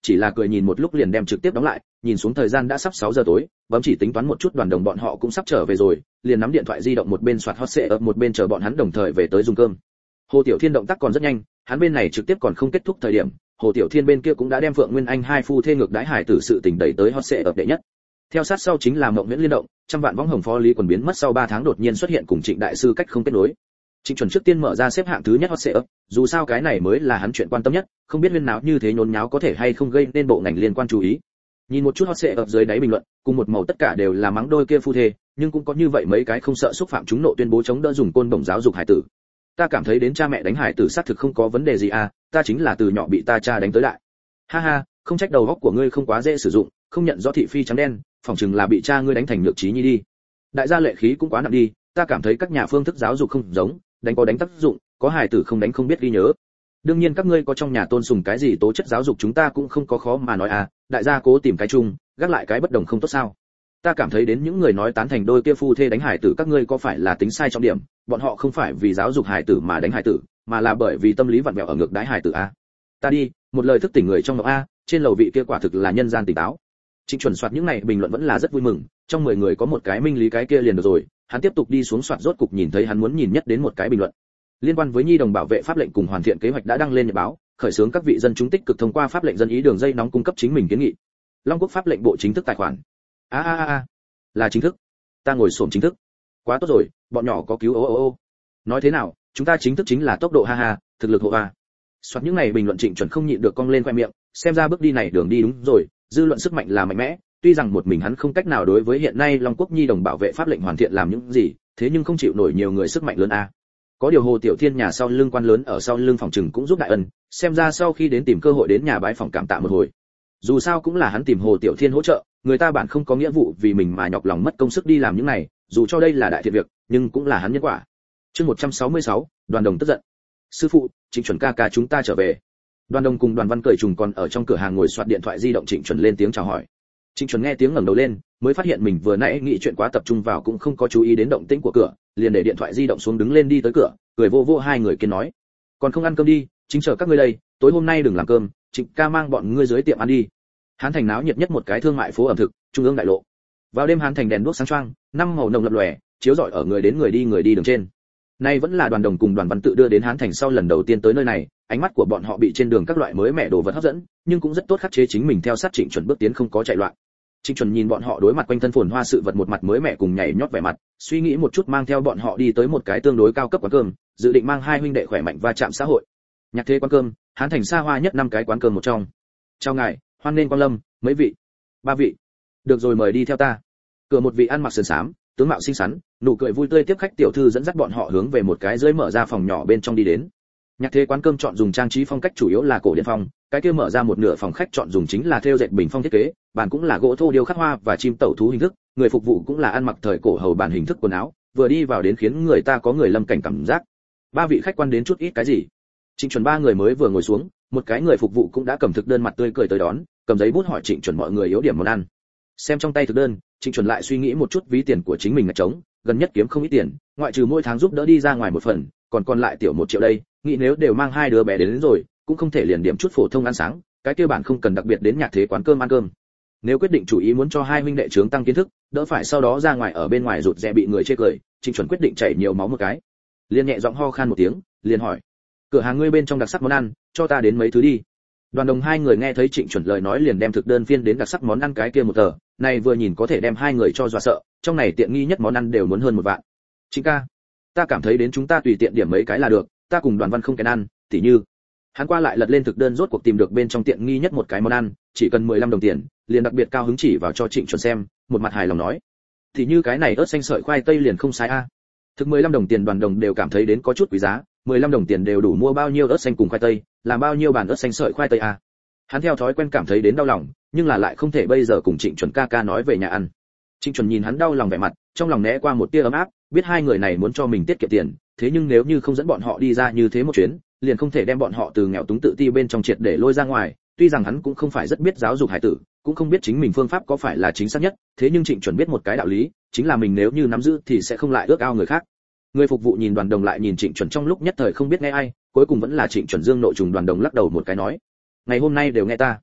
chỉ là cười nhìn một lúc liền đem trực tiếp đóng lại, nhìn xuống thời gian đã sắp 6 giờ tối, bấm chỉ tính toán một chút Đoàn Đồng bọn họ cũng sắp trở về rồi, liền nắm điện thoại di động một bên soạt hot setup một bên chờ bọn hắn đồng thời về tới dùng cơm. Hồ Tiểu Thiên động tác còn rất nhanh, hắn bên này trực tiếp còn không kết thúc thời điểm, Hồ Tiểu Thiên bên kia cũng đã đem Phượng Nguyên Anh hai phu thê ngược đãi hải tử sự tình đẩy tới hot setup đệ nhất. Theo sát sau chính là Mộng Nguyễn liên động, trăm vạn võng hồng phó lý quần biến mất sau 3 tháng đột nhiên xuất hiện cùng Trịnh đại sư cách không kết nối. Trịnh Chuẩn trước tiên mở ra xếp hạng thứ nhất hot setup, dù sao cái này mới là hắn chuyện quan tâm nhất, không biết huyên náo như thế nhốn nháo có thể hay không gây nên bộ ngành liên quan chú ý. Nhìn một chút hot setup dưới đáy bình luận, cùng một màu tất cả đều là mắng đôi kia phu thê, nhưng cũng có như vậy mấy cái không sợ xúc phạm chúng nộ tuyên bố chống đỡ dùng côn đồng giáo dục hải tử. Ta cảm thấy đến cha mẹ đánh hải tử xác thực không có vấn đề gì à, ta chính là từ nhỏ bị ta cha đánh tới đại. Ha ha, không trách đầu óc của ngươi không quá dễ sử dụng, không nhận rõ thị phi trắng đen, phỏng chừng là bị cha ngươi đánh thành nhược trí nhi đi. Đại gia lệ khí cũng quá nặng đi, ta cảm thấy các nhà phương thức giáo dục không giống, đánh có đánh tác dụng, có hài tử không đánh không biết ghi nhớ. Đương nhiên các ngươi có trong nhà tôn sùng cái gì tố chất giáo dục chúng ta cũng không có khó mà nói à, đại gia cố tìm cái chung, gác lại cái bất đồng không tốt sao? Ta cảm thấy đến những người nói tán thành đôi kia phu thê đánh hài tử các ngươi có phải là tính sai trọng điểm, bọn họ không phải vì giáo dục hài tử mà đánh hài tử, mà là bởi vì tâm lý vặn vẹo ở ngược đái hài tử a. Ta đi, một lời thức tỉnh người trong ngọc a, trên lầu vị kia quả thực là nhân gian tỉnh táo. Trịnh Chuẩn soạt những này bình luận vẫn là rất vui mừng, trong 10 người có một cái minh lý cái kia liền được rồi, hắn tiếp tục đi xuống soạt rốt cục nhìn thấy hắn muốn nhìn nhất đến một cái bình luận. Liên quan với nhi đồng bảo vệ pháp lệnh cùng hoàn thiện kế hoạch đã đăng lên nhật báo, khởi xướng các vị dân chúng tích cực thông qua pháp lệnh dân ý đường dây nóng cung cấp chính mình kiến nghị. Long Quốc pháp lệnh bộ chính thức tài khoản. Là chính thức. Ta ngồi xổm chính thức. Quá tốt rồi, bọn nhỏ có cứu ô. Nói thế nào, chúng ta chính thức chính là tốc độ ha ha, thực lực hộ a. Soạt những này bình luận Trịnh Chuẩn không nhịn được cong lên khoe miệng, xem ra bước đi này đường đi đúng rồi, dư luận sức mạnh là mạnh mẽ, tuy rằng một mình hắn không cách nào đối với hiện nay Long Quốc nhi đồng bảo vệ pháp lệnh hoàn thiện làm những gì, thế nhưng không chịu nổi nhiều người sức mạnh lớn a. Có điều Hồ Tiểu Thiên nhà sau lưng quan lớn ở sau lưng phòng trừng cũng giúp đại ân, xem ra sau khi đến tìm cơ hội đến nhà bái phòng cảm tạ một hồi. Dù sao cũng là hắn tìm Hồ Tiểu Thiên hỗ trợ, người ta bản không có nghĩa vụ vì mình mà nhọc lòng mất công sức đi làm những này, dù cho đây là đại thiện việc, nhưng cũng là hắn nhân quả. Chương 166, Đoàn Đồng tức giận. Sư phụ, Trịnh Chuẩn ca ca chúng ta trở về. Đoàn Đồng cùng Đoàn Văn cởi trùng còn ở trong cửa hàng ngồi soạt điện thoại di động, Trịnh Chuẩn lên tiếng chào hỏi. Trịnh Chuẩn nghe tiếng ngẩng đầu lên, mới phát hiện mình vừa nãy nghĩ chuyện quá tập trung vào cũng không có chú ý đến động tĩnh của cửa, liền để điện thoại di động xuống đứng lên đi tới cửa, cười vô vô hai người kia nói: "Còn không ăn cơm đi, chính chờ các ngươi đây, tối hôm nay đừng làm cơm, Trịnh ca mang bọn ngươi dưới tiệm ăn đi." Hán Thành náo nhiệt nhất một cái thương mại phố ẩm thực, trung ương đại lộ. Vào đêm Hán Thành đèn đuốc sáng choang, năm màu nồng lập lòe, chiếu rọi ở người đến người đi đường trên. Nay vẫn là Đoàn Đồng cùng Đoàn Văn tự đưa đến Hán Thành sau lần đầu tiên tới nơi này, ánh mắt của bọn họ bị trên đường các loại mới mẻ đồ vật hấp dẫn, nhưng cũng rất tốt khắc chế chính mình theo sát Trịnh Chuẩn bước tiến không có chạy loạn. Trịnh Chuẩn nhìn bọn họ đối mặt quanh thân phồn hoa sự vật một mặt mới mẻ cùng nhảy nhót vẻ mặt, suy nghĩ một chút mang theo bọn họ đi tới một cái tương đối cao cấp quán cơm, dự định mang hai huynh đệ khỏe mạnh va chạm xã hội. Nhạc thế quán cơm, Hán Thành xa hoa nhất 5 cái quán cơm một trong. Chào ngài, hoan nên quang lâm, mấy vị? 3 vị. Được rồi mời đi theo ta. Cửa một vị ăn mặc sườn xám, tướng mạo xinh xắn, nụ cười vui tươi tiếp khách tiểu thư dẫn dắt bọn họ hướng về một cái dưới mở ra phòng nhỏ bên trong đi đến. Nhạc thế quán cơm chọn dùng trang trí phong cách chủ yếu là cổ điển phong, cái kia mở ra một nửa phòng khách chọn dùng chính là thêu dệt bình phong thiết kế, bàn cũng là gỗ thô điêu khắc hoa và chim tẩu thú hình thức, người phục vụ cũng là ăn mặc thời cổ hầu bàn hình thức quần áo, vừa đi vào đến khiến người ta có người lâm cảnh cảm giác. 3 vị khách quan đến chút ít cái gì? Trịnh Chuẩn 3 người mới vừa ngồi xuống, một cái người phục vụ cũng đã cầm thực đơn mặt tươi cười tới đón, cầm giấy bút hỏi Trịnh Chuẩn mọi người yếu điểm món ăn. Xem trong tay thực đơn, Trịnh Chuẩn lại suy nghĩ một chút ví tiền của chính mình là trống, gần nhất kiếm không ít tiền, ngoại trừ mỗi tháng giúp đỡ đi ra ngoài một phần, còn lại tiểu 1 triệu đây, nghĩ nếu đều mang 2 đứa bé đến rồi, cũng không thể liền điểm chút phổ thông ăn sáng, cái kia bản không cần đặc biệt đến nhạc thế quán cơm ăn cơm. Nếu quyết định chủ ý muốn cho hai huynh đệ trướng tăng kiến thức, đỡ phải sau đó ra ngoài ở bên ngoài rụt rè bị người chê cười, Trịnh Chuẩn quyết định chảy nhiều máu một cái. Liền nhẹ giọng ho khan một tiếng, liền hỏi: "Cửa hàng ngươi bên trong đặc sắc món ăn, cho ta đến mấy thứ đi." Đoàn Đồng hai người nghe thấy Trịnh Chuẩn lời nói liền đem thực đơn phiên đến đặc sắc món ăn cái kia một tờ, này vừa nhìn có thể đem hai người cho dọa sợ, trong này tiện nghi nhất món ăn đều muốn hơn 1 vạn. "Trịnh ca, ta cảm thấy đến chúng ta tùy tiện điểm mấy cái là được, ta cùng Đoàn Văn không kén ăn, tỉ như." Hắn qua lại lật lên thực đơn rốt cuộc tìm được bên trong tiện nghi nhất một cái món ăn, chỉ cần 15 đồng tiền, liền đặc biệt cao hứng chỉ vào cho Trịnh Chuẩn xem, một mặt hài lòng nói: "Thì như cái này ớt xanh sợi khoai tây liền không sai a." Thực 15 đồng tiền Đoàn Đồng đều cảm thấy đến có chút quý giá, 15 đồng tiền đều đủ mua bao nhiêu ớt xanh cùng khoai tây, làm bao nhiêu bàn ớt xanh sợi khoai tây a. Hắn theo thói quen cảm thấy đến đau lòng, nhưng là lại không thể bây giờ cùng Trịnh Chuẩn ca ca nói về nhà ăn. Trịnh Chuẩn nhìn hắn đau lòng vẻ mặt, trong lòng né qua một tia ấm áp, biết hai người này muốn cho mình tiết kiệm tiền, thế nhưng nếu như không dẫn bọn họ đi ra như thế một chuyến, liền không thể đem bọn họ từ nghèo túng tự ti bên trong triệt để lôi ra ngoài. Tuy rằng hắn cũng không phải rất biết giáo dục hải tử, cũng không biết chính mình phương pháp có phải là chính xác nhất, thế nhưng Trịnh Chuẩn biết một cái đạo lý, chính là mình nếu như nắm giữ thì sẽ không lại ước ao người khác. Người phục vụ nhìn Đoàn Đồng lại nhìn Trịnh Chuẩn trong lúc nhất thời không biết nghe ai, cuối cùng vẫn là Trịnh Chuẩn dương nội trùng. Đoàn Đồng lắc đầu một cái nói: "Ngày hôm nay đều nghe ta."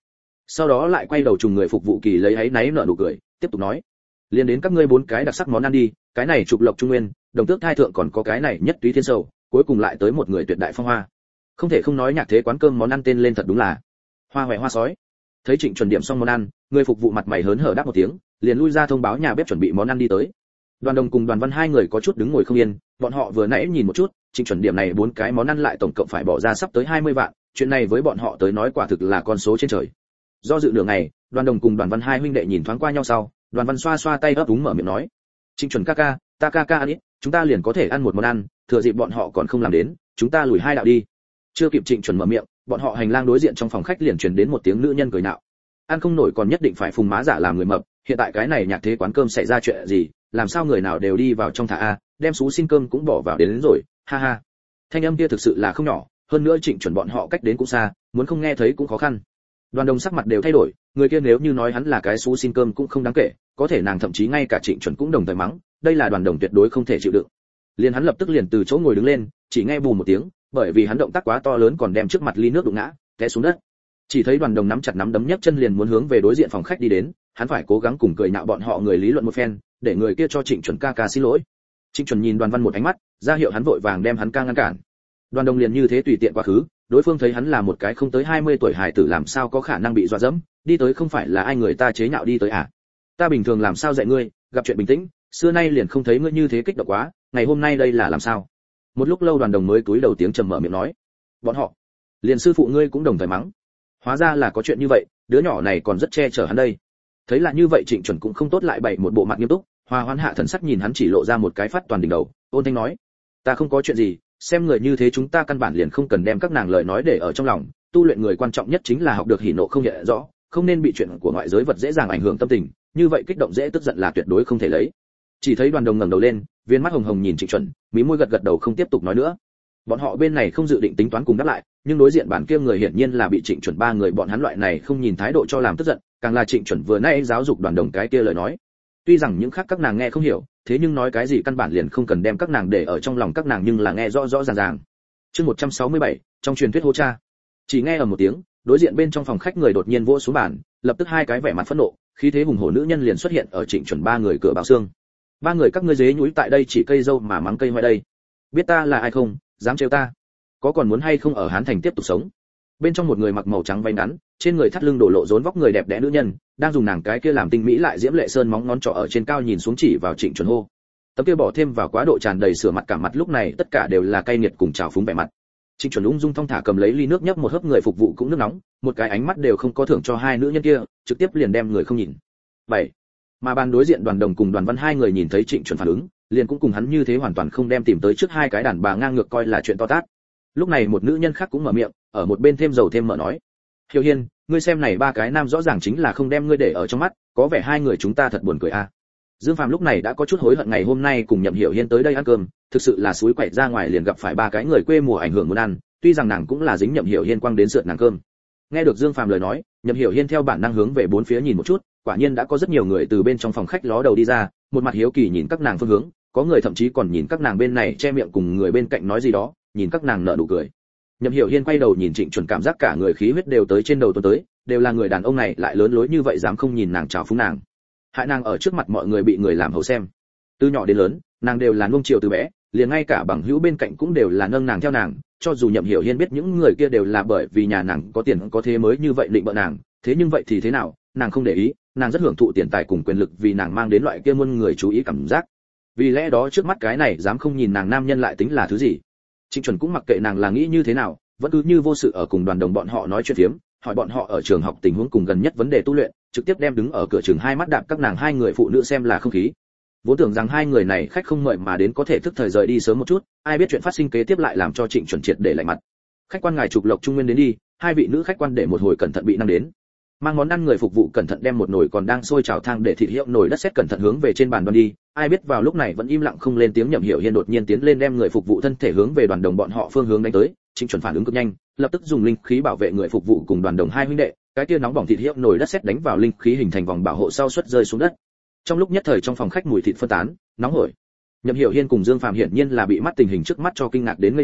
Sau đó lại quay đầu trùng người phục vụ kỳ lấy áy náy nở nụ cười, tiếp tục nói: "Liên đến các ngươi 4 cái đặc sắc món ăn đi, cái này trục lộc trung nguyên, đồng tước thai thượng còn có cái này nhất túy thiên sầu, cuối cùng lại tới một người tuyệt đại phong hoa." Không thể không nói nhạc thế quán cơm món ăn tên lên thật đúng là hoa hoè hoa sói. Thấy Trịnh chuẩn điểm xong món ăn, người phục vụ mặt mày hớn hở đáp một tiếng, liền lui ra thông báo nhà bếp chuẩn bị món ăn đi tới. Đoàn Đồng cùng Đoàn Văn hai người có chút đứng ngồi không yên, bọn họ vừa nãy nhìn một chút, Trịnh chuẩn điểm này 4 cái món ăn lại tổng cộng phải bỏ ra sắp tới 20 vạn, chuyện này với bọn họ tới nói quả thực là con số trên trời. Do dự nửa ngày, Đoàn Đồng cùng Đoàn Văn hai huynh đệ nhìn thoáng qua nhau sau, Đoàn Văn xoa xoa tay ấp úng mở miệng nói: "Trịnh chuẩn ca ca, ta ca ca ăn ít, chúng ta liền có thể ăn một món ăn, thừa dịp bọn họ còn không làm đến, chúng ta lùi 2 đạo đi." Chưa kịp Trịnh chuẩn mở miệng, bọn họ hành lang đối diện trong phòng khách liền truyền đến một tiếng nữ nhân cười nhạo: "Ăn không nổi còn nhất định phải phùng má giả làm người mập, hiện tại cái này nhạc thế quán cơm xảy ra chuyện gì, làm sao người nào đều đi vào trong thả a, đem xú xin cơm cũng bỏ vào đến rồi, ha ha." Thanh âm kia thực sự là không nhỏ, hơn nữa Trịnh chuẩn bọn họ cách đến cũng xa, muốn không nghe thấy cũng khó khăn. Đoàn Đồng sắc mặt đều thay đổi, người kia nếu như nói hắn là cái xú xin cơm cũng không đáng kể, có thể nàng thậm chí ngay cả Trịnh chuẩn cũng đồng thời mắng, đây là Đoàn Đồng tuyệt đối không thể chịu đựng. Liền hắn lập tức liền từ chỗ ngồi đứng lên, chỉ nghe bùm một tiếng, bởi vì hắn động tác quá to lớn còn đem trước mặt ly nước đụng ngã, té xuống đất. Chỉ thấy Đoàn Đồng nắm chặt nắm đấm nhấc chân liền muốn hướng về đối diện phòng khách đi đến, hắn phải cố gắng cùng cười nhạo bọn họ người lý luận một phen, để người kia cho Trịnh chuẩn ca ca xin lỗi. Trịnh chuẩn nhìn Đoàn Văn một ánh mắt, ra hiệu hắn vội vàng đem hắn ca ngăn cản. Đoàn Đồng liền như thế tùy tiện quá khứ, đối phương thấy hắn là một cái không tới 20 tuổi hài tử làm sao có khả năng bị dọa dẫm, đi tới không phải là ai người ta chế nhạo đi tới à? Ta bình thường làm sao dạy ngươi, gặp chuyện bình tĩnh, xưa nay liền không thấy ngươi như thế kích động quá, ngày hôm nay đây là làm sao? Một lúc lâu Đoàn Đồng mới cúi đầu tiếng trầm mở miệng nói: "Bọn họ, liền sư phụ ngươi cũng đồng thời mắng. Hóa ra là có chuyện như vậy, đứa nhỏ này còn rất che chở hắn đây." Thấy là như vậy Trịnh chuẩn cũng không tốt lại bày một bộ mặt nghiêm túc, hòa hoãn hạ thần sắc nhìn hắn chỉ lộ ra một cái phát toàn đỉnh đầu, ôn thanh nói: "Ta không có chuyện gì, xem người như thế chúng ta căn bản liền không cần đem các nàng lời nói để ở trong lòng, tu luyện người quan trọng nhất chính là học được hỉ nộ không nhẹ rõ, không nên bị chuyện của ngoại giới vật dễ dàng ảnh hưởng tâm tình, như vậy kích động dễ tức giận là tuyệt đối không thể lấy." Chỉ thấy Đoàn Đồng ngẩng đầu lên, viên mắt hồng hồng nhìn Trịnh chuẩn, mí môi gật gật đầu không tiếp tục nói nữa. Bọn họ bên này không dự định tính toán cùng đáp lại, nhưng đối diện bản kia người hiển nhiên là bị Trịnh chuẩn ba người bọn hắn loại này không nhìn thái độ cho làm tức giận, càng là Trịnh chuẩn vừa nãy giáo dục Đoàn Đồng cái kia lời nói. Tuy rằng những khác các nàng nghe không hiểu, thế nhưng nói cái gì căn bản liền không cần đem các nàng để ở trong lòng các nàng nhưng là nghe rõ rõ ràng ràng. Chương 167, trong truyền thuyết hô cha. Chỉ nghe ở một tiếng, đối diện bên trong phòng khách người đột nhiên vỗ xuống bàn, lập tức hai cái vẻ mặt phẫn nộ, khí thế hùng hổ nữ nhân liền xuất hiện ở Trịnh chuẩn ba người cửa bảo xương. "Ba người các ngươi dế nhúi tại đây chỉ cây dâu mà mắng cây hoại đây. Biết ta là ai không, dám trêu ta? Có còn muốn hay không ở Hán Thành tiếp tục sống?" Bên trong một người mặc màu trắng váy ngắn, trên người thắt lưng đổ lộ rốn vóc người đẹp đẽ nữ nhân, đang dùng nàng cái kia làm tinh mỹ lại diễm lệ sơn móng ngón trỏ ở trên cao nhìn xuống chỉ vào Trịnh chuẩn hô. Tấm kia bỏ thêm vào quá độ tràn đầy sửa mặt cả mặt lúc này tất cả đều là cay nghiệt cùng trào phúng vẻ mặt. Trịnh chuẩn ung dung thong thả cầm lấy ly nước nhấp một hớp, người phục vụ cũng nước nóng, một cái ánh mắt đều không có thưởng cho hai nữ nhân kia, trực tiếp liền đem người không nhìn. 7. Mà bàn đối diện Đoàn Đồng cùng Đoàn Văn hai người nhìn thấy Trịnh chuẩn phản ứng, liền cũng cùng hắn như thế hoàn toàn không đem tìm tới trước hai cái đàn bà ngang ngược coi là chuyện to tát. Lúc này một nữ nhân khác cũng mở miệng, ở một bên thêm dầu thêm mỡ nói: "Hiểu Hiên, ngươi xem này ba cái nam rõ ràng chính là không đem ngươi để ở trong mắt, có vẻ hai người chúng ta thật buồn cười a." Dương Phàm lúc này đã có chút hối hận ngày hôm nay cùng Nhậm Hiểu Hiên tới đây ăn cơm, thực sự là suối quậy ra ngoài liền gặp phải ba cái người quê mùa ảnh hưởng muốn ăn, tuy rằng nàng cũng là dính Nhậm Hiểu Hiên quăng đến sượt nàng cơm. Nghe được Dương Phàm lời nói, Nhậm Hiểu Hiên theo bản năng hướng về bốn phía nhìn một chút, quả nhiên đã có rất nhiều người từ bên trong phòng khách ló đầu đi ra, một mặt hiếu kỳ nhìn các nàng phương hướng, có người thậm chí còn nhìn các nàng bên này che miệng cùng người bên cạnh nói gì đó, nhìn các nàng nở nụ cười. Nhậm Hiểu Hiên quay đầu nhìn Trịnh chuẩn, cảm giác cả người khí huyết đều tới trên đầu tuôn tới, đều là người đàn ông này lại lớn lối như vậy dám không nhìn nàng chào phúng nàng. Hại nàng ở trước mặt mọi người bị người làm hầu xem. Từ nhỏ đến lớn, nàng đều là nuông chiều từ bé, liền ngay cả bằng hữu bên cạnh cũng đều là nâng nàng theo nàng, cho dù Nhậm Hiểu Hiên biết những người kia đều là bởi vì nhà nàng có tiền có thế mới như vậy định bợ nàng, thế nhưng vậy thì thế nào, nàng không để ý, nàng rất hưởng thụ tiền tài cùng quyền lực vì nàng mang đến loại kia muôn người chú ý cảm giác. Vì lẽ đó trước mắt cái này dám không nhìn nàng nam nhân lại tính là thứ gì? Trịnh chuẩn cũng mặc kệ nàng là nghĩ như thế nào, vẫn cứ như vô sự ở cùng Đoàn Đồng bọn họ nói chuyện phiếm, hỏi bọn họ ở trường học tình huống cùng gần nhất vấn đề tu luyện, trực tiếp đem đứng ở cửa trường hai mắt đạp các nàng hai người phụ nữ xem là không khí. Vốn tưởng rằng hai người này khách không mời mà đến có thể thức thời rời đi sớm một chút, ai biết chuyện phát sinh kế tiếp lại làm cho Trịnh chuẩn triệt để lạnh mặt. "Khách quan ngài Trục Lộc Trung Nguyên đến đi." Hai vị nữ khách quan để một hồi cẩn thận bị năng đến. Mang món ăn người phục vụ cẩn thận đem một nồi còn đang sôi chảo thang để thịt hiệu nồi đất sét cẩn thận hướng về trên bàn đoan đi, ai biết vào lúc này vẫn im lặng không lên tiếng Nhậm Hiểu Hiên đột nhiên tiến lên đem người phục vụ thân thể hướng về Đoàn Đồng bọn họ phương hướng đánh tới, Trịnh chuẩn phản ứng cực nhanh, lập tức dùng linh khí bảo vệ người phục vụ cùng Đoàn Đồng hai huynh đệ, cái kia nóng bỏng thịt hiệu nồi đất sét đánh vào linh khí hình thành vòng bảo hộ sau suất rơi xuống đất. Trong lúc nhất thời trong phòng khách mùi thịt phân tán, nóng hổi. Nhậm Hiểu Hiên cùng Dương Phàm hiển nhiên là bị mắt tình hình trước mắt cho kinh ngạc đến ngây người,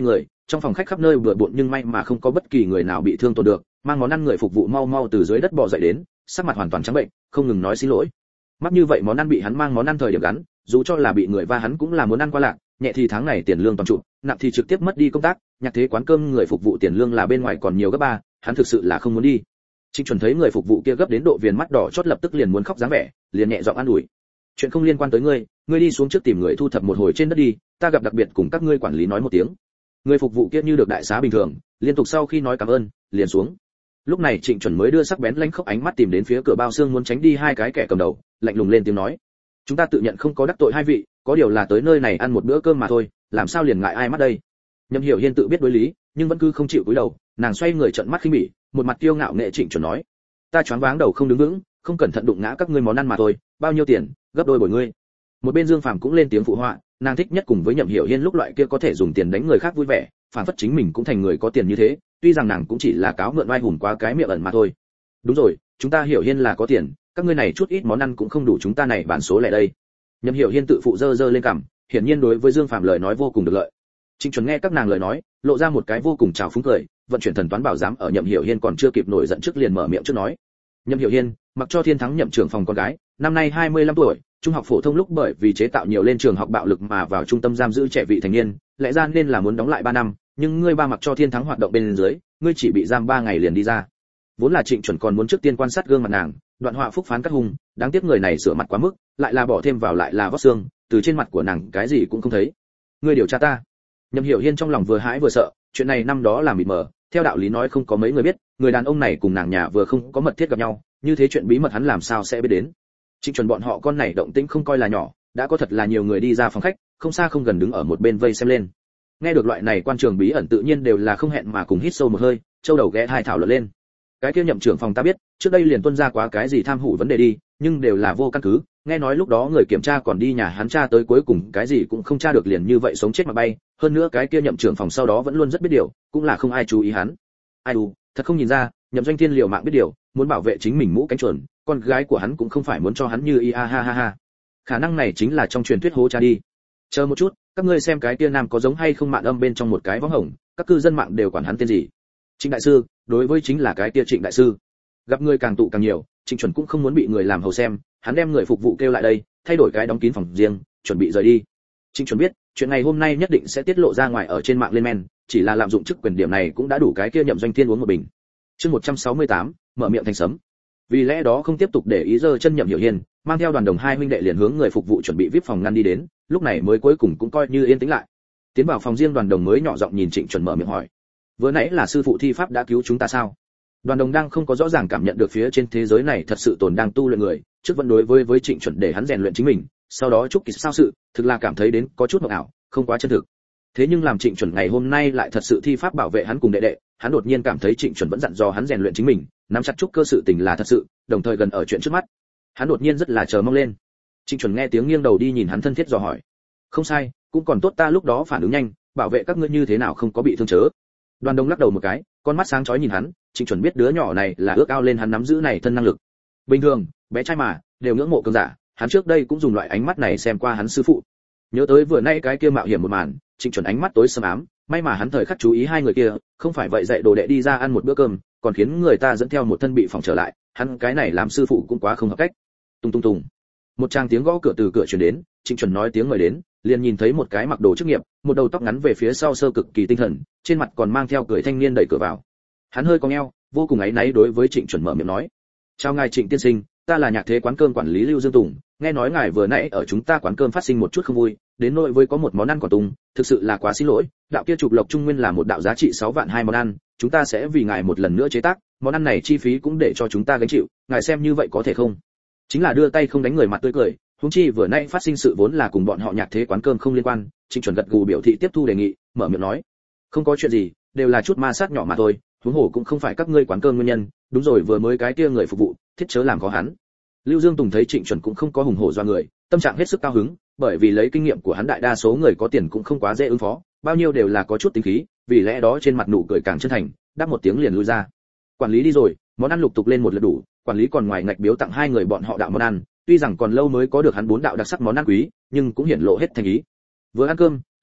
trong phòng khách khắp nơi bừa bộn nhưng may mà không có bất kỳ người nào bị thương tổn được, mang món ăn người phục vụ mau mau từ dưới đất bò dậy đến, sắc mặt hoàn toàn trắng bệnh, không ngừng nói xin lỗi. Mắc như vậy món ăn bị hắn mang món ăn thời điểm gắn, dù cho là bị người va hắn cũng là muốn ăn qua lạc, nhẹ thì tháng này tiền lương toàn trụ, nặng thì trực tiếp mất đi công tác, nhạc thế quán cơm người phục vụ tiền lương là bên ngoài còn nhiều gấp ba, hắn thực sự là không muốn đi. Trịnh Chuẩn thấy người phục vụ kia gấp đến độ viền mắt đỏ chót lập tức liền muốn khóc dáng vẻ, liền nhẹ giọng an ủi. Chuyện không liên quan tới ngươi, ngươi đi xuống trước tìm người thu thập một hồi trên đất đi, ta gặp đặc biệt cùng các ngươi quản lý nói một tiếng. Người phục vụ kia như được đại xá bình thường, liên tục sau khi nói cảm ơn, liền xuống. Lúc này Trịnh Chuẩn mới đưa sắc bén lánh khóc ánh mắt tìm đến phía cửa bao xương muốn tránh đi hai cái kẻ cầm đầu, lạnh lùng lên tiếng nói: chúng ta tự nhận không có đắc tội hai vị, có điều là tới nơi này ăn một bữa cơm mà thôi, làm sao liền ngại ai mắt đây. Nhậm Hiểu Hiên tự biết đối lý, nhưng vẫn cứ không chịu cúi đầu, nàng xoay người trợn mắt khinh bỉ, một mặt kiêu ngạo nghệ Trịnh Chuẩn nói: ta choáng váng đầu không đứng vững, không cẩn thận đụng ngã các ngươi món ăn mà thôi, bao nhiêu tiền, gấp đôi bồi ngươi. Một bên Dương Phàm cũng lên tiếng phụ họa, nàng thích nhất cùng với Nhậm Hiểu Hiên lúc loại kia có thể dùng tiền đánh người khác vui vẻ, phản phất chính mình cũng thành người có tiền như thế, tuy rằng nàng cũng chỉ là cáo mượn oai hùng quá cái miệng ẩn mà thôi. Đúng rồi, chúng ta Hiểu Hiên là có tiền, các ngươi này chút ít món ăn cũng không đủ chúng ta này bản số lẻ đây. Nhậm Hiểu Hiên tự phụ dơ dơ lên cằm, hiển nhiên đối với Dương Phàm lời nói vô cùng được lợi. Trịnh Chuẩn nghe các nàng lời nói, lộ ra một cái vô cùng trào phúng cười, vận chuyển thần toán bảo giám ở Nhậm Hiểu Hiên còn chưa kịp nổi giận trước liền mở miệng trước nói: Nhậm Hiểu Hiên, mặc cho Thiên Thắng nhậm trưởng phòng con gái, năm nay 25 tuổi, trung học phổ thông lúc bởi vì chế tạo nhiều lên trường học bạo lực mà vào trung tâm giam giữ trẻ vị thành niên, lẽ ra nên là muốn đóng lại 3 năm, nhưng ngươi ba mặc cho Thiên Thắng hoạt động bên dưới, ngươi chỉ bị giam 3 ngày liền đi ra. Vốn là Trịnh Chuẩn còn muốn trước tiên quan sát gương mặt nàng, đoạn họa phúc phán cắt hung, đáng tiếc người này sửa mặt quá mức, lại là bỏ thêm vào lại là vót xương, từ trên mặt của nàng cái gì cũng không thấy. Ngươi điều tra ta. Nhậm Hiểu Hiên trong lòng vừa hãi vừa sợ, chuyện này năm đó là mịt mờ, theo đạo lý nói không có mấy người biết, người đàn ông này cùng nàng nhà vừa không có mật thiết gặp nhau, như thế chuyện bí mật hắn làm sao sẽ biết đến. Trịnh Chuẩn bọn họ con này động tĩnh không coi là nhỏ, đã có thật là nhiều người đi ra phòng khách, không xa không gần đứng ở một bên vây xem lên. Nghe được loại này quan trường bí ẩn tự nhiên đều là không hẹn mà cùng hít sâu một hơi, châu đầu ghé thai thảo luận lên. Cái kia Nhậm trưởng phòng ta biết, trước đây liền tuân ra quá cái gì tham hủ vấn đề đi, nhưng đều là vô căn cứ, nghe nói lúc đó người kiểm tra còn đi nhà hắn tra tới cuối cùng cái gì cũng không tra được liền như vậy sống chết mà bay, hơn nữa cái kia Nhậm trưởng phòng sau đó vẫn luôn rất biết điều, cũng là không ai chú ý hắn. Ai u, thật không nhìn ra, Nhậm Doanh Thiên liều mạng biết điều, muốn bảo vệ chính mình mũ cánh chuồn, con gái của hắn cũng không phải muốn cho hắn như ha ha ha ha. Khả năng này chính là trong truyền thuyết hố cha đi. Chờ một chút, các ngươi xem cái kia nam có giống hay không mạn âm bên trong một cái võng hồng, các cư dân mạng đều quản hắn tên gì? Trịnh đại sư, đối với chính là cái kia Trịnh đại sư. Gặp người càng tụ càng nhiều, Trịnh Chuẩn cũng không muốn bị người làm hầu xem, hắn đem người phục vụ kêu lại đây, thay đổi cái đóng kín phòng riêng, chuẩn bị rời đi. Trịnh Chuẩn biết, chuyện này hôm nay nhất định sẽ tiết lộ ra ngoài ở trên mạng lên men, chỉ là lạm dụng chức quyền điểm này cũng đã đủ cái kia Nhậm Doanh Thiên uống một bình. Chương 168, mở miệng thành sấm. Vì lẽ đó không tiếp tục để ý giơ chân Nhậm Hiểu Hiên, mang theo đoàn đồng hai huynh đệ liền hướng người phục vụ chuẩn bị VIP phòng ngăn đi đến, lúc này mới cuối cùng cũng coi như yên tĩnh lại. Tiến vào phòng riêng đoàn đồng mới nhỏ giọng nhìn Trịnh Chuẩn mở miệng hỏi: vừa nãy là sư phụ thi pháp đã cứu chúng ta sao? Đoàn đồng đang không có rõ ràng cảm nhận được phía trên thế giới này thật sự tồn đang tu luyện người, trước vẫn đối với Trịnh Chuẩn để hắn rèn luyện chính mình, sau đó chúc kỳ sao sự, thực là cảm thấy đến có chút mộng ảo, không quá chân thực. Thế nhưng làm Trịnh Chuẩn ngày hôm nay lại thật sự thi pháp bảo vệ hắn cùng đệ đệ, hắn đột nhiên cảm thấy Trịnh Chuẩn vẫn dặn dò hắn rèn luyện chính mình, nắm chặt chúc cơ sự tình là thật sự, đồng thời gần ở chuyện trước mắt. Hắn đột nhiên rất là chờ mong lên. Trịnh Chuẩn nghe tiếng nghiêng đầu đi nhìn hắn thân thiết dò hỏi: không sai, cũng còn tốt ta lúc đó phản ứng nhanh, bảo vệ các ngươi như thế nào không có bị thương chớ. Đoàn Đông lắc đầu một cái, con mắt sáng chói nhìn hắn, Trịnh Chuẩn biết đứa nhỏ này là ước ao lên hắn nắm giữ này thân năng lực. Bình thường, bé trai mà, đều ngưỡng mộ cường giả, hắn trước đây cũng dùng loại ánh mắt này xem qua hắn sư phụ. Nhớ tới vừa nay cái kia mạo hiểm một màn, Trịnh Chuẩn ánh mắt tối sầm ám, may mà hắn thời khắc chú ý hai người kia, không phải vậy dạy đồ đệ đi ra ăn một bữa cơm, còn khiến người ta dẫn theo một thân bị phòng trở lại, hắn cái này làm sư phụ cũng quá không hợp cách. Tung tung tung. Một tràng tiếng gõ cửa từ cửa truyền đến, Trịnh Chuẩn nói tiếng mời đến, liền nhìn thấy một cái mặc đồ chức nghiệp, một đầu tóc ngắn về phía sau sơ cực kỳ tinh thần, trên mặt còn mang theo cười thanh niên đẩy cửa vào. Hắn hơi cong eo, vô cùng áy náy đối với Trịnh Chuẩn mở miệng nói: chào ngài Trịnh tiên sinh, ta là nhạc thế quán cơm quản lý Lưu Dương Tùng, nghe nói ngài vừa nãy ở chúng ta quán cơm phát sinh một chút không vui, đến nỗi với có một món ăn còn tung, thực sự là quá xin lỗi, đạo kia chụp lộc trung nguyên là một đạo giá trị 6 vạn 2 món ăn, chúng ta sẽ vì ngài một lần nữa chế tác, món ăn này chi phí cũng để cho chúng ta gánh chịu, ngài xem như vậy có thể không? Chính là đưa tay không đánh người mặt tươi cười, huống chi vừa nãy phát sinh sự vốn là cùng bọn họ nhạc thế quán cơm không liên quan. Trịnh Chuẩn gật gù biểu thị tiếp thu đề nghị, mở miệng nói: không có chuyện gì, đều là chút ma sát nhỏ mà thôi, huống hồ cũng không phải các ngươi quán cơm nguyên nhân, đúng rồi vừa mới cái kia người phục vụ, thiết chớ làm khó hắn. Lưu Dương Tùng thấy Trịnh Chuẩn cũng không có hùng hổ doa người, tâm trạng hết sức cao hứng, bởi vì lấy kinh nghiệm của hắn đại đa số người có tiền cũng không quá dễ ứng phó, bao nhiêu đều là có chút tính khí, vì lẽ đó trên mặt nụ cười càng chân thành, đáp một tiếng liền lui ra. Quản lý đi rồi, món ăn lục tục lên một lượt đủ, quản lý còn ngoài ngạch biếu tặng hai người bọn họ đạo món ăn, tuy rằng còn lâu mới có được hắn 4 đạo đặc sắc món ăn quý, nhưng cũng hiển lộ hết thành ý. Vừa ăn cơm,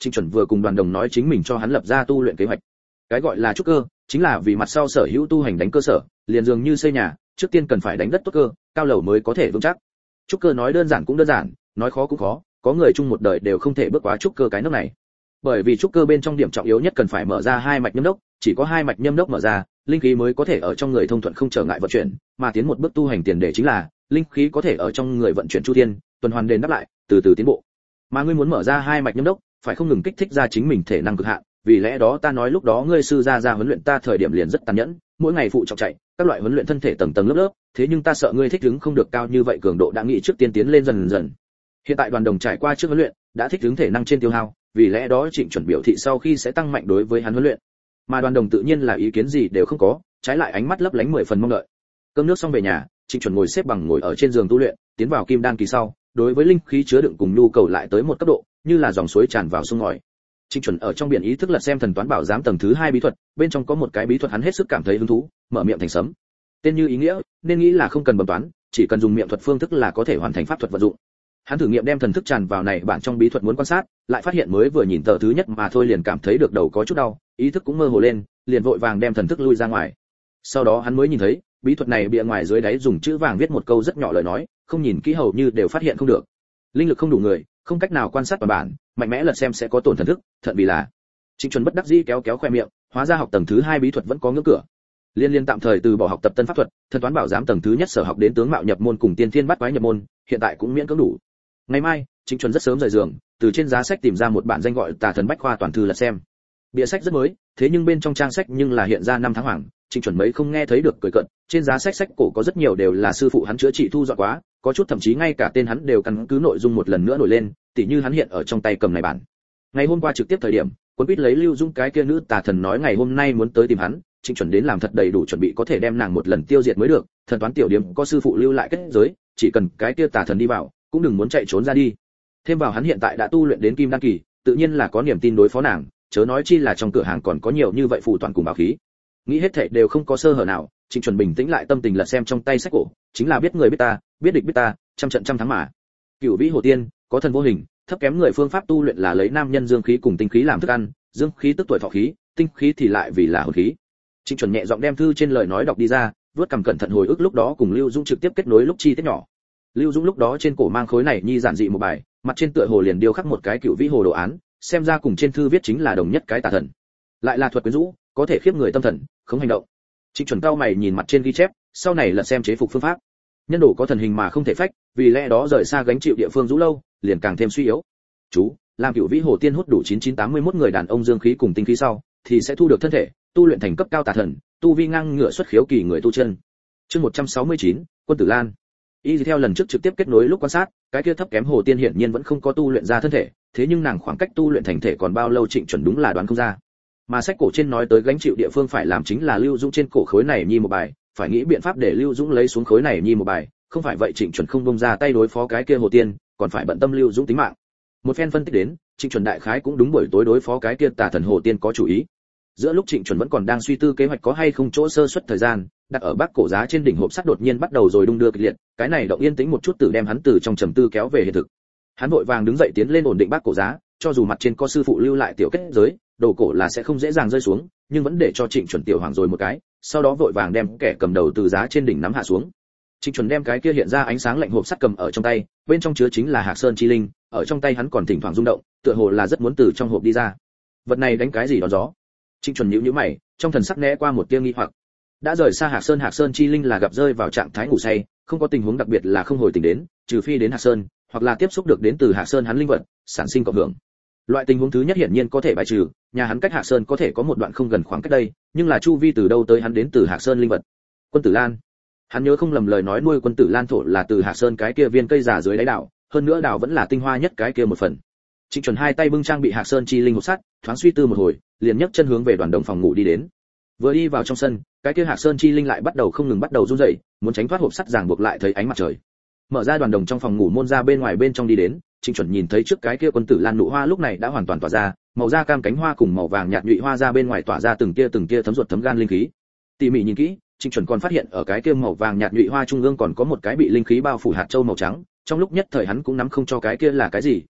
Trịnh Chuẩn vừa cùng Đoàn Đồng nói chính mình cho hắn lập ra tu luyện kế hoạch. Cái gọi là trúc cơ, chính là vì mặt sau sở hữu tu hành đánh cơ sở, liền dường như xây nhà, trước tiên cần phải đánh đất tốt cơ, cao lầu mới có thể vững chắc. Trúc cơ nói đơn giản cũng đơn giản, nói khó cũng khó, có người chung một đời đều không thể bước qua trúc cơ cái nước này. Bởi vì trúc cơ bên trong điểm trọng yếu nhất cần phải mở ra hai mạch nhâm đốc, chỉ có hai mạch nhâm đốc mở ra, linh khí mới có thể ở trong người thông thuận không trở ngại vận chuyển, mà tiến một bước tu hành tiền đề chính là linh khí có thể ở trong người vận chuyển chu thiên, tuần hoàn đền đáp lại, từ từ tiến bộ. Mà ngươi muốn mở ra hai mạch nhâm đốc, phải không ngừng kích thích ra chính mình thể năng cực hạn, vì lẽ đó ta nói lúc đó ngươi sư gia huấn luyện ta thời điểm liền rất tàn nhẫn, mỗi ngày phụ trọng chạy, các loại huấn luyện thân thể tầng tầng lớp lớp, thế nhưng ta sợ ngươi thích ứng không được cao như vậy cường độ đã nghĩ trước tiên tiến lên dần dần. Hiện tại Đoàn Đồng trải qua trước huấn luyện, đã thích ứng thể năng trên tiêu hao, vì lẽ đó Trịnh Chuẩn biểu thị sau khi sẽ tăng mạnh đối với hắn huấn luyện. Mà Đoàn Đồng tự nhiên là ý kiến gì đều không có, trái lại ánh mắt lấp lánh 10 phần mong đợi. Cơm nước xong về nhà, Trịnh Chuẩn ngồi xếp bằng ngồi ở trên giường tu luyện, tiến vào kim đan kỳ sau, đối với linh khí chứa đựng cùng nhu cầu lại tới một cấp độ, như là dòng suối tràn vào sông ngòi. Trịnh Chuẩn ở trong biển ý thức lật xem thần toán bảo giám tầng thứ 2 bí thuật, bên trong có một cái bí thuật hắn hết sức cảm thấy hứng thú, mở miệng thành sấm. Tên như ý nghĩa, nên nghĩ là không cần bấm toán, chỉ cần dùng miệng thuật phương thức là có thể hoàn thành pháp thuật vận dụng. Hắn thử nghiệm đem thần thức tràn vào này bản trong bí thuật muốn quan sát, lại phát hiện mới vừa nhìn tờ thứ nhất mà thôi liền cảm thấy được đầu có chút đau, ý thức cũng mơ hồ lên, liền vội vàng đem thần thức lui ra ngoài. Sau đó hắn mới nhìn thấy, bí thuật này bìa ngoài dưới đáy dùng chữ vàng viết một câu rất nhỏ lời nói, không nhìn kỹ hầu như đều phát hiện không được. Linh lực không đủ người, không cách nào quan sát toàn bản, mạnh mẽ lật xem sẽ có tổn thần thức, thận vì là. Trịnh Chuẩn bất đắc dĩ kéo kéo khoe miệng, hóa ra học tầng thứ 2 bí thuật vẫn có ngưỡng cửa. Liên tạm thời từ bỏ học tập tân pháp thuật, thần toán bảo giám tầng thứ nhất sở học đến tướng mạo nhập môn cùng tiên thiên bát quái nhập môn, hiện tại cũng miễn cưỡng đủ. Ngày mai, Trịnh Chuẩn rất sớm rời giường, từ trên giá sách tìm ra một bản danh gọi Tà Thần Bách Khoa toàn thư lật xem. Bìa sách rất mới, thế nhưng bên trong trang sách nhưng là hiện ra năm tháng hoàng, Trịnh Chuẩn mấy không nghe thấy được cười cận, trên giá sách cổ có rất nhiều đều là sư phụ hắn chữa trị thu dọn quá, có chút thậm chí ngay cả tên hắn đều căn cứ nội dung một lần nữa nổi lên, tỉ như hắn hiện ở trong tay cầm này bản. Ngày hôm qua trực tiếp thời điểm, Quân Bích lấy Lưu Dung cái kia nữ tà thần nói ngày hôm nay muốn tới tìm hắn, Trịnh Chuẩn đến làm thật đầy đủ chuẩn bị có thể đem nàng một lần tiêu diệt mới được, thần toán tiểu điểm có sư phụ lưu lại kết giới, chỉ cần cái kia tà thần đi vào, cũng đừng muốn chạy trốn ra đi. Thêm vào hắn hiện tại đã tu luyện đến kim đan kỳ, tự nhiên là có niềm tin đối phó nàng, chớ nói chi là trong cửa hàng còn có nhiều như vậy phù toàn cùng bảo khí. Nghĩ hết thảy đều không có sơ hở nào, Trịnh Chuẩn bình tĩnh lại tâm tình lật xem trong tay sách cổ, chính là biết người biết ta, biết địch biết ta, trăm trận trăm thắng mà. Cửu Vĩ Hồ Tiên, có thần vô hình, thấp kém người phương pháp tu luyện là lấy nam nhân dương khí cùng tinh khí làm thức ăn, dương khí tức tuổi thọ khí, tinh khí thì lại vì là hồn khí. Trịnh Chuẩn nhẹ giọng đem thư trên lời nói đọc đi ra, vuốt cằm cẩn thận hồi ức lúc đó cùng Lưu Dung trực tiếp kết nối lúc chi tiết nhỏ. Lưu Dung lúc đó trên cổ mang khối này nhi giản dị một bài, mặt trên tựa hồ liền điêu khắc một cái cựu vĩ hồ đồ án, xem ra cùng trên thư viết chính là đồng nhất cái tà thần. Lại là thuật quyến rũ, có thể khiếp người tâm thần, không hành động. Trịnh Chuẩn cao mày nhìn mặt trên ghi chép, sau này lật xem chế phục phương pháp. Nhân đồ có thần hình mà không thể phách, vì lẽ đó rời xa gánh chịu địa phương rũ lâu, liền càng thêm suy yếu. Chú, làm cựu vĩ hồ tiên hút đủ 9981 người đàn ông dương khí cùng tinh khí sau, thì sẽ thu được thân thể, tu luyện thành cấp cao tà thần, tu vi ngang ngửa xuất khiếu kỳ người tu chân. Chương 169, Quân Tử Lan. Y theo lần trước trực tiếp kết nối lúc quan sát, cái kia thấp kém hồ tiên hiển nhiên vẫn không có tu luyện ra thân thể, thế nhưng nàng khoảng cách tu luyện thành thể còn bao lâu Trịnh Chuẩn đúng là đoán không ra. Mà sách cổ trên nói tới gánh chịu địa phương phải làm chính là Lưu Dũng trên cổ khối này nhi một bài, phải nghĩ biện pháp để Lưu Dũng lấy xuống khối này nhi một bài, không phải vậy Trịnh Chuẩn không bông ra tay đối phó cái kia hồ tiên, còn phải bận tâm Lưu Dũng tính mạng. Một phen phân tích đến, Trịnh Chuẩn đại khái cũng đúng buổi tối đối phó cái kia tà thần hồ tiên có chủ ý. Giữa lúc Trịnh Chuẩn vẫn còn đang suy tư kế hoạch có hay không chỗ sơ suất thời gian, đặt ở bắc cổ giá trên đỉnh hộp sắt đột nhiên bắt đầu rồi đung đưa kịch liệt, cái này động yên tĩnh một chút từ đem hắn từ trong trầm tư kéo về hiện thực. Hắn vội vàng đứng dậy tiến lên ổn định bắc cổ giá, cho dù mặt trên có sư phụ lưu lại tiểu kết giới, đồ cổ là sẽ không dễ dàng rơi xuống, nhưng vẫn để cho Trịnh Chuẩn tiểu hoàng rồi một cái, sau đó vội vàng đem kẻ cầm đầu từ giá trên đỉnh nắm hạ xuống. Trịnh Chuẩn đem cái kia hiện ra ánh sáng lạnh hộp sắt cầm ở trong tay, bên trong chứa chính là Hạc Sơn chi linh, ở trong tay hắn còn thỉnh thoảng rung động, tựa hồ là rất muốn từ trong hộp đi ra. Vật này đánh cái gì đó gió? Trịnh Chuẩn nhíu nhíu mày, trong thần sắc né qua một tia nghi hoặc. Đã rời xa Hạc Sơn chi linh là gặp rơi vào trạng thái ngủ say, không có tình huống đặc biệt là không hồi tỉnh đến, trừ phi đến Hạc Sơn, hoặc là tiếp xúc được đến từ Hạc Sơn hắn linh vật, sản sinh cộng hưởng. Loại tình huống thứ nhất hiển nhiên có thể bài trừ, nhà hắn cách Hạc Sơn có thể có một đoạn không gần khoảng cách đây, nhưng là chu vi từ đâu tới hắn đến từ Hạc Sơn linh vật. Quân Tử Lan. Hắn nhớ không lầm lời nói nuôi Quân Tử Lan thổ là từ Hạc Sơn cái kia viên cây giả dưới đáy đảo, hơn nữa đảo vẫn là tinh hoa nhất cái kia một phần. Trịnh Chuẩn hai tay bưng trang bị Hạc Sơn chi linh hộp sắt, thoáng suy tư một hồi, liền nhấc chân hướng về Đoàn Đồng phòng ngủ đi đến. Vừa đi vào trong sân, cái kia Hạc Sơn chi linh lại bắt đầu không ngừng bắt đầu run rẩy, muốn tránh thoát hộp sắt ràng buộc lại thấy ánh mặt trời. Mở ra Đoàn Đồng trong phòng ngủ môn ra bên ngoài bên trong đi đến, Trịnh Chuẩn nhìn thấy trước cái kia Quân Tử Lan nụ hoa lúc này đã hoàn toàn tỏa ra, màu da cam cánh hoa cùng màu vàng nhạt nhụy hoa ra bên ngoài tỏa ra từng tia thấm ruột thấm gan linh khí. Tỉ mỉ nhìn kỹ, Trịnh Chuẩn còn phát hiện ở cái kia màu vàng nhạt nhụy hoa trung ương còn có một cái bị linh khí bao phủ hạt châu màu trắng, trong lúc nhất thời hắn cũng nắm không cho cái kia là cái gì,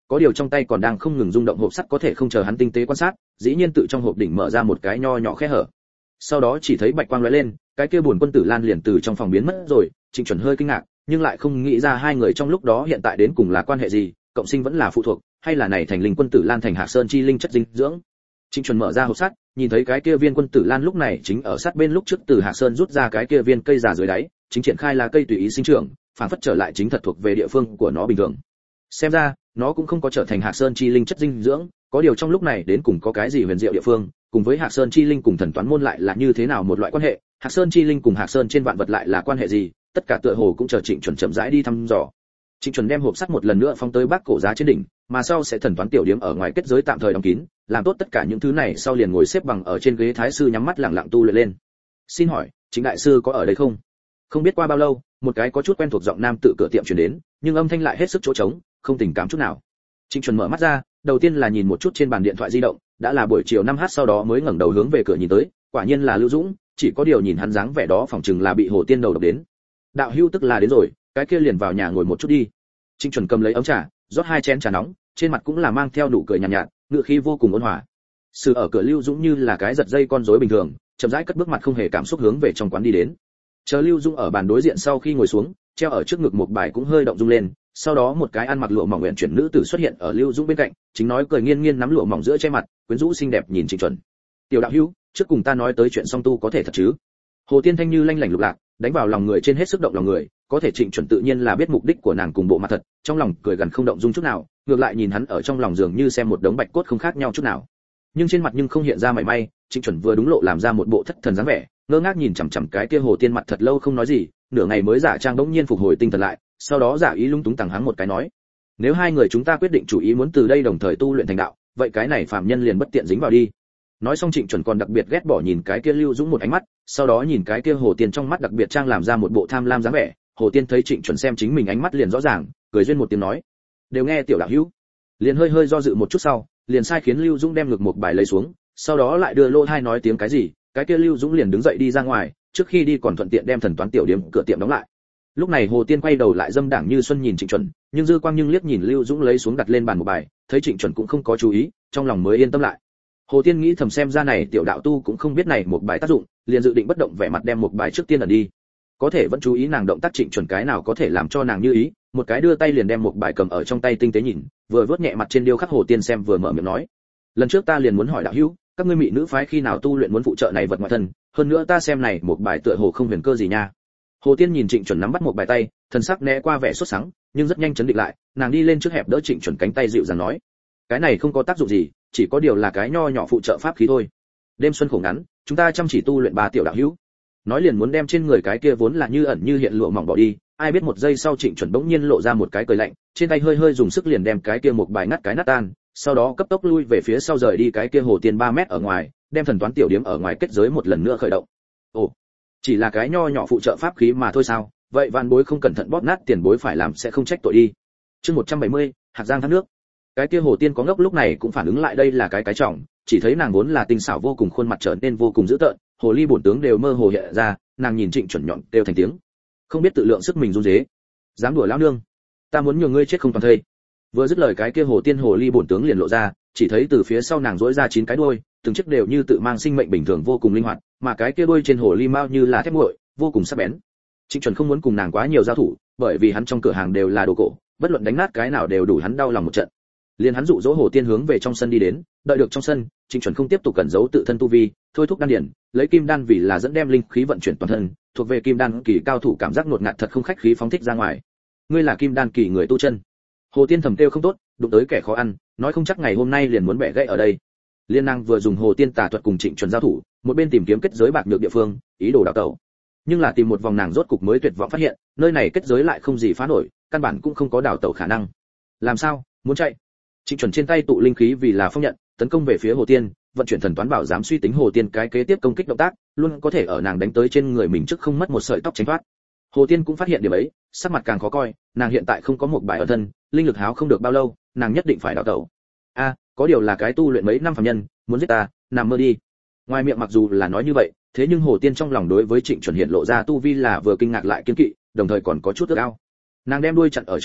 có điều trong tay còn đang không ngừng rung động hộp sắt có thể không chờ hắn tinh tế quan sát, dĩ nhiên tự trong hộp đỉnh mở ra một cái nho nhỏ khe hở. Sau đó chỉ thấy bạch quang lóe lên, cái kia buồn quân tử lan liền từ trong phòng biến mất rồi. Trịnh Chuẩn hơi kinh ngạc, nhưng lại không nghĩ ra hai người trong lúc đó hiện tại đến cùng là quan hệ gì, cộng sinh vẫn là phụ thuộc, hay là này thành linh quân tử lan thành Hạc Sơn chi linh chất dinh dưỡng. Trịnh Chuẩn mở ra hộp sắt, nhìn thấy cái kia viên quân tử lan lúc này chính ở sát bên lúc trước từ Hạc Sơn rút ra cái kia viên cây già dưới đáy, chính triển khai lá cây tùy ý sinh trưởng, phản phất trở lại chính thật thuộc về địa phương của nó bình thường. Xem ra, nó cũng không có trở thành Hạc Sơn chi linh chất dinh dưỡng, có điều trong lúc này đến cùng có cái gì huyền diệu địa phương, cùng với Hạc Sơn chi linh cùng thần toán môn lại là như thế nào một loại quan hệ, Hạc Sơn chi linh cùng Hạc Sơn trên vạn vật lại là quan hệ gì, tất cả tựa hồ cũng chờ Trịnh Chuẩn chậm rãi đi thăm dò. Trịnh Chuẩn đem hộp sắt một lần nữa phóng tới Bắc cổ giá trên đỉnh, mà sau sẽ thần toán tiểu điểm ở ngoài kết giới tạm thời đóng kín, làm tốt tất cả những thứ này sau liền ngồi xếp bằng ở trên ghế thái sư nhắm mắt lặng lặng tu luyện lên. Xin hỏi, Trịnh đại sư có ở đây không? Không biết qua bao lâu, một cái có chút quen thuộc giọng nam tự cửa tiệm truyền đến, nhưng âm thanh lại hết sức chỗ trống, không tình cảm chút nào. Trịnh Chuẩn mở mắt ra, đầu tiên là nhìn một chút trên bàn điện thoại di động, đã là buổi chiều 5h sau đó mới ngẩng đầu hướng về cửa nhìn tới, quả nhiên là Lưu Dũng, chỉ có điều nhìn hắn dáng vẻ đó phỏng chừng là bị Hồ Tiên đầu độc đến. Đạo hữu tức là đến rồi, cái kia liền vào nhà ngồi một chút đi. Trịnh Chuẩn cầm lấy ấm trà, rót 2 chén trà nóng, trên mặt cũng là mang theo nụ cười nhàn nhạt, ngựa khí vô cùng ôn hòa. Sự ở cửa Lưu Dũng như là cái giật dây con rối bình thường, chậm rãi cất bước mặt không hề cảm xúc hướng về trong quán đi đến. Chờ Lưu Dũng ở bàn đối diện sau khi ngồi xuống, treo ở trước ngực một bài cũng hơi động rung lên, sau đó một cái ăn mặc lụa mỏng nguyện chuyển nữ tử xuất hiện ở Lưu Dũng bên cạnh, chính nói cười nghiêng nghiêng nắm lụa mỏng giữa che mặt, quyến rũ xinh đẹp nhìn Trịnh Chuẩn. Tiểu đạo hữu, trước cùng ta nói tới chuyện song tu có thể thật chứ? Hồ Tiên Thanh như lanh lảnh lục lạc, đánh vào lòng người trên hết sức động lòng người, có thể Trịnh Chuẩn tự nhiên là biết mục đích của nàng cùng bộ mặt thật, trong lòng cười gần không động dung chút nào, ngược lại nhìn hắn ở trong lòng dường như xem một đống bạch cốt không khác nhau chút nào. Nhưng trên mặt nhưng không hiện ra mảy may, Trịnh Chuẩn vừa đúng lộ làm ra một bộ thất thần dáng vẻ, ngơ ngác nhìn chằm chằm cái kia Hồ Tiên mặt thật lâu không nói gì, nửa ngày mới giả trang bỗng nhiên phục hồi tinh thần lại, sau đó giả ý lung túng tằng hắng một cái nói: nếu hai người chúng ta quyết định chủ ý muốn từ đây đồng thời tu luyện thành đạo, vậy cái này phàm nhân liền bất tiện dính vào đi. Nói xong Trịnh Chuẩn còn đặc biệt ghét bỏ nhìn cái kia Lưu Dũng một ánh mắt, sau đó nhìn cái kia Hồ Tiên trong mắt đặc biệt trang làm ra một bộ tham lam dáng vẻ. Hồ Tiên thấy Trịnh Chuẩn xem chính mình ánh mắt liền rõ ràng, cười duyên một tiếng nói: đều nghe tiểu đạo hữu. Liền hơi hơi do dự một chút sau, liền sai khiến Lưu Dũng đem ngực một bài lấy xuống, sau đó lại đưa lô hai nói tiếng cái gì, cái kia Lưu Dũng liền đứng dậy đi ra ngoài, trước khi đi còn thuận tiện đem thần toán tiểu điểm cửa tiệm đóng lại. Lúc này Hồ Tiên quay đầu lại dâm đảng như xuân nhìn Trịnh Chuẩn, nhưng dư quang nhưng liếc nhìn Lưu Dũng lấy xuống đặt lên bàn một bài, thấy Trịnh Chuẩn cũng không có chú ý, trong lòng mới yên tâm lại. Hồ Tiên nghĩ thầm xem ra này tiểu đạo tu cũng không biết này một bài tác dụng, liền dự định bất động vẻ mặt đem một bài trước tiên ẩn đi. Có thể vẫn chú ý nàng động tác Trịnh Chuẩn cái nào có thể làm cho nàng như ý, một cái đưa tay liền đem một bài cầm ở trong tay tinh tế nhìn, vừa vớt nhẹ mặt trên điêu khắc Hồ Tiên xem vừa mở miệng nói: lần trước ta liền muốn hỏi đạo hữu, các ngươi mỹ nữ phái khi nào tu luyện muốn phụ trợ này vật ngoại thân, hơn nữa ta xem này một bài tựa hồ không huyền cơ gì nha. Hồ Tiên nhìn Trịnh Chuẩn nắm bắt một bài tay, thần sắc né qua vẻ sốt sắng, nhưng rất nhanh chấn định lại, nàng đi lên trước hẹp đỡ Trịnh Chuẩn cánh tay dịu dàng nói: cái này không có tác dụng gì, chỉ có điều là cái nho nhỏ phụ trợ pháp khí thôi. Đêm xuân khổ ngắn, chúng ta chăm chỉ tu luyện ba tiểu đạo hữu. Nói liền muốn đem trên người cái kia vốn là như ẩn như hiện lụa mỏng bỏ đi, ai biết một giây sau Trịnh Chuẩn bỗng nhiên lộ ra một cái cười lạnh, trên tay hơi hơi dùng sức liền đem cái kia một bài ngắt cái nát tan, sau đó cấp tốc lui về phía sau rời đi cái kia Hồ Tiên 3 mét ở ngoài, đem thần toán tiểu điểm ở ngoài kết giới một lần nữa khởi động. Ồ, chỉ là cái nho nhỏ phụ trợ pháp khí mà thôi sao? Vậy vạn bối không cẩn thận bóp nát tiền bối phải làm sẽ không trách tội đi. Chương 170, Hạc Giang thác nước. Cái kia Hồ Tiên có ngốc lúc này cũng phản ứng lại đây là cái trọng, chỉ thấy nàng vốn là tinh xảo vô cùng khuôn mặt trở nên vô cùng dữ tợn, hồ ly bổn tướng đều mơ hồ hiện ra, nàng nhìn Trịnh Chuẩn nhọn đều thành tiếng, không biết tự lượng sức mình run rế, dám đùa lão nương, ta muốn nhường ngươi chết không toàn thây. Vừa dứt lời cái kia Hồ Tiên hồ ly bổn tướng liền lộ ra, chỉ thấy từ phía sau nàng rỗi ra 9 cái đuôi, từng chiếc đều như tự mang sinh mệnh bình thường vô cùng linh hoạt, mà cái kia đuôi trên hồ ly mao như là thép nguội, vô cùng sắc bén. Trịnh Chuẩn không muốn cùng nàng quá nhiều giao thủ, bởi vì hắn trong cửa hàng đều là đồ cổ, bất luận đánh nát cái nào đều đủ hắn đau lòng một trận. Liền hắn dụ dỗ Hồ Tiên hướng về trong sân đi đến, đợi được trong sân, Trịnh Chuẩn không tiếp tục cẩn giấu tự thân tu vi, thôi thúc đan điển, lấy kim đan vì là dẫn đem linh khí vận chuyển toàn thân, thuộc về kim đan kỳ cao thủ cảm giác nuốt ngạt thật không khách khí phóng thích ra ngoài. Ngươi là kim đan kỳ người tu chân. Hồ Tiên thầm kêu không tốt, đụng tới kẻ khó ăn, nói không chắc ngày hôm nay liền muốn bẻ gãy ở đây. Liên năng vừa dùng Hồ Tiên tà thuật cùng Trịnh Chuẩn giao thủ, một bên tìm kiếm kết giới bạc nhược địa phương, ý đồ đào tẩu. Nhưng là tìm một vòng nàng rốt cục mới tuyệt vọng phát hiện, nơi này kết giới lại không gì phá nổi, căn bản cũng không có đào tẩu khả năng. Làm sao? Muốn chạy? Trịnh Chuẩn trên tay tụ linh khí vì là phong nhận, tấn công về phía Hồ Tiên, vận chuyển thần toán bảo dám suy tính Hồ Tiên cái kế tiếp công kích động tác, luôn có thể ở nàng đánh tới trên người mình trước không mất một sợi tóc tránh thoát. Hồ Tiên cũng phát hiện điểm ấy, sắc mặt càng khó coi, nàng hiện tại không có một bài ở thân, linh lực háo không được bao lâu, nàng nhất định phải đào tẩu. Có điều là cái tu luyện mấy năm phàm nhân, muốn giết ta, nằm mơ đi. Ngoài miệng mặc dù là nói như vậy, thế nhưng Hồ Tiên trong lòng đối với Trịnh Chuẩn hiện lộ ra tu vi là vừa kinh ngạc lại kiên kỵ, đồng thời còn có chút ước ao. Nàng đem đuôi chặn ở trước người,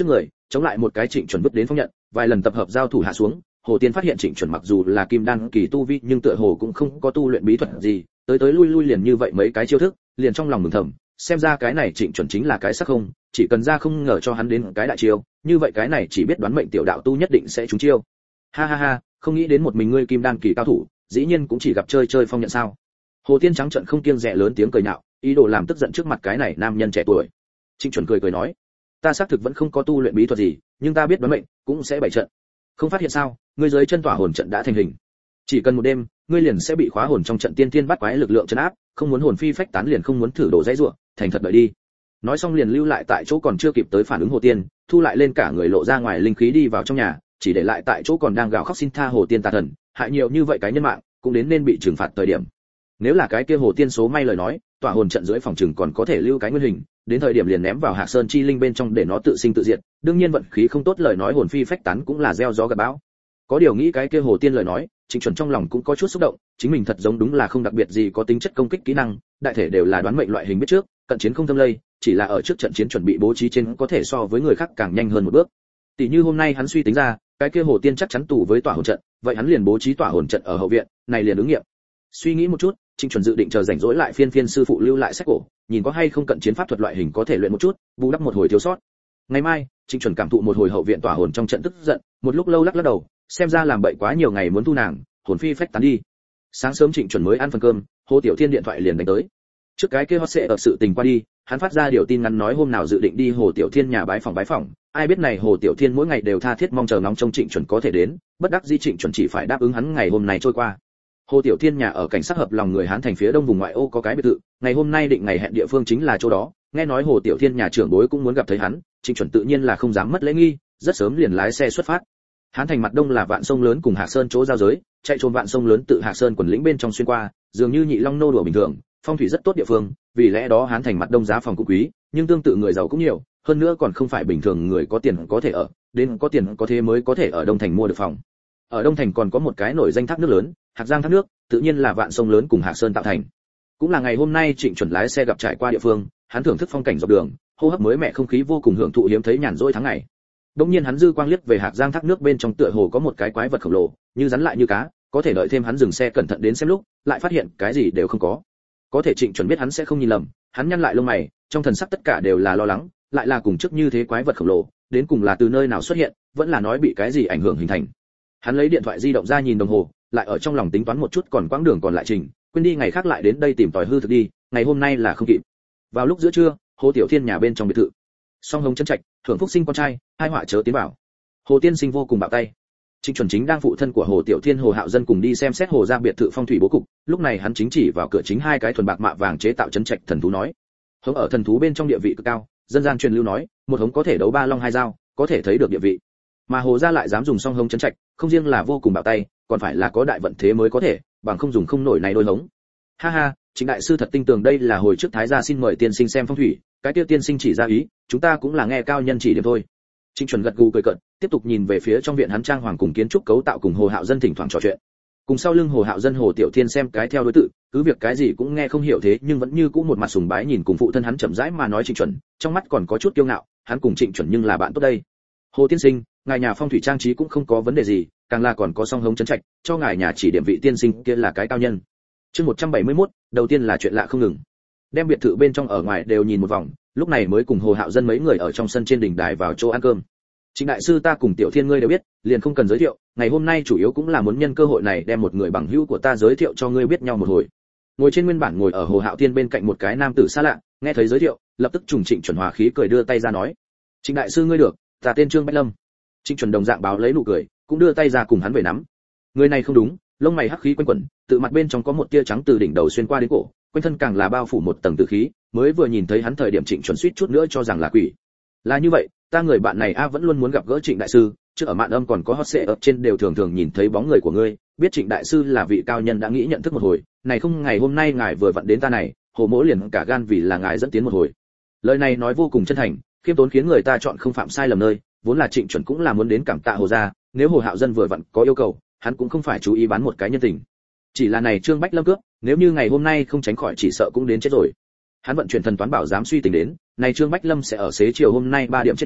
chống lại một cái Trịnh Chuẩn vứt đến phong nhận, vài lần tập hợp giao thủ hạ xuống, Hồ Tiên phát hiện Trịnh Chuẩn mặc dù là kim đan kỳ tu vi, nhưng tựa hồ cũng không có tu luyện bí thuật gì, tới lui lui liền như vậy mấy cái chiêu thức, liền trong lòng mừng thầm, xem ra cái này Trịnh Chuẩn chính là cái sắc không, chỉ cần ra không ngờ cho hắn đến cái đại chiêu, như vậy cái này chỉ biết đoán mệnh tiểu đạo tu nhất định sẽ trúng chiêu. Ha ha ha, không nghĩ đến một mình ngươi kim đan kỳ cao thủ, dĩ nhiên cũng chỉ gặp chơi phong nhận sao? Hồ Tiên trắng trợn không kiêng dè lớn tiếng cười nhạo, ý đồ làm tức giận trước mặt cái này nam nhân trẻ tuổi. Trịnh Chuẩn cười nói, ta xác thực vẫn không có tu luyện bí thuật gì, nhưng ta biết đoán mệnh, cũng sẽ bày trận. Không phát hiện sao, ngươi dưới chân tỏa hồn trận đã thành hình. Chỉ cần một đêm, ngươi liền sẽ bị khóa hồn trong trận tiên tiên bắt quái lực lượng trấn áp, không muốn hồn phi phách tán liền không muốn thử đổ dãy rủa, thành thật đợi đi. Nói xong liền lưu lại tại chỗ còn chưa kịp tới phản ứng Hồ Tiên, thu lại lên cả người lộ ra ngoài linh khí đi vào trong nhà, chỉ để lại tại chỗ còn đang gào khóc xin tha Hồ Tiên tà thần, hại nhiều như vậy cái nhân mạng, cũng đến nên bị trừng phạt thời điểm. Nếu là cái kia Hồ Tiên số may lời nói, tỏa hồn trận dưới phòng trừng còn có thể lưu cái nguyên hình, đến thời điểm liền ném vào Hạc Sơn chi linh bên trong để nó tự sinh tự diệt, đương nhiên vận khí không tốt lời nói hồn phi phách tán cũng là gieo gió gặt bão. Có điều nghĩ cái kia Hồ Tiên lời nói, Trịnh Chuẩn trong lòng cũng có chút xúc động, chính mình thật giống đúng là không đặc biệt gì có tính chất công kích kỹ năng, đại thể đều là đoán mệnh loại hình biết trước, cận chiến không thâm lây, chỉ là ở trước trận chiến chuẩn bị bố trí trên có thể so với người khác càng nhanh hơn một bước. Tỷ như hôm nay hắn suy tính ra, cái kia Hồ Tiên chắc chắn tù với tỏa hồn trận, vậy hắn liền bố trí tỏa hồn trận ở hậu viện, này liền ứng nghiệm. Suy nghĩ một chút, Trịnh Chuẩn dự định chờ rảnh rỗi lại phiên sư phụ lưu lại sách cổ, nhìn có hay không cận chiến pháp thuật loại hình có thể luyện một chút, bù đắp một hồi thiếu sót. Ngày mai, Trịnh Chuẩn cảm thụ một hồi hậu viện tỏa hồn trong trận tức giận, một lúc lâu lắc đầu, xem ra làm bậy quá nhiều ngày muốn thu nàng, hồn phi phách tán đi. Sáng sớm Trịnh Chuẩn mới ăn phần cơm, Hồ Tiểu Thiên điện thoại liền đánh tới. Trước cái kia hot sẽ ở sự tình qua đi, hắn phát ra điều tin ngắn nói hôm nào dự định đi Hồ Tiểu Thiên nhà bái phỏng, ai biết này Hồ Tiểu Thiên mỗi ngày đều tha thiết mong chờ ngóng trông Trịnh Chuẩn có thể đến, bất đắc dĩ Trịnh Chuẩn chỉ phải đáp ứng hắn ngày hôm nay trôi qua. Hồ Tiểu Thiên nhà ở cảnh sát hợp lòng người Hán thành phía đông vùng ngoại ô có cái biệt thự, ngày hôm nay định ngày hẹn địa phương chính là chỗ đó, nghe nói Hồ Tiểu Thiên nhà trưởng bối cũng muốn gặp thấy hắn, Trịnh Chuẩn tự nhiên là không dám mất lễ nghi, rất sớm liền lái xe xuất phát. Hán thành mặt đông là Vạn Sông lớn cùng Hạc Sơn chỗ giao giới, chạy trốn Vạn Sông lớn tự Hạc Sơn quần lĩnh bên trong xuyên qua, dường như nhị long nô đùa bình thường, phong thủy rất tốt địa phương, vì lẽ đó Hán thành mặt đông giá phòng cũng quý, nhưng tương tự người giàu cũng nhiều, hơn nữa còn không phải bình thường người có tiền có thể ở, đến có tiền có thế mới có thể ở đông thành mua được phòng. Ở đông thành còn có một cái nổi danh thác nước lớn, Hạc Giang thác nước, tự nhiên là Vạn Sông lớn cùng Hạc Sơn tạo thành. Cũng là ngày hôm nay Trịnh Chuẩn lái xe gặp trải qua địa phương, hắn thưởng thức phong cảnh dọc đường, hô hấp mới mẻ không khí vô cùng hưởng thụ hiếm thấy nhàn rỗi tháng ngày. Đống nhiên hắn dư quang liếc về Hạc Giang thác nước bên trong tựa hồ có một cái quái vật khổng lồ, như rắn lại như cá, có thể đợi thêm hắn dừng xe cẩn thận đến xem lúc, lại phát hiện cái gì đều không có. Có thể Trịnh Chuẩn biết hắn sẽ không nhìn lầm, hắn nhăn lại lông mày, trong thần sắc tất cả đều là lo lắng, lại là cùng trước như thế quái vật khổng lồ, đến cùng là từ nơi nào xuất hiện, vẫn là nói bị cái gì ảnh hưởng hình thành. Hắn lấy điện thoại di động ra nhìn đồng hồ, lại ở trong lòng tính toán một chút còn quãng đường còn lại trình, quên đi ngày khác lại đến đây tìm tòi hư thực đi, ngày hôm nay là không kịp. Vào lúc giữa trưa, Hồ Tiểu Thiên nhà bên trong biệt thự, Song Hồng chân trạch, Thưởng Phúc sinh con trai, hai họa chớ tiến vào. Hồ Tiên Sinh vô cùng bạo tay. Trịnh Chuẩn chính đang phụ thân của Hồ Tiểu Thiên Hồ Hạo Dân cùng đi xem xét Hồ gia biệt thự phong thủy bố cục, lúc này hắn chính chỉ vào cửa chính hai cái thuần bạc mạ vàng chế tạo chân trạch thần thú nói. Hống ở thần thú bên trong địa vị cực cao, dân gian truyền lưu nói, một hống có thể đấu ba long hai dao, có thể thấy được địa vị. Mà Hồ gia lại dám dùng Song Hồng chân trạch, không riêng là vô cùng bạo tay, còn phải là có đại vận thế mới có thể, bằng không dùng không nổi này đôi hống. Ha ha, Trịnh đại sư thật tinh tường, đây là hồi trước thái gia xin mời tiên sinh xem phong thủy, cái tiêu tiên sinh chỉ ra ý, chúng ta cũng là nghe cao nhân chỉ điểm thôi. Trịnh Chuẩn gật gù cười cợt, tiếp tục nhìn về phía trong viện hắn trang hoàng cùng kiến trúc cấu tạo cùng Hồ Hạo Dân thỉnh thoảng trò chuyện. Cùng sau lưng Hồ Hạo Dân Hồ Tiểu Thiên xem cái theo đối tự, cứ việc cái gì cũng nghe không hiểu thế nhưng vẫn như cũ một mặt sùng bái nhìn cùng phụ thân hắn chậm rãi mà nói Trịnh Chuẩn, trong mắt còn có chút kiêu ngạo, hắn cùng Trịnh Chuẩn nhưng là bạn tốt đây. Hồ tiên sinh, ngài nhà phong thủy trang trí cũng không có vấn đề gì, càng là còn có Song Hống trấn trạch, cho ngài nhà chỉ điểm vị tiên sinh kia là cái cao nhân. Chương 171, đầu tiên là chuyện lạ không ngừng. Đem biệt thự bên trong ở ngoài đều nhìn một vòng, lúc này mới cùng Hồ Hạo Dân mấy người ở trong sân trên đỉnh đài vào chỗ ăn cơm. Trịnh đại sư ta cùng Tiểu Thiên ngươi đều biết, liền không cần giới thiệu, ngày hôm nay chủ yếu cũng là muốn nhân cơ hội này đem một người bằng hữu của ta giới thiệu cho ngươi biết nhau một hồi. Ngồi trên nguyên bản ngồi ở Hồ Hạo Thiên bên cạnh một cái nam tử xa lạ, nghe thấy giới thiệu, lập tức trùng Trịnh Chuẩn hòa khí cười đưa tay ra nói: "Trịnh đại sư ngươi được, ta tên Trương Bách Lâm." Trịnh Chuẩn đồng dạng báo lấy nụ cười, cũng đưa tay ra cùng hắn về nắm. Người này không đúng, lông mày hắc khí quanh quẩn, tự mặt bên trong có một tia trắng từ đỉnh đầu xuyên qua đến cổ, quanh thân càng là bao phủ một tầng tử khí, mới vừa nhìn thấy hắn thời điểm Trịnh Chuẩn suýt chút nữa cho rằng là quỷ. Là như vậy, ta người bạn này vẫn luôn muốn gặp gỡ Trịnh đại sư, trước ở mạn âm còn có hot sẽ ở trên đều thường thường nhìn thấy bóng người của ngươi, biết Trịnh đại sư là vị cao nhân đã nghĩ nhận thức một hồi, này không ngày hôm nay ngài vừa vặn đến ta này, Hồ mỗ liền cả gan vì là ngài dẫn tiến một hồi. Lời này nói vô cùng chân thành, khiêm tốn khiến người ta chọn không phạm sai lầm nơi, vốn là Trịnh Chuẩn cũng là muốn đến cảm tạ Hồ gia, nếu Hồ Hạo Dân vừa vặn có yêu cầu, hắn cũng không phải chú ý bán một cái nhân tình. Chỉ là này Trương Bách Lâm cướp, nếu như ngày hôm nay không tránh khỏi chỉ sợ cũng đến chết rồi. Hắn vận chuyển thần toán bảo dám suy tính đến, này Trương Bách Lâm sẽ ở xế chiều hôm nay 3 điểm chết đi,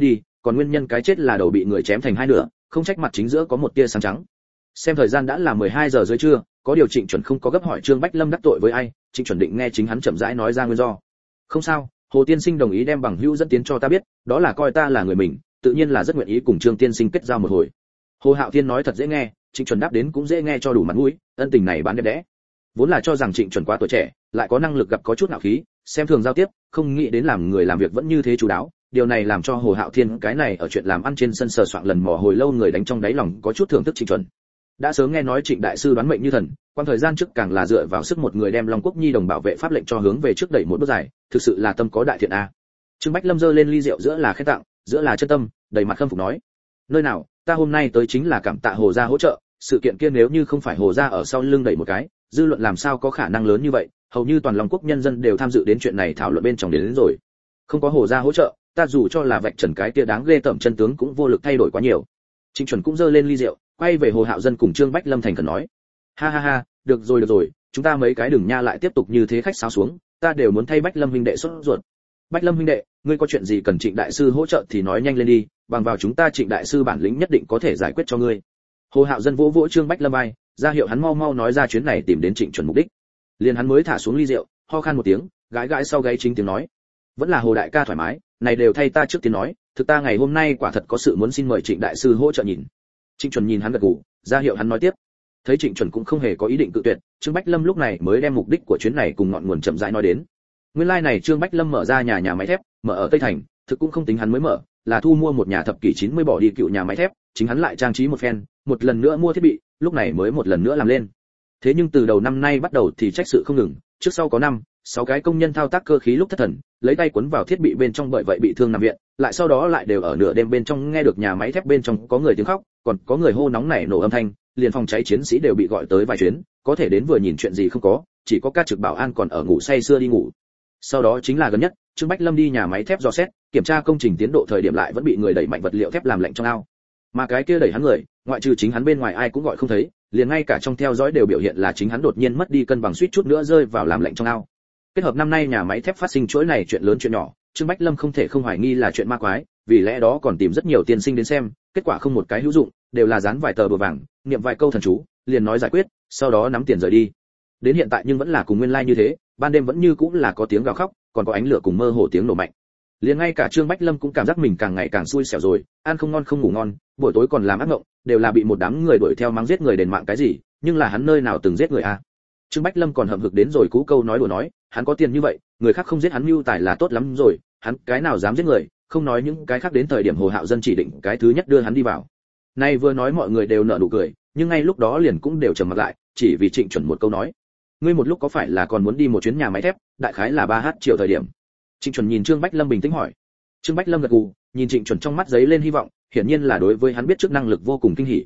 còn nguyên nhân cái chết là đầu bị người chém thành hai nửa, không trách mặt chính giữa có một tia sáng trắng. Xem thời gian đã là 12 giờ dưới trưa, có điều Trịnh Chuẩn không có gấp hỏi Trương Bách Lâm đắc tội với ai, Trịnh Chuẩn định nghe chính hắn chậm rãi nói ra nguyên do. Không sao, Hồ tiên sinh đồng ý đem bằng hữu dẫn tiến cho ta biết, đó là coi ta là người mình, tự nhiên là rất nguyện ý cùng Trương tiên sinh kết giao một hồi. Hồ Hạo Thiên nói thật dễ nghe, Trịnh Chuẩn đáp đến cũng dễ nghe cho đủ mặt mũi, ân tình này bán đẹp đẽ. Vốn là cho rằng Trịnh Chuẩn quá tuổi trẻ, lại có năng lực gặp có chút ngạo khí, xem thường giao tiếp, không nghĩ đến làm người làm việc vẫn như thế chú đáo, điều này làm cho Hồ Hạo Thiên cái này ở chuyện làm ăn trên sân sờ soạng lần mò hồi lâu người đánh trong đáy lòng có chút thưởng thức Trịnh Chuẩn. Đã sớm nghe nói Trịnh đại sư đoán mệnh như thần, quan thời gian trước càng là dựa vào sức một người đem Long Quốc Nhi đồng bảo vệ pháp lệnh cho hướng về trước đẩy một bước dài, thực sự là tâm có đại thiện a. Trương Bách Lâm giơ lên ly rượu giữa là khen tặng, giữa là chân tâm, đầy mặt khâm phục nói: "Nơi nào, ta hôm nay tới chính là cảm tạ Hồ gia hỗ trợ, sự kiện kia nếu như không phải Hồ gia ở sau lưng đẩy một cái, dư luận làm sao có khả năng lớn như vậy, hầu như toàn Long Quốc nhân dân đều tham dự đến chuyện này thảo luận bên trong đến rồi. Không có Hồ gia hỗ trợ, ta dù cho là vạch trần cái kia đáng ghê tởm chân tướng cũng vô lực thay đổi quá nhiều." Trịnh Chuẩn cũng giơ lên ly rượu, quay về Hồ Hạo Dân cùng Trương Bách Lâm thành khẩn nói: "Ha ha ha, được rồi, chúng ta mấy cái đừng nha lại tiếp tục như thế khách sáo xuống, ta đều muốn thay Bách Lâm huynh đệ sốt ruột. Bách Lâm huynh đệ, ngươi có chuyện gì cần Trịnh đại sư hỗ trợ thì nói nhanh lên đi, bằng vào chúng ta Trịnh đại sư bản lĩnh nhất định có thể giải quyết cho ngươi." Hồ Hạo Dân vỗ vỗ Trương Bách Lâm vai, ra hiệu hắn mau mau nói ra chuyến này tìm đến Trịnh Chuẩn mục đích. Liền hắn mới thả xuống ly rượu, ho khan một tiếng, gãi gãi sau gáy chính tiếng nói: "Vẫn là Hồ đại ca thoải mái, này đều thay ta trước tiên nói, thực ta ngày hôm nay quả thật có sự muốn xin mời Trịnh đại sư hỗ trợ nhìn." Trịnh Chuẩn nhìn hắn gật gù, ra hiệu hắn nói tiếp. Thấy Trịnh Chuẩn cũng không hề có ý định cự tuyệt, Trương Bách Lâm lúc này mới đem mục đích của chuyến này cùng ngọn nguồn chậm rãi nói đến. Nguyên lai này Trương Bách Lâm mở ra nhà máy thép, mở ở Tây Thành, thực cũng không tính hắn mới mở, là thu mua một nhà thập kỷ 90 bỏ đi cựu nhà máy thép, chính hắn lại trang trí một phen, một lần nữa mua thiết bị, lúc này mới một lần nữa làm lên. Thế nhưng từ đầu năm nay bắt đầu thì trách sự không ngừng, trước sau có 6 cái công nhân thao tác cơ khí lúc thất thần, lấy tay quấn vào thiết bị bên trong bởi vậy bị thương nằm viện, lại sau đó lại đều ở nửa đêm bên trong nghe được nhà máy thép bên trong có người tiếng khóc, còn có người hô nóng nảy nổ âm thanh, liền phòng cháy chiến sĩ đều bị gọi tới vài chuyến, có thể đến vừa nhìn chuyện gì không có, chỉ có ca trực bảo an còn ở ngủ say sưa đi ngủ. Sau đó chính là gần nhất, Trương Bách Lâm đi nhà máy thép dò xét, kiểm tra công trình tiến độ thời điểm lại vẫn bị người đẩy mạnh vật liệu thép làm lạnh trong ao. Mà cái kia đẩy hắn người, ngoại trừ chính hắn bên ngoài ai cũng gọi không thấy, liền ngay cả trong theo dõi đều biểu hiện là chính hắn đột nhiên mất đi cân bằng suýt chút nữa rơi vào làm lạnh trong ao. Kết hợp năm nay nhà máy thép phát sinh chuỗi này chuyện lớn chuyện nhỏ, Trương Bách Lâm không thể không hoài nghi là chuyện ma quái, vì lẽ đó còn tìm rất nhiều tiên sinh đến xem, kết quả không một cái hữu dụng, đều là dán vài tờ bùa vàng, niệm vài câu thần chú, liền nói giải quyết, sau đó nắm tiền rời đi. Đến hiện tại nhưng vẫn là cùng nguyên lai như thế, ban đêm vẫn như cũng là có tiếng gào khóc, còn có ánh lửa cùng mơ hồ tiếng nổ mạnh. Liền ngay cả Trương Bách Lâm cũng cảm giác mình càng ngày càng xui xẻo rồi, ăn không ngon không ngủ ngon, buổi tối còn làm ác mộng, đều là bị một đám người đuổi theo mắng giết người đền mạng cái gì, nhưng là hắn nơi nào từng giết người a. Trương Bách Lâm còn hậm hực đến rồi cú câu nói đùa nói, hắn có tiền như vậy, người khác không giết hắn mưu tài là tốt lắm rồi, hắn cái nào dám giết người, không nói những cái khác đến thời điểm Hồ Hạo Dân chỉ định cái thứ nhất đưa hắn đi vào. Nay vừa nói mọi người đều nở nụ cười, nhưng ngay lúc đó liền cũng đều trầm mặt lại, chỉ vì Trịnh Chuẩn một câu nói. Ngươi một lúc có phải là còn muốn đi một chuyến nhà máy thép, đại khái là 3h chiều thời điểm. Trịnh Chuẩn nhìn Trương Bách Lâm bình tĩnh hỏi. Trương Bách Lâm gật gù, nhìn Trịnh Chuẩn trong mắt giấy lên hy vọng, hiển nhiên là đối với hắn biết trước năng lực vô cùng kinh hỉ.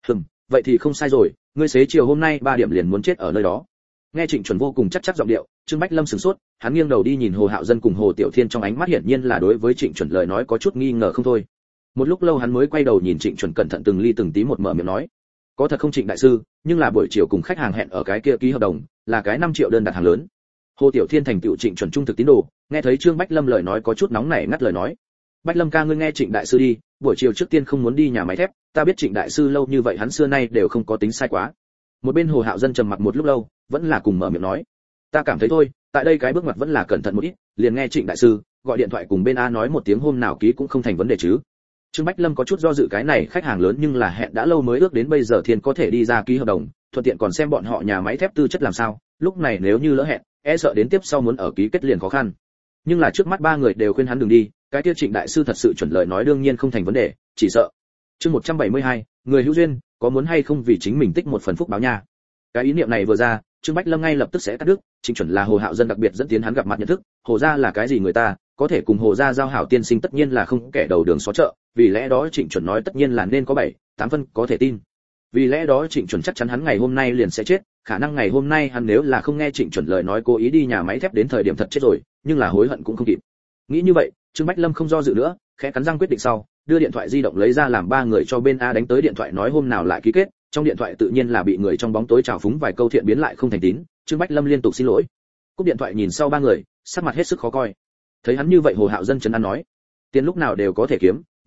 Vậy thì không sai rồi, ngươi xế chiều hôm nay 3 điểm liền muốn chết ở nơi đó. Nghe Trịnh Chuẩn vô cùng chắc chắc giọng điệu, Trương Bách Lâm sửng sốt, hắn nghiêng đầu đi nhìn Hồ Hạo Dân cùng Hồ Tiểu Thiên trong ánh mắt hiển nhiên là đối với Trịnh Chuẩn lời nói có chút nghi ngờ không thôi. Một lúc lâu hắn mới quay đầu nhìn Trịnh Chuẩn cẩn thận từng ly từng tí một mở miệng nói, có thật không Trịnh đại sư, nhưng là buổi chiều cùng khách hàng hẹn ở cái kia ký hợp đồng, là cái 5 triệu đơn đặt hàng lớn. Hồ Tiểu Thiên thành tựu Trịnh Chuẩn trung thực tín đồ, nghe thấy Trương Bách Lâm lời nói có chút nóng nảy ngắt lời nói, Bách Lâm ca ngươi nghe Trịnh đại sư đi, buổi chiều trước tiên không muốn đi nhà máy thép, ta biết Trịnh đại sư lâu như vậy hắn xưa nay đều không có tính sai quá. Một bên Hồ Hạo Dân trầm mặc một lúc lâu, vẫn là cùng mở miệng nói, ta cảm thấy thôi, tại đây cái bước ngoặt vẫn là cẩn thận một ít, liền nghe Trịnh đại sư gọi điện thoại cùng bên A nói một tiếng hôm nào ký cũng không thành vấn đề chứ. Trương Bách Lâm có chút do dự, cái này khách hàng lớn nhưng là hẹn đã lâu mới ước đến bây giờ Thiên có thể đi ra ký hợp đồng, thuận tiện còn xem bọn họ nhà máy thép tư chất làm sao, lúc này nếu như lỡ hẹn, e sợ đến tiếp sau muốn ở ký kết liền khó khăn. Nhưng là trước mắt 3 người đều khuyên hắn đừng đi, cái kia Trịnh đại sư thật sự chuẩn lời nói đương nhiên không thành vấn đề, chỉ sợ. Chương 172, người hữu duyên, có muốn hay không vì chính mình tích một phần phúc báo nha. Cái ý niệm này vừa ra, Trương Bách Lâm ngay lập tức sẽ cắt đứt, Trịnh Chuẩn là Hồ Hạo Dân đặc biệt dẫn tiến hắn gặp mặt nhận thức, Hồ gia là cái gì người ta, có thể cùng Hồ gia giao hảo tiên sinh tất nhiên là không kẻ đầu đường xó chợ, vì lẽ đó Trịnh Chuẩn nói tất nhiên là nên có 7-8 phân có thể tin. Vì lẽ đó Trịnh Chuẩn chắc chắn hắn ngày hôm nay liền sẽ chết, khả năng ngày hôm nay hắn nếu là không nghe Trịnh Chuẩn lời nói cố ý đi nhà máy thép đến thời điểm thật chết rồi, nhưng là hối hận cũng không kịp. Nghĩ như vậy, Trương Bách Lâm không do dự nữa, khẽ cắn răng quyết định sau, đưa điện thoại di động lấy ra làm 3 người cho bên A đánh tới điện thoại nói hôm nào lại ký kết, trong điện thoại tự nhiên là bị người trong bóng tối trào phúng vài câu thiện biến lại không thành tín, Trương Bách Lâm liên tục xin lỗi. Cúp điện thoại nhìn sau 3 người, sắc mặt hết sức khó coi. Thấy hắn như vậy Hồ Hạo Dân trấn an nói, tiền lúc nào đều có thể kiếm,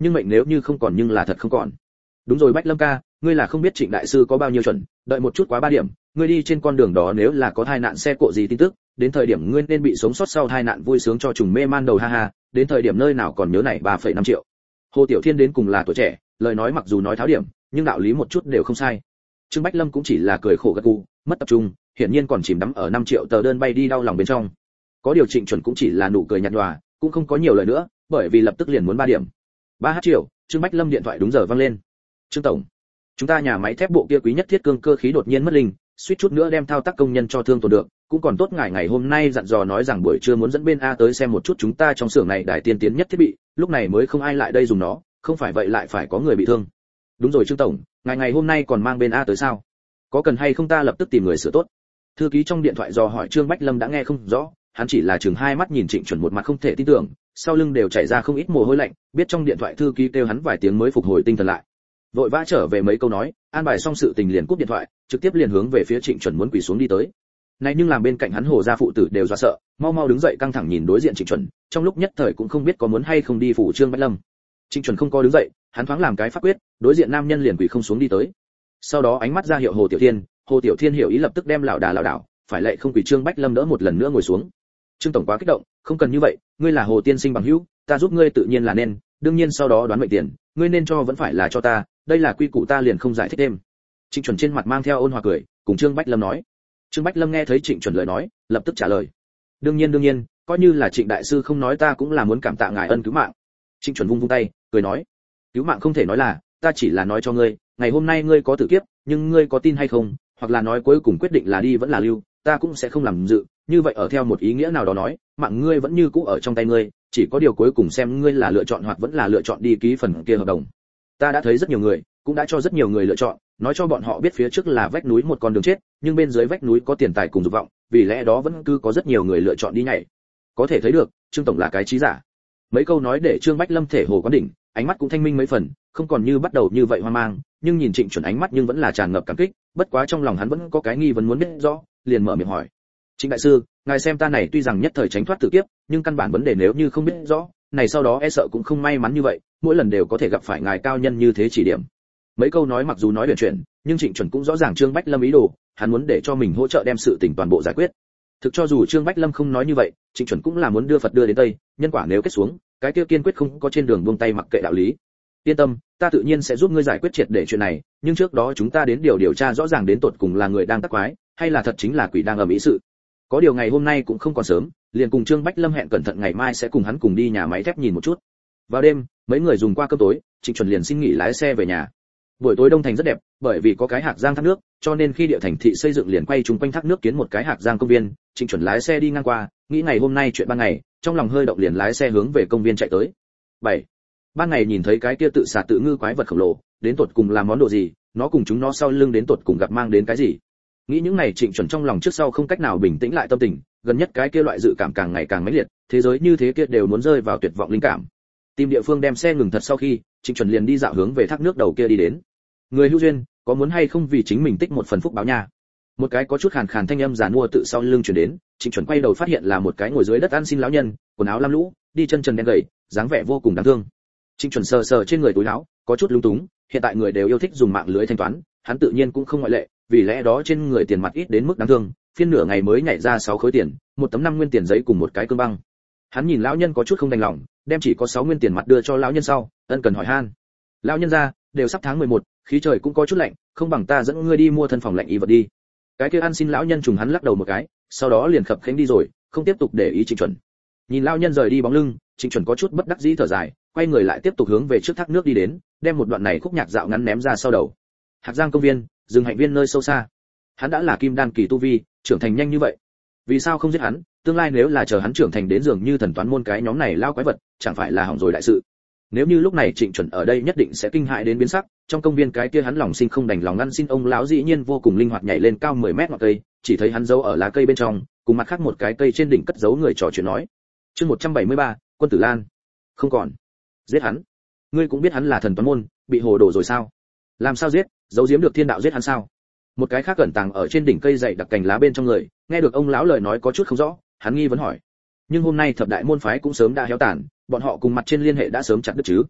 nhưng mệnh nếu như không còn nhưng là thật không còn. Đúng rồi Bách Lâm ca, ngươi là không biết Trịnh đại sư có bao nhiêu chuẩn, đợi một chút quá 3 điểm, ngươi đi trên con đường đó nếu là có tai nạn xe cộ gì tin tức, đến thời điểm ngươi nên bị sống sót sau tai nạn vui sướng cho trùng mê man đầu ha ha, đến thời điểm nơi nào còn nhớ này 3,5 triệu. Hồ Tiểu Thiên đến cùng là tuổi trẻ, lời nói mặc dù nói tháo điểm, nhưng đạo lý một chút đều không sai. Trương Bách Lâm cũng chỉ là cười khổ gật gù, mất tập trung, hiển nhiên còn chìm đắm ở 5 triệu tờ đơn bay đi đau lòng bên trong. Có điều Trịnh Chuẩn cũng chỉ là nụ cười nhạt nhòa, cũng không có nhiều lời nữa, bởi vì lập tức liền muốn 3 điểm. 3 triệu, Trương Bách Lâm điện thoại đúng giờ vang lên. Trương tổng, chúng ta nhà máy thép bộ kia quý nhất thiết cương cơ khí đột nhiên mất linh, suýt chút nữa đem thao tác công nhân cho thương tổn được, cũng còn tốt ngài ngày hôm nay dặn dò nói rằng buổi trưa muốn dẫn bên A tới xem một chút chúng ta trong xưởng này đài tiên tiến nhất thiết bị, lúc này mới không ai lại đây dùng nó, không phải vậy lại phải có người bị thương. Đúng rồi Trương tổng, ngài ngày hôm nay còn mang bên A tới sao? Có cần hay không ta lập tức tìm người sửa tốt? Thư ký trong điện thoại dò hỏi Trương Bách Lâm đã nghe không rõ, hắn chỉ là chừng hai mắt nhìn Trịnh Chuẩn một mặt không thể tin tưởng, sau lưng đều chảy ra không ít mồ hôi lạnh, biết trong điện thoại thư ký kêu hắn vài tiếng mới phục hồi tinh thần lại. Vội vã trở về mấy câu nói, an bài xong sự tình liền cúp điện thoại, trực tiếp liền hướng về phía Trịnh Chuẩn muốn quỳ xuống đi tới. Này nhưng làm bên cạnh hắn Hồ gia phụ tử đều dọa sợ, mau mau đứng dậy căng thẳng nhìn đối diện Trịnh Chuẩn, trong lúc nhất thời cũng không biết có muốn hay không đi phủ Trương Bách Lâm. Trịnh Chuẩn không có đứng dậy, hắn thoáng làm cái pháp quyết, đối diện nam nhân liền quỳ không xuống đi tới. Sau đó ánh mắt ra hiệu Hồ Tiểu Thiên hiểu ý lập tức đem lảo đảo, phải lệ không quỳ Trương Bách Lâm đỡ một lần nữa ngồi xuống. Trương tổng quá kích động, không cần như vậy, ngươi là Hồ tiên sinh bằng hữu, ta giúp ngươi tự nhiên là nên, đương nhiên sau đó đoán mệnh tiền, ngươi nên cho vẫn phải là cho ta, đây là quy củ ta liền không giải thích thêm. Trịnh Chuẩn trên mặt mang theo ôn hòa cười, cùng Trương Bách Lâm nói. Trương Bách Lâm nghe thấy Trịnh Chuẩn lời nói, lập tức trả lời. Đương nhiên, coi như là Trịnh đại sư không nói ta cũng là muốn cảm tạ ngài ân cứu mạng. Trịnh Chuẩn vung tay, cười nói, cứu mạng không thể nói là, ta chỉ là nói cho ngươi, ngày hôm nay ngươi có tử kiếp, nhưng ngươi có tin hay không, hoặc là nói cuối cùng quyết định là đi vẫn là lưu, ta cũng sẽ không làm dự, như vậy ở theo một ý nghĩa nào đó nói, mạng ngươi vẫn như cũ ở trong tay ngươi, chỉ có điều cuối cùng xem ngươi là lựa chọn hoặc vẫn là lựa chọn đi ký phần kia hợp đồng. Ta đã thấy rất nhiều người, cũng đã cho rất nhiều người lựa chọn, nói cho bọn họ biết phía trước là vách núi một con đường chết, nhưng bên dưới vách núi có tiền tài cùng dục vọng, vì lẽ đó vẫn cứ có rất nhiều người lựa chọn đi nhảy. Có thể thấy được, Trương tổng là cái trí giả. Mấy câu nói để Trương Bách Lâm thể hồ quán đỉnh, ánh mắt cũng thanh minh mấy phần, không còn như bắt đầu như vậy hoang mang, nhưng nhìn Trịnh Chuẩn ánh mắt nhưng vẫn là tràn ngập cảm kích, bất quá trong lòng hắn vẫn có cái nghi vấn muốn biết rõ, liền mở miệng hỏi. Trịnh đại sư, ngài xem ta này tuy rằng nhất thời tránh thoát tử kiếp, nhưng căn bản vấn đề nếu như không biết rõ, này sau đó e sợ cũng không may mắn như vậy, mỗi lần đều có thể gặp phải ngài cao nhân như thế chỉ điểm. Mấy câu nói mặc dù nói huyền chuyển, nhưng Trịnh Chuẩn cũng rõ ràng Trương Bách Lâm ý đồ, hắn muốn để cho mình hỗ trợ đem sự tình toàn bộ giải quyết. Thực cho dù Trương Bách Lâm không nói như vậy, Trịnh Chuẩn cũng là muốn đưa Phật đưa đến Tây, nhân quả nếu kết xuống, cái kia kiên quyết không có trên đường buông tay mặc kệ đạo lý. Yên tâm, ta tự nhiên sẽ giúp ngươi giải quyết triệt để chuyện này, nhưng trước đó chúng ta đến điều tra rõ ràng đến tột cùng là người đang tác quái, hay là thật chính là quỷ đang ầm ĩ sự. Có điều ngày hôm nay cũng không còn sớm, liền cùng Trương Bách Lâm hẹn cẩn thận ngày mai sẽ cùng hắn cùng đi nhà máy thép nhìn một chút. Vào đêm, mấy người dùng qua cơm tối, Trịnh Chuẩn liền xin nghỉ lái xe về nhà. Buổi tối Đông Thành rất đẹp, bởi vì có cái hạc giang thác nước, cho nên khi địa thành thị xây dựng liền quay chung quanh thác nước kiến một cái hạc giang công viên. Trịnh Chuẩn lái xe đi ngang qua, nghĩ ngày hôm nay chuyện ban ngày, trong lòng hơi động liền lái xe hướng về công viên chạy tới. 7. Ban ngày nhìn thấy cái kia tự xà tự ngư quái vật khổng lồ, đến tột cùng là món đồ gì, nó cùng chúng nó sau lưng đến tột cùng gặp mang đến cái gì. Nghĩ những này Trịnh Chuẩn trong lòng trước sau không cách nào bình tĩnh lại tâm tình, gần nhất cái kia loại dự cảm càng ngày càng mãnh liệt, thế giới như thế kia đều muốn rơi vào tuyệt vọng linh cảm. Tìm địa phương đem xe ngừng thật sau khi, Trịnh Chuẩn liền đi dạo hướng về thác nước đầu kia đi đến. Người hữu duyên, có muốn hay không vì chính mình tích một phần phúc báo nha. Một cái có chút khàn khàn thanh âm giàn mua tự sau lưng truyền đến, Trịnh Chuẩn quay đầu phát hiện là một cái ngồi dưới đất ăn xin lão nhân, quần áo lam lũ, đi chân trần đen gầy, dáng vẻ vô cùng đáng thương. Trịnh Chuẩn sờ sờ trên người túi áo, có chút lúng túng, hiện tại người đều yêu thích dùng mạng lưới thanh toán, hắn tự nhiên cũng không ngoại lệ, vì lẽ đó trên người tiền mặt ít đến mức đáng thương, phiên nửa ngày mới nhảy ra 6 khối tiền, một tấm 5 nguyên tiền giấy cùng một cái cương băng. Hắn nhìn lão nhân có chút không đành lòng, đem chỉ có 6 nguyên tiền mặt đưa cho lão nhân sau, ân cần hỏi han. Lão nhân ra, đều sắp tháng 11, khí trời cũng có chút lạnh, không bằng ta dẫn ngươi đi mua thân phòng lạnh y vật đi. Cái kia ăn xin lão nhân trùng hắn lắc đầu một cái, sau đó liền khập khênh đi rồi, không tiếp tục để ý Trịnh Chuẩn. Nhìn lão nhân rời đi bóng lưng, Trịnh Chuẩn có chút bất đắc dĩ thở dài, quay người lại tiếp tục hướng về trước thác nước đi đến, đem một đoạn này khúc nhạc dạo ngắn ném ra sau đầu. Hạc Giang công viên, rừng hạnh viên nơi sâu xa. Hắn đã là kim đan kỳ tu vi, trưởng thành nhanh như vậy. Vì sao không giết hắn, tương lai nếu là chờ hắn trưởng thành đến dường như thần toán môn cái nhóm này lao quái vật, chẳng phải là hỏng rồi đại sự. Nếu như lúc này Trịnh Chuẩn ở đây nhất định sẽ kinh hãi đến biến sắc, trong công viên cái kia hắn lòng sinh không đành lòng ngăn xin ông lão dĩ nhiên vô cùng linh hoạt nhảy lên cao 10 mét ngọn cây, chỉ thấy hắn giấu ở lá cây bên trong, cùng mặt khác một cái cây trên đỉnh cất giấu người trò chuyện nói. Chương 173, Quân Tử Lan. Không còn. Giết hắn. Ngươi cũng biết hắn là thần toán môn, bị hồ đồ rồi sao? Làm sao giết, giấu giếm được thiên đạo giết hắn sao? Một cái khác cẩn tàng ở trên đỉnh cây dày đặc cành lá bên trong người, nghe được ông lão lời nói có chút không rõ, hắn nghi vấn hỏi. Nhưng hôm nay thập đại môn phái cũng sớm đã héo tàn, bọn họ cùng mặt trên liên hệ đã sớm chặt đứt chứ.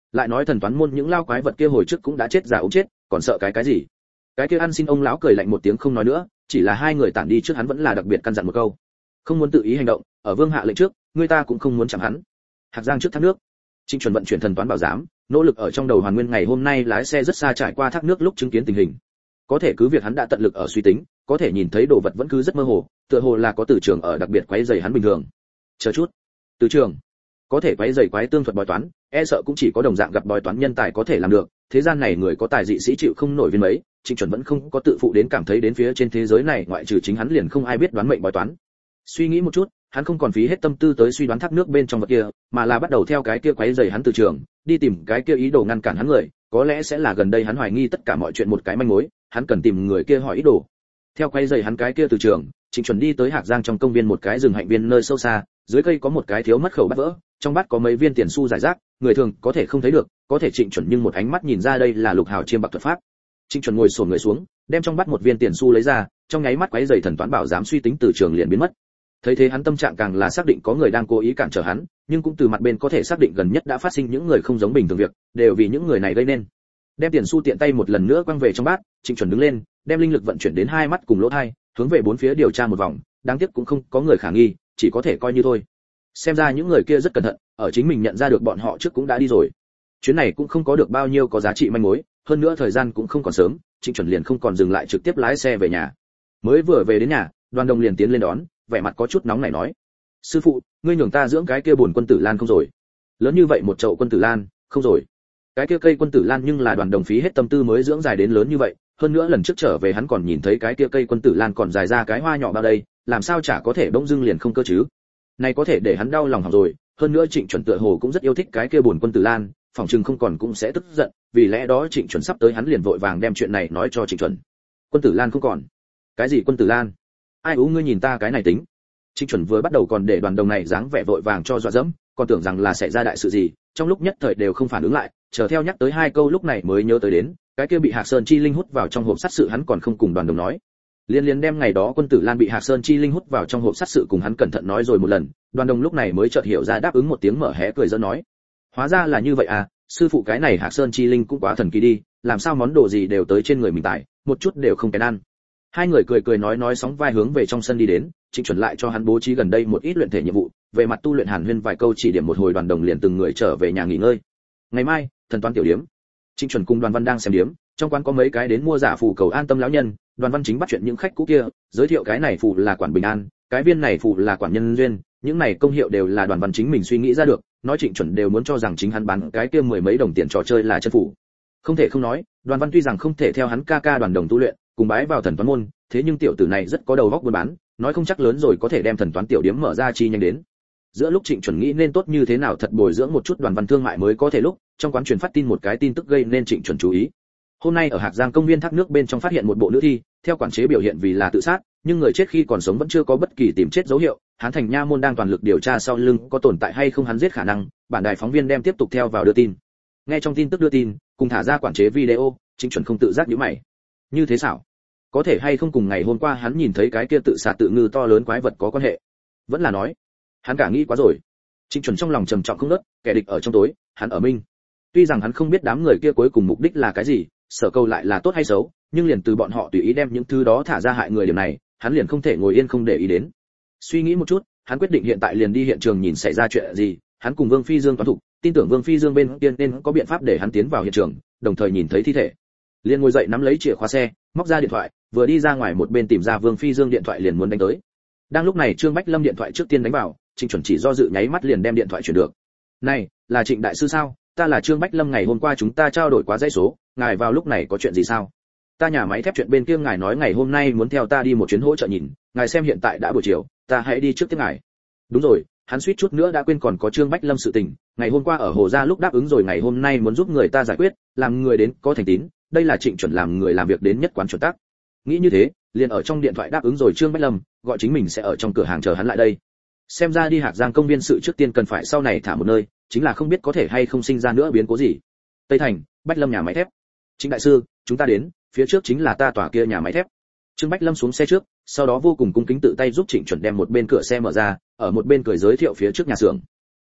Lại nói thần toán môn những lao quái vật kia hồi trước cũng đã chết già ống chết, còn sợ cái gì? Cái kia ăn xin ông lão cười lạnh một tiếng không nói nữa, chỉ là hai người tản đi trước hắn vẫn là đặc biệt căn dặn một câu, không muốn tự ý hành động, ở vương hạ lệnh trước, người ta cũng không muốn chẳng hắn. Hạc Giang trước thác nước, Trịnh Chuẩn vận chuyển thần toán bảo giám, nỗ lực ở trong đầu hoàn nguyên ngày hôm nay lái xe rất xa trải qua thác nước lúc chứng kiến tình hình. Có thể cứ việc hắn đã tận lực ở suy tính, có thể nhìn thấy đồ vật vẫn cứ rất mơ hồ, tựa hồ là có từ trường ở đặc biệt quấy rầy hắn bình thường. Chờ chút, từ trường có thể quấy rầy quái tương thuật bói toán, e sợ cũng chỉ có đồng dạng gặp bói toán nhân tài có thể làm được, thế gian này người có tài dị sĩ chịu không nổi viên mấy. Trịnh Chuẩn vẫn không có tự phụ đến cảm thấy đến phía trên thế giới này ngoại trừ chính hắn liền không ai biết đoán mệnh bói toán. Suy nghĩ một chút, hắn không còn phí hết tâm tư tới suy đoán thác nước bên trong vật kia, mà là bắt đầu theo cái kia quấy rầy hắn từ trường, đi tìm cái kia ý đồ ngăn cản hắn người, có lẽ sẽ là gần đây hắn hoài nghi tất cả mọi chuyện một cái manh mối, hắn cần tìm người kia hỏi ý đồ. Theo quấy rầy hắn cái kia từ trường, Trịnh Chuẩn đi tới Hạc Giang trong công viên một cái rừng hạnh viên nơi sâu xa, dưới cây có một cái thiếu mất khẩu bát vỡ, trong bát có mấy viên tiền xu rải rác, người thường có thể không thấy được, có thể Trịnh Chuẩn nhưng một ánh mắt nhìn ra đây là lục hào chiêm bạc thuật pháp. Trịnh Chuẩn ngồi xổm người xuống, đem trong bát một viên tiền xu lấy ra, trong nháy mắt quấy rầy thần toán bảo dám suy tính từ trường liền biến mất. Thấy thế hắn tâm trạng càng là xác định có người đang cố ý cản trở hắn, nhưng cũng từ mặt bên có thể xác định gần nhất đã phát sinh những người không giống bình thường việc, đều vì những người này gây nên. Đem tiền xu tiện tay một lần nữa quăng về trong bát, Trịnh Chuẩn đứng lên, đem linh lực vận chuyển đến hai mắt cùng lỗ tai, hướng về bốn phía điều tra một vòng, đáng tiếc cũng không có người khả nghi, chỉ có thể coi như thôi. Xem ra những người kia rất cẩn thận, ở chính mình nhận ra được bọn họ trước cũng đã đi rồi. Chuyến này cũng không có được bao nhiêu có giá trị manh mối, hơn nữa thời gian cũng không còn sớm, Trịnh Chuẩn liền không còn dừng lại trực tiếp lái xe về nhà. Mới vừa về đến nhà, Đoàn Đồng liền tiến lên đón, vẻ mặt có chút nóng nảy nói: "Sư phụ, ngươi nhường ta dưỡng cái kia buồn quân tử lan không rồi? Lớn như vậy một chậu quân tử lan, không rồi. Cái kia cây quân tử lan nhưng là Đoàn Đồng phí hết tâm tư mới dưỡng dài đến lớn như vậy, hơn nữa lần trước trở về hắn còn nhìn thấy cái kia cây quân tử lan còn dài ra cái hoa nhỏ bao đây, làm sao chả có thể bỗng dưng liền không cơ chứ? Này có thể để hắn đau lòng hỏng rồi, hơn nữa Trịnh Chuẩn tựa hồ cũng rất yêu thích cái kia buồn quân tử lan, phòng chừng không còn cũng sẽ tức giận, vì lẽ đó Trịnh Chuẩn sắp tới hắn liền vội vàng đem chuyện này nói cho Trịnh Chuẩn. Quân tử lan không còn? Cái gì quân tử lan? Ai ú ngươi nhìn ta cái này tính?" Trịnh Chuẩn vừa bắt đầu còn để Đoàn Đồng này dáng vẻ vội vàng cho dọa dẫm, còn tưởng rằng là sẽ ra đại sự gì, trong lúc nhất thời đều không phản ứng lại, chờ theo nhắc tới hai câu lúc này mới nhớ tới đến, cái kia bị Hạc Sơn Chi Linh hút vào trong hộp sát sự hắn còn không cùng Đoàn Đồng nói. Liên đem ngày đó quân tử lan bị Hạc Sơn Chi Linh hút vào trong hộp sát sự cùng hắn cẩn thận nói rồi một lần, Đoàn Đồng lúc này mới chợt hiểu ra đáp ứng một tiếng mở hé cười giỡn nói: "Hóa ra là như vậy à, sư phụ cái này Hạc Sơn Chi Linh cũng quá thần kỳ đi, làm sao món đồ gì đều tới trên người mình tại, một chút đều không kén ăn." Hai người cười nói sóng vai hướng về trong sân đi đến, Trịnh Chuẩn lại cho hắn bố trí gần đây một ít luyện thể nhiệm vụ, về mặt tu luyện hàn huyên vài câu chỉ điểm một hồi, Đoàn Đồng liền từng người trở về nhà nghỉ ngơi. Ngày mai, thần toán tiểu điếm. Trịnh Chuẩn cùng Đoàn Văn đang xem điếm, trong quán có mấy cái đến mua giả phù cầu an tâm lão nhân, Đoàn Văn chính bắt chuyện những khách cũ kia, giới thiệu cái này phù là quản bình an, cái viên này phù là quản nhân duyên, những này công hiệu đều là Đoàn Văn chính mình suy nghĩ ra được, nói Trịnh Chuẩn đều muốn cho rằng chính hắn bán cái kia mười mấy đồng tiền trò chơi là chân phù. Không thể không nói, Đoàn Văn tuy rằng không thể theo hắn ca ca Đoàn Đồng tu luyện, cùng bái vào thần toán môn, thế nhưng tiểu tử này rất có đầu óc buôn bán, nói không chắc lớn rồi có thể đem thần toán tiểu điếm mở ra chi nhanh đến. Giữa lúc Trịnh Chuẩn nghĩ nên tốt như thế nào thật bồi dưỡng một chút Đoàn Văn thương mại mới có thể lúc, trong quán truyền phát tin một cái tin tức gây nên Trịnh Chuẩn chú ý. Hôm nay ở Hạc Giang công viên thác nước bên trong phát hiện một bộ nữ thi, theo quản chế biểu hiện vì là tự sát, nhưng người chết khi còn sống vẫn chưa có bất kỳ tìm chết dấu hiệu, Hán Thành Nha môn đang toàn lực điều tra sau lưng có tồn tại hay không hắn giết khả năng, bản đài phóng viên đem tiếp tục theo vào đưa tin. Nghe trong tin tức đưa tin, cùng thả ra quản chế video, Trịnh Chuẩn không tự giác nhíu mày. Như thế xảo, có thể hay không cùng ngày hôm qua hắn nhìn thấy cái kia tự sát tự ngư to lớn quái vật có quan hệ? Vẫn là nói, hắn cả nghĩ quá rồi. Trịnh Chuẩn trong lòng trầm trọng không ngớt, kẻ địch ở trong tối, hắn ở minh. Tuy rằng hắn không biết đám người kia cuối cùng mục đích là cái gì, sở câu lại là tốt hay xấu, nhưng liền từ bọn họ tùy ý đem những thứ đó thả ra hại người điểm này, hắn liền không thể ngồi yên không để ý đến. Suy nghĩ một chút, hắn quyết định hiện tại liền đi hiện trường nhìn xảy ra chuyện gì, hắn cùng Vương Phi Dương toán thủ, tin tưởng Vương Phi Dương bên kia nên có biện pháp để hắn tiến vào hiện trường, đồng thời nhìn thấy thi thể. Liền ngồi dậy nắm lấy chìa khóa xe, móc ra điện thoại, vừa đi ra ngoài một bên tìm ra Vương Phi Dương điện thoại liền muốn đánh tới. Đang lúc này Trương Bách Lâm điện thoại trước tiên đánh vào, Trịnh Chuẩn chỉ do dự nháy mắt liền đem điện thoại chuyển được. "Này, là Trịnh đại sư sao? Ta là Trương Bách Lâm, ngày hôm qua chúng ta trao đổi quá dãy số, ngài vào lúc này có chuyện gì sao? Ta nhà máy thép chuyện bên kia ngài nói ngày hôm nay muốn theo ta đi một chuyến hỗ trợ nhìn, ngài xem hiện tại đã buổi chiều, ta hãy đi trước tiếp ngài." Đúng rồi, hắn suýt chút nữa đã quên còn có Trương Bách Lâm sự tình, ngày hôm qua ở Hồ gia lúc đáp ứng rồi ngày hôm nay muốn giúp người ta giải quyết, làm người đến có thành tín, đây là Trịnh Chuẩn làm người làm việc đến nhất quán chuẩn tắc. Nghĩ như thế, liền ở trong điện thoại đáp ứng rồi Trương Bách Lâm, gọi chính mình sẽ ở trong cửa hàng chờ hắn lại đây. Xem ra đi Hạc Giang công viên sự trước tiên cần phải sau này thả một nơi, chính là không biết có thể hay không sinh ra nữa biến cố gì. Tây Thành, Bách Lâm nhà máy thép. Trịnh đại sư, chúng ta đến, phía trước chính là ta tòa kia nhà máy thép. Trương Bách Lâm xuống xe trước, sau đó vô cùng cung kính tự tay giúp Trịnh Chuẩn đem một bên cửa xe mở ra, ở một bên cười giới thiệu phía trước nhà xưởng.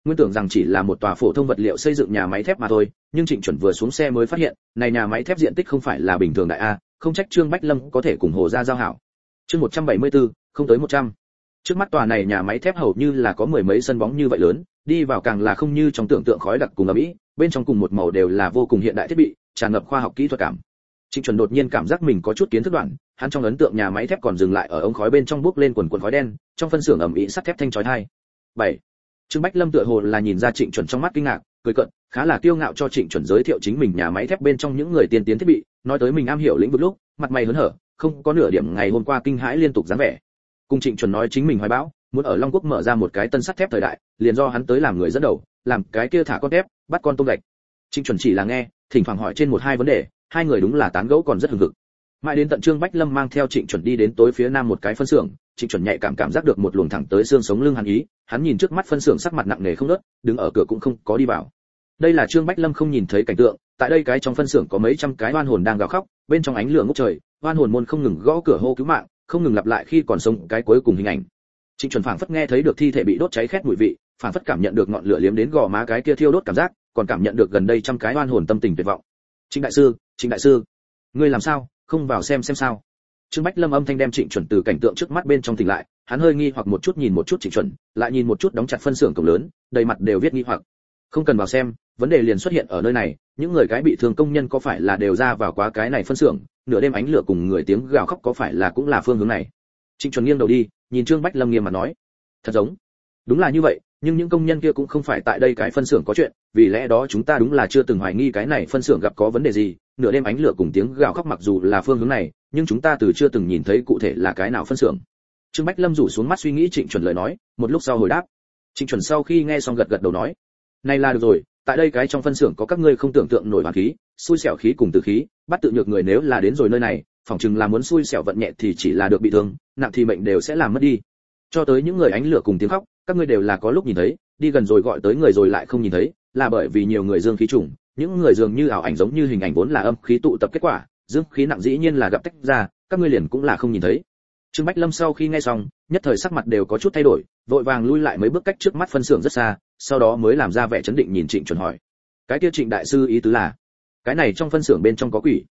Nguyên tưởng rằng chỉ là một tòa phổ thông vật liệu xây dựng nhà máy thép mà thôi, nhưng Trịnh Chuẩn vừa xuống xe mới phát hiện, này nhà máy thép diện tích không phải là bình thường đại a, không trách Trương Bách Lâm có thể cùng Hồ gia giao hảo. Chương 174, không tới 100. Trước mắt tòa này nhà máy thép hầu như là có mười mấy sân bóng như vậy lớn, đi vào càng là không như trong tưởng tượng khói đặc cùng ầm ĩ, bên trong cùng một màu đều là vô cùng hiện đại thiết bị, tràn ngập khoa học kỹ thuật cảm. Trịnh Chuẩn đột nhiên cảm giác mình có chút kiến thức đoạn, hắn trong ấn tượng nhà máy thép còn dừng lại ở ống khói bên trong bốc lên quần quần khói đen, trong phân xưởng ầm ĩ sắt thép thanh chói tai. 7. Trương Bách Lâm tựa hồ là nhìn ra Trịnh Chuẩn trong mắt kinh ngạc, cười cợt, khá là kiêu ngạo cho Trịnh Chuẩn giới thiệu chính mình nhà máy thép bên trong những người tiên tiến thiết bị, nói tới mình am hiểu lĩnh vực lúc, mặt mày hớn hở, không có nửa điểm ngày hôm qua kinh hãi liên tục dáng vẻ. Cùng Trịnh Chuẩn nói chính mình hoài bão, muốn ở Long Quốc mở ra một cái tân sắt thép thời đại, liền do hắn tới làm người dẫn đầu, làm cái kia thả con thép, bắt con tôm gạch. Trịnh Chuẩn chỉ là nghe, thỉnh thoảng hỏi trên một hai vấn đề, hai người đúng là tán gẫu còn rất hứng hực. Mãi đến tận Trương Bách Lâm mang theo Trịnh Chuẩn đi đến tối phía nam một cái phân xưởng, Trịnh Chuẩn nhạy cảm giác được một luồng thẳng tới xương sống lưng hàn ý, hắn nhìn trước mắt phân xưởng sắc mặt nặng nề không ngớt, đứng ở cửa cũng không có đi vào. Đây là Trương Bách Lâm không nhìn thấy cảnh tượng, tại đây cái trong phân xưởng có mấy trăm cái oan hồn đang gào khóc, bên trong ánh lửa ngút trời, oan hồn môn không ngừng gõ cửa hô cứu mạng, không ngừng lặp lại khi còn sống cái cuối cùng hình ảnh. Trịnh Chuẩn phảng phất nghe thấy được thi thể bị đốt cháy khét mùi vị, phảng phất cảm nhận được ngọn lửa liếm đến gò má cái kia thiêu đốt cảm giác, còn cảm nhận được gần đây trăm cái oan hồn tâm tình tuyệt vọng. Trịnh đại sư, ngươi làm sao, không vào xem sao? Trương Bách Lâm âm thanh đem Trịnh Chuẩn từ cảnh tượng trước mắt bên trong tỉnh lại, hắn hơi nghi hoặc một chút nhìn một chút Trịnh Chuẩn, lại nhìn một chút đóng chặt phân xưởng cổng lớn, đầy mặt đều viết nghi hoặc. Không cần vào xem, vấn đề liền xuất hiện ở nơi này, những người cái bị thương công nhân có phải là đều ra vào quá cái này phân xưởng, nửa đêm ánh lửa cùng người tiếng gào khóc có phải là cũng là phương hướng này. Trịnh Chuẩn nghiêng đầu đi, nhìn Trương Bách Lâm nghiêm mặt nói, thật giống, đúng là như vậy, nhưng những công nhân kia cũng không phải tại đây cái phân xưởng có chuyện, vì lẽ đó chúng ta đúng là chưa từng hoài nghi cái này phân xưởng gặp có vấn đề gì, nửa đêm ánh lửa cùng tiếng gào khóc mặc dù là phương hướng này, nhưng chúng ta từ chưa từng nhìn thấy cụ thể là cái nào phân xưởng. Trương Bách Lâm rủ xuống mắt suy nghĩ Trịnh Chuẩn lời nói, một lúc sau hồi đáp. Trịnh Chuẩn sau khi nghe xong gật gật đầu nói, này là được rồi, tại đây cái trong phân xưởng có các ngươi không tưởng tượng nổi hoàn khí, xui xẻo khí cùng tử khí, bắt tự nhược người nếu là đến rồi nơi này, phỏng chừng là muốn xui xẻo vận nhẹ thì chỉ là được bị thương, nặng thì mệnh đều sẽ làm mất đi. Cho tới những người ánh lửa cùng tiếng khóc, các ngươi đều là có lúc nhìn thấy, đi gần rồi gọi tới người rồi lại không nhìn thấy, là bởi vì nhiều người dương khí trùng, những người dường như ảo ảnh giống như hình ảnh vốn là âm khí tụ tập kết quả, dương khí nặng dĩ nhiên là gặp tách ra, các ngươi liền cũng là không nhìn thấy. Trương Bách Lâm sau khi nghe xong, nhất thời sắc mặt đều có chút thay đổi, vội vàng lui lại mấy bước cách trước mắt phân xưởng rất xa, sau đó mới làm ra vẻ chấn định nhìn Trịnh Chuẩn hỏi: "Cái kia Trịnh đại sư ý tứ là, cái này trong phân xưởng bên trong có quỷ?"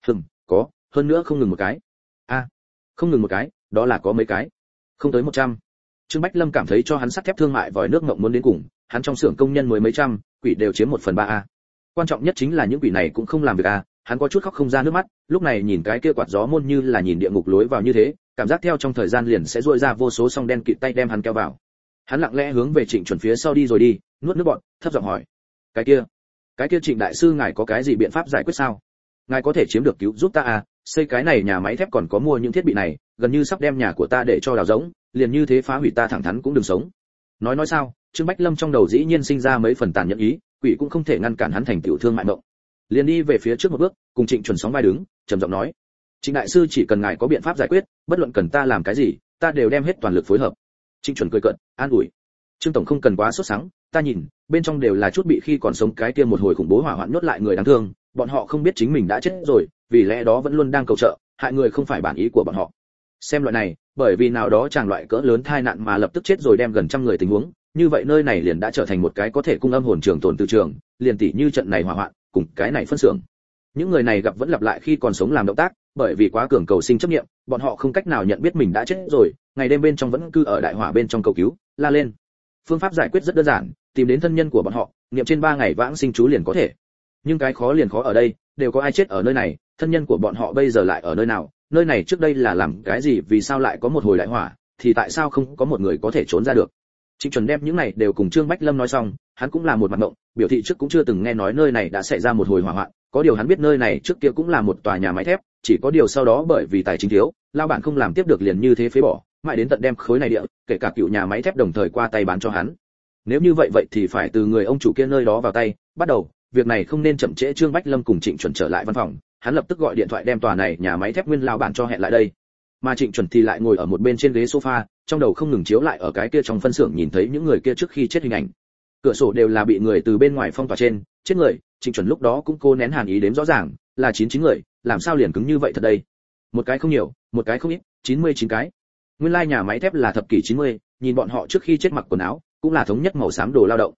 Có, hơn nữa không ngừng một cái." "A, không ngừng một cái, đó là có mấy cái?" "Không tới 100." Trương Bách Lâm cảm thấy cho hắn sắt thép thương mại vòi nước ngậm muốn đến cùng, hắn trong xưởng công nhân mới mấy trăm, quỷ đều chiếm 1/3 a. Quan trọng nhất chính là những quỷ này cũng không làm việc a, hắn có chút khóc không ra nước mắt, lúc này nhìn cái kia quạt gió môn như là nhìn địa ngục lối vào như thế, cảm giác theo trong thời gian liền sẽ duỗi ra vô số song đen kịt tay đem hắn kéo vào. Hắn lặng lẽ hướng về Trịnh Chuẩn phía sau đi rồi đi, nuốt nước bọt, thấp giọng hỏi: cái kia Trịnh đại sư ngài có cái gì biện pháp giải quyết sao? Ngài có thể chiếm được cứu giúp ta à, xây cái này nhà máy thép còn có mua những thiết bị này, gần như sắp đem nhà của ta để cho đào rỗng, liền như thế phá hủy ta thẳng thắn cũng đừng sống." Nói sao, Trương Bách Lâm trong đầu dĩ nhiên sinh ra mấy phần tàn nhẫn ý, quỷ cũng không thể ngăn cản hắn thành tiểu thương mại mộng. Liền đi về phía trước một bước, cùng Trịnh Chuẩn sóng vai đứng, trầm giọng nói: "Trịnh đại sư chỉ cần ngài có biện pháp giải quyết, bất luận cần ta làm cái gì, ta đều đem hết toàn lực phối hợp." Trịnh Chuẩn cười cợt, an ủi: "Trương tổng không cần quá sốt sắng, ta nhìn, bên trong đều là chút bị khi còn sống cái kia một hồi khủng bố hỏa hoạn nhốt lại người đáng thương, bọn họ không biết chính mình đã chết rồi, vì lẽ đó vẫn luôn đang cầu trợ, hại người không phải bản ý của bọn họ. Xem loại này, bởi vì nào đó chàng loại cỡ lớn tai nạn mà lập tức chết rồi đem gần trăm người tình huống, như vậy nơi này liền đã trở thành một cái có thể cung âm hồn trường tồn từ trường, liền tỉ như trận này hỏa hoạn, cùng cái này phân xưởng. Những người này gặp vẫn lặp lại khi còn sống làm động tác, bởi vì quá cường cầu sinh chấp niệm, bọn họ không cách nào nhận biết mình đã chết rồi, ngày đêm bên trong vẫn cư ở đại hỏa bên trong cầu cứu, la lên. Phương pháp giải quyết rất đơn giản, tìm đến thân nhân của bọn họ, niệm trên 3 ngày vãng sinh chú liền có thể. Nhưng cái khó liền khó ở đây, đều có ai chết ở nơi này, thân nhân của bọn họ bây giờ lại ở nơi nào, nơi này trước đây là làm cái gì, vì sao lại có một hồi đại hỏa, thì tại sao không có một người có thể trốn ra được. Trịnh Chuẩn đem những này đều cùng Trương Bách Lâm nói xong, hắn cũng là một mặt ngộng, biểu thị trước cũng chưa từng nghe nói nơi này đã xảy ra một hồi hỏa hoạn, có điều hắn biết nơi này trước kia cũng là một tòa nhà máy thép, chỉ có điều sau đó bởi vì tài chính thiếu, lao bản không làm tiếp được liền như thế phế bỏ, mãi đến tận đem khối này địa, kể cả cựu nhà máy thép đồng thời qua tay bán cho hắn. Nếu như vậy thì phải từ người ông chủ kia nơi đó vào tay, bắt đầu, việc này không nên chậm trễ. Trương Bách Lâm cùng Trịnh Chuẩn trở lại văn phòng, hắn lập tức gọi điện thoại đem tòa này nhà máy thép nguyên lao bản cho hẹn lại đây. Mà Trịnh Chuẩn thì lại ngồi ở một bên trên ghế sofa, trong đầu không ngừng chiếu lại ở cái kia trong phân xưởng nhìn thấy những người kia trước khi chết hình ảnh. Cửa sổ đều là bị người từ bên ngoài phong tỏa trên, chết người, Trịnh Chuẩn lúc đó cũng cố nén hàn ý đếm rõ ràng, là 99 người, làm sao liền cứng như vậy thật đây? Một cái không nhiều, một cái không ít, 99 cái. Nguyên lai nhà máy thép là thập kỷ 90, nhìn bọn họ trước khi chết mặc quần áo, cũng là thống nhất màu xám đồ lao động,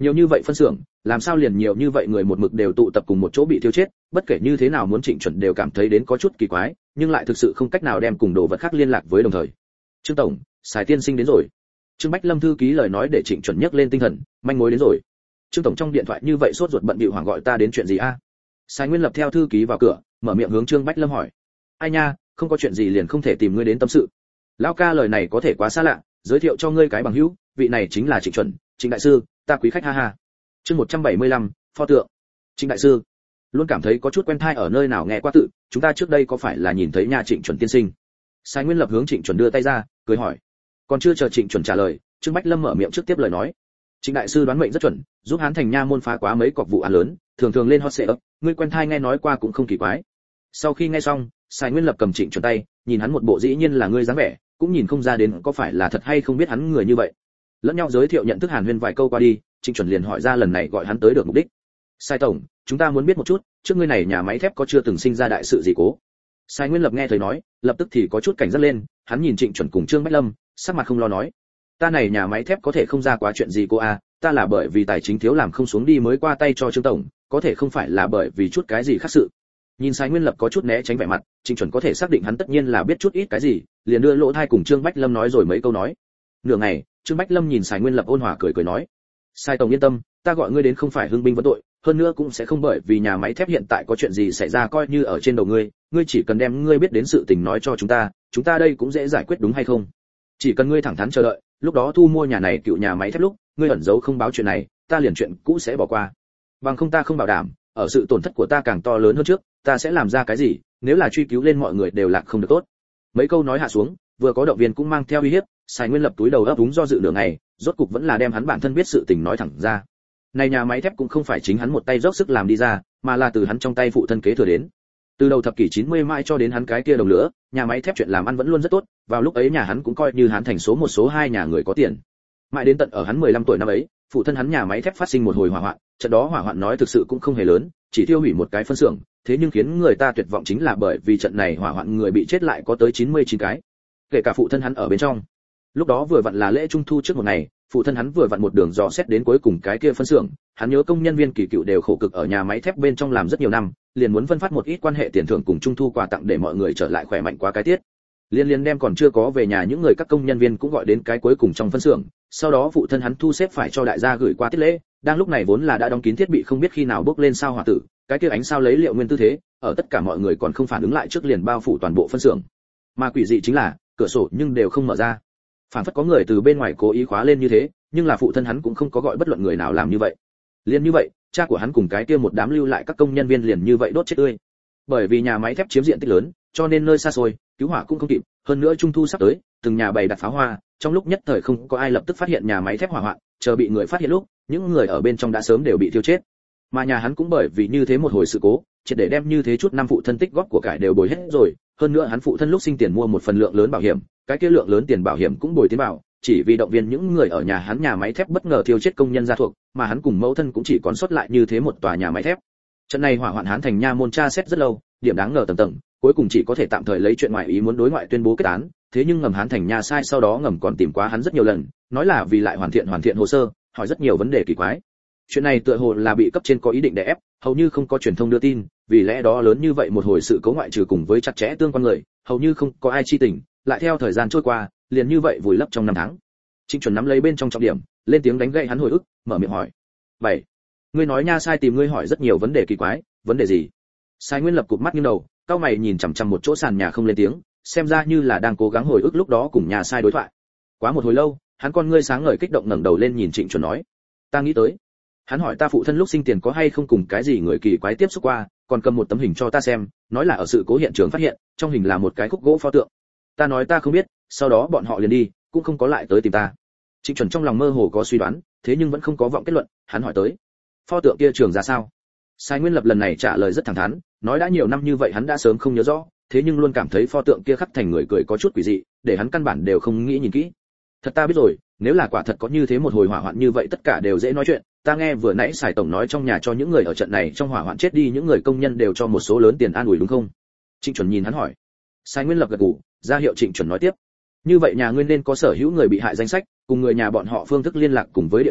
Nhiều như vậy phân xưởng, làm sao liền nhiều như vậy người một mực đều tụ tập cùng một chỗ bị thiêu chết, bất kể như thế nào muốn Trịnh Chuẩn đều cảm thấy đến có chút kỳ quái, nhưng lại thực sự không cách nào đem cùng đồ vật khác liên lạc với đồng thời. Trương tổng, Sài tiên sinh đến rồi. Trương Bách Lâm thư ký lời nói để Trịnh Chuẩn nhấc lên tinh thần, manh mối đến rồi. Trương tổng trong điện thoại như vậy sốt ruột bận bịu hoảng gọi ta đến chuyện gì a? Sài Nguyên Lập theo thư ký vào cửa, mở miệng hướng Trương Bách Lâm hỏi. Ai nha, không có chuyện gì liền không thể tìm ngươi đến tâm sự. Lão ca lời này có thể quá xa lạ, giới thiệu cho ngươi cái bằng hữu, vị này chính là Trịnh Chuẩn, Trịnh đại sư, ta quý khách ha ha. Chương 175, pho tượng. Trịnh đại sư, luôn cảm thấy có chút quen tai ở nơi nào nghe qua tự, chúng ta trước đây có phải là nhìn thấy nhà Trịnh Chuẩn tiên sinh? Sài Nguyên Lập hướng Trịnh Chuẩn đưa tay ra, cười hỏi. Còn chưa chờ Trịnh Chuẩn trả lời, Trương Bách Lâm mở miệng trước tiếp lời nói. Trịnh đại sư đoán mệnh rất chuẩn, giúp Hán Thành Nha môn phá quá mấy cọc vụ án lớn, thường thường lên hot search, ngươi quen thai nghe nói qua cũng không kỳ quái. Sau khi nghe xong, Sài Nguyên Lập cầm Trịnh Chuẩn tay, nhìn hắn một bộ dĩ nhiên là ngươi dáng vẻ, cũng nhìn không ra đến có phải là thật hay không biết hắn người như vậy. Lẫn nhau giới thiệu nhận thức hàn huyên vài câu qua đi, Trịnh Chuẩn liền hỏi ra lần này gọi hắn tới được mục đích. Sai tổng, chúng ta muốn biết một chút, trước ngươi này nhà máy thép có chưa từng sinh ra đại sự gì cố? Sài Nguyên Lập nghe thấy nói, lập tức thì có chút cảnh giác lên, hắn nhìn Trịnh Chuẩn cùng Trương Bách Lâm, sắc mặt không lo nói. Ta này nhà máy thép có thể không ra quá chuyện gì cô a, ta là bởi vì tài chính thiếu làm không xuống đi mới qua tay cho Trương tổng, có thể không phải là bởi vì chút cái gì khác sự. Nhìn Sài Nguyên Lập có chút né tránh vẻ mặt, Trịnh Chuẩn có thể xác định hắn tất nhiên là biết chút ít cái gì, liền đưa lỗ tai cùng Trương Bách Lâm nói rồi mấy câu nói. Nửa ngày, Trương Bách Lâm nhìn Sài Nguyên Lập ôn hòa cười cười nói: "Sai tổng yên tâm, ta gọi ngươi đến không phải hưng binh vấn tội, hơn nữa cũng sẽ không bởi vì nhà máy thép hiện tại có chuyện gì xảy ra coi như ở trên đầu ngươi, ngươi chỉ cần đem ngươi biết đến sự tình nói cho chúng ta đây cũng dễ giải quyết đúng hay không? Chỉ cần ngươi thẳng thắn chờ đợi, lúc đó thu mua nhà này cựu nhà máy thép lúc, ngươi ẩn giấu không báo chuyện này, ta liền chuyện cũ sẽ bỏ qua. Bằng không ta không bảo đảm, ở sự tổn thất của ta càng to lớn hơn trước, ta sẽ làm ra cái gì, nếu là truy cứu lên mọi người đều lạc không được tốt." Mấy câu nói hạ xuống, vừa có động viên cũng mang theo uy hiếp, Sài Nguyên Lập túi đầu ấp úng do dự nửa ngày, rốt cục vẫn là đem hắn bản thân biết sự tình nói thẳng ra. Này nhà máy thép cũng không phải chính hắn một tay dốc sức làm đi ra, mà là từ hắn trong tay phụ thân kế thừa đến. Từ đầu thập kỷ 90 mãi cho đến hắn cái kia đồng lửa, nhà máy thép chuyện làm ăn vẫn luôn rất tốt, vào lúc ấy nhà hắn cũng coi như hắn thành số một số hai nhà người có tiền. Mãi đến tận ở hắn 15 tuổi năm ấy, phụ thân hắn nhà máy thép phát sinh một hồi hỏa hoạn, trận đó hỏa hoạn nói thực sự cũng không hề lớn, chỉ tiêu hủy một cái phân xưởng, thế nhưng khiến người ta tuyệt vọng chính là bởi vì trận này hỏa hoạn người bị chết lại có tới 99 cái, kể cả phụ thân hắn ở bên trong. Lúc đó vừa vặn là lễ trung thu trước một ngày, phụ thân hắn vừa vặn một đường dò xét đến cuối cùng cái kia phân xưởng, hắn nhớ công nhân viên kỳ cựu đều khổ cực ở nhà máy thép bên trong làm rất nhiều năm, liền muốn phân phát một ít quan hệ tiền thưởng cùng trung thu quà tặng để mọi người trở lại khỏe mạnh quá cái tiết. Liên đem còn chưa có về nhà những người các công nhân viên cũng gọi đến cái cuối cùng trong phân xưởng, sau đó phụ thân hắn thu xếp phải cho đại gia gửi qua tiết lễ, đang lúc này vốn là đã đóng kín thiết bị không biết khi nào bốc lên sao hỏa tử, cái kia ánh sao lấy liệu nguyên tư thế, ở tất cả mọi người còn không phản ứng lại trước liền bao phủ toàn bộ phân xưởng. Mà quỷ dị chính là, cửa sổ nhưng đều không mở ra. Phản phất có người từ bên ngoài cố ý khóa lên như thế, nhưng là phụ thân hắn cũng không có gọi bất luận người nào làm như vậy. Liên như vậy, cha của hắn cùng cái kia một đám lưu lại các công nhân viên liền như vậy đốt chết tươi. Bởi vì nhà máy thép chiếm diện tích lớn, cho nên nơi xa xôi, cứu hỏa cũng không kịp, hơn nữa trung thu sắp tới, từng nhà bày đặt pháo hoa, trong lúc nhất thời không có ai lập tức phát hiện nhà máy thép hỏa hoạn, chờ bị người phát hiện lúc, những người ở bên trong đã sớm đều bị thiêu chết. Mà nhà hắn cũng bởi vì như thế một hồi sự cố, triệt để đem như thế chút năm phụ thân tích góp của cải đều bồi hết rồi, hơn nữa hắn phụ thân lúc sinh tiền mua một phần lượng lớn bảo hiểm, cái kia lượng lớn tiền bảo hiểm cũng bồi tiến bảo, chỉ vì động viên những người ở nhà hắn nhà máy thép bất ngờ thiêu chết công nhân gia thuộc, mà hắn cùng mẫu thân cũng chỉ còn sót lại như thế một tòa nhà máy thép. Trận này hỏa hoạn Hán Thành Nha môn tra xét rất lâu, điểm đáng ngờ tầng tầng, cuối cùng chỉ có thể tạm thời lấy chuyện ngoại ý muốn đối ngoại tuyên bố kết án, thế nhưng ngầm Hán Thành Nha sai sau đó ngầm còn tìm quá hắn rất nhiều lần, nói là vì lại hoàn thiện hồ sơ, hỏi rất nhiều vấn đề kỳ quái. Chuyện này tựa hồ là bị cấp trên có ý định đè ép, hầu như không có truyền thông đưa tin, vì lẽ đó lớn như vậy một hồi sự cố ngoại trừ cùng với chặt chẽ tương quan người, hầu như không có ai chi tình, lại theo thời gian trôi qua, liền như vậy vùi lấp trong năm tháng. Trịnh Chuẩn nắm lấy bên trong trọng điểm, lên tiếng đánh gậy hắn hồi ức, mở miệng hỏi: "7. Ngươi nói nha sai tìm ngươi hỏi rất nhiều vấn đề kỳ quái, vấn đề gì?" Sai Nguyên Lập cụp mắt nghiêng đầu, cau mày nhìn chằm chằm một chỗ sàn nhà không lên tiếng, xem ra như là đang cố gắng hồi ức lúc đó cùng nhà sai đối thoại. Quá một hồi lâu, hắn con ngươi sáng ngời kích động ngẩng đầu lên nhìn Trịnh Chuẩn nói: "Ta nghĩ tới." Hắn hỏi ta phụ thân lúc sinh tiền có hay không cùng cái gì người kỳ quái tiếp xúc qua, còn cầm một tấm hình cho ta xem, nói là ở sự cố hiện trường phát hiện, trong hình là một cái khúc gỗ pho tượng. Ta nói ta không biết, sau đó bọn họ liền đi, cũng không có lại tới tìm ta. Trịnh Chuẩn trong lòng mơ hồ có suy đoán, thế nhưng vẫn không có vọng kết luận, hắn hỏi tới: "Pho tượng kia trường ra sao?" Sai Nguyên Lập lần này trả lời rất thẳng thắn, nói đã nhiều năm như vậy hắn đã sớm không nhớ rõ, thế nhưng luôn cảm thấy pho tượng kia khắc thành người cười có chút quỷ dị, để hắn căn bản đều không nghĩ nhìn kỹ. Thật ta biết rồi, nếu là quả thật có như thế một hồi hỏa hoạn như vậy tất cả đều dễ nói chuyện, ta nghe vừa nãy Sài tổng nói trong nhà cho những người ở trận này trong hỏa hoạn chết đi những người công nhân đều cho một số lớn tiền an ủi đúng không? Trịnh Chuẩn nhìn hắn hỏi. Sai Nguyên Lập gật gù, ra hiệu Trịnh Chuẩn nói tiếp. Như vậy nhà ngươi nên có sở hữu người bị hại danh sách, cùng người nhà bọn họ phương thức liên lạc cùng với địa chỉ,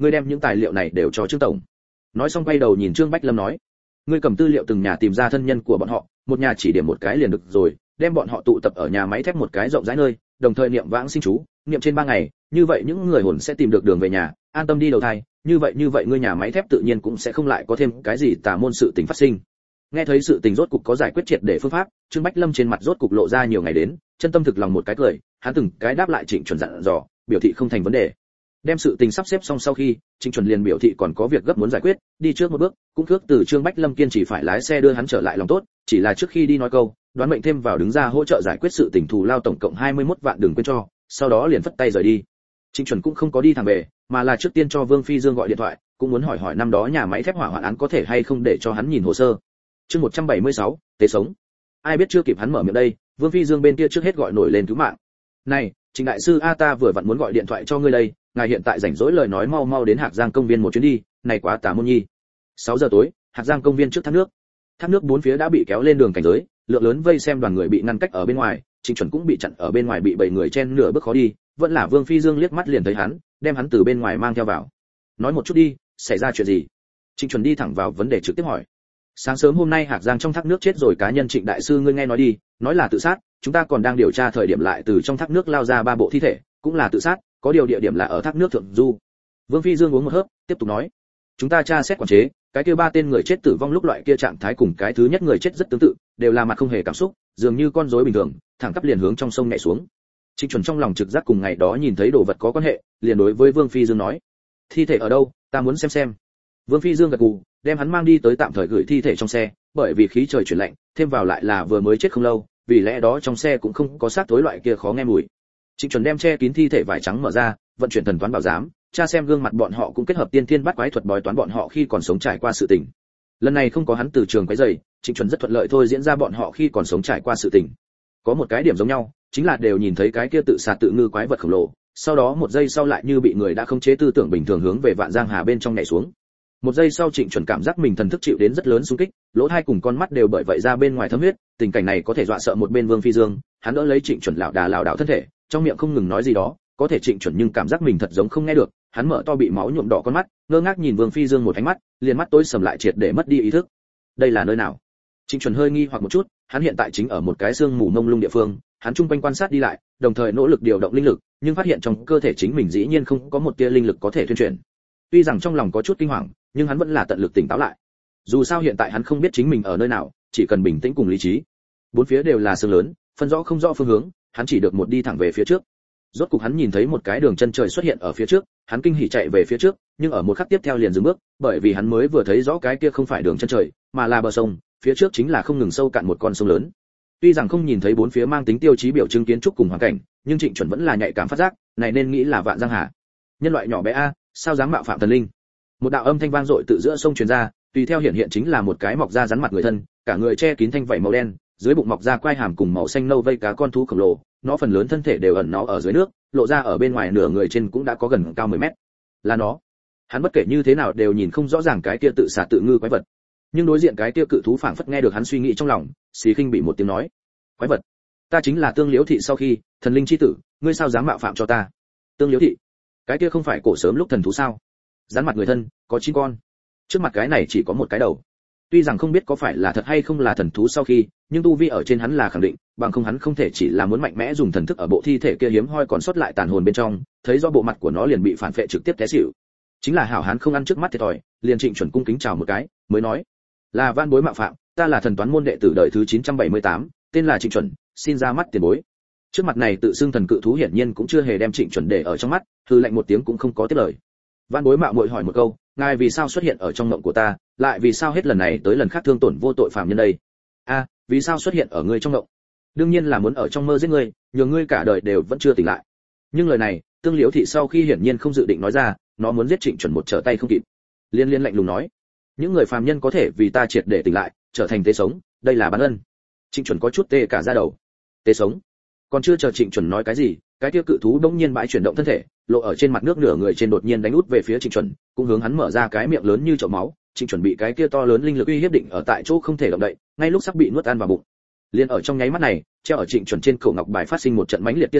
ngươi đem những tài liệu này đều cho Trương tổng. Nói xong quay đầu nhìn Trương Bách Lâm nói, ngươi cầm tư liệu từng nhà tìm ra thân nhân của bọn họ, một nhà chỉ điểm một cái liền được rồi, đem bọn họ tụ tập ở nhà máy thép một cái rộng rãi nơi, đồng thời niệm vãng sinh chú, niệm trên 3 ngày, như vậy những người hồn sẽ tìm được đường về nhà, an tâm đi đầu thai, như vậy ngươi nhà máy thép tự nhiên cũng sẽ không lại có thêm cái gì tà môn sự tình phát sinh. Nghe thấy sự tình rốt cục có giải quyết triệt để phương pháp, Trương Bách Lâm trên mặt rốt cục lộ ra nhiều ngày đến, chân tâm thực lòng một cái cười, hắn từng cái đáp lại Trịnh Chuẩn dặn dò, biểu thị không thành vấn đề. Đem sự tình sắp xếp xong sau khi, Trịnh Chuẩn liền biểu thị còn có việc gấp muốn giải quyết, đi trước một bước, cũng khước từ Trương Bách Lâm kiên trì phải lái xe đưa hắn trở lại lòng tốt, chỉ là trước khi đi nói câu, đoán mệnh thêm vào đứng ra hỗ trợ giải quyết sự tình thù lao tổng cộng 21 vạn đừng quên cho, sau đó liền phất tay rời đi. Trịnh Chuẩn cũng không có đi thẳng về, mà là trước tiên cho Vương Phi Dương gọi điện thoại, cũng muốn hỏi năm đó nhà máy thép hỏa hoạn án có thể hay không để cho hắn nhìn hồ sơ. Chương 176, tế sống. Ai biết chưa kịp hắn mở miệng đây, Vương Phi Dương bên kia trước hết gọi nổi lên cứu mạng. Này, Trịnh đại sư a, ta vừa vặn muốn gọi điện thoại cho ngươi đây, ngài hiện tại rảnh rỗi lời nói mau đến Hạc Giang công viên một chuyến đi, này quá tà môn nhi. 6 giờ tối, Hạc Giang công viên trước thác nước. Thác nước bốn phía đã bị kéo lên đường cảnh giới, lượng lớn vây xem đoàn người bị ngăn cách ở bên ngoài, Trịnh Chuẩn cũng bị chặn ở bên ngoài bị 7 người chen nửa bước khó đi, vẫn là Vương Phi Dương liếc mắt liền thấy hắn, đem hắn từ bên ngoài mang theo vào. Nói một chút đi, xảy ra chuyện gì? Trịnh Chuẩn đi thẳng vào vấn đề trực tiếp hỏi. Sáng sớm hôm nay Hạc Giang trong thác nước chết rồi cá nhân Trịnh đại sư ngươi nghe nói đi, nói là tự sát, chúng ta còn đang điều tra thời điểm lại từ trong thác nước lao ra 3 bộ thi thể, cũng là tự sát, có điều địa điểm là ở thác nước thượng du. Vương Phi Dương uống một hớp, tiếp tục nói, chúng ta tra xét quản chế, cái kia 3 tên người chết tử vong lúc loại kia trạng thái cùng cái thứ nhất người chết rất tương tự, đều là mặt không hề cảm xúc, dường như con rối bình thường, thẳng tắp liền hướng trong sông nhảy xuống. Trịnh Chuẩn trong lòng trực giác cùng ngày đó nhìn thấy đồ vật có quan hệ, liền đối với Vương Phi Dương nói, thi thể ở đâu, ta muốn xem. Vương Phi Dương gật gù, đem hắn mang đi tới tạm thời gửi thi thể trong xe, bởi vì khí trời chuyển lạnh, thêm vào lại là vừa mới chết không lâu, vì lẽ đó trong xe cũng không có xác tối loại kia khó nghe mùi. Trịnh Chuẩn đem che kín thi thể vải trắng mở ra, vận chuyển thần toán bảo giám, tra xem gương mặt bọn họ cũng kết hợp tiên thiên bắt quái thuật bói toán bọn họ khi còn sống trải qua sự tình. Lần này không có hắn từ trường quấy rầy, Trịnh Chuẩn rất thuận lợi thôi diễn ra bọn họ khi còn sống trải qua sự tình. Có một cái điểm giống nhau, chính là đều nhìn thấy cái kia tự sát tự ngư quái vật khổng lồ, sau đó một giây sau lại như bị người đã khống chế tư tưởng bình thường hướng về Vạn Giang Hà bên trong nhảy xuống. Một giây sau Trịnh Chuẩn cảm giác mình thần thức chịu đến rất lớn xung kích, lỗ tai cùng con mắt đều bởi vậy ra bên ngoài thấm huyết, tình cảnh này có thể dọa sợ một bên Vương Phi Dương, hắn đỡ lấy Trịnh Chuẩn lảo đảo thân thể, trong miệng không ngừng nói gì đó, có thể Trịnh Chuẩn nhưng cảm giác mình thật giống không nghe được, hắn mở to bị máu nhuộm đỏ con mắt, ngơ ngác nhìn Vương Phi Dương một ánh mắt, liền mắt tối sầm lại triệt để mất đi ý thức. Đây là nơi nào? Trịnh Chuẩn hơi nghi hoặc một chút, hắn hiện tại chính ở một cái sương mù mông lung địa phương, hắn chung quanh quan sát đi lại, đồng thời nỗ lực điều động linh lực, nhưng phát hiện trong cơ thể chính mình dĩ nhiên không có một tia linh lực có thể thuyên chuyển. Tuy rằng trong lòng có chút kinh hoàng, nhưng hắn vẫn là tận lực tỉnh táo lại. Dù sao hiện tại hắn không biết chính mình ở nơi nào, chỉ cần bình tĩnh cùng lý trí. Bốn phía đều là sương lớn, phân rõ không rõ phương hướng, hắn chỉ được một đi thẳng về phía trước. Rốt cục hắn nhìn thấy một cái đường chân trời xuất hiện ở phía trước, hắn kinh hỉ chạy về phía trước, nhưng ở một khắc tiếp theo liền dừng bước, bởi vì hắn mới vừa thấy rõ cái kia không phải đường chân trời, mà là bờ sông, phía trước chính là không ngừng sâu cạn một con sông lớn. Tuy rằng không nhìn thấy bốn phía mang tính tiêu chí biểu trưng kiến trúc cùng hoàn cảnh, nhưng Trịnh Chuẩn vẫn là nhạy cảm phát giác, này nên nghĩ là Vạn Giang Hà. Nhân loại nhỏ bé a, sao dám mạo phạm thần linh? Một đạo âm thanh vang dội từ giữa sông truyền ra, tùy theo hiện chính là một cái mọc ra rắn mặt người thân, cả người che kín thanh vảy màu đen, dưới bụng mọc ra quai hàm cùng màu xanh nâu vây cá con thú khổng lồ, nó phần lớn thân thể đều ẩn nó ở dưới nước, lộ ra ở bên ngoài nửa người trên cũng đã có gần cao 10 mét. Là nó. Hắn bất kể như thế nào đều nhìn không rõ ràng cái kia tự xả tự ngư quái vật. Nhưng đối diện cái kia cự thú phảng phất nghe được hắn suy nghĩ trong lòng, xí khinh bị một tiếng nói: "Quái vật, ta chính là Tương Liễu thị sau khi, thần linh chi tử, ngươi sao dám mạo phạm cho ta?" Tương Liễu thị? Cái kia không phải cổ sớm lúc thần thú sao? Rắn mặt người thân, có 9 con. Trước mặt cái này chỉ có một cái đầu. Tuy rằng không biết có phải là thật hay không là thần thú sau khi, nhưng tu vi ở trên hắn là khẳng định, bằng không hắn không thể chỉ là muốn mạnh mẽ dùng thần thức ở bộ thi thể kia hiếm hoi còn sót lại tàn hồn bên trong, thấy do bộ mặt của nó liền bị phản phệ trực tiếp té xỉu. Chính là hảo hán không ăn trước mắt thiệt thòi, liền Trịnh Chuẩn cung kính chào một cái, mới nói: "Là van bối mạo phạm, ta là thần toán môn đệ tử đời thứ 978, tên là Trịnh Chuẩn, xin ra mắt tiền bối." Trước mặt này tự xưng thần cự thú hiển nhiên cũng chưa hề đem Trịnh Chuẩn để ở trong mắt, hừ lạnh một tiếng cũng không có tiếp lời. Van bối mạo muội hỏi một câu, ngài vì sao xuất hiện ở trong mộng của ta, lại vì sao hết lần này tới lần khác thương tổn vô tội phàm nhân đây? A, vì sao xuất hiện ở ngươi trong mộng? Đương nhiên là muốn ở trong mơ giết ngươi, nhường ngươi cả đời đều vẫn chưa tỉnh lại. Nhưng lời này, Tương Liễu thị sau khi hiển nhiên không dự định nói ra, nó muốn giết Trịnh Chuẩn một trở tay không kịp. Liên liên lạnh lùng nói: "Những người phàm nhân có thể vì ta triệt để tỉnh lại, trở thành tế sống, đây là ban ân." Trịnh Chuẩn có chút tê cả da đầu. Tế sống? Còn chưa chờ Trịnh Chuẩn nói cái gì, cái kia cự thú đống nhiên bãi chuyển động thân thể, lộ ở trên mặt nước nửa người trên đột nhiên đánh út về phía Trịnh Chuẩn, cũng hướng hắn mở ra cái miệng lớn như chậu máu. Trịnh Chuẩn bị cái kia to lớn linh lực uy hiếp định ở tại chỗ không thể động đậy, ngay lúc sắp bị nuốt ăn vào bụng. Liên ở trong nháy mắt này, treo ở Trịnh Chuẩn trên cổ ngọc bài phát sinh một trận mãnh liệt tia sáng,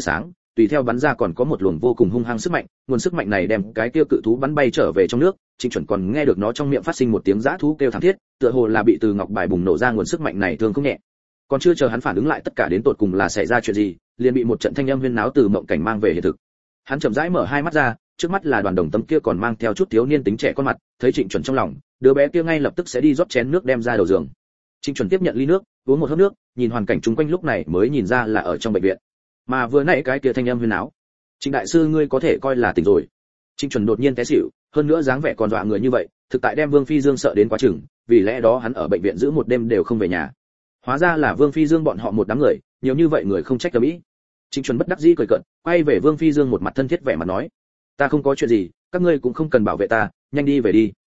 tùy theo bắn ra còn có một luồng vô cùng hung hăng sức mạnh, nguồn sức mạnh này đem cái kia cự thú bắn bay trở về trong nước. Trịnh Chuẩn còn nghe được nó trong miệng phát sinh một tiếng dã thú kêu thảm thiết, tựa hồ là bị từ ngọc bài bùng nổ ra nguồn sức mạnh này thương không nhẹ. Còn chưa chờ hắn phản ứng lại tất cả đến tột cùng là xảy ra chuyện gì, liền bị một trận thanh âm huyên náo từ mộng cảnh mang về hiện thực. Hắn chậm rãi mở hai mắt ra, trước mắt là Đoàn Đồng Tâm kia còn mang theo chút thiếu niên tính trẻ con mặt, thấy Trịnh Chuẩn trong lòng, đứa bé kia ngay lập tức sẽ đi rót chén nước đem ra đầu giường. Trịnh Chuẩn tiếp nhận ly nước, uống một hớp nước, nhìn hoàn cảnh chung quanh lúc này mới nhìn ra là ở trong bệnh viện. Mà vừa nãy cái kia thanh âm huyên náo, Trịnh đại sư ngươi có thể coi là tỉnh rồi. Trịnh Chuẩn đột nhiên té xỉu, hơn nữa dáng vẻ còn dọa người như vậy, thực tại đem Vương Phi Dương sợ đến quá chừng, vì lẽ đó hắn ở bệnh viện giữ một đêm đều không về nhà. Hóa ra là Vương Phi Dương bọn họ một đám người, nhiều như vậy người không trách ầm ĩ. Trịnh Chuẩn bất đắc dĩ cười cợt, quay về Vương Phi Dương một mặt thân thiết vẻ mặt nói: "Ta không có chuyện gì, các ngươi cũng không cần bảo vệ ta, nhanh đi về đi."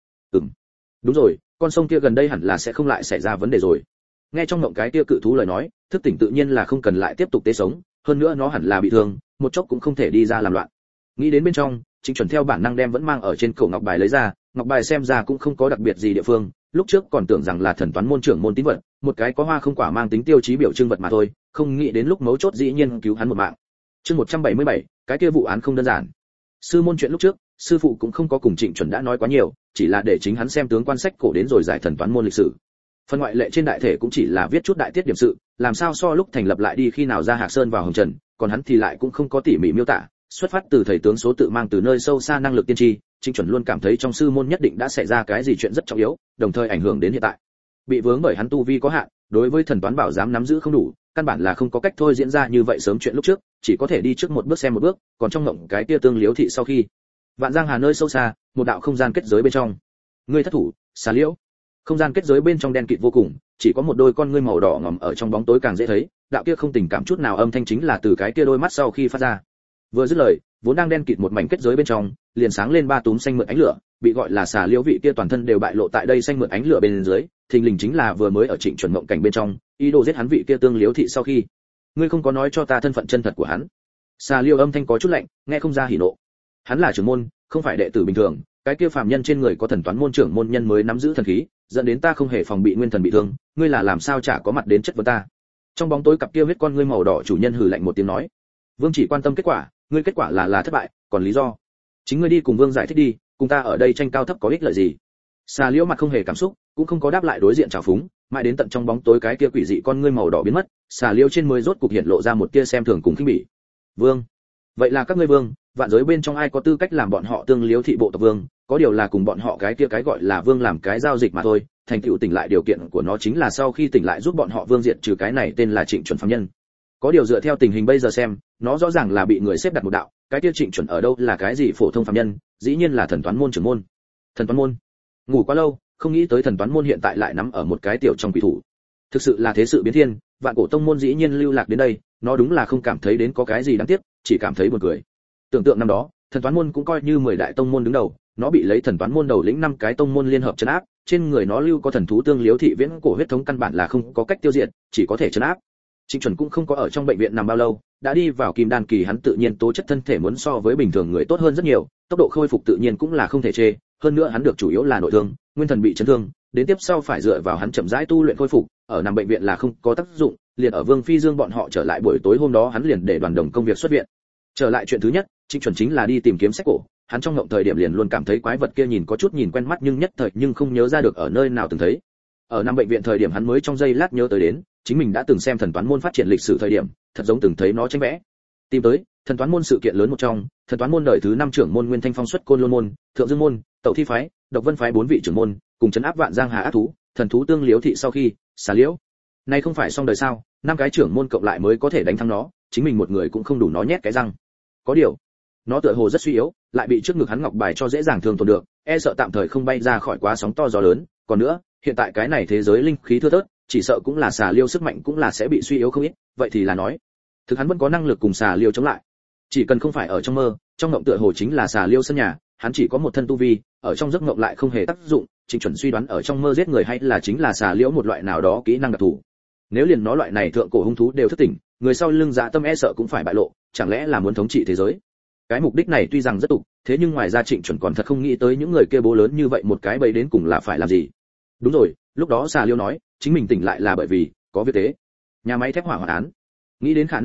Đúng rồi, con sông kia gần đây hẳn là sẽ không lại xảy ra vấn đề rồi. Nghe trong mộng cái kia cự thú lời nói, thức tỉnh tự nhiên là không cần lại tiếp tục tế sống, hơn nữa nó hẳn là bị thương, một chốc cũng không thể đi ra làm loạn. Nghĩ đến bên trong, Trịnh Chuẩn theo bản năng đem vẫn mang ở trên cổ ngọc bài lấy ra, ngọc bài xem ra cũng không có đặc biệt gì địa phương, lúc trước còn tưởng rằng là thần toán môn trưởng môn tín vật, một cái có hoa không quả mang tính tiêu chí biểu trưng vật mà thôi, không nghĩ đến lúc mấu chốt dĩ nhiên cứu hắn một mạng. Chương 177, cái kia vụ án không đơn giản. Sư môn chuyện lúc trước, sư phụ cũng không có cùng Trịnh Chuẩn đã nói quá nhiều, chỉ là để chính hắn xem tướng quan sách cổ đến rồi giải thần toán môn lịch sử. Phần ngoại lệ trên đại thể cũng chỉ là viết chút đại tiết điểm sự, làm sao so lúc thành lập lại đi khi nào ra Hạc Sơn vào hồng trần, còn hắn thì lại cũng không có tỉ mỉ miêu tả, xuất phát từ thầy tướng số tự mang từ nơi sâu xa năng lực tiên tri, Trịnh Chuẩn luôn cảm thấy trong sư môn nhất định đã xảy ra cái gì chuyện rất trọng yếu, đồng thời ảnh hưởng đến hiện tại. Bị vướng bởi hắn tu vi có hạn, đối với thần toán bảo giám nắm giữ không đủ, căn bản là không có cách thôi diễn ra như vậy sớm chuyện lúc trước, chỉ có thể đi trước một bước xem một bước, còn trong ngộng cái kia tương liếu thị sau khi. Vạn Giang Hà nơi sâu xa, một đạo không gian kết giới bên trong. Ngươi thất thủ, xà liễu. Không gian kết giới bên trong đen kịt vô cùng, chỉ có một đôi con ngươi màu đỏ ngầm ở trong bóng tối càng dễ thấy, đạo kia không tình cảm chút nào âm thanh chính là từ cái kia đôi mắt sau khi phát ra. Vừa dứt lời, vốn đang đen kịt một mảnh kết giới bên trong, liền sáng lên ba túm xanh mượt ánh lửa, bị gọi là xà liễu vị kia toàn thân đều bại lộ tại đây xanh mượt ánh lửa bên dưới, thình lình chính là vừa mới ở Trịnh Chuẩn mộng cảnh bên trong, ý đồ giết hắn vị kia tương liễu thị sau khi. Ngươi không có nói cho ta thân phận chân thật của hắn. Xà liễu âm thanh có chút lạnh, nghe không ra hỉ nộ. Hắn là trưởng môn, không phải đệ tử bình thường, cái kia phàm nhân trên người có thần toán môn trưởng môn nhân mới nắm giữ thần khí, dẫn đến ta không hề phòng bị nguyên thần bị thương, ngươi là làm sao chả có mặt đến chất vấn ta. Trong bóng tối cặp kia huyết con ngươi màu đỏ chủ nhân hừ lạnh một tiếng nói: Vương chỉ quan tâm kết quả, ngươi kết quả là thất bại, còn lý do chính ngươi đi cùng Vương giải thích đi, cùng ta ở đây tranh cao thấp có ích lợi gì. Xà liễu mặt không hề cảm xúc, cũng không có đáp lại đối diện trào phúng, mãi đến tận trong bóng tối cái kia quỷ dị con ngươi màu đỏ biến mất, xà liễu trên mới rốt cục hiện lộ ra một tia xem thường cùng khinh bỉ. Vương, vậy là các ngươi vương, vạn giới bên trong ai có tư cách làm bọn họ tương liễu thị bộ tộc vương, có điều là cùng bọn họ cái kia cái gọi là vương làm cái giao dịch mà thôi, thành tựu tỉnh lại điều kiện của nó chính là sau khi tỉnh lại giúp bọn họ vương diệt trừ cái này tên là Trịnh Chuẩn phàm nhân. Có điều dựa theo tình hình bây giờ xem, nó rõ ràng là bị người xếp đặt một đạo, cái kia Trịnh Chuẩn ở đâu là cái gì phổ thông phàm nhân, dĩ nhiên là thần toán môn trưởng môn. Thần toán môn? Ngủ quá lâu, không nghĩ tới thần toán môn hiện tại lại nắm ở một cái tiểu trong quỷ thủ. Thực sự là thế sự biến thiên, vạn cổ tông môn dĩ nhiên lưu lạc đến đây, nó đúng là không cảm thấy đến có cái gì đáng tiếc, chỉ cảm thấy buồn cười. Tưởng tượng năm đó, thần toán môn cũng coi như 10 đại tông môn đứng đầu, nó bị lấy thần toán môn đầu lĩnh 5 cái tông môn liên hợp trấn áp, trên người nó lưu có thần thú tương liếu thị viễn cổ huyết thống căn bản là không có cách tiêu diệt, chỉ có thể trấn áp. Trịnh Chuẩn cũng không có ở trong bệnh viện nằm bao lâu, đã đi vào kim đan kỳ, hắn tự nhiên tố chất thân thể muốn so với bình thường người tốt hơn rất nhiều, tốc độ khôi phục tự nhiên cũng là không thể chê, hơn nữa hắn được chủ yếu là nội thương, nguyên thần bị chấn thương, đến tiếp sau phải dựa vào hắn chậm rãi tu luyện khôi phục, ở nằm bệnh viện là không có tác dụng, liền ở Vương Phi Dương bọn họ trở lại buổi tối hôm đó hắn liền để Đoàn Đồng công việc xuất viện. Trở lại chuyện thứ nhất, Trịnh Chuẩn chính là đi tìm kiếm sách cổ, hắn trong ngộng thời điểm liền luôn cảm thấy quái vật kia nhìn có chút nhìn quen mắt nhưng nhất thời nhưng không nhớ ra được ở nơi nào từng thấy. Ở nằm bệnh viện thời điểm hắn mới trong giây lát nhớ tới đến, chính mình đã từng xem thần toán môn phát triển lịch sử thời điểm, thật giống từng thấy nó tranh vẽ. Tìm tới, thần toán môn sự kiện lớn một trong, thần toán môn đời thứ 5 trưởng môn Nguyên Thanh Phong xuất Côn Lôn môn, Thượng Dương môn, Tẩu Thi phái, Độc Vân phái 4 vị trưởng môn, cùng trấn áp Vạn Giang Hà ác thú, thần thú tương liếu thị sau khi, xà liễu. Này không phải xong đời sao, 5 cái trưởng môn cộng lại mới có thể đánh thắng nó, chính mình một người cũng không đủ nó nhét cái răng. Có điều, nó tựa hồ rất suy yếu, lại bị trước ngực hắn ngọc bài cho dễ dàng thương tổn được, e sợ tạm thời không bay ra khỏi quá sóng to gió lớn, còn nữa, hiện tại cái này thế giới linh khí thưa thớt, chỉ sợ cũng là xà liêu sức mạnh cũng là sẽ bị suy yếu không ít, vậy thì là nói, thực hắn vẫn có năng lực cùng xà liêu chống lại. Chỉ cần không phải ở trong mơ, trong ngộng tựa hồ chính là xà liêu sân nhà, hắn chỉ có một thân tu vi, ở trong giấc ngộng lại không hề tác dụng, Trịnh Chuẩn suy đoán ở trong mơ giết người hay là chính là xà liễu một loại nào đó kỹ năng đặc thù. Nếu liền nó loại này thượng cổ hung thú đều thức tỉnh, người sau lưng dạ tâm e sợ cũng phải bại lộ, chẳng lẽ là muốn thống trị thế giới. Cái mục đích này tuy rằng rất tục, thế nhưng ngoài ra Trịnh Chuẩn còn thật không nghĩ tới những người kia bố lớn như vậy một cái bẫy đến cùng là phải làm gì. Đúng rồi, lúc đó xà liêu nói chính mình tỉnh lại là bởi vì có việc tế, nhà máy thép hỏa hoạn án. Nghĩ đến khả năng này,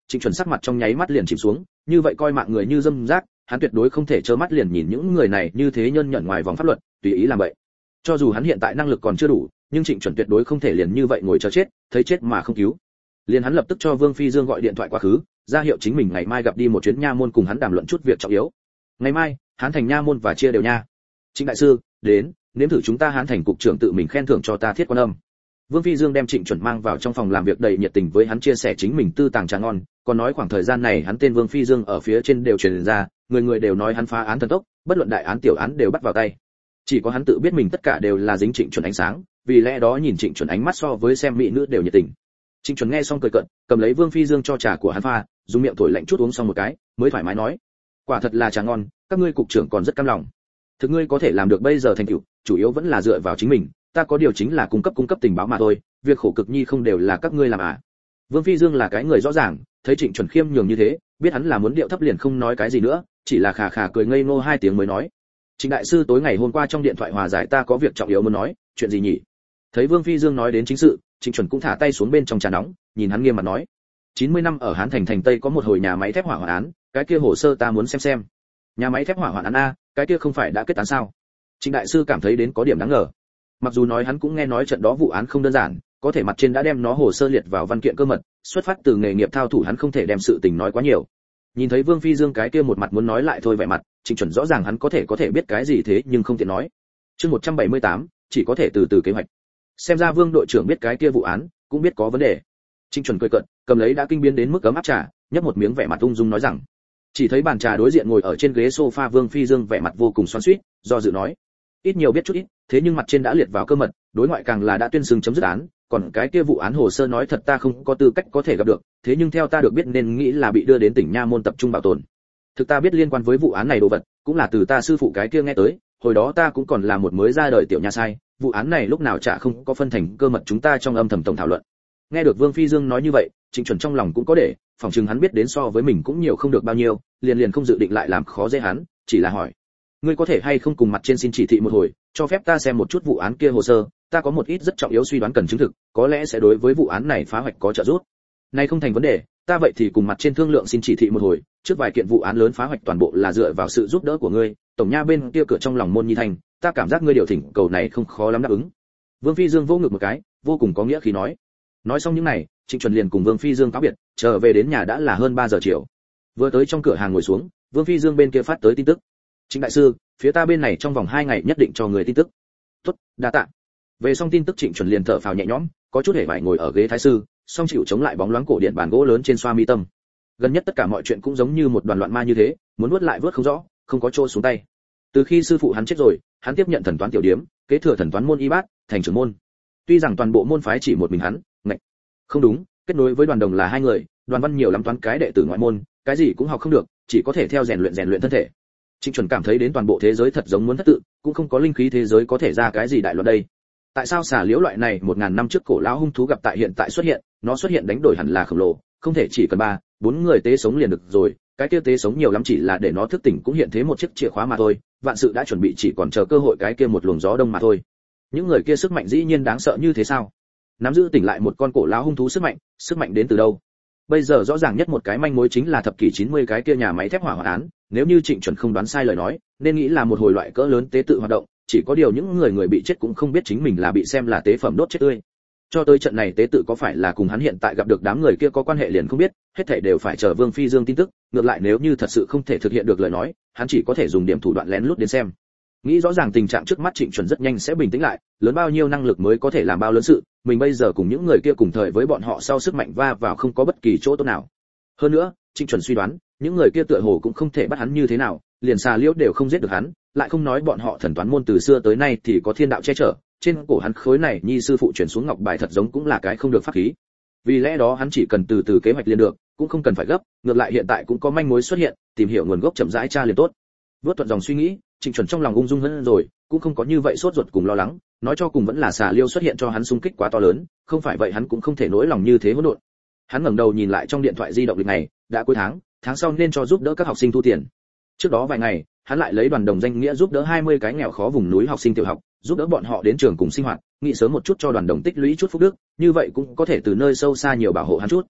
Trịnh Chuẩn sắc mặt trong nháy mắt liền chìm xuống, như vậy coi mạng người như dâm rác, hắn tuyệt đối không thể trơ mắt liền nhìn những người này như thế nhân nhẫn ngoài vòng pháp luật, tùy ý làm vậy. Cho dù hắn hiện tại năng lực còn chưa đủ, nhưng Trịnh Chuẩn tuyệt đối không thể liền như vậy ngồi chờ chết, thấy chết mà không cứu. Liền hắn lập tức cho Vương Phi Dương gọi điện thoại quá khứ, ra hiệu chính mình ngày mai gặp đi một chuyến nha môn cùng hắn đàm luận chút việc trọng yếu. Ngày mai, Hán Thành nha môn và chia đều nha. Trịnh đại sư, đến, nếm thử chúng ta Hán Thành cục trưởng tự mình khen thưởng cho ta thiết quan âm. Vương Phi Dương đem Trịnh Chuẩn mang vào trong phòng làm việc đầy nhiệt tình với hắn chia sẻ chính mình tư tàng trà ngon, còn nói khoảng thời gian này hắn tên Vương Phi Dương ở phía trên đều truyền ra, người người đều nói hắn phá án thần tốc, bất luận đại án tiểu án đều bắt vào tay. Chỉ có hắn tự biết mình tất cả đều là dính Trịnh Chuẩn ánh sáng, vì lẽ đó nhìn Trịnh Chuẩn ánh mắt so với xem mỹ nữ đều nhiệt tình. Trịnh Chuẩn nghe xong cười cợt, cầm lấy Vương Phi Dương cho trà của hắn pha, dùng miệng thổi lạnh chút uống xong một cái, mới thoải mái nói: "Quả thật là trà ngon, các ngươi cục trưởng còn rất cam lòng. Thực ngươi có thể làm được bây giờ thành tựu, chủ yếu vẫn là dựa vào chính mình, ta có điều chính là cung cấp tình báo mà thôi, việc khổ cực nhi không đều là các ngươi làm à?" Vương Phi Dương là cái người rõ ràng, thấy Trịnh Chuẩn khiêm nhường như thế, biết hắn là muốn điệu thấp liền không nói cái gì nữa, chỉ là khà khà cười ngây ngô hai tiếng mới nói: "Trịnh đại sư tối ngày hôm qua trong điện thoại hòa giải ta có việc trọng yếu muốn nói, chuyện gì nhỉ?" Thấy Vương Phi Dương nói đến chính sự, Trịnh Chuẩn cũng thả tay xuống bên trong trà nóng, nhìn hắn nghiêm mặt nói: 90 năm ở Hán Thành thành Tây có một hồi nhà máy thép hỏa hoạn án, cái kia hồ sơ ta muốn xem. Nhà máy thép hỏa hoạn án a, cái kia không phải đã kết án sao? Trịnh đại sư cảm thấy đến có điểm đáng ngờ. Mặc dù nói hắn cũng nghe nói trận đó vụ án không đơn giản, có thể mặt trên đã đem nó hồ sơ liệt vào văn kiện cơ mật, xuất phát từ nghề nghiệp thao thủ hắn không thể đem sự tình nói quá nhiều. Nhìn thấy Vương Phi Dương cái kia một mặt muốn nói lại thôi vẻ mặt, Trịnh Chuẩn rõ ràng hắn có thể biết cái gì thế nhưng không tiện nói. Chương 178, chỉ có thể từ từ kế hoạch. Xem ra Vương đội trưởng biết cái kia vụ án, cũng biết có vấn đề. Trịnh Chuẩn cười cợt, cầm lấy đã kinh biến đến mức ấm áp trà, nhấp một miếng vẻ mặt ung dung nói rằng. Chỉ thấy bàn trà đối diện ngồi ở trên ghế sofa Vương Phi Dương vẻ mặt vô cùng xoắn xuýt, do dự nói: "Ít nhiều biết chút ít, thế nhưng mặt trên đã liệt vào cơ mật, đối ngoại càng là đã tuyên xưng chấm dứt án, còn cái kia vụ án hồ sơ nói thật ta không có tư cách có thể gặp được, thế nhưng theo ta được biết nên nghĩ là bị đưa đến tỉnh Nha Môn tập trung bảo tồn. Thực ta biết liên quan với vụ án này đồ vật, cũng là từ ta sư phụ cái kia nghe tới, hồi đó ta cũng còn là một mới ra đời tiểu nha sai, vụ án này lúc nào chả không có phân thành cơ mật chúng ta trong âm thầm tổng thảo luận." Nghe được Vương Phi Dương nói như vậy, Trịnh Chuẩn trong lòng cũng có để, phòng chừng hắn biết đến so với mình cũng nhiều không được bao nhiêu, liền không dự định lại làm khó dễ hắn, chỉ là hỏi: "Ngươi có thể hay không cùng mặt trên xin chỉ thị một hồi, cho phép ta xem một chút vụ án kia hồ sơ, ta có một ít rất trọng yếu suy đoán cần chứng thực, có lẽ sẽ đối với vụ án này phá hoạch có trợ giúp." "Này không thành vấn đề, ta vậy thì cùng mặt trên thương lượng xin chỉ thị một hồi, trước vài kiện vụ án lớn phá hoạch toàn bộ là dựa vào sự giúp đỡ của ngươi, tổng nha bên kia cửa trong lòng môn nhi thành, ta cảm giác ngươi điều thỉnh cầu này không khó lắm đáp ứng." Vương Phi Dương vỗ ngực một cái, vô cùng có nghĩa khí nói. Nói xong những này, Trịnh Chuẩn liền cùng Vương Phi Dương cáo biệt, trở về đến nhà đã là hơn 3 giờ chiều. Vừa tới trong cửa hàng ngồi xuống, Vương Phi Dương bên kia phát tới tin tức: "Trịnh đại sư, phía ta bên này trong vòng 2 ngày nhất định cho người tin tức." "Tốt, đa tạ." Về xong tin tức Trịnh Chuẩn liền thở phào nhẹ nhõm, có chút hề bại ngồi ở ghế thái sư, song chịu chống lại bóng loáng cổ điện bàn gỗ lớn trên xoa mi tâm. Gần nhất tất cả mọi chuyện cũng giống như một đoàn loạn ma như thế, muốn nuốt lại vớt không rõ, không có chỗ xuống tay. Từ khi sư phụ hắn chết rồi, hắn tiếp nhận thần toán tiểu điếm, kế thừa thần toán môn y bát, thành trưởng môn. Tuy rằng toàn bộ môn phái chỉ một mình hắn, không đúng, kết nối với Đoàn Đồng là 2 người, Đoàn Văn nhiều lắm toán cái đệ tử ngoại môn, cái gì cũng học không được, chỉ có thể theo rèn luyện thân thể. Trịnh Chuẩn cảm thấy đến toàn bộ thế giới thật giống muốn thất tự, cũng không có linh khí thế giới có thể ra cái gì đại loạn đây. Tại sao xà liễu loại này 1000 năm trước cổ lão hung thú gặp tại hiện tại xuất hiện, nó xuất hiện đánh đổi hẳn là khổng lồ, không thể chỉ cần 3-4 người tế sống liền được rồi, cái kia tế sống nhiều lắm chỉ là để nó thức tỉnh cũng hiện thế một chiếc chìa khóa mà thôi, vạn sự đã chuẩn bị chỉ còn chờ cơ hội cái kia một luồng gió đông mà thôi. Những người kia sức mạnh dĩ nhiên đáng sợ như thế sao? Nắm giữ tỉnh lại một con cổ lão hung thú sức mạnh đến từ đâu? Bây giờ rõ ràng nhất một cái manh mối chính là thập kỷ 90 cái kia nhà máy thép hỏa hoạn án, nếu như Trịnh Chuẩn không đoán sai lời nói, nên nghĩ là một hồi loại cỡ lớn tế tự hoạt động, chỉ có điều những người bị chết cũng không biết chính mình là bị xem là tế phẩm đốt chết tươi. Cho tới trận này tế tự có phải là cùng hắn hiện tại gặp được đám người kia có quan hệ liền không biết, hết thảy đều phải chờ Vương Phi Dương tin tức, ngược lại nếu như thật sự không thể thực hiện được lời nói, hắn chỉ có thể dùng điểm thủ đoạn lén lút đến xem. Nghĩ rõ ràng tình trạng trước mắt Trịnh Chuẩn rất nhanh sẽ bình tĩnh lại, lớn bao nhiêu năng lực mới có thể làm bao lớn sự, mình bây giờ cùng những người kia cùng thời với bọn họ sau sức mạnh va vào không có bất kỳ chỗ tốt nào. Hơn nữa, Trịnh Chuẩn suy đoán, những người kia tựa hồ cũng không thể bắt hắn như thế nào, liền xà liễu đều không giết được hắn, lại không nói bọn họ thần toán môn từ xưa tới nay thì có thiên đạo che chở, trên cổ hắn khối này nhi sư phụ chuyển xuống ngọc bài thật giống cũng là cái không được pháp khí. Vì lẽ đó hắn chỉ cần từ từ kế hoạch liền được, cũng không cần phải gấp, ngược lại hiện tại cũng có manh mối xuất hiện, tìm hiểu nguồn gốc chậm rãi tra liền tốt. Vớt thuận dòng suy nghĩ, Trịnh Chuẩn trong lòng ung dung hơn rồi, cũng không có như vậy sốt ruột cùng lo lắng, nói cho cùng vẫn là xà liêu xuất hiện cho hắn xung kích quá to lớn, không phải vậy hắn cũng không thể nỗi lòng như thế hỗn độn. Hắn ngẩng đầu nhìn lại trong điện thoại di động lịch này, đã cuối tháng sau nên cho giúp đỡ các học sinh thu tiền. Trước đó vài ngày, hắn lại lấy Đoàn Đồng danh nghĩa giúp đỡ 20 cái nghèo khó vùng núi học sinh tiểu học, giúp đỡ bọn họ đến trường cùng sinh hoạt, nghĩ sớm một chút cho Đoàn Đồng tích lũy chút phúc đức, như vậy cũng có thể từ nơi sâu xa nhiều bảo hộ hắn chút.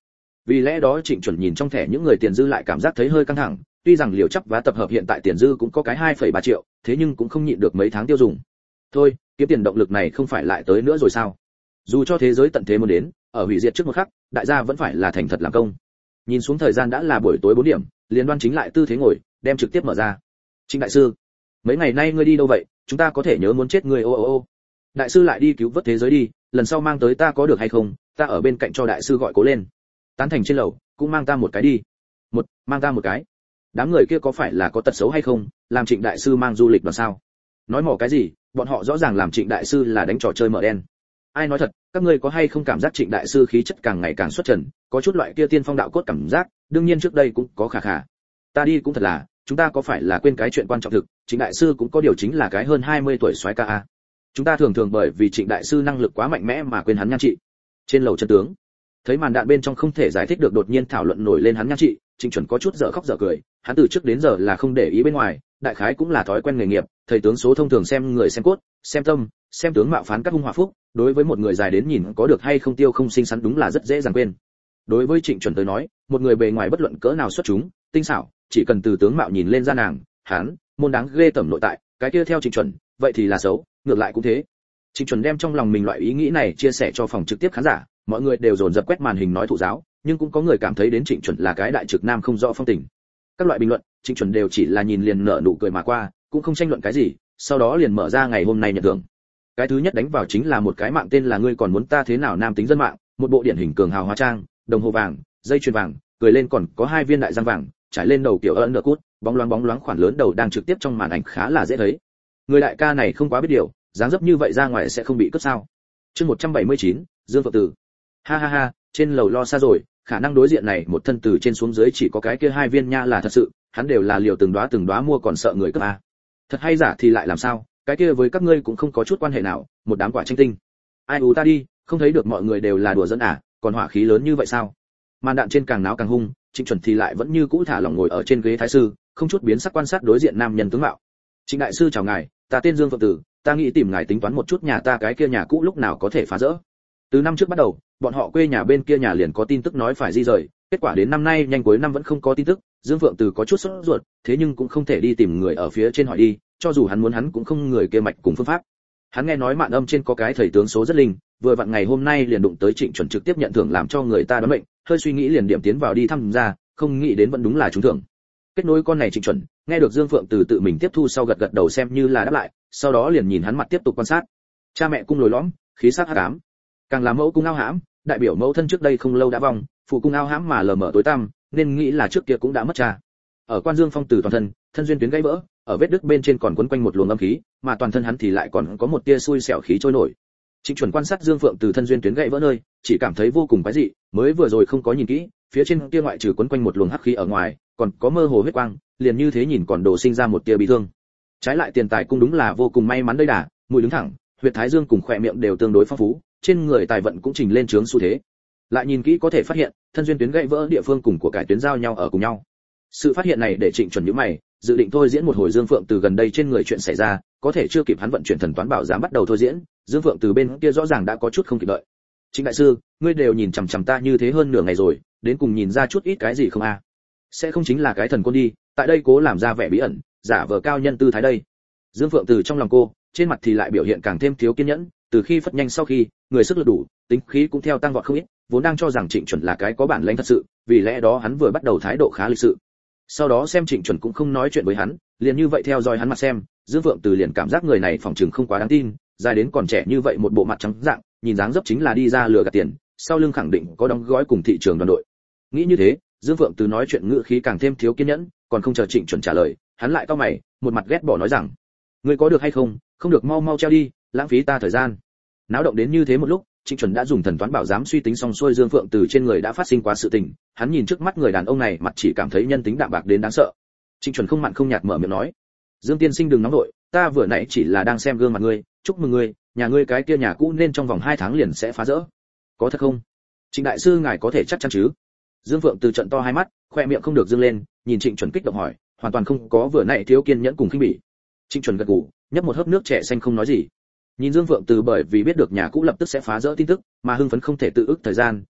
Vì lẽ đó Trịnh Chuẩn nhìn trong thẻ những người tiền dư lại cảm giác thấy hơi căng thẳng, tuy rằng liều chấp và tập hợp hiện tại tiền dư cũng có cái 2,3 triệu, thế nhưng cũng không nhịn được mấy tháng tiêu dùng. Thôi, kiếm tiền động lực này không phải lại tới nữa rồi sao? Dù cho thế giới tận thế muốn đến, ở hủy diệt trước một khắc, đại gia vẫn phải là thành thật làm công. Nhìn xuống thời gian đã là buổi tối 4 điểm, liền Đoan Chính lại tư thế ngồi, đem trực tiếp mở ra. Trịnh đại sư, mấy ngày nay ngươi đi đâu vậy? Chúng ta có thể nhớ muốn chết ngươi ô. Đại sư lại đi cứu vớt thế giới đi, lần sau mang tới ta có được hay không? Ta ở bên cạnh cho đại sư gọi cố lên. Tán thành trên lầu, cũng mang ta một cái đi. Mang ta một cái. Đám người kia có phải là có tật xấu hay không, làm Trịnh đại sư mang du lịch đoàn sao? Nói mỏ cái gì, bọn họ rõ ràng làm Trịnh đại sư là đánh trò chơi mở đen. Ai nói thật, các ngươi có hay không cảm giác Trịnh đại sư khí chất càng ngày càng xuất trần, có chút loại kia tiên phong đạo cốt cảm giác, đương nhiên trước đây cũng có khả. Ta đi cũng thật là, chúng ta có phải là quên cái chuyện quan trọng thực, Trịnh đại sư cũng có điều chính là cái hơn 20 tuổi soái ca a. Chúng ta thường bởi vì Trịnh đại sư năng lực quá mạnh mẽ mà quên hắn nhan trị. Trên lầu chân tướng, thấy màn đạn bên trong không thể giải thích được đột nhiên thảo luận nổi lên hắn nhan trị, Trịnh Chuẩn có chút dở khóc dở cười, hắn từ trước đến giờ là không để ý bên ngoài, đại khái cũng là thói quen nghề nghiệp, thầy tướng số thông thường xem người xem cốt, xem tâm, xem tướng mạo phán các hung họa phúc, đối với một người dài đến nhìn có được hay không tiêu không xinh xắn đúng là rất dễ dàng quên. Đối với Trịnh Chuẩn tới nói, một người bề ngoài bất luận cỡ nào xuất chúng, tinh xảo, chỉ cần từ tướng mạo nhìn lên ra nàng, hắn, môn đáng ghê tởm nội tại, cái kia theo Trịnh Chuẩn, vậy thì là xấu, ngược lại cũng thế. Trịnh Chuẩn đem trong lòng mình loại ý nghĩ này chia sẻ cho phòng trực tiếp khán giả, mọi người đều dồn dập quét màn hình nói thụ giáo, nhưng cũng có người cảm thấy đến Trịnh Chuẩn là cái đại trực nam không rõ phong tình. Các loại bình luận, Trịnh Chuẩn đều chỉ là nhìn liền nở nụ cười mà qua, cũng không tranh luận cái gì, sau đó liền mở ra ngày hôm nay nhận thưởng. Cái thứ nhất đánh vào chính là một cái mạng tên là ngươi còn muốn ta thế nào nam tính dân mạng, một bộ điển hình cường hào hóa trang, đồng hồ vàng, dây chuyền vàng, cười lên còn có 2 viên đại răng vàng, trải lên đầu kiểu ấn nở cút, bóng loáng khoản lớn đầu đang trực tiếp trong màn ảnh khá là dễ thấy. Người đại ca này không quá biết điều, dáng dấp như vậy ra ngoài sẽ không bị cướp sao? Chương 179, Dương Phượng Tử. Ha, trên lầu lo xa rồi, khả năng đối diện này một thân từ trên xuống dưới chỉ có cái kia 2 viên nha là thật sự, hắn đều là liều từng đóa mua còn sợ người cướp à. Thật hay giả thì lại làm sao, cái kia với các ngươi cũng không có chút quan hệ nào, một đám quả tranh tinh. Ai ú ta đi, không thấy được mọi người đều là đùa giỡn à, còn hỏa khí lớn như vậy sao? Màn đạn trên càng náo càng hung, Trịnh Chuẩn thì lại vẫn như cũ thả lỏng ngồi ở trên ghế thái sư, không chút biến sắc quan sát đối diện nam nhân tướng mạo. Trịnh đại sư chào ngài, ta tên Dương Phượng Tử, ta nghĩ tìm ngài tính toán một chút nhà ta cái kia nhà cũ lúc nào có thể phá rỡ. Từ năm trước bắt đầu, bọn họ quê nhà bên kia nhà liền có tin tức nói phải di rời, kết quả đến năm nay nhanh cuối năm vẫn không có tin tức. Dương Phượng Từ có chút sốt ruột, thế nhưng cũng không thể đi tìm người ở phía trên hỏi đi, cho dù hắn muốn hắn cũng không người kia mạch cùng phương pháp. Hắn nghe nói mạn âm trên có cái thầy tướng số rất linh, vừa vặn ngày hôm nay liền đụng tới Trịnh Chuẩn trực tiếp nhận thưởng làm cho người ta đoán mệnh, hơi suy nghĩ liền điểm tiến vào đi thăm ra, không nghĩ đến vẫn đúng là trúng thưởng. Kết nối con này Trịnh Chuẩn, nghe được Dương Phượng Từ tự mình tiếp thu sau gật gật đầu xem như là đáp lại, sau đó liền nhìn hắn mặt tiếp tục quan sát. Cha mẹ cung lồi lõm, khí sắc hắc ám. Càng là mẫu cung ao hãm, đại biểu mẫu thân trước đây không lâu đã vong, phụ cung ao hãm mà lờ mờ tối tăm, nên nghĩ là trước kia cũng đã mất cha. Ở Quan Dương Phong Từ toàn thân, thân duyên tuyến gãy vỡ, ở vết đứt bên trên còn quấn quanh một luồng âm khí, mà toàn thân hắn thì lại còn có một tia xui xẻo khí trôi nổi. Trịnh Chuẩn quan sát Dương Phượng Từ thân duyên tuyến gãy vỡ nơi, chỉ cảm thấy vô cùng quái dị, mới vừa rồi không có nhìn kỹ, phía trên kia ngoại trừ quấn quanh một luồng hắc khí ở ngoài, còn có mơ hồ huyết quang, liền như thế nhìn còn đồ sinh ra một tia bị thương. Trái lại tiền tài cung đúng là vô cùng may mắn đây đà, mũi đứng thẳng, huyệt thái dương cùng khỏe miệng đều tương đối phong phú, trên người tài vận cũng trình lên trướng xu thế. Lại nhìn kỹ có thể phát hiện, thân duyên tuyến gãy vỡ địa phương cùng của cải tuyến giao nhau ở cùng nhau. Sự phát hiện này để Trịnh Chuẩn nhíu mày, dự định thôi diễn một hồi Dương Phượng Từ gần đây trên người chuyện xảy ra, có thể chưa kịp hắn vận chuyển thần toán bảo giám bắt đầu thôi diễn, Dương Phượng Từ bên kia rõ ràng đã có chút không kịp đợi. Trịnh đại sư, ngươi đều nhìn chằm chằm ta như thế hơn nửa ngày rồi, đến cùng nhìn ra chút ít cái gì không a? Sẽ không chính là cái thần côn đi, tại đây cố làm ra vẻ bí ẩn, giả vờ cao nhân tư thái đây. Dương Phượng Từ trong lòng cô, trên mặt thì lại biểu hiện càng thêm thiếu kiên nhẫn, từ khi phất nhanh sau khi, người sức lực đủ, tính khí cũng theo tăng vọt không ít, vốn đang cho rằng Trịnh Chuẩn là cái có bản lĩnh thật sự, vì lẽ đó hắn vừa bắt đầu thái độ khá lịch sự. Sau đó xem Trịnh Chuẩn cũng không nói chuyện với hắn, liền như vậy theo dõi hắn mặt xem, Dương Phượng Từ liền cảm giác người này phỏng chừng không quá đáng tin, dài đến còn trẻ như vậy một bộ mặt trắng dạng, nhìn dáng dấp chính là đi ra lừa gạt tiền, sau lưng khẳng định có đóng gói cùng thị trường đoàn đội. Nghĩ như thế, Dương Phượng Từ nói chuyện ngữ khí càng thêm thiếu kiên nhẫn, còn không chờ Trịnh Chuẩn trả lời, hắn lại cau mày, một mặt ghét bỏ nói rằng: "Ngươi có được hay không, không được mau mau treo đi, lãng phí ta thời gian." Náo động đến như thế một lúc, Trịnh Chuẩn đã dùng thần toán bảo giám suy tính xong xuôi Dương Phượng Từ trên người đã phát sinh quá sự tình, hắn nhìn trước mắt người đàn ông này mặt chỉ cảm thấy nhân tính đạm bạc đến đáng sợ. Trịnh Chuẩn không mặn không nhạt mở miệng nói: "Dương tiên sinh đừng nóng nội, ta vừa nãy chỉ là đang xem gương mặt ngươi, chúc mừng ngươi, nhà ngươi cái kia nhà cũ nên trong vòng 2 tháng liền sẽ phá rỡ. Có thật không? Trịnh đại sư ngài có thể chắc chắn chứ?" Dương Phượng Từ trận to hai mắt, khoe miệng không được dương lên, nhìn Trịnh Chuẩn kích động hỏi, hoàn toàn không có vừa nãy thiếu kiên nhẫn cùng khinh bỉ. Trịnh Chuẩn gật gù, nhấp một hớp nước trẻ xanh không nói gì. Nhìn Dương Phượng Từ bởi vì biết được nhà cũ lập tức sẽ phá rỡ tin tức, mà hưng phấn không thể tự ức thời gian,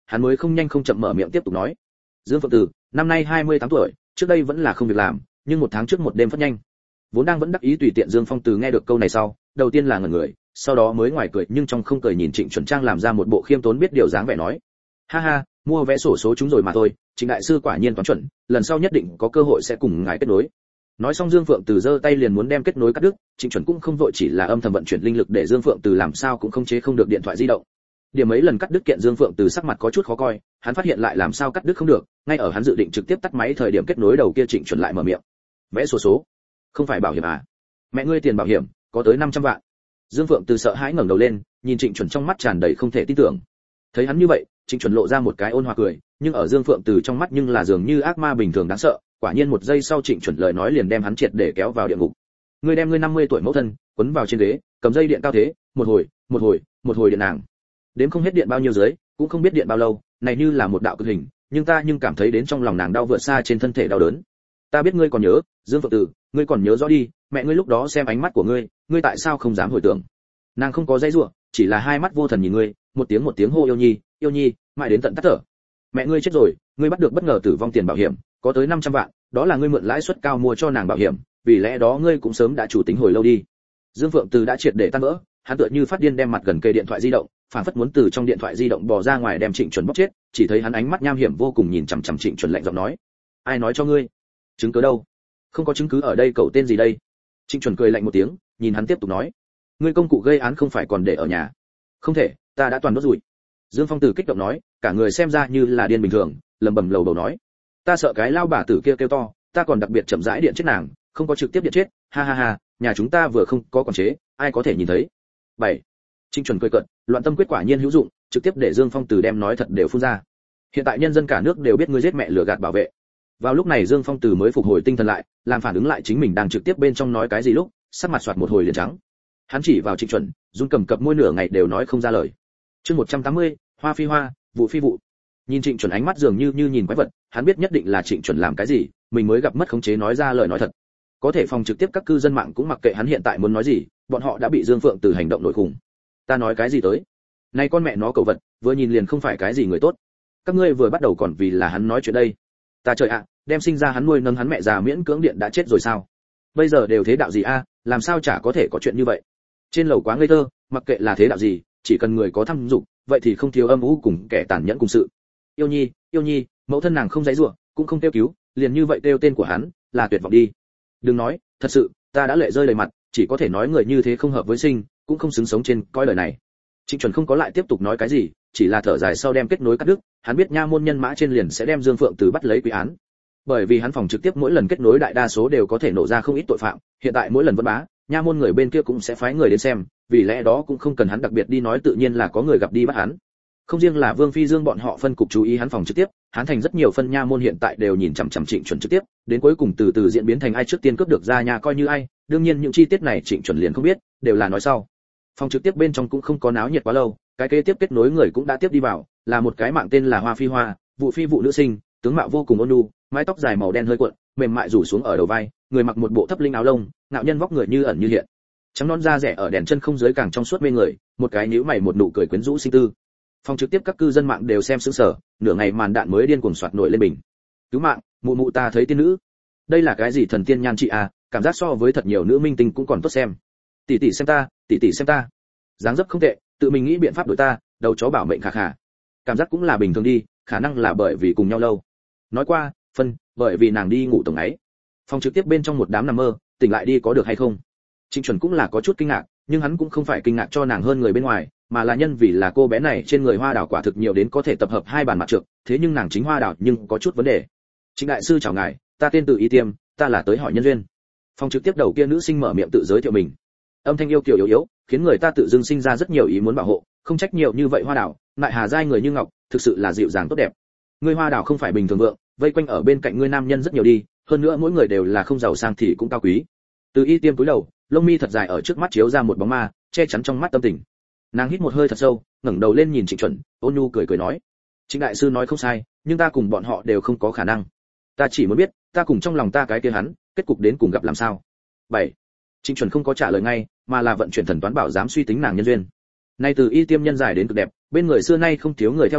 hắn mới không nhanh không chậm mở miệng tiếp tục nói. Dương Phượng Tử, năm nay 28 tuổi, trước đây vẫn là không việc làm, nhưng một tháng trước một đêm phát nhanh. Vốn đang vẫn đắc ý tùy tiện Dương Phong Từ nghe được câu này sau, đầu tiên là ngẩn người, sau đó mới ngoài cười nhưng trong không cười nhìn Trịnh Chuẩn Trang làm ra một bộ khiêm tốn biết điều dáng vẻ nói: "Ha ha, mua vé sổ số chúng rồi mà thôi, Trịnh đại sư quả nhiên toán chuẩn, lần sau nhất định có cơ hội sẽ cùng ngài kết nối." Nói xong Dương Phượng Từ giơ tay liền muốn đem kết nối cắt đứt, Trịnh Chuẩn cũng không vội, chỉ là âm thầm vận chuyển linh lực để Dương Phượng Từ làm sao cũng không chế không được điện thoại di động. Điểm mấy lần cắt đứt kiện Dương Phượng Từ sắc mặt có chút khó coi, hắn phát hiện lại làm sao cắt đứt không được, ngay ở hắn dự định trực tiếp tắt máy thời điểm kết nối đầu kia Trịnh Chuẩn lại mở miệng: "Vẽ sổ số, không phải bảo hiểm à? Mẹ ngươi tiền bảo hiểm có tới 500 vạn." Dương Phượng Từ sợ hãi ngẩng đầu lên, nhìn Trịnh Chuẩn trong mắt tràn đầy không thể tin tưởng. Thấy hắn như vậy, Trịnh Chuẩn lộ ra một cái ôn hòa cười, nhưng ở Dương Phượng Từ trong mắt nhưng là dường như ác ma bình thường đáng sợ. Quả nhiên một giây sau Trịnh Chuẩn lời nói liền đem hắn triệt để kéo vào địa ngục. "Ngươi đem ngươi 50 tuổi mẫu thân quấn vào trên ghế, cầm dây điện cao thế, một hồi điện nàng. Đến không hết điện bao nhiêu dưới, cũng không biết điện bao lâu, này như là một đạo cực hình, nhưng ta cảm thấy đến trong lòng nàng đau vượt xa trên thân thể đau đớn. Ta biết ngươi còn nhớ, Dương Phượng Từ, ngươi còn nhớ rõ đi, mẹ ngươi lúc đó xem ánh mắt của ngươi tại sao không dám hồi tưởng?" Nàng không có dãy rủa, chỉ là hai mắt vô thần nhìn ngươi, một tiếng hô yêu nhi, mãi đến tận tắt thở. "Mẹ ngươi chết rồi, ngươi bắt được bất ngờ tử vong tiền bảo hiểm, có tới 500 vạn, đó là ngươi mượn lãi suất cao mua cho nàng bảo hiểm, vì lẽ đó ngươi cũng sớm đã chủ tính hồi lâu đi." Dương Phượng Từ đã triệt để tan vỡ, hắn tựa như phát điên đem mặt gần cây điện thoại di động, phản phất muốn từ trong điện thoại di động bò ra ngoài đem Trịnh Chuẩn bóc chết, chỉ thấy hắn ánh mắt nham hiểm vô cùng nhìn chằm chằm Trịnh Chuẩn lạnh giọng nói: "Ai nói cho ngươi? Chứng cứ đâu?" "Không có chứng cứ ở đây, cậu tên gì đây?" Trịnh Chuẩn cười lạnh một tiếng, nhìn hắn tiếp tục nói: "Ngươi công cụ gây án không phải còn để ở nhà?" "Không thể, ta đã toàn đốt rủi." Dương Phong Từ kích động nói, cả người xem ra như là điên bình thường, lẩm bẩm lầu bầu nói: "Ta sợ cái lao bà tử kia kêu to, ta còn đặc biệt chậm rãi điện chết nàng, không có trực tiếp điện chết, ha ha ha, nhà chúng ta vừa không có quản chế, ai có thể nhìn thấy." 7. Trịnh Chuẩn cười cợt, loạn tâm quyết quả nhiên hữu dụng, trực tiếp để Dương Phong Từ đem nói thật đều phun ra. "Hiện tại nhân dân cả nước đều biết ngươi giết mẹ lừa gạt bảo vệ." Vào lúc này Dương Phong Từ mới phục hồi tinh thần lại, làm phản ứng lại chính mình đang trực tiếp bên trong nói cái gì lúc, sắc mặt xoạt một hồi liền trắng. Hắn chỉ vào Trịnh Chuẩn, run cầm cập môi nửa ngày đều nói không ra lời. Chương 180, hoa phi hoa, vụ phi vụ. Nhìn Trịnh Chuẩn ánh mắt dường như nhìn quái vật, hắn biết nhất định là Trịnh Chuẩn làm cái gì, mình mới gặp mất khống chế nói ra lời nói thật. Có thể phòng trực tiếp các cư dân mạng cũng mặc kệ hắn hiện tại muốn nói gì, bọn họ đã bị Dương Phượng Từ hành động nổi khủng. "Ta nói cái gì tới? Này con mẹ nó cẩu vật, vừa nhìn liền không phải cái gì người tốt. Các ngươi vừa bắt đầu còn vì là hắn nói chuyện đây. Ta trời ạ, đem sinh ra hắn nuôi nấng hắn mẹ già miễn cưỡng điện đã chết rồi sao? Bây giờ đều thế đạo gì a, làm sao chả có thể có chuyện như vậy. Trên lầu quá ngây thơ, mặc kệ là thế đạo gì, chỉ cần người có tham dục, vậy thì không thiếu âm u cùng kẻ tàn nhẫn cùng sự. Yêu nhi, mẫu thân nàng không giãy giụa, cũng không kêu cứu, liền như vậy kêu tên của hắn, là tuyệt vọng đi. Đừng nói, thật sự, ta đã lệ rơi đầy mặt, chỉ có thể nói người như thế không hợp với sinh, cũng không xứng sống trên coi lời này." Trịnh Chuẩn không có lại tiếp tục nói cái gì, chỉ là thở dài sau đem kết nối cắt đứt, hắn biết nha môn nhân mã trên liền sẽ đem Dương Phượng Từ bắt lấy quy án. Bởi vì hắn phòng trực tiếp mỗi lần kết nối đại đa số đều có thể nổ ra không ít tội phạm, hiện tại mỗi lần vẫn bá, nha môn người bên kia cũng sẽ phái người đến xem, vì lẽ đó cũng không cần hắn đặc biệt đi nói, tự nhiên là có người gặp đi bắt hắn. Không riêng là Vương Phi Dương bọn họ phân cục chú ý hắn phòng trực tiếp, hắn thành rất nhiều phân nha môn hiện tại đều nhìn chằm chằm Trịnh Chuẩn trực tiếp, đến cuối cùng từ từ diễn biến thành ai trước tiên cướp được ra nhà coi như ai, đương nhiên những chi tiết này Trịnh Chuẩn liền không biết, đều là nói sau. Phòng trực tiếp bên trong cũng không có náo nhiệt quá lâu, cái kế tiếp kết nối người cũng đã tiếp đi vào, là một cái mạng tên là Hoa Phi Hoa, vụ phi vụ nữ sinh, tướng mạo vô cùng ôn nhu, mái tóc dài màu đen hơi cuộn, mềm mại rủ xuống ở đầu vai, người mặc một bộ thấp linh áo lông, ngạo nhân vóc người như ẩn như hiện. Trắng non da rẻ ở đèn chân không dưới càng trong suốt mê người, một cái nhíu mày một nụ cười quyến rũ sinh tư. Phòng trực tiếp các cư dân mạng đều xem sững sờ, nửa ngày màn đạn mới điên cuồng soạt nổi lên bình. "Cứu mạng, mụ mụ ta thấy tiên nữ. Đây là cái gì thần tiên nhan trị à, cảm giác so với thật nhiều nữ minh tinh cũng còn tốt xem. Tỷ tỷ xem ta, tỷ tỷ xem ta. Dáng dấp không tệ, tự mình nghĩ biện pháp đổi ta, đầu chó bảo mệnh khà khà. Cảm giác cũng là bình thường đi, khả năng là bởi vì cùng nhau lâu." Nói qua, bởi vì nàng đi ngủ tổng ấy. Phòng trực tiếp bên trong một đám nằm mơ, tỉnh lại đi có được hay không? Trịnh Chuẩn cũng là có chút kinh ngạc, nhưng hắn cũng không phải kinh ngạc cho nàng hơn người bên ngoài, mà là nhân vì là cô bé này trên người hoa đảo quả thực nhiều đến có thể tập hợp hai bàn mặt trược, thế nhưng nàng chính hoa đảo nhưng có chút vấn đề. "Trịnh đại sư chào ngài, ta tên Từ Y Tiêm, ta là tới hỏi nhân duyên." Phòng trực tiếp đầu kia nữ sinh mở miệng tự giới thiệu mình. Âm thanh yêu kiều yếu, khiến người ta tự dưng sinh ra rất nhiều ý muốn bảo hộ, không trách nhiều như vậy hoa đảo, lại hà giai người như ngọc, thực sự là dịu dàng tốt đẹp. Ngươi hoa đảo không phải bình thường vượng, vây quanh ở bên cạnh ngươi nam nhân rất nhiều đi, hơn nữa mỗi người đều là không giàu sang thì cũng cao quý. Từ Y Tiêm cúi đầu, lông mi thật dài ở trước mắt chiếu ra một bóng ma, che chắn trong mắt tâm tình. Nàng hít một hơi thật sâu, ngẩng đầu lên nhìn Trịnh Chuẩn, ôn nhu cười cười nói: "Trịnh đại sư nói không sai, nhưng ta cùng bọn họ đều không có khả năng. Ta chỉ muốn biết, ta cùng trong lòng ta cái kia hắn, kết cục đến cùng gặp làm sao." 7. Trịnh Chuẩn không có trả lời ngay, mà là vận chuyển thần toán bảo giám suy tính nàng nhân duyên. Nay Từ Y Tiêm nhân dài đến cực đẹp, bên người xưa nay không thiếu người theo đuổi,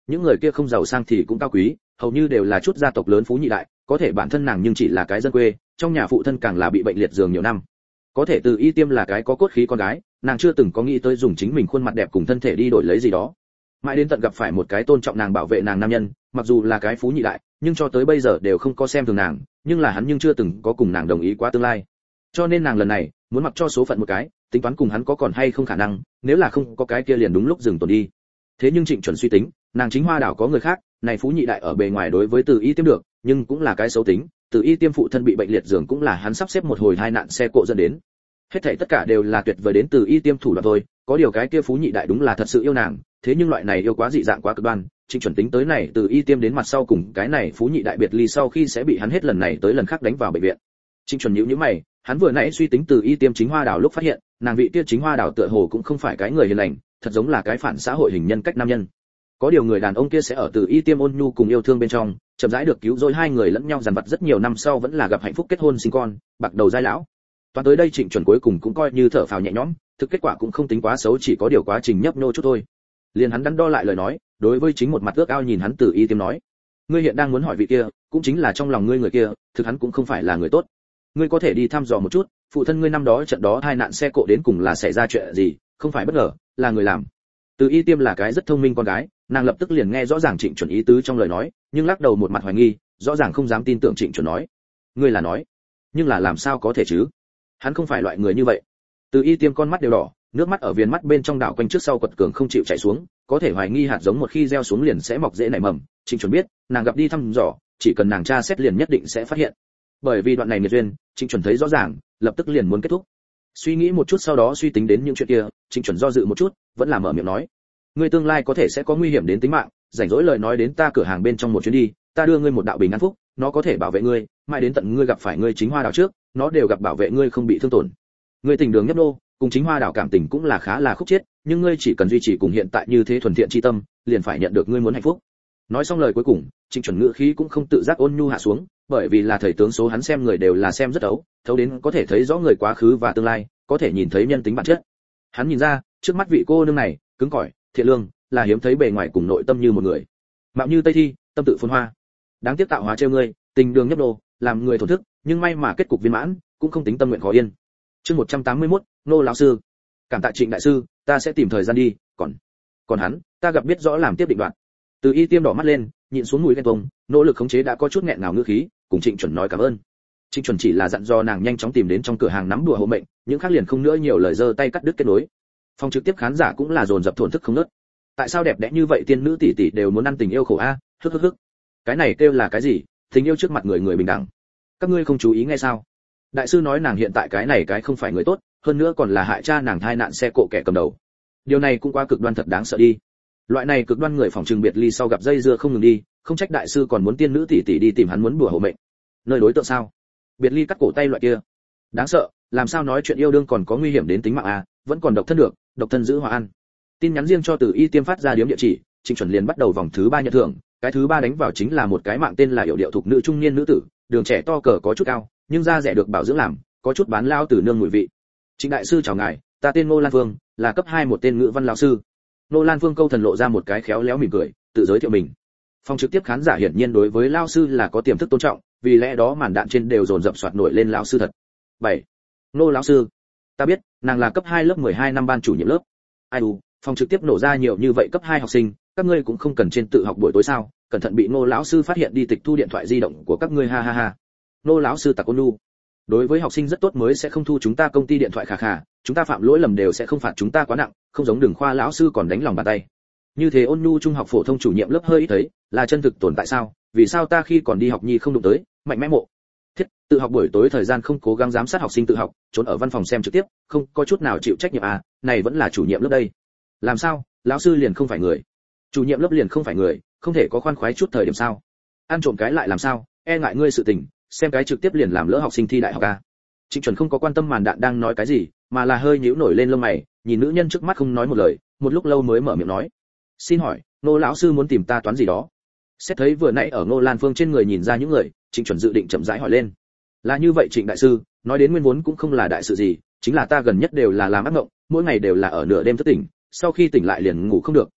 những người kia không giàu sang thì cũng cao quý, hầu như đều là chút gia tộc lớn phú nhị đại, có thể bản thân nàng nhưng chỉ là cái dân quê, trong nhà phụ thân càng là bị bệnh liệt giường nhiều năm. Có thể Từ Y Tiêm là cái có cốt khí con gái, nàng chưa từng có nghĩ tới dùng chính mình khuôn mặt đẹp cùng thân thể đi đổi lấy gì đó. Mãi đến tận gặp phải một cái tôn trọng nàng bảo vệ nàng nam nhân, mặc dù là cái phú nhị đại, nhưng cho tới bây giờ đều không có xem thường nàng, nhưng là hắn nhưng chưa từng có cùng nàng đồng ý qua tương lai. Cho nên nàng lần này muốn mặc cho số phận một cái, tính toán cùng hắn có còn hay không khả năng, nếu là không có cái kia liền đúng lúc dừng tồn đi. Thế nhưng Trịnh Chuẩn suy tính, nàng chính Hoa Đảo có người khác, này phú nhị đại ở bề ngoài đối với Từ Y Tiêm được, nhưng cũng là cái xấu tính, Từ Y Tiêm phụ thân bị bệnh liệt giường cũng là hắn sắp xếp một hồi hai nạn xe cộ dẫn đến. Hết thảy tất cả đều là tuyệt vời đến Từ Y Tiêm thủ đoạn thôi, có điều cái kia phú nhị đại đúng là thật sự yêu nàng, thế nhưng loại này yêu quá dị dạng quá cực đoan, Trịnh Chuẩn tính tới này Từ Y Tiêm đến mặt sau cùng cái này phú nhị đại biệt ly sau khi sẽ bị hắn hết lần này tới lần khác đánh vào bệnh viện. Trịnh Chuẩn nhíu nhíu mày, hắn vừa nãy suy tính Từ Y Tiêm chính Hoa Đảo lúc phát hiện, nàng vị kia chính Hoa Đảo tựa hồ cũng không phải cái người hiền lành, thật giống là cái phản xã hội hình nhân cách nam nhân. Có điều người đàn ông kia sẽ ở Từ Y Tiêm ôn nhu cùng yêu thương bên trong, chậm rãi được cứu rỗi, hai người lẫn nhau dằn vặt rất nhiều năm sau vẫn là gặp hạnh phúc kết hôn sinh con, bạc đầu giai lão. Toàn tới đây Trịnh Chuẩn cuối cùng cũng coi như thở phào nhẹ nhõm, thực kết quả cũng không tính quá xấu, chỉ có điều quá trình nhấp nhô chút thôi. Liền hắn đắn đo lại lời nói, đối với chính một mặt ước ao nhìn hắn Từ Y Tiêm nói: "Ngươi hiện đang muốn hỏi vị kia, cũng chính là trong lòng ngươi người kia, thực hắn cũng không phải là người tốt. Ngươi có thể đi thăm dò một chút, phụ thân ngươi năm đó trận đó tai nạn xe cộ đến cùng là xảy ra chuyện gì, không phải bất ngờ, là người làm." Từ Y Tiêm là cái rất thông minh con gái, nàng lập tức liền nghe rõ ràng Trịnh Chuẩn ý tứ trong lời nói, nhưng lắc đầu một mặt hoài nghi, rõ ràng không dám tin tưởng Trịnh Chuẩn nói. "Ngươi là nói, nhưng là làm sao có thể chứ? Hắn không phải loại người như vậy." Từ Y Tiêm con mắt đều đỏ, nước mắt ở viền mắt bên trong đảo quanh trước sau quật cường không chịu chảy xuống, có thể hoài nghi hạt giống một khi gieo xuống liền sẽ mọc rễ nảy mầm. Trịnh Chuẩn biết, nàng gặp đi thăm dò, chỉ cần nàng tra xét liền nhất định sẽ phát hiện. Bởi vì đoạn này nghiệt duyên, Trịnh Chuẩn thấy rõ ràng, lập tức liền muốn kết thúc. Suy nghĩ một chút sau đó suy tính đến những chuyện kia, Trịnh Chuẩn do dự một chút, vẫn là mở miệng nói: "Ngươi tương lai có thể sẽ có nguy hiểm đến tính mạng, rảnh rỗi lời nói đến ta cửa hàng bên trong một chuyến đi, ta đưa ngươi một đạo bình an phúc, nó có thể bảo vệ ngươi, mãi đến tận ngươi gặp phải ngươi chính Hoa Đảo trước, nó đều gặp bảo vệ ngươi không bị thương tổn. Ngươi tình đường nhấp nô, cùng chính Hoa Đảo cảm tình cũng là khá là khúc chiết, nhưng ngươi chỉ cần duy trì cùng hiện tại như thế thuần thiện chi tâm, liền phải nhận được ngươi muốn hạnh phúc." Nói xong lời cuối cùng, Trịnh Chuẩn ngữ khí cũng không tự giác ôn nhu hạ xuống, bởi vì là thầy tướng số hắn xem người đều là xem rất thấu đến có thể thấy rõ người quá khứ và tương lai, có thể nhìn thấy nhân tính bản chất. Hắn nhìn ra, trước mắt vị cô nương này, cứng cỏi, thiện lương, là hiếm thấy bề ngoài cùng nội tâm như một người. Mạo như Tây Thi, tâm tự phồn hoa. Đáng tiếc tạo hóa trêu ngươi, tình đường nhấp nô, làm người thổn thức, nhưng may mà kết cục viên mãn, cũng không tính tâm nguyện khó yên. Chương 181, Nô lão sư. Cảm tạ Trịnh đại sư, ta sẽ tìm thời gian đi, còn hắn, ta gặp biết rõ làm tiếp định đoạn. Từ Y Tiêm đỏ mắt lên, nhịn xuống mũi ghen tuông, nỗ lực khống chế đã có chút nghẹn ngào ngữ khí, cùng Trịnh Chuẩn nói cảm ơn. Trịnh Chuẩn chỉ là dặn dò nàng nhanh chóng tìm đến trong cửa hàng nắm đùa hộ mệnh, những khác liền không nữa nhiều lời giơ tay cắt đứt kết nối. Phòng trực tiếp khán giả cũng là dồn dập thổn thức không ngớt. Tại sao đẹp đẽ như vậy tiên nữ tỷ tỷ đều muốn ăn tình yêu khổ a, hức. Cái này kêu là cái gì? Tình yêu trước mặt người bình đẳng. Các ngươi không chú ý nghe sao? Đại sư nói nàng hiện tại cái này cái không phải người tốt, hơn nữa còn là hại cha nàng thai nạn xe cộ kẻ cầm đầu. Điều này cũng quá cực đoan thật đáng sợ đi. Loại này cực đoan người phòng trừng biệt ly sau gặp dây dưa không ngừng đi, không trách đại sư còn muốn tiên nữ tỷ tỷ đi tìm hắn muốn bùa hộ mệnh. Nơi đối tượng sao? Biệt ly cắt cổ tay loại kia. Đáng sợ, làm sao nói chuyện yêu đương còn có nguy hiểm đến tính mạng à, vẫn còn độc thân được, độc thân giữ hòa an. Tin nhắn riêng cho Từ Y Tiêm phát ra điếm địa chỉ, Trịnh Chuẩn liền bắt đầu vòng thứ 3 nhận thưởng, cái thứ 3 đánh vào chính là một cái mạng tên là Yểu Điệu thuộc nữ trung niên nữ tử, đường trẻ to cờ có chút cao, nhưng da rẻ được bảo dưỡng làm, có chút bán lao tử nương mùi vị. Trịnh đại sư chào ngài, ta tên Ngô Lan Phương, là cấp 2 một tên ngữ văn lão sư. Ngô Lan Phương câu thần lộ ra một cái khéo léo mỉm cười, tự giới thiệu mình. Phòng trực tiếp khán giả hiển nhiên đối với lão sư là có tiềm thức tôn trọng, vì lẽ đó màn đạn trên đều dồn dập soạt nổi lên lão sư thật. 7. Ngô lão sư, ta biết, nàng là cấp 2 lớp 12 năm ban chủ nhiệm lớp. Ai đù, phòng trực tiếp nổ ra nhiều như vậy cấp 2 học sinh, các ngươi cũng không cần trên tự học buổi tối sao? Cẩn thận bị Ngô lão sư phát hiện đi tịch thu điện thoại di động của các ngươi, ha ha ha. Ngô lão sư tặc ôn nhu. Đối với học sinh rất tốt mới sẽ không thu chúng ta công ty điện thoại khà khà, chúng ta phạm lỗi lầm đều sẽ không phạt chúng ta quá nặng, không giống Đường Khoa lão sư còn đánh lòng bàn tay. Như thế ôn nhu trung học phổ thông chủ nhiệm lớp hơi ít thấy, là chân thực tồn tại sao? Vì sao ta khi còn đi học nhi không đụng tới, mạnh mẽ mộ. Thiết, tự học buổi tối thời gian không cố gắng giám sát học sinh tự học, trốn ở văn phòng xem trực tiếp, không có chút nào chịu trách nhiệm à, này vẫn là chủ nhiệm lớp đây. Làm sao, lão sư liền không phải người? Chủ nhiệm lớp liền không phải người, không thể có khoan khoái chút thời điểm sao? Ăn trộm cái lại làm sao? E ngại ngươi sự tình, xem cái trực tiếp liền làm lỡ học sinh thi đại học à? Trịnh Chuẩn không có quan tâm màn đạn đang nói cái gì, mà là hơi nhíu nổi lên lông mày, nhìn nữ nhân trước mắt không nói một lời, một lúc lâu mới mở miệng nói: "Xin hỏi, Ngô lão sư muốn tìm ta toán gì đó?" Xét thấy vừa nãy ở Ngô Lan Phương trên người nhìn ra những người, Trịnh Chuẩn dự định chậm rãi hỏi lên. "Là như vậy Trịnh đại sư, nói đến nguyên vốn cũng không là đại sự gì, chính là ta gần nhất đều là làm ác mộng, mỗi ngày đều là ở nửa đêm thức tỉnh, sau khi tỉnh lại liền ngủ không được,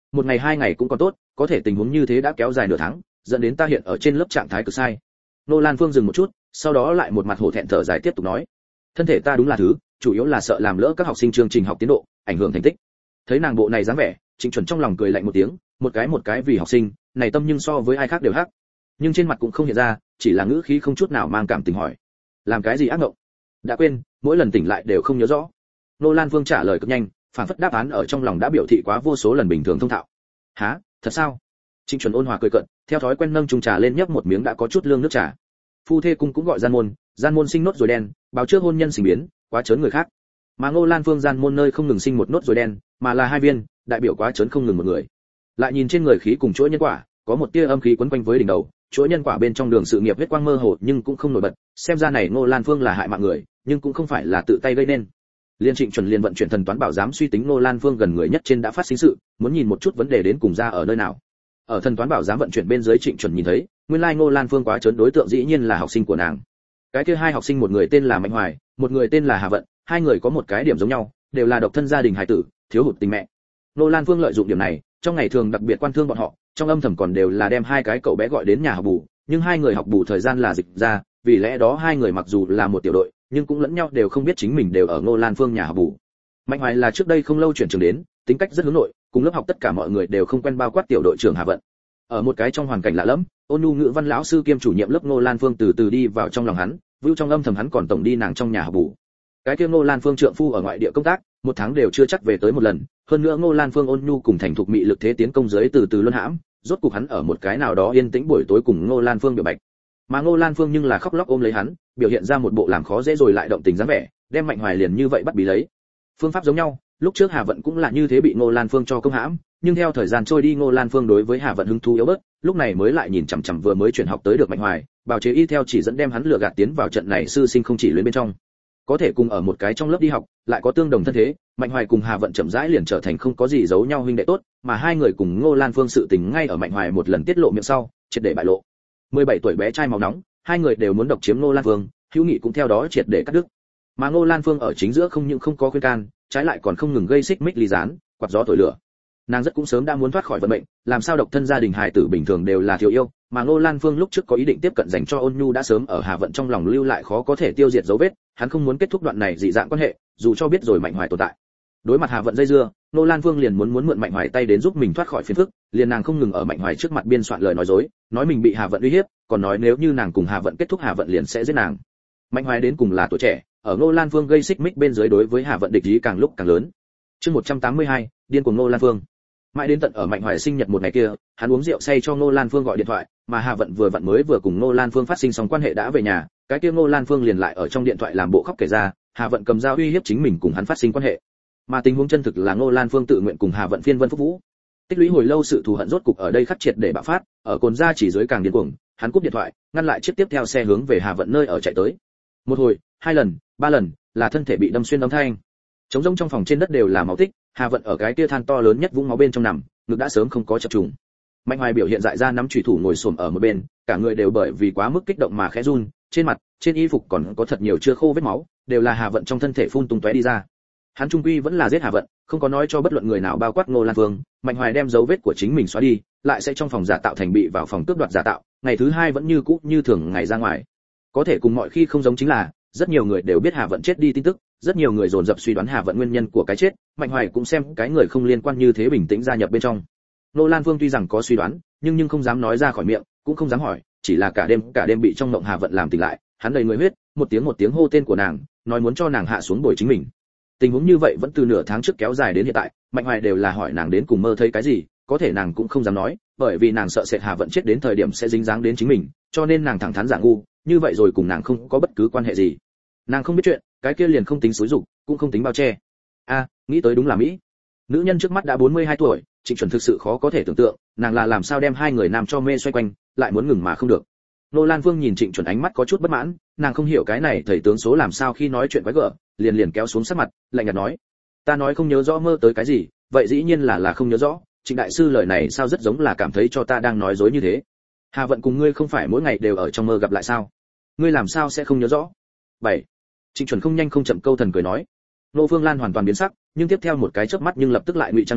một ngày hai ngày cũng còn tốt, có thể tình huống như thế đã kéo dài nửa tháng, dẫn đến ta hiện ở trên lớp trạng thái cực sai. Nô Lan Phương dừng một chút, sau đó lại một mặt hổ thẹn thở dài tiếp tục nói, thân thể ta đúng là thứ, chủ yếu là sợ làm lỡ các học sinh chương trình học tiến độ, ảnh hưởng thành tích. Thấy nàng bộ này dáng vẻ, Trịnh Chuẩn trong lòng cười lạnh một tiếng, một cái vì học sinh, này tâm nhưng so với ai khác đều hắc. Nhưng trên mặt cũng không hiện ra, chỉ là ngữ khí không chút nào mang cảm tình hỏi, làm cái gì ác mộng? Đã quên, mỗi lần tỉnh lại đều không nhớ rõ. Nô Lan Phương trả lời cực nhanh, phản phất đáp án ở trong lòng đã biểu thị quá vô số lần bình thường thông thạo. Hả, thật sao? Trịnh Chuẩn ôn hòa cười cợt, theo thói quen nâng chung trà lên nhấp một miếng đã có chút lương nước trà. Phu thê cung cũng gọi gian môn sinh nốt rồi đen, báo trước hôn nhân sinh biến, quá chớn người khác. Mà Ngô Lan Phương gian môn nơi không ngừng sinh một nốt rồi đen, mà là hai viên, đại biểu quá chớn không ngừng một người. Lại nhìn trên người khí cùng chuỗi nhân quả, có một tia âm khí quấn quanh với đỉnh đầu, chuỗi nhân quả bên trong đường sự nghiệp huyết quang mơ hồ nhưng cũng không nổi bật, xem ra này Ngô Lan Phương là hại mạng người, nhưng cũng không phải là tự tay gây nên. Liên Trịnh Chuẩn liền vận chuyển thần toán bảo giám suy tính Ngô Lan Phương gần người nhất trên đã phát sinh sự, muốn nhìn một chút vấn đề đến cùng ra ở nơi nào. Ở thần toán bảo giám vận chuyển bên dưới Trịnh Chuẩn nhìn thấy, nguyên lai Ngô Lan Phương quá chớn đối tượng dĩ nhiên là học sinh của nàng. Cái kia hai học sinh một người tên là Mạnh Hoài, một người tên là Hà Vận, hai người có một cái điểm giống nhau, đều là độc thân gia đình hài tử, thiếu hụt tình mẹ. Ngô Lan Phương lợi dụng điểm này, trong ngày thường đặc biệt quan thương bọn họ, trong âm thầm còn đều là đem hai cái cậu bé gọi đến nhà học bù, nhưng hai người học bù thời gian là dịch ra, vì lẽ đó hai người mặc dù là một tiểu đội, nhưng cũng lẫn nhau đều không biết chính mình đều ở Ngô Lan Phương nhà học bù. Mạnh Hoài là trước đây không lâu chuyển trường đến, tính cách rất hướng nội, cùng lớp học tất cả mọi người đều không quen, bao quát tiểu đội trưởng Hà Vận. Ở một cái trong hoàn cảnh lạ lẫm, ôn nhu ngữ văn lão sư kiêm chủ nhiệm lớp Ngô Lan Phương từ từ đi vào trong lòng hắn, vưu trong âm thầm hắn còn tổng đi nàng trong nhà học bù. Cái kia Ngô Lan Phương trượng phu ở ngoại địa công tác, một tháng đều chưa chắc về tới một lần, hơn nữa Ngô Lan Phương ôn nhu cùng thành thục mị lực thế tiến công dưới từ từ luân hãm, rốt cục hắn ở một cái nào đó yên tĩnh buổi tối cùng Ngô Lan Phương biểu bạch. Mà Ngô Lan Phương nhưng là khóc lóc ôm lấy hắn, biểu hiện ra một bộ làm khó dễ rồi lại động tình dáng vẻ, đem Mạnh Hoài liền như vậy bắt bí lấy. Phương pháp giống nhau, lúc trước Hà Vận cũng là như thế bị Ngô Lan Phương cho công hãm, nhưng theo thời gian trôi đi Ngô Lan Phương đối với Hà Vận hứng thú yếu bớt, lúc này mới lại nhìn chằm chằm vừa mới chuyển học tới được Mạnh Hoài, bào chế y theo chỉ dẫn đem hắn lừa gạt tiến vào trận này sư sinh không chỉ luyện bên trong. Có thể cùng ở một cái trong lớp đi học, lại có tương đồng thân thế, Mạnh Hoài cùng Hà Vận chậm rãi liền trở thành không có gì giấu nhau huynh đệ tốt, mà hai người cùng Ngô Lan Phương sự tình ngay ở Mạnh Hoài một lần tiết lộ miệng sau, triệt để bại lộ. 17 tuổi bé trai máu nóng, hai người đều muốn độc chiếm Ngô Lan Phương, hữu nghị cũng theo đó triệt để cắt đứt. Mà Ngô Lan Phương ở chính giữa không những không có khuyên can, trái lại còn không ngừng gây xích mích ly gián, quạt gió thổi lửa. Nàng rất cũng sớm đã muốn thoát khỏi vận mệnh, làm sao độc thân gia đình hài tử bình thường đều là thiếu yêu, mà Ngô Lan Phương lúc trước có ý định tiếp cận dành cho Ôn Nhu đã sớm ở Hà Vận trong lòng lưu lại khó có thể tiêu diệt dấu vết, hắn không muốn kết thúc đoạn này dị dạng quan hệ, dù cho biết rồi Mạnh Hoài tồn tại. Đối mặt Hà Vận dây dưa, Ngô Lan Phương liền muốn mượn Mạnh Hoài tay đến giúp mình thoát khỏi phiền phức, liền nàng không ngừng ở Mạnh Hoài trước mặt biên soạn lời nói dối, nói mình bị Hà Vận uy hiếp, còn nói nếu như nàng cùng Hà Vận kết thúc Hà Vận liền sẽ giết nàng. Mạnh Hoài đến cùng là tuổi trẻ, ở Ngô Lan Phương gây xích mích bên dưới đối với Hà Vận địch ý càng lúc càng lớn. Chương 182, điên cuồng Ngô Lan Phương. Mãi đến tận ở Mạnh Hoài sinh nhật một ngày kia, hắn uống rượu say cho Ngô Lan Phương gọi điện thoại, mà Hà Vận vừa vừa cùng Ngô Lan Phương phát sinh xong quan hệ đã về nhà, cái kia Ngô Lan Phương liền lại ở trong điện thoại làm bộ khóc kể ra, Hà Vận cầm dao uy hiếp chính mình cùng hắn phát sinh quan hệ. Mà tình huống chân thực là Ngô Lan Phương tự nguyện cùng Hà Vận phiên vân phúc vũ. Tích lũy hồi lâu sự thù hận rốt cục ở đây khắc triệt để bạo phát, ở cồn ra chỉ dưới càng điên cuồng, hắn cúp điện thoại, ngăn lại chiếc tiếp theo xe hướng về Hà Vận nơi ở chạy tới. Một hồi, hai lần, ba lần, là thân thể bị đâm xuyên âm thanh. Trống rỗng trong phòng trên đất đều là máu tích, Hà Vận ở cái kia than to lớn nhất vũng máu bên trong nằm, ngực đã sớm không có chập trùng. Mạnh Hoài biểu hiện dại ra nắm chủy thủ ngồi xổm ở một bên, cả người đều bởi vì quá mức kích động mà khẽ run, trên mặt, trên y phục còn có thật nhiều chưa khô vết máu, đều là Hà Vận trong thân thể phun tung tóe đi ra. Hắn trung quy vẫn là giết Hà Vận, không có nói cho bất luận người nào bao quát Ngô Lan Phương. Mạnh Hoài đem dấu vết của chính mình xóa đi, lại sẽ trong phòng giả tạo thành bị vào phòng cướp đoạt giả tạo, ngày thứ hai vẫn như cũ như thường ngày ra ngoài. Có thể cùng mọi khi không giống chính là, rất nhiều người đều biết Hà Vận chết đi tin tức, rất nhiều người dồn dập suy đoán Hà Vận nguyên nhân của cái chết, Mạnh Hoài cũng xem cái người không liên quan như thế bình tĩnh gia nhập bên trong. Ngô Lan Phương tuy rằng có suy đoán, nhưng không dám nói ra khỏi miệng, cũng không dám hỏi, chỉ là cả đêm bị trong mộng Hà Vận làm tỉnh lại, hắn đầy người huyết, một tiếng hô tên của nàng, nói muốn cho nàng hạ xuống bồi chính mình. Tình huống như vậy vẫn từ nửa tháng trước kéo dài đến hiện tại, Mạnh Hoài đều là hỏi nàng đến cùng mơ thấy cái gì, có thể nàng cũng không dám nói, bởi vì nàng sợ sệt Hà Vận chết đến thời điểm sẽ dính dáng đến chính mình, cho nên nàng thẳng thắn giả ngu, như vậy rồi cùng nàng không có bất cứ quan hệ gì. Nàng không biết chuyện, cái kia liền không tính xúi dục, cũng không tính bao che. Nghĩ tới đúng là Mỹ. Nữ nhân trước mắt đã 42 tuổi, Trịnh Chuẩn thực sự khó có thể tưởng tượng, nàng là làm sao đem hai người nam cho mê xoay quanh, lại muốn ngừng mà không được. Ngô Lan Phương nhìn Trịnh Chuẩn ánh mắt có chút bất mãn, nàng không hiểu cái này thầy tướng số làm sao khi nói chuyện quái gở, liền kéo xuống sắc mặt, lạnh nhạt nói: "Ta nói không nhớ rõ mơ tới cái gì, vậy dĩ nhiên là không nhớ rõ, Trịnh đại sư lời này sao rất giống là cảm thấy cho ta đang nói dối như thế. Hà Vận cùng ngươi không phải mỗi ngày đều ở trong mơ gặp lại sao? Ngươi làm sao sẽ không nhớ rõ?" 7. Trịnh Chuẩn không nhanh không chậm câu thần cười nói. Nô Phương Lan hoàn toàn biến sắc, nhưng tiếp theo một cái chớp mắt nhưng lập tức lại ngụy trang lên,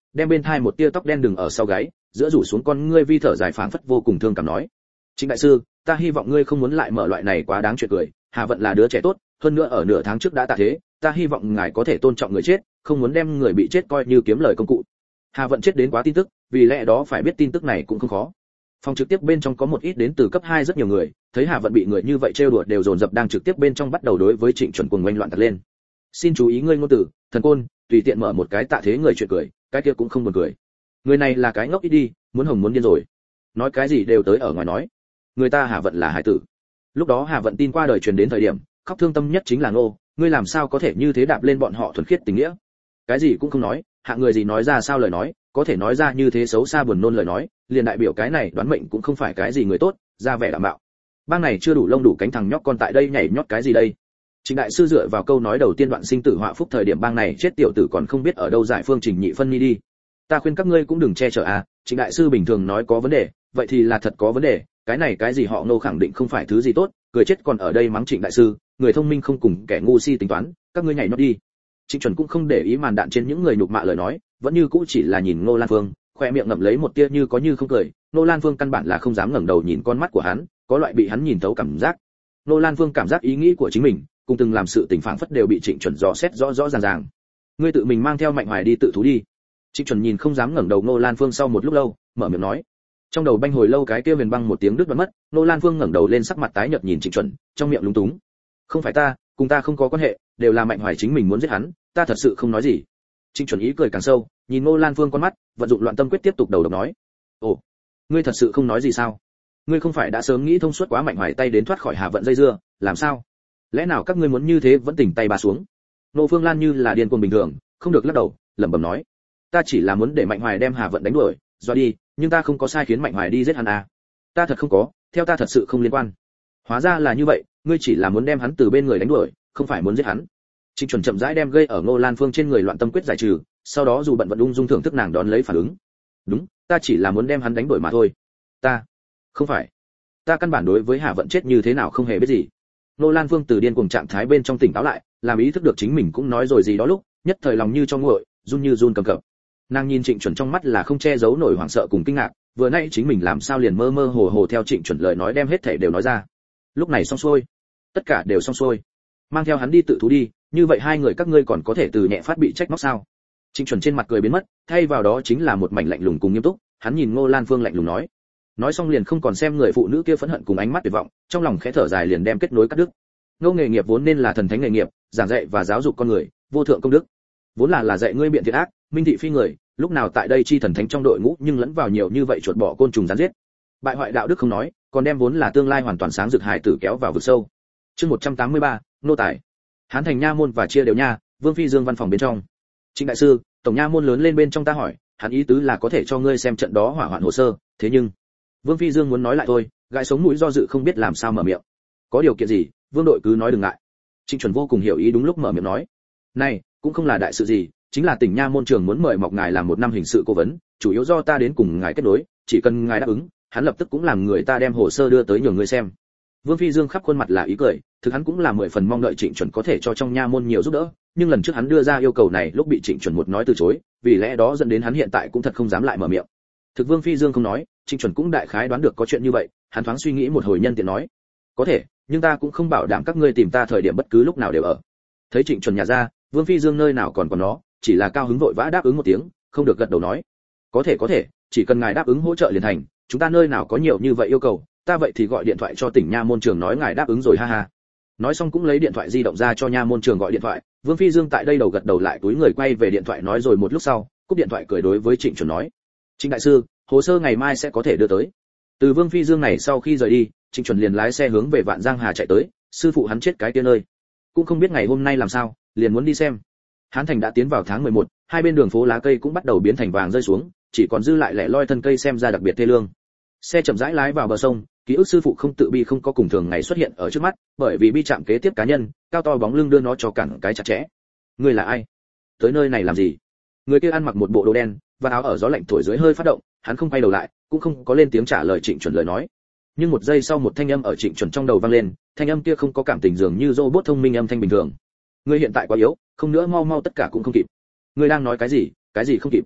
đem bên thai một tia tóc đen đừng ở sau gáy, giữa rủ xuống con ngươi vi thở dài phảng phất vô cùng thương cảm nói: Trịnh đại sư, ta hy vọng ngươi không muốn lại mở loại này quá đáng chuyện cười, Hà Vận là đứa trẻ tốt, hơn nữa ở nửa tháng trước đã tạ thế, ta hy vọng ngài có thể tôn trọng người chết, không muốn đem người bị chết coi như kiếm lời công cụ. Hà Vận chết đến quá tin tức, vì lẽ đó phải biết tin tức này cũng không khó. Phòng trực tiếp bên trong có một ít đến từ cấp 2 rất nhiều người, thấy Hà Vận bị người như vậy trêu đùa đều dồn dập đang trực tiếp bên trong bắt đầu đối với Trịnh Chuẩn cuồng oanh loạn tạt lên. Xin chú ý ngươi ngôn từ, thần côn, tùy tiện mở một cái tạ thế người chuyện cười, cái kia cũng không buồn cười. Người này là cái ngốc ít đi, muốn hồng muốn điên rồi. Nói cái gì đều tới ở ngoài nói. Người ta Hà Vận là hải tử. Lúc đó Hà Vận tin qua đời truyền đến thời điểm, khóc thương tâm nhất chính là Ngô, ngươi làm sao có thể như thế đạp lên bọn họ thuần khiết tình nghĩa. Cái gì cũng không nói, hạng người gì nói ra sao lời nói, có thể nói ra như thế xấu xa buồn nôn lời nói, liền đại biểu cái này đoán mệnh cũng không phải cái gì người tốt, ra vẻ đảm bảo. Bang này chưa đủ lông đủ cánh thằng nhóc con tại đây nhảy nhót cái gì đây? Trịnh đại sư dựa vào câu nói đầu tiên đoạn sinh tử họa phúc thời điểm bang này chết tiểu tử còn không biết ở đâu giải phương trình nhị phân ni đi. Ta khuyên các ngươi cũng đừng che chở à, Trịnh đại sư bình thường nói có vấn đề, vậy thì là thật có vấn đề, cái này cái gì họ Ngô khẳng định không phải thứ gì tốt, cười chết còn ở đây mắng Trịnh đại sư, người thông minh không cùng kẻ ngu si tính toán, các ngươi nhảy nhót đi. Trịnh Chuẩn cũng không để ý màn đạn trên những người nhục mạ lời nói, vẫn như cũ chỉ là nhìn Ngô Lan Phương, khoe miệng ngậm lấy một tia như có như không cười. Ngô Lan Phương căn bản là không dám ngẩng đầu nhìn con mắt của hắn, có loại bị hắn nhìn thấu cảm giác. Ngô Lan Phương cảm giác ý nghĩ của chính mình, cùng từng làm sự tình phảng phất đều bị Trịnh Chuẩn dò xét rõ rõ ràng ràng. Ngươi tự mình mang theo Mạnh Hoài đi tự thú đi. Trịnh Chuẩn nhìn không dám ngẩng đầu Ngô Lan Phương sau một lúc lâu, mở miệng nói. Trong đầu banh hồi lâu cái kia huyền băng một tiếng đứt đoạn mất, Ngô Lan Phương ngẩng đầu lên sắc mặt tái nhợt nhìn Trịnh Chuẩn, trong miệng lúng túng. Không phải ta, cùng ta không có quan hệ, đều là Mạnh Hoài chính mình muốn giết hắn, ta thật sự không nói gì. Trịnh Chuẩn ý cười càng sâu, nhìn Ngô Lan Phương con mắt, vận dụng loạn tâm quyết tiếp tục đầu độc nói. Ồ, ngươi thật sự không nói gì sao? Ngươi không phải đã sớm nghĩ thông suốt quá Mạnh Hoài tay đến thoát khỏi Hà Vận dây dưa, làm sao? Lẽ nào các ngươi muốn như thế vẫn tỉnh tay bà xuống? Ngô Phương Lan như là điên cuồng bình thường, không được lắc đầu, lẩm bẩm nói. Ta chỉ là muốn để Mạnh Hoài đem Hà Vận đánh đuổi, do đi, nhưng ta không có sai khiến Mạnh Hoài đi giết hắn à? Ta thật không có, theo ta thật sự không liên quan. Hóa ra là như vậy, ngươi chỉ là muốn đem hắn từ bên người đánh đuổi, không phải muốn giết hắn. Trịnh Chuẩn chậm rãi đem gây ở Ngô Lan Phương trên người loạn tâm quyết giải trừ, sau đó dù bận vận ung dung thưởng thức nàng đón lấy phản ứng. Đúng, ta chỉ là muốn đem hắn đánh đuổi mà thôi. Ta, không phải, ta căn bản đối với Hà Vận chết như thế nào không hề biết gì. Ngô Lan Phương từ điên cuồng trạng thái bên trong tỉnh táo lại, làm ý thức được chính mình cũng nói rồi gì đó lúc, nhất thời lòng như trong nguội, run như run cầm cập. Nàng nhìn Trịnh Chuẩn trong mắt là không che giấu nổi hoảng sợ cùng kinh ngạc, vừa nãy chính mình làm sao liền mơ mơ hồ hồ theo Trịnh Chuẩn lời nói đem hết thảy đều nói ra. Lúc này xong xuôi, tất cả đều xong xuôi. Mang theo hắn đi tự thú đi, như vậy hai người các ngươi còn có thể từ nhẹ phát bị trách móc sao? Trịnh Chuẩn trên mặt cười biến mất, thay vào đó chính là một mảnh lạnh lùng cùng nghiêm túc, hắn nhìn Ngô Lan Phương lạnh lùng nói. Nói xong liền không còn xem người phụ nữ kia phẫn hận cùng ánh mắt tuyệt vọng, trong lòng khẽ thở dài liền đem kết nối cắt đứt. Ngô nghề nghiệp vốn nên là thần thánh nghề nghiệp, giảng dạy và giáo dục con người, vô thượng công đức. Vốn là dạy ngươi biện thiện ác, minh thị phi người, lúc nào tại đây chi thần thánh trong đội ngũ nhưng lẫn vào nhiều như vậy chuột bọ côn trùng gián giết. Bại hoại đạo đức không nói, còn đem vốn là tương lai hoàn toàn sáng rực hài tử kéo vào vực sâu. Chương 183, nô tài. Hán thành nha môn và chia đều nha, Vương Phi Dương văn phòng bên trong. Trịnh đại sư, tổng nha môn lớn lên bên trong ta hỏi, hắn ý tứ là có thể cho ngươi xem trận đó hỏa hoạn hồ sơ, thế nhưng Vương Phi Dương muốn nói lại thôi, gãi sống mũi do dự không biết làm sao mở miệng. Có điều kiện gì, Vương đội cứ nói đừng ngại. Trịnh Chuẩn vô cùng hiểu ý đúng lúc mở miệng nói. Này, cũng không là đại sự gì, chính là tỉnh nha môn trường muốn mời mọc ngài làm một năm hình sự cố vấn, chủ yếu do ta đến cùng ngài kết nối, chỉ cần ngài đáp ứng, hắn lập tức cũng làm người ta đem hồ sơ đưa tới nhường người xem. Vương Phi Dương khắp khuôn mặt là ý cười, thực hắn cũng là 10 phần mong đợi Trịnh Chuẩn có thể cho trong nha môn nhiều giúp đỡ, nhưng lần trước hắn đưa ra yêu cầu này lúc bị Trịnh Chuẩn một nói từ chối, vì lẽ đó dẫn đến hắn hiện tại cũng thật không dám lại mở miệng. Thực Vương Phi Dương không nói, Trịnh Chuẩn cũng đại khái đoán được có chuyện như vậy, hắn thoáng suy nghĩ một hồi nhân tiện nói: "Có thể, nhưng ta cũng không bảo đảm các ngươi tìm ta thời điểm bất cứ lúc nào đều ở." Thấy Trịnh Chuẩn nhà ra, Vương Phi Dương nơi nào còn nó, chỉ là cao hứng vội vã đáp ứng một tiếng, không được gật đầu nói: có thể, chỉ cần ngài đáp ứng hỗ trợ liền thành, chúng ta nơi nào có nhiều như vậy yêu cầu, ta vậy thì gọi điện thoại cho tỉnh nha môn trường nói ngài đáp ứng rồi ha ha." Nói xong cũng lấy điện thoại di động ra cho nha môn trường gọi điện thoại, Vương Phi Dương tại đây đầu gật đầu lại túi người quay về điện thoại nói rồi một lúc sau, cúp điện thoại cười đối với Trịnh Chuẩn nói: "Trịnh đại sư, hồ sơ ngày mai sẽ có thể đưa tới." Từ Vương Phi Dương này sau khi rời đi, Trịnh Chuẩn liền lái xe hướng về Vạn Giang Hà chạy tới, sư phụ hắn chết cái kia nơi, cũng không biết ngày hôm nay làm sao, liền muốn đi xem. Hán thành đã tiến vào tháng 11, hai bên đường phố lá cây cũng bắt đầu biến thành vàng rơi xuống, chỉ còn dư lại lẻ loi thân cây xem ra đặc biệt thê lương. Xe chậm rãi lái vào bờ sông, ký ức sư phụ không tự bi không có cùng thường ngày xuất hiện ở trước mắt, bởi vì bi chạm kế tiếp cá nhân, cao to bóng lưng đưa nó cho cản cái chặt chẽ. Ngươi là ai? Tới nơi này làm gì? Người kia ăn mặc một bộ đồ đen, và áo ở gió lạnh thổi dưới hơi phát động, hắn không quay đầu lại, cũng không có lên tiếng trả lời Trịnh Chuẩn lời nói. Nhưng một giây sau một thanh âm ở Trịnh Chuẩn trong đầu vang lên, thanh âm kia không có cảm tình dường như robot thông minh âm thanh bình thường. Ngươi hiện tại quá yếu, không nữa mau tất cả cũng không kịp. Ngươi đang nói cái gì không kịp?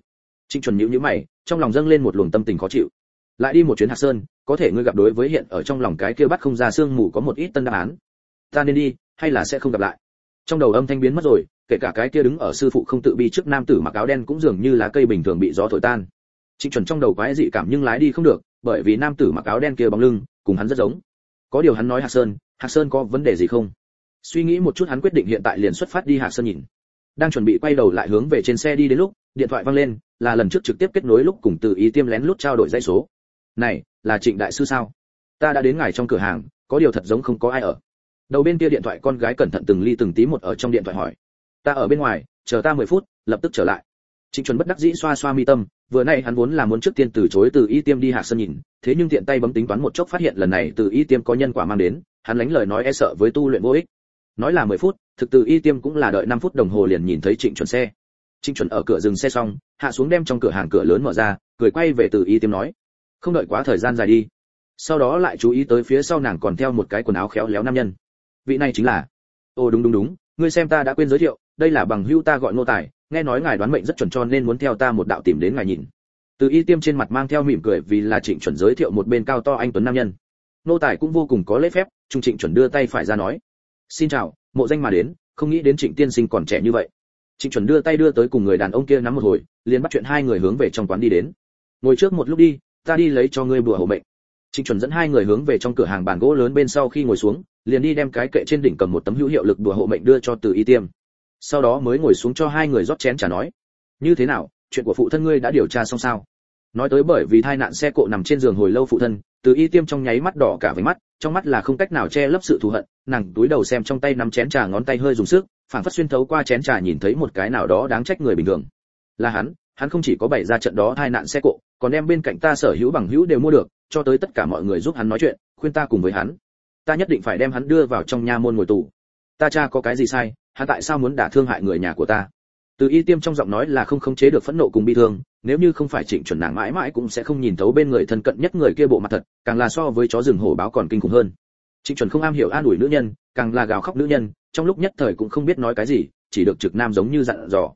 Trịnh Chuẩn nhíu nhíu mày, trong lòng dâng lên một luồng tâm tình khó chịu. Lại đi một chuyến Hạc Sơn, có thể ngươi gặp đối với hiện ở trong lòng cái kia bắt không ra xương mù có một ít tân đáp án. Ta nên đi, hay là sẽ không gặp lại? Trong đầu âm thanh biến mất rồi, kể cả cái kia đứng ở sư phụ không tự bi trước nam tử mặc áo đen cũng dường như lá cây bình thường bị gió thổi tan. Trịnh Chuẩn trong đầu quái dị cảm nhưng lái đi không được, bởi vì nam tử mặc áo đen kia bóng lưng cùng hắn rất giống. Có điều hắn nói Hạc Sơn có vấn đề gì không? Suy nghĩ một chút hắn quyết định hiện tại liền xuất phát đi Hạc Sơn nhìn. Đang chuẩn bị quay đầu lại hướng về trên xe đi đến lúc, điện thoại vang lên, là lần trước trực tiếp kết nối lúc cùng Từ Ý Tiêm lén lút trao đổi dãy số. "Này, là Trịnh đại sư sao? Ta đã đến ngài trong cửa hàng, có điều thật giống không có ai ở." Đầu bên kia điện thoại con gái cẩn thận từng ly từng tí một ở trong điện thoại hỏi. "Ta ở bên ngoài, chờ ta 10 phút, lập tức trở lại." Trịnh Chuẩn bất đắc dĩ xoa xoa mi tâm, vừa nãy hắn vốn là muốn trước tiên từ chối Từ Ý Tiêm đi Hạc Sơn nhìn, thế nhưng tiện tay bấm tính toán một chốc phát hiện lần này Từ Ý Tiêm có nhân quả mang đến, hắn lánh lời nói e sợ với tu luyện vô ích. Nói là 10 phút, thực Từ Ý Tiêm cũng là đợi 5 phút đồng hồ liền nhìn thấy Trịnh Chuẩn xe. Trịnh Chuẩn ở cửa dừng xe xong, hạ xuống đem trong cửa hàng cửa lớn mở ra, cười quay về Từ Ý Tiêm nói: "Không đợi quá thời gian dài đi." Sau đó lại chú ý tới phía sau nàng còn theo một cái quần áo khéo léo nam nhân. Vị này chính là... Ồ đúng, ngươi xem ta đã quên giới thiệu, đây là bằng hữu ta gọi Ngô Tài, nghe nói ngài đoán mệnh rất chuẩn cho nên muốn theo ta một đạo tìm đến ngài nhìn. Từ Ý Tiêm trên mặt mang theo mỉm cười vì là Trịnh Chuẩn giới thiệu một bên cao to anh tuấn nam nhân. Ngô Tài cũng vô cùng có lễ phép, trung Trịnh Chuẩn đưa tay phải ra nói: "Xin chào, mộ danh mà đến, không nghĩ đến Trịnh tiên sinh còn trẻ như vậy." Trịnh Chuẩn đưa tay đưa tới cùng người đàn ông kia nắm một hồi, liền bắt chuyện hai người hướng về trong quán đi đến. "Ngồi trước một lúc đi, ta đi lấy cho ngươi bùa hộ mệnh." Trịnh Chuẩn dẫn hai người hướng về trong cửa hàng bàn gỗ lớn bên sau khi ngồi xuống, liền đi đem cái kệ trên đỉnh cầm một tấm hữu hiệu lực bùa hộ mệnh đưa cho Từ Ý Tiêm. Sau đó mới ngồi xuống cho hai người rót chén trà nói: "Như thế nào, chuyện của phụ thân ngươi đã điều tra xong sao?" Nói tới bởi vì tai nạn xe cộ nằm trên giường hồi lâu phụ thân, Từ Ý Tiêm trong nháy mắt đỏ cả với mắt, trong mắt là không cách nào che lấp sự thù hận, nàng túi đầu xem trong tay nắm chén trà ngón tay hơi dùng sức, phảng phất xuyên thấu qua chén trà nhìn thấy một cái nào đó đáng trách người bình thường. Là hắn không chỉ có bày ra trận đó tai nạn xe cộ, còn đem bên cạnh ta sở hữu bằng hữu đều mua được, cho tới tất cả mọi người giúp hắn nói chuyện, khuyên ta cùng với hắn. Ta nhất định phải đem hắn đưa vào trong nha môn ngồi tù. Ta cha có cái gì sai, hắn tại sao muốn đả thương hại người nhà của ta? Từ Ý Tiêm trong giọng nói là không khống chế được phẫn nộ cùng bi thương, nếu như không phải Trịnh Chuẩn nàng mãi mãi cũng sẽ không nhìn thấu bên người thân cận nhất người kia bộ mặt thật, càng là so với chó rừng hổ báo còn kinh khủng hơn. Trịnh Chuẩn không am hiểu an ủi nữ nhân, càng là gào khóc nữ nhân, trong lúc nhất thời cũng không biết nói cái gì, chỉ được trực nam giống như dặn dò.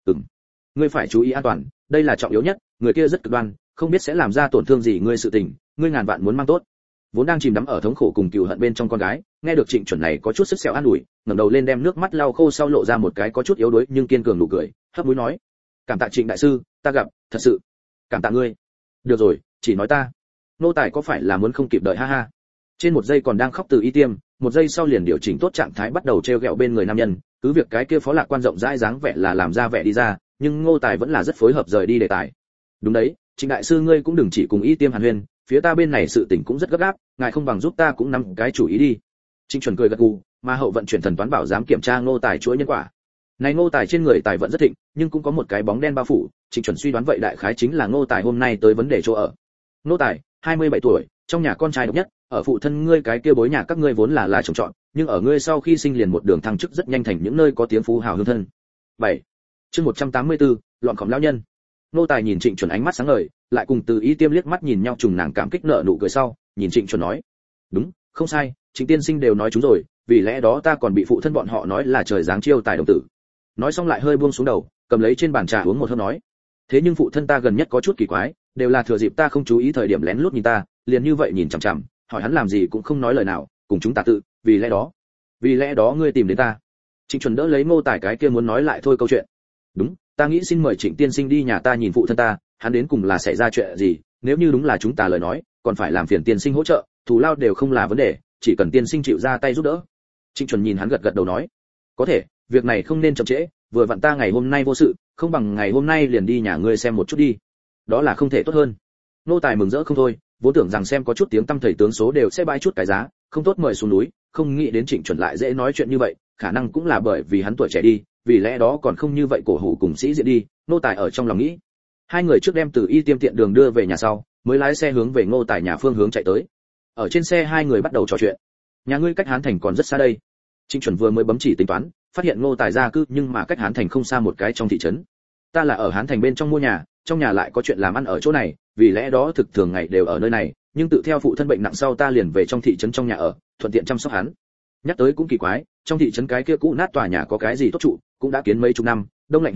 Ngươi phải chú ý an toàn, đây là trọng yếu nhất, người kia rất cực đoan, không biết sẽ làm ra tổn thương gì ngươi sự tình, ngươi ngàn vạn muốn mang tốt." Vốn đang chìm đắm ở thống khổ cùng cừu hận bên trong con gái, nghe được Trịnh Chuẩn này có chút sức sẹo an ủi, ngẩng đầu lên đem nước mắt lau khô sau lộ ra một cái có chút yếu đuối nhưng kiên cường nụ cười, hấp mũi nói: "Cảm tạ Trịnh đại sư, ta gặp, thật sự, cảm tạ ngươi." "Được rồi, chỉ nói ta." Nô Tài có phải là muốn không kịp đợi ha ha. Trên một giây còn đang khóc Từ Ý Tiêm, một giây sau liền điều chỉnh tốt trạng thái bắt đầu treo gẹo bên người nam nhân, cứ việc cái kia phó lạc quan rộng rãi dáng vẻ là làm ra vẻ đi ra, nhưng Ngô Tài vẫn là rất phối hợp rời đi đề tài. "Đúng đấy, Trịnh đại sư ngươi cũng đừng chỉ cùng Ý Tiêm hàn huyên, phía ta bên này sự tình cũng rất gấp gáp, ngài không bằng giúp ta cũng nắm cái chủ ý đi." Trịnh Chuẩn cười gật gù, mà hậu vận chuyển thần toán bảo giám kiểm tra Ngô Tài chuỗi nhân quả. Này Ngô Tài trên người tài vận rất thịnh, nhưng cũng có một cái bóng đen bao phủ, Trịnh Chuẩn suy đoán vậy đại khái chính là Ngô Tài hôm nay tới vấn đề chỗ ở. Ngô Tài, 27 tuổi, trong nhà con trai độc nhất, ở phụ thân ngươi cái kia bối nhà các ngươi vốn là chồng chọn, nhưng ở ngươi sau khi sinh liền một đường thăng chức rất nhanh thành những nơi có tiếng phú hào hương thân. 7. Chương 184, loạn khổng lão nhân. Ngô Tài nhìn Trịnh Chuẩn ánh mắt sáng ngời, lại cùng Từ Ý Tiêm liếc mắt nhìn nhau trùng nàng cảm kích nợ nụ cười sau, nhìn Trịnh Chuẩn nói: "Đúng, không sai, Trịnh tiên sinh đều nói chúng rồi, vì lẽ đó ta còn bị phụ thân bọn họ nói là trời giáng chiêu tài đồng tử." Nói xong lại hơi buông xuống đầu, cầm lấy trên bàn trà uống một hớp nói: "Thế nhưng phụ thân ta gần nhất có chút kỳ quái, đều là thừa dịp ta không chú ý thời điểm lén lút nhìn ta, liền như vậy nhìn chằm chằm, hỏi hắn làm gì cũng không nói lời nào, cùng chúng ta tự, vì lẽ đó ngươi tìm đến ta." Trịnh Chuẩn đỡ lấy Ngô Tài cái kia muốn nói lại thôi câu chuyện. "Đúng, ta nghĩ xin mời Trịnh tiên sinh đi nhà ta nhìn phụ thân ta, hắn đến cùng là xảy ra chuyện gì, nếu như đúng là chúng ta lời nói, còn phải làm phiền tiên sinh hỗ trợ, thù lao đều không là vấn đề, chỉ cần tiên sinh chịu ra tay giúp đỡ." Trịnh Chuẩn nhìn hắn gật gật đầu nói: "Có thể, việc này không nên chậm trễ, vừa vặn ta ngày hôm nay vô sự, không bằng ngày hôm nay liền đi nhà ngươi xem một chút đi." "Đó là không thể tốt hơn." Nô Tài mừng rỡ không thôi, vốn tưởng rằng xem có chút tiếng tăm thầy tướng số đều sẽ bãi chút cái giá, không tốt mời xuống núi, không nghĩ đến Trịnh Chuẩn lại dễ nói chuyện như vậy, khả năng cũng là bởi vì hắn tuổi trẻ đi, vì lẽ đó còn không như vậy cổ hủ cùng sĩ diện đi, Nô Tài ở trong lòng nghĩ. Hai người trước đem Từ Ý Tiêm tiện đường đưa về nhà sau, mới lái xe hướng về Ngô Tài nhà phương hướng chạy tới. Ở trên xe hai người bắt đầu trò chuyện. "Nhà ngươi cách Hán Thành còn rất xa đây." Trịnh Chuẩn vừa mới bấm chỉ tính toán, phát hiện Ngô Tài gia cư nhưng mà cách Hán Thành không xa một cái trong thị trấn. "Ta là ở Hán Thành bên trong mua nhà, trong nhà lại có chuyện làm ăn ở chỗ này, vì lẽ đó thực thường ngày đều ở nơi này, nhưng tự theo phụ thân bệnh nặng sau ta liền về trong thị trấn trong nhà ở, thuận tiện chăm sóc hắn." Nhắc tới cũng kỳ quái, trong thị trấn cái kia cũ nát tòa nhà có cái gì tốt trụ, cũng đã kiến mấy chục năm, đông lạnh hè nóng,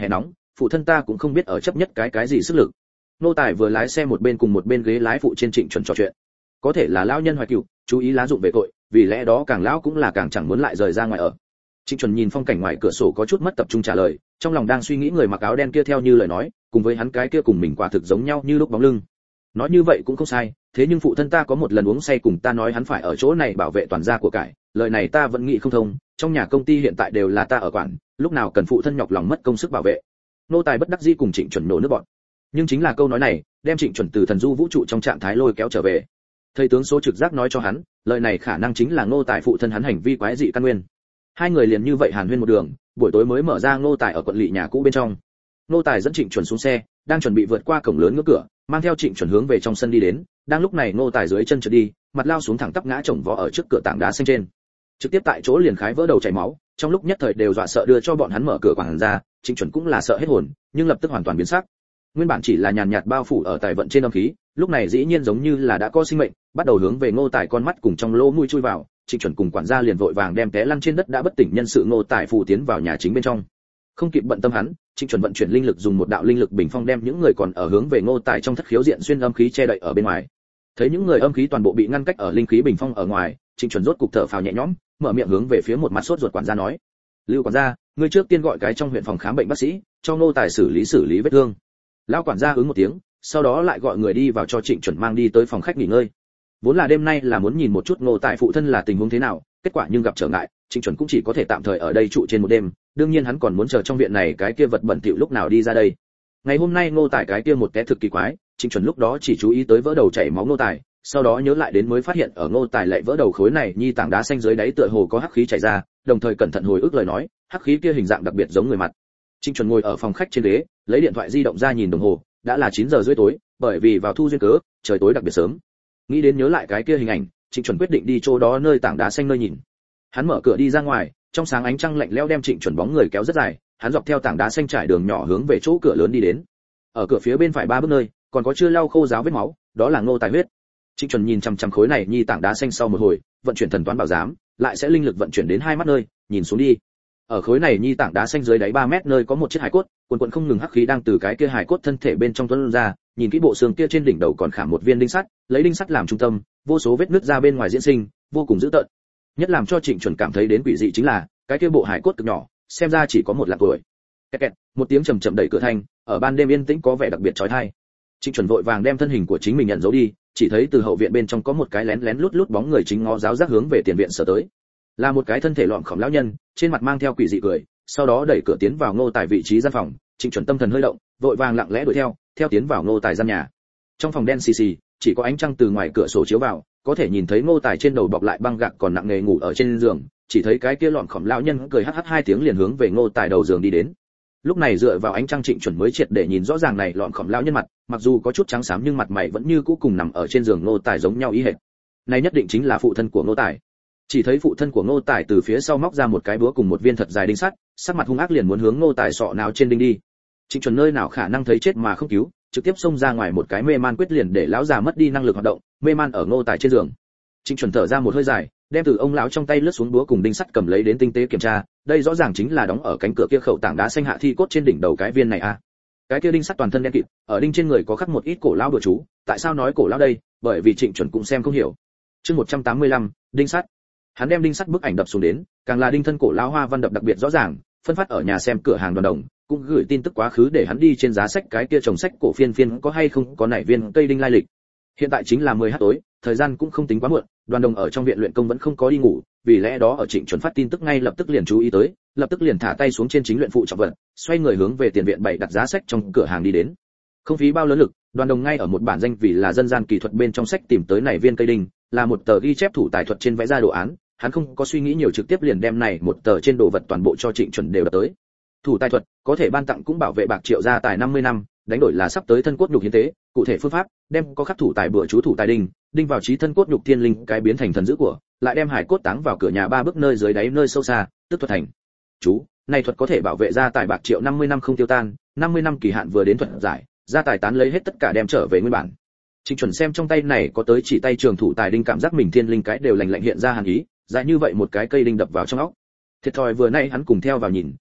phụ thân ta cũng không biết ở chấp nhất cái gì sức lực. Nô tài vừa lái xe một bên cùng một bên ghế lái phụ trên Trịnh Chuẩn trò chuyện. Có thể là lão nhân hoài cựu, chú ý lá dụng về tội, vì lẽ đó càng lão cũng là càng chẳng muốn lại rời ra ngoài ở. Trịnh Chuẩn nhìn phong cảnh ngoài cửa sổ có chút mất tập trung trả lời, trong lòng đang suy nghĩ người mặc áo đen kia theo như lời nói, cùng với hắn cái kia cùng mình quả thực giống nhau như lúc bóng lưng. Nói như vậy cũng không sai, thế nhưng phụ thân ta có một lần uống say cùng ta nói hắn phải ở chỗ này bảo vệ toàn gia của cải, lời này ta vẫn nghĩ không thông, trong nhà công ty hiện tại đều là ta ở quản, lúc nào cần phụ thân nhọc lòng mất công sức bảo vệ. Nô tài bất đắc dĩ cùng Trịnh Chuẩn nổ nước bọt. Nhưng chính là câu nói này, đem Trịnh Chuẩn từ thần du vũ trụ trong trạng thái lôi kéo trở về. Thầy tướng số trực giác nói cho hắn, lời này khả năng chính là Ngô Tài phụ thân hắn hành vi quái dị căn nguyên. Hai người liền như vậy hàn huyên một đường, buổi tối mới mở ra Ngô Tài ở quận lỵ nhà cũ bên trong. Ngô Tài dẫn Trịnh Chuẩn xuống xe, đang chuẩn bị vượt qua cổng lớn ngưỡng cửa, mang theo Trịnh Chuẩn hướng về trong sân đi đến. Đang lúc này Ngô Tài dưới chân trượt đi, mặt lao xuống thẳng tắp ngã chồng vó ở trước cửa tảng đá xanh trên, trực tiếp tại chỗ liền khái vỡ đầu chảy máu. Trong lúc nhất thời đều dọa sợ đưa cho bọn hắn mở cửa quảng ra, Trịnh Chuẩn cũng là sợ hết hồn, nhưng lập tức hoàn toàn biến sắc. Nguyên bản chỉ là nhàn nhạt bao phủ ở tài vận trên âm khí, lúc này dĩ nhiên giống như là đã có sinh mệnh, bắt đầu hướng về Ngô Tài con mắt cùng trong lỗ mũi chui vào. Trịnh Chuẩn cùng quản gia liền vội vàng đem té lăn trên đất đã bất tỉnh nhân sự Ngô Tài phù tiến vào nhà chính bên trong. Không kịp bận tâm hắn, Trịnh Chuẩn vận chuyển linh lực dùng một đạo linh lực bình phong đem những người còn ở hướng về Ngô Tài trong thất khiếu diện xuyên âm khí che đậy ở bên ngoài. Thấy những người âm khí toàn bộ bị ngăn cách ở linh khí bình phong ở ngoài, Trịnh Chuẩn rốt cục thở phào nhẹ nhõm, mở miệng hướng về phía một mặt sốt ruột quản gia nói: "Lưu quản gia, ngươi trước tiên gọi cái trong huyện phòng khám bệnh bác sĩ, cho Ngô Tài xử lý vết thương." Lão quản gia ứng một tiếng, sau đó lại gọi người đi vào cho Trịnh Chuẩn mang đi tới phòng khách nghỉ ngơi. Vốn là đêm nay là muốn nhìn một chút Ngô Tài phụ thân là tình huống thế nào, kết quả nhưng gặp trở ngại, Trịnh Chuẩn cũng chỉ có thể tạm thời ở đây trụ trên một đêm, đương nhiên hắn còn muốn chờ trong viện này cái kia vật bẩn thỉu lúc nào đi ra đây. Ngày hôm nay Ngô Tài cái kia một té thực kỳ quái, Trịnh Chuẩn lúc đó chỉ chú ý tới vỡ đầu chảy máu Ngô Tài, sau đó nhớ lại đến mới phát hiện ở Ngô Tài lại vỡ đầu khối này nhi tảng đá xanh dưới đáy tựa hồ có hắc khí chảy ra, đồng thời cẩn thận hồi ức lời nói, hắc khí kia hình dạng đặc biệt giống người mặt. Trịnh Chuẩn ngồi ở phòng khách trên ghế, lấy điện thoại di động ra nhìn đồng hồ, đã là 9 giờ rưỡi tối, bởi vì vào thu duyên cớ, trời tối đặc biệt sớm. Nghĩ đến nhớ lại cái kia hình ảnh, Trịnh Chuẩn quyết định đi chỗ đó nơi tảng đá xanh nơi nhìn. Hắn mở cửa đi ra ngoài, trong sáng ánh trăng lạnh lẽo đem Trịnh Chuẩn bóng người kéo rất dài, hắn dọc theo tảng đá xanh trải đường nhỏ hướng về chỗ cửa lớn đi đến. Ở cửa phía bên phải 3 bước nơi, còn có chưa lau khô ráo vết máu, đó là Ngô Tài huyết. Trịnh Chuẩn nhìn chằm chằm khối này nhi tảng đá xanh sau một hồi, vận chuyển thần toán bảo giám, lại sẽ linh lực vận chuyển đến 2 mắt nơi, nhìn xuống đi. Ở khối này nhi tảng đá xanh dưới đáy 3 mét nơi có một chiếc hài cốt, quần không ngừng hắc khí đang từ cái kia hài cốt thân thể bên trong tuôn ra, nhìn kỹ bộ xương kia trên đỉnh đầu còn khảm một viên đinh sắt, lấy đinh sắt làm trung tâm, vô số vết nứt ra bên ngoài diễn sinh, vô cùng dữ tợn. Nhất làm cho Trịnh Chuẩn cảm thấy đến quỷ dị chính là, cái kia bộ hài cốt cực nhỏ, xem ra chỉ có một lạng tuổi. Kẹt kẹt, một tiếng trầm trầm đẩy cửa thành, ở ban đêm yên tĩnh có vẻ đặc biệt chói tai. Trịnh Chuẩn vội vàng đem thân hình của chính mình nhận giấu đi, chỉ thấy từ hậu viện bên trong có một cái lén lén lút lút bóng người chính ngó giáo giác hướng về tiền viện sở tới. Là một cái thân thể lọm khom lão nhân, trên mặt mang theo quỷ dị cười, sau đó đẩy cửa tiến vào Ngô Tài vị trí gian phòng. Trịnh Chuẩn tâm thần hơi động, vội vàng lặng lẽ đuổi theo tiến vào Ngô Tài gian nhà. Trong phòng đen xì xì, chỉ có ánh trăng từ ngoài cửa sổ chiếu vào, có thể nhìn thấy Ngô Tài trên đầu bọc lại băng gạc còn nặng nề ngủ ở trên giường, chỉ thấy cái kia lọm khom lão nhân cười hắc hắc 2 tiếng liền hướng về Ngô Tài đầu giường đi đến. Lúc này dựa vào ánh trăng Trịnh Chuẩn mới triệt để nhìn rõ ràng này lọm khom lão nhân mặt, mặc dù có chút trắng xám nhưng mặt mày vẫn như cũ cùng nằm ở trên giường Ngô Tài giống nhau ý hệt. Này nhất định chính là phụ thân của Ngô Tài. Chỉ thấy phụ thân của Ngô Tài từ phía sau móc ra một cái búa cùng một viên thật dài đinh sắt, sắc mặt hung ác liền muốn hướng Ngô Tài sọ nào trên đinh đi. Trịnh Chuẩn nơi nào khả năng thấy chết mà không cứu, trực tiếp xông ra ngoài một cái mê man quyết liền để lão già mất đi năng lực hoạt động, mê man ở Ngô Tài trên giường. Trịnh Chuẩn thở ra một hơi dài, đem từ ông lão trong tay lướt xuống búa cùng đinh sắt cầm lấy đến tinh tế kiểm tra, đây rõ ràng chính là đóng ở cánh cửa kia khẩu tảng đá xanh hạ thi cốt trên đỉnh đầu cái viên này a. Cái kia đinh sắt toàn thân đen kịt, ở đinh trên người có khắc một ít cổ lão đồ chú, tại sao nói cổ lão đây? Bởi vì Trịnh Chuẩn cũng xem không hiểu. Chương 185, đinh sắt. Hắn đem đinh sắt bức ảnh đập xuống đến, càng là đinh thân cổ lão hoa văn đập đặc biệt rõ ràng, phân phát ở nhà xem cửa hàng Đoàn Đồng, cũng gửi tin tức quá khứ để hắn đi trên giá sách cái kia chồng sách cổ phiên có hay không có nảy viên cây đinh lai lịch. Hiện tại chính là 10h tối, thời gian cũng không tính quá muộn, Đoàn Đồng ở trong viện luyện công vẫn không có đi ngủ, vì lẽ đó ở Trịnh Chuẩn phát tin tức ngay lập tức liền chú ý tới, lập tức liền thả tay xuống trên chính luyện phụ trọng vật, xoay người hướng về tiền viện bày đặt giá sách trong cửa hàng đi đến. Không phí bao lớn lực, Đoàn Đồng ngay ở một bản danh vì là dân gian kỹ thuật bên trong sách tìm tới nảy viên cây đinh, là một tờ ghi chép thủ tài thuật trên vẽ ra đồ án, hắn không có suy nghĩ nhiều trực tiếp liền đem này một tờ trên đồ vật toàn bộ cho Trịnh Chuẩn đều đập tới. Thủ tài thuật có thể ban tặng cũng bảo vệ bạc triệu gia tài 50 năm, đánh đổi là sắp tới thân cốt nhục hiến tế, cụ thể phương pháp, đem có khắc thủ tài bừa chú thủ tài đinh vào trí thân cốt nhục thiên linh cái biến thành thần dữ của, lại đem hải cốt táng vào cửa nhà 3 bước nơi dưới đáy nơi sâu xa, tức thuật thành. Chú, này thuật có thể bảo vệ gia tài bạc triệu 50 năm không tiêu tan, 50 năm kỳ hạn vừa đến thuật giải, gia tài tán lấy hết tất cả đem trở về nguyên bản. Trịnh Chuẩn xem trong tay này có tới chỉ tay trường thủ tài đinh cảm giác mình thiên linh cái đều lạnh lạnh hiện ra hàn ý, dài như vậy một cái cây đinh đập vào trong óc. Thiệt thòi vừa nay hắn cùng theo vào nhìn,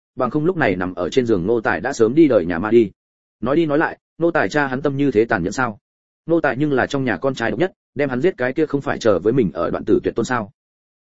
bằng không lúc này nằm ở trên giường Ngô Tài đã sớm đi đời nhà ma đi. Nói đi nói lại, Ngô Tài cha hắn tâm như thế tàn nhẫn sao? Ngô Tài nhưng là trong nhà con trai độc nhất, đem hắn giết cái kia không phải chờ với mình ở đoạn tử tuyệt tôn sao?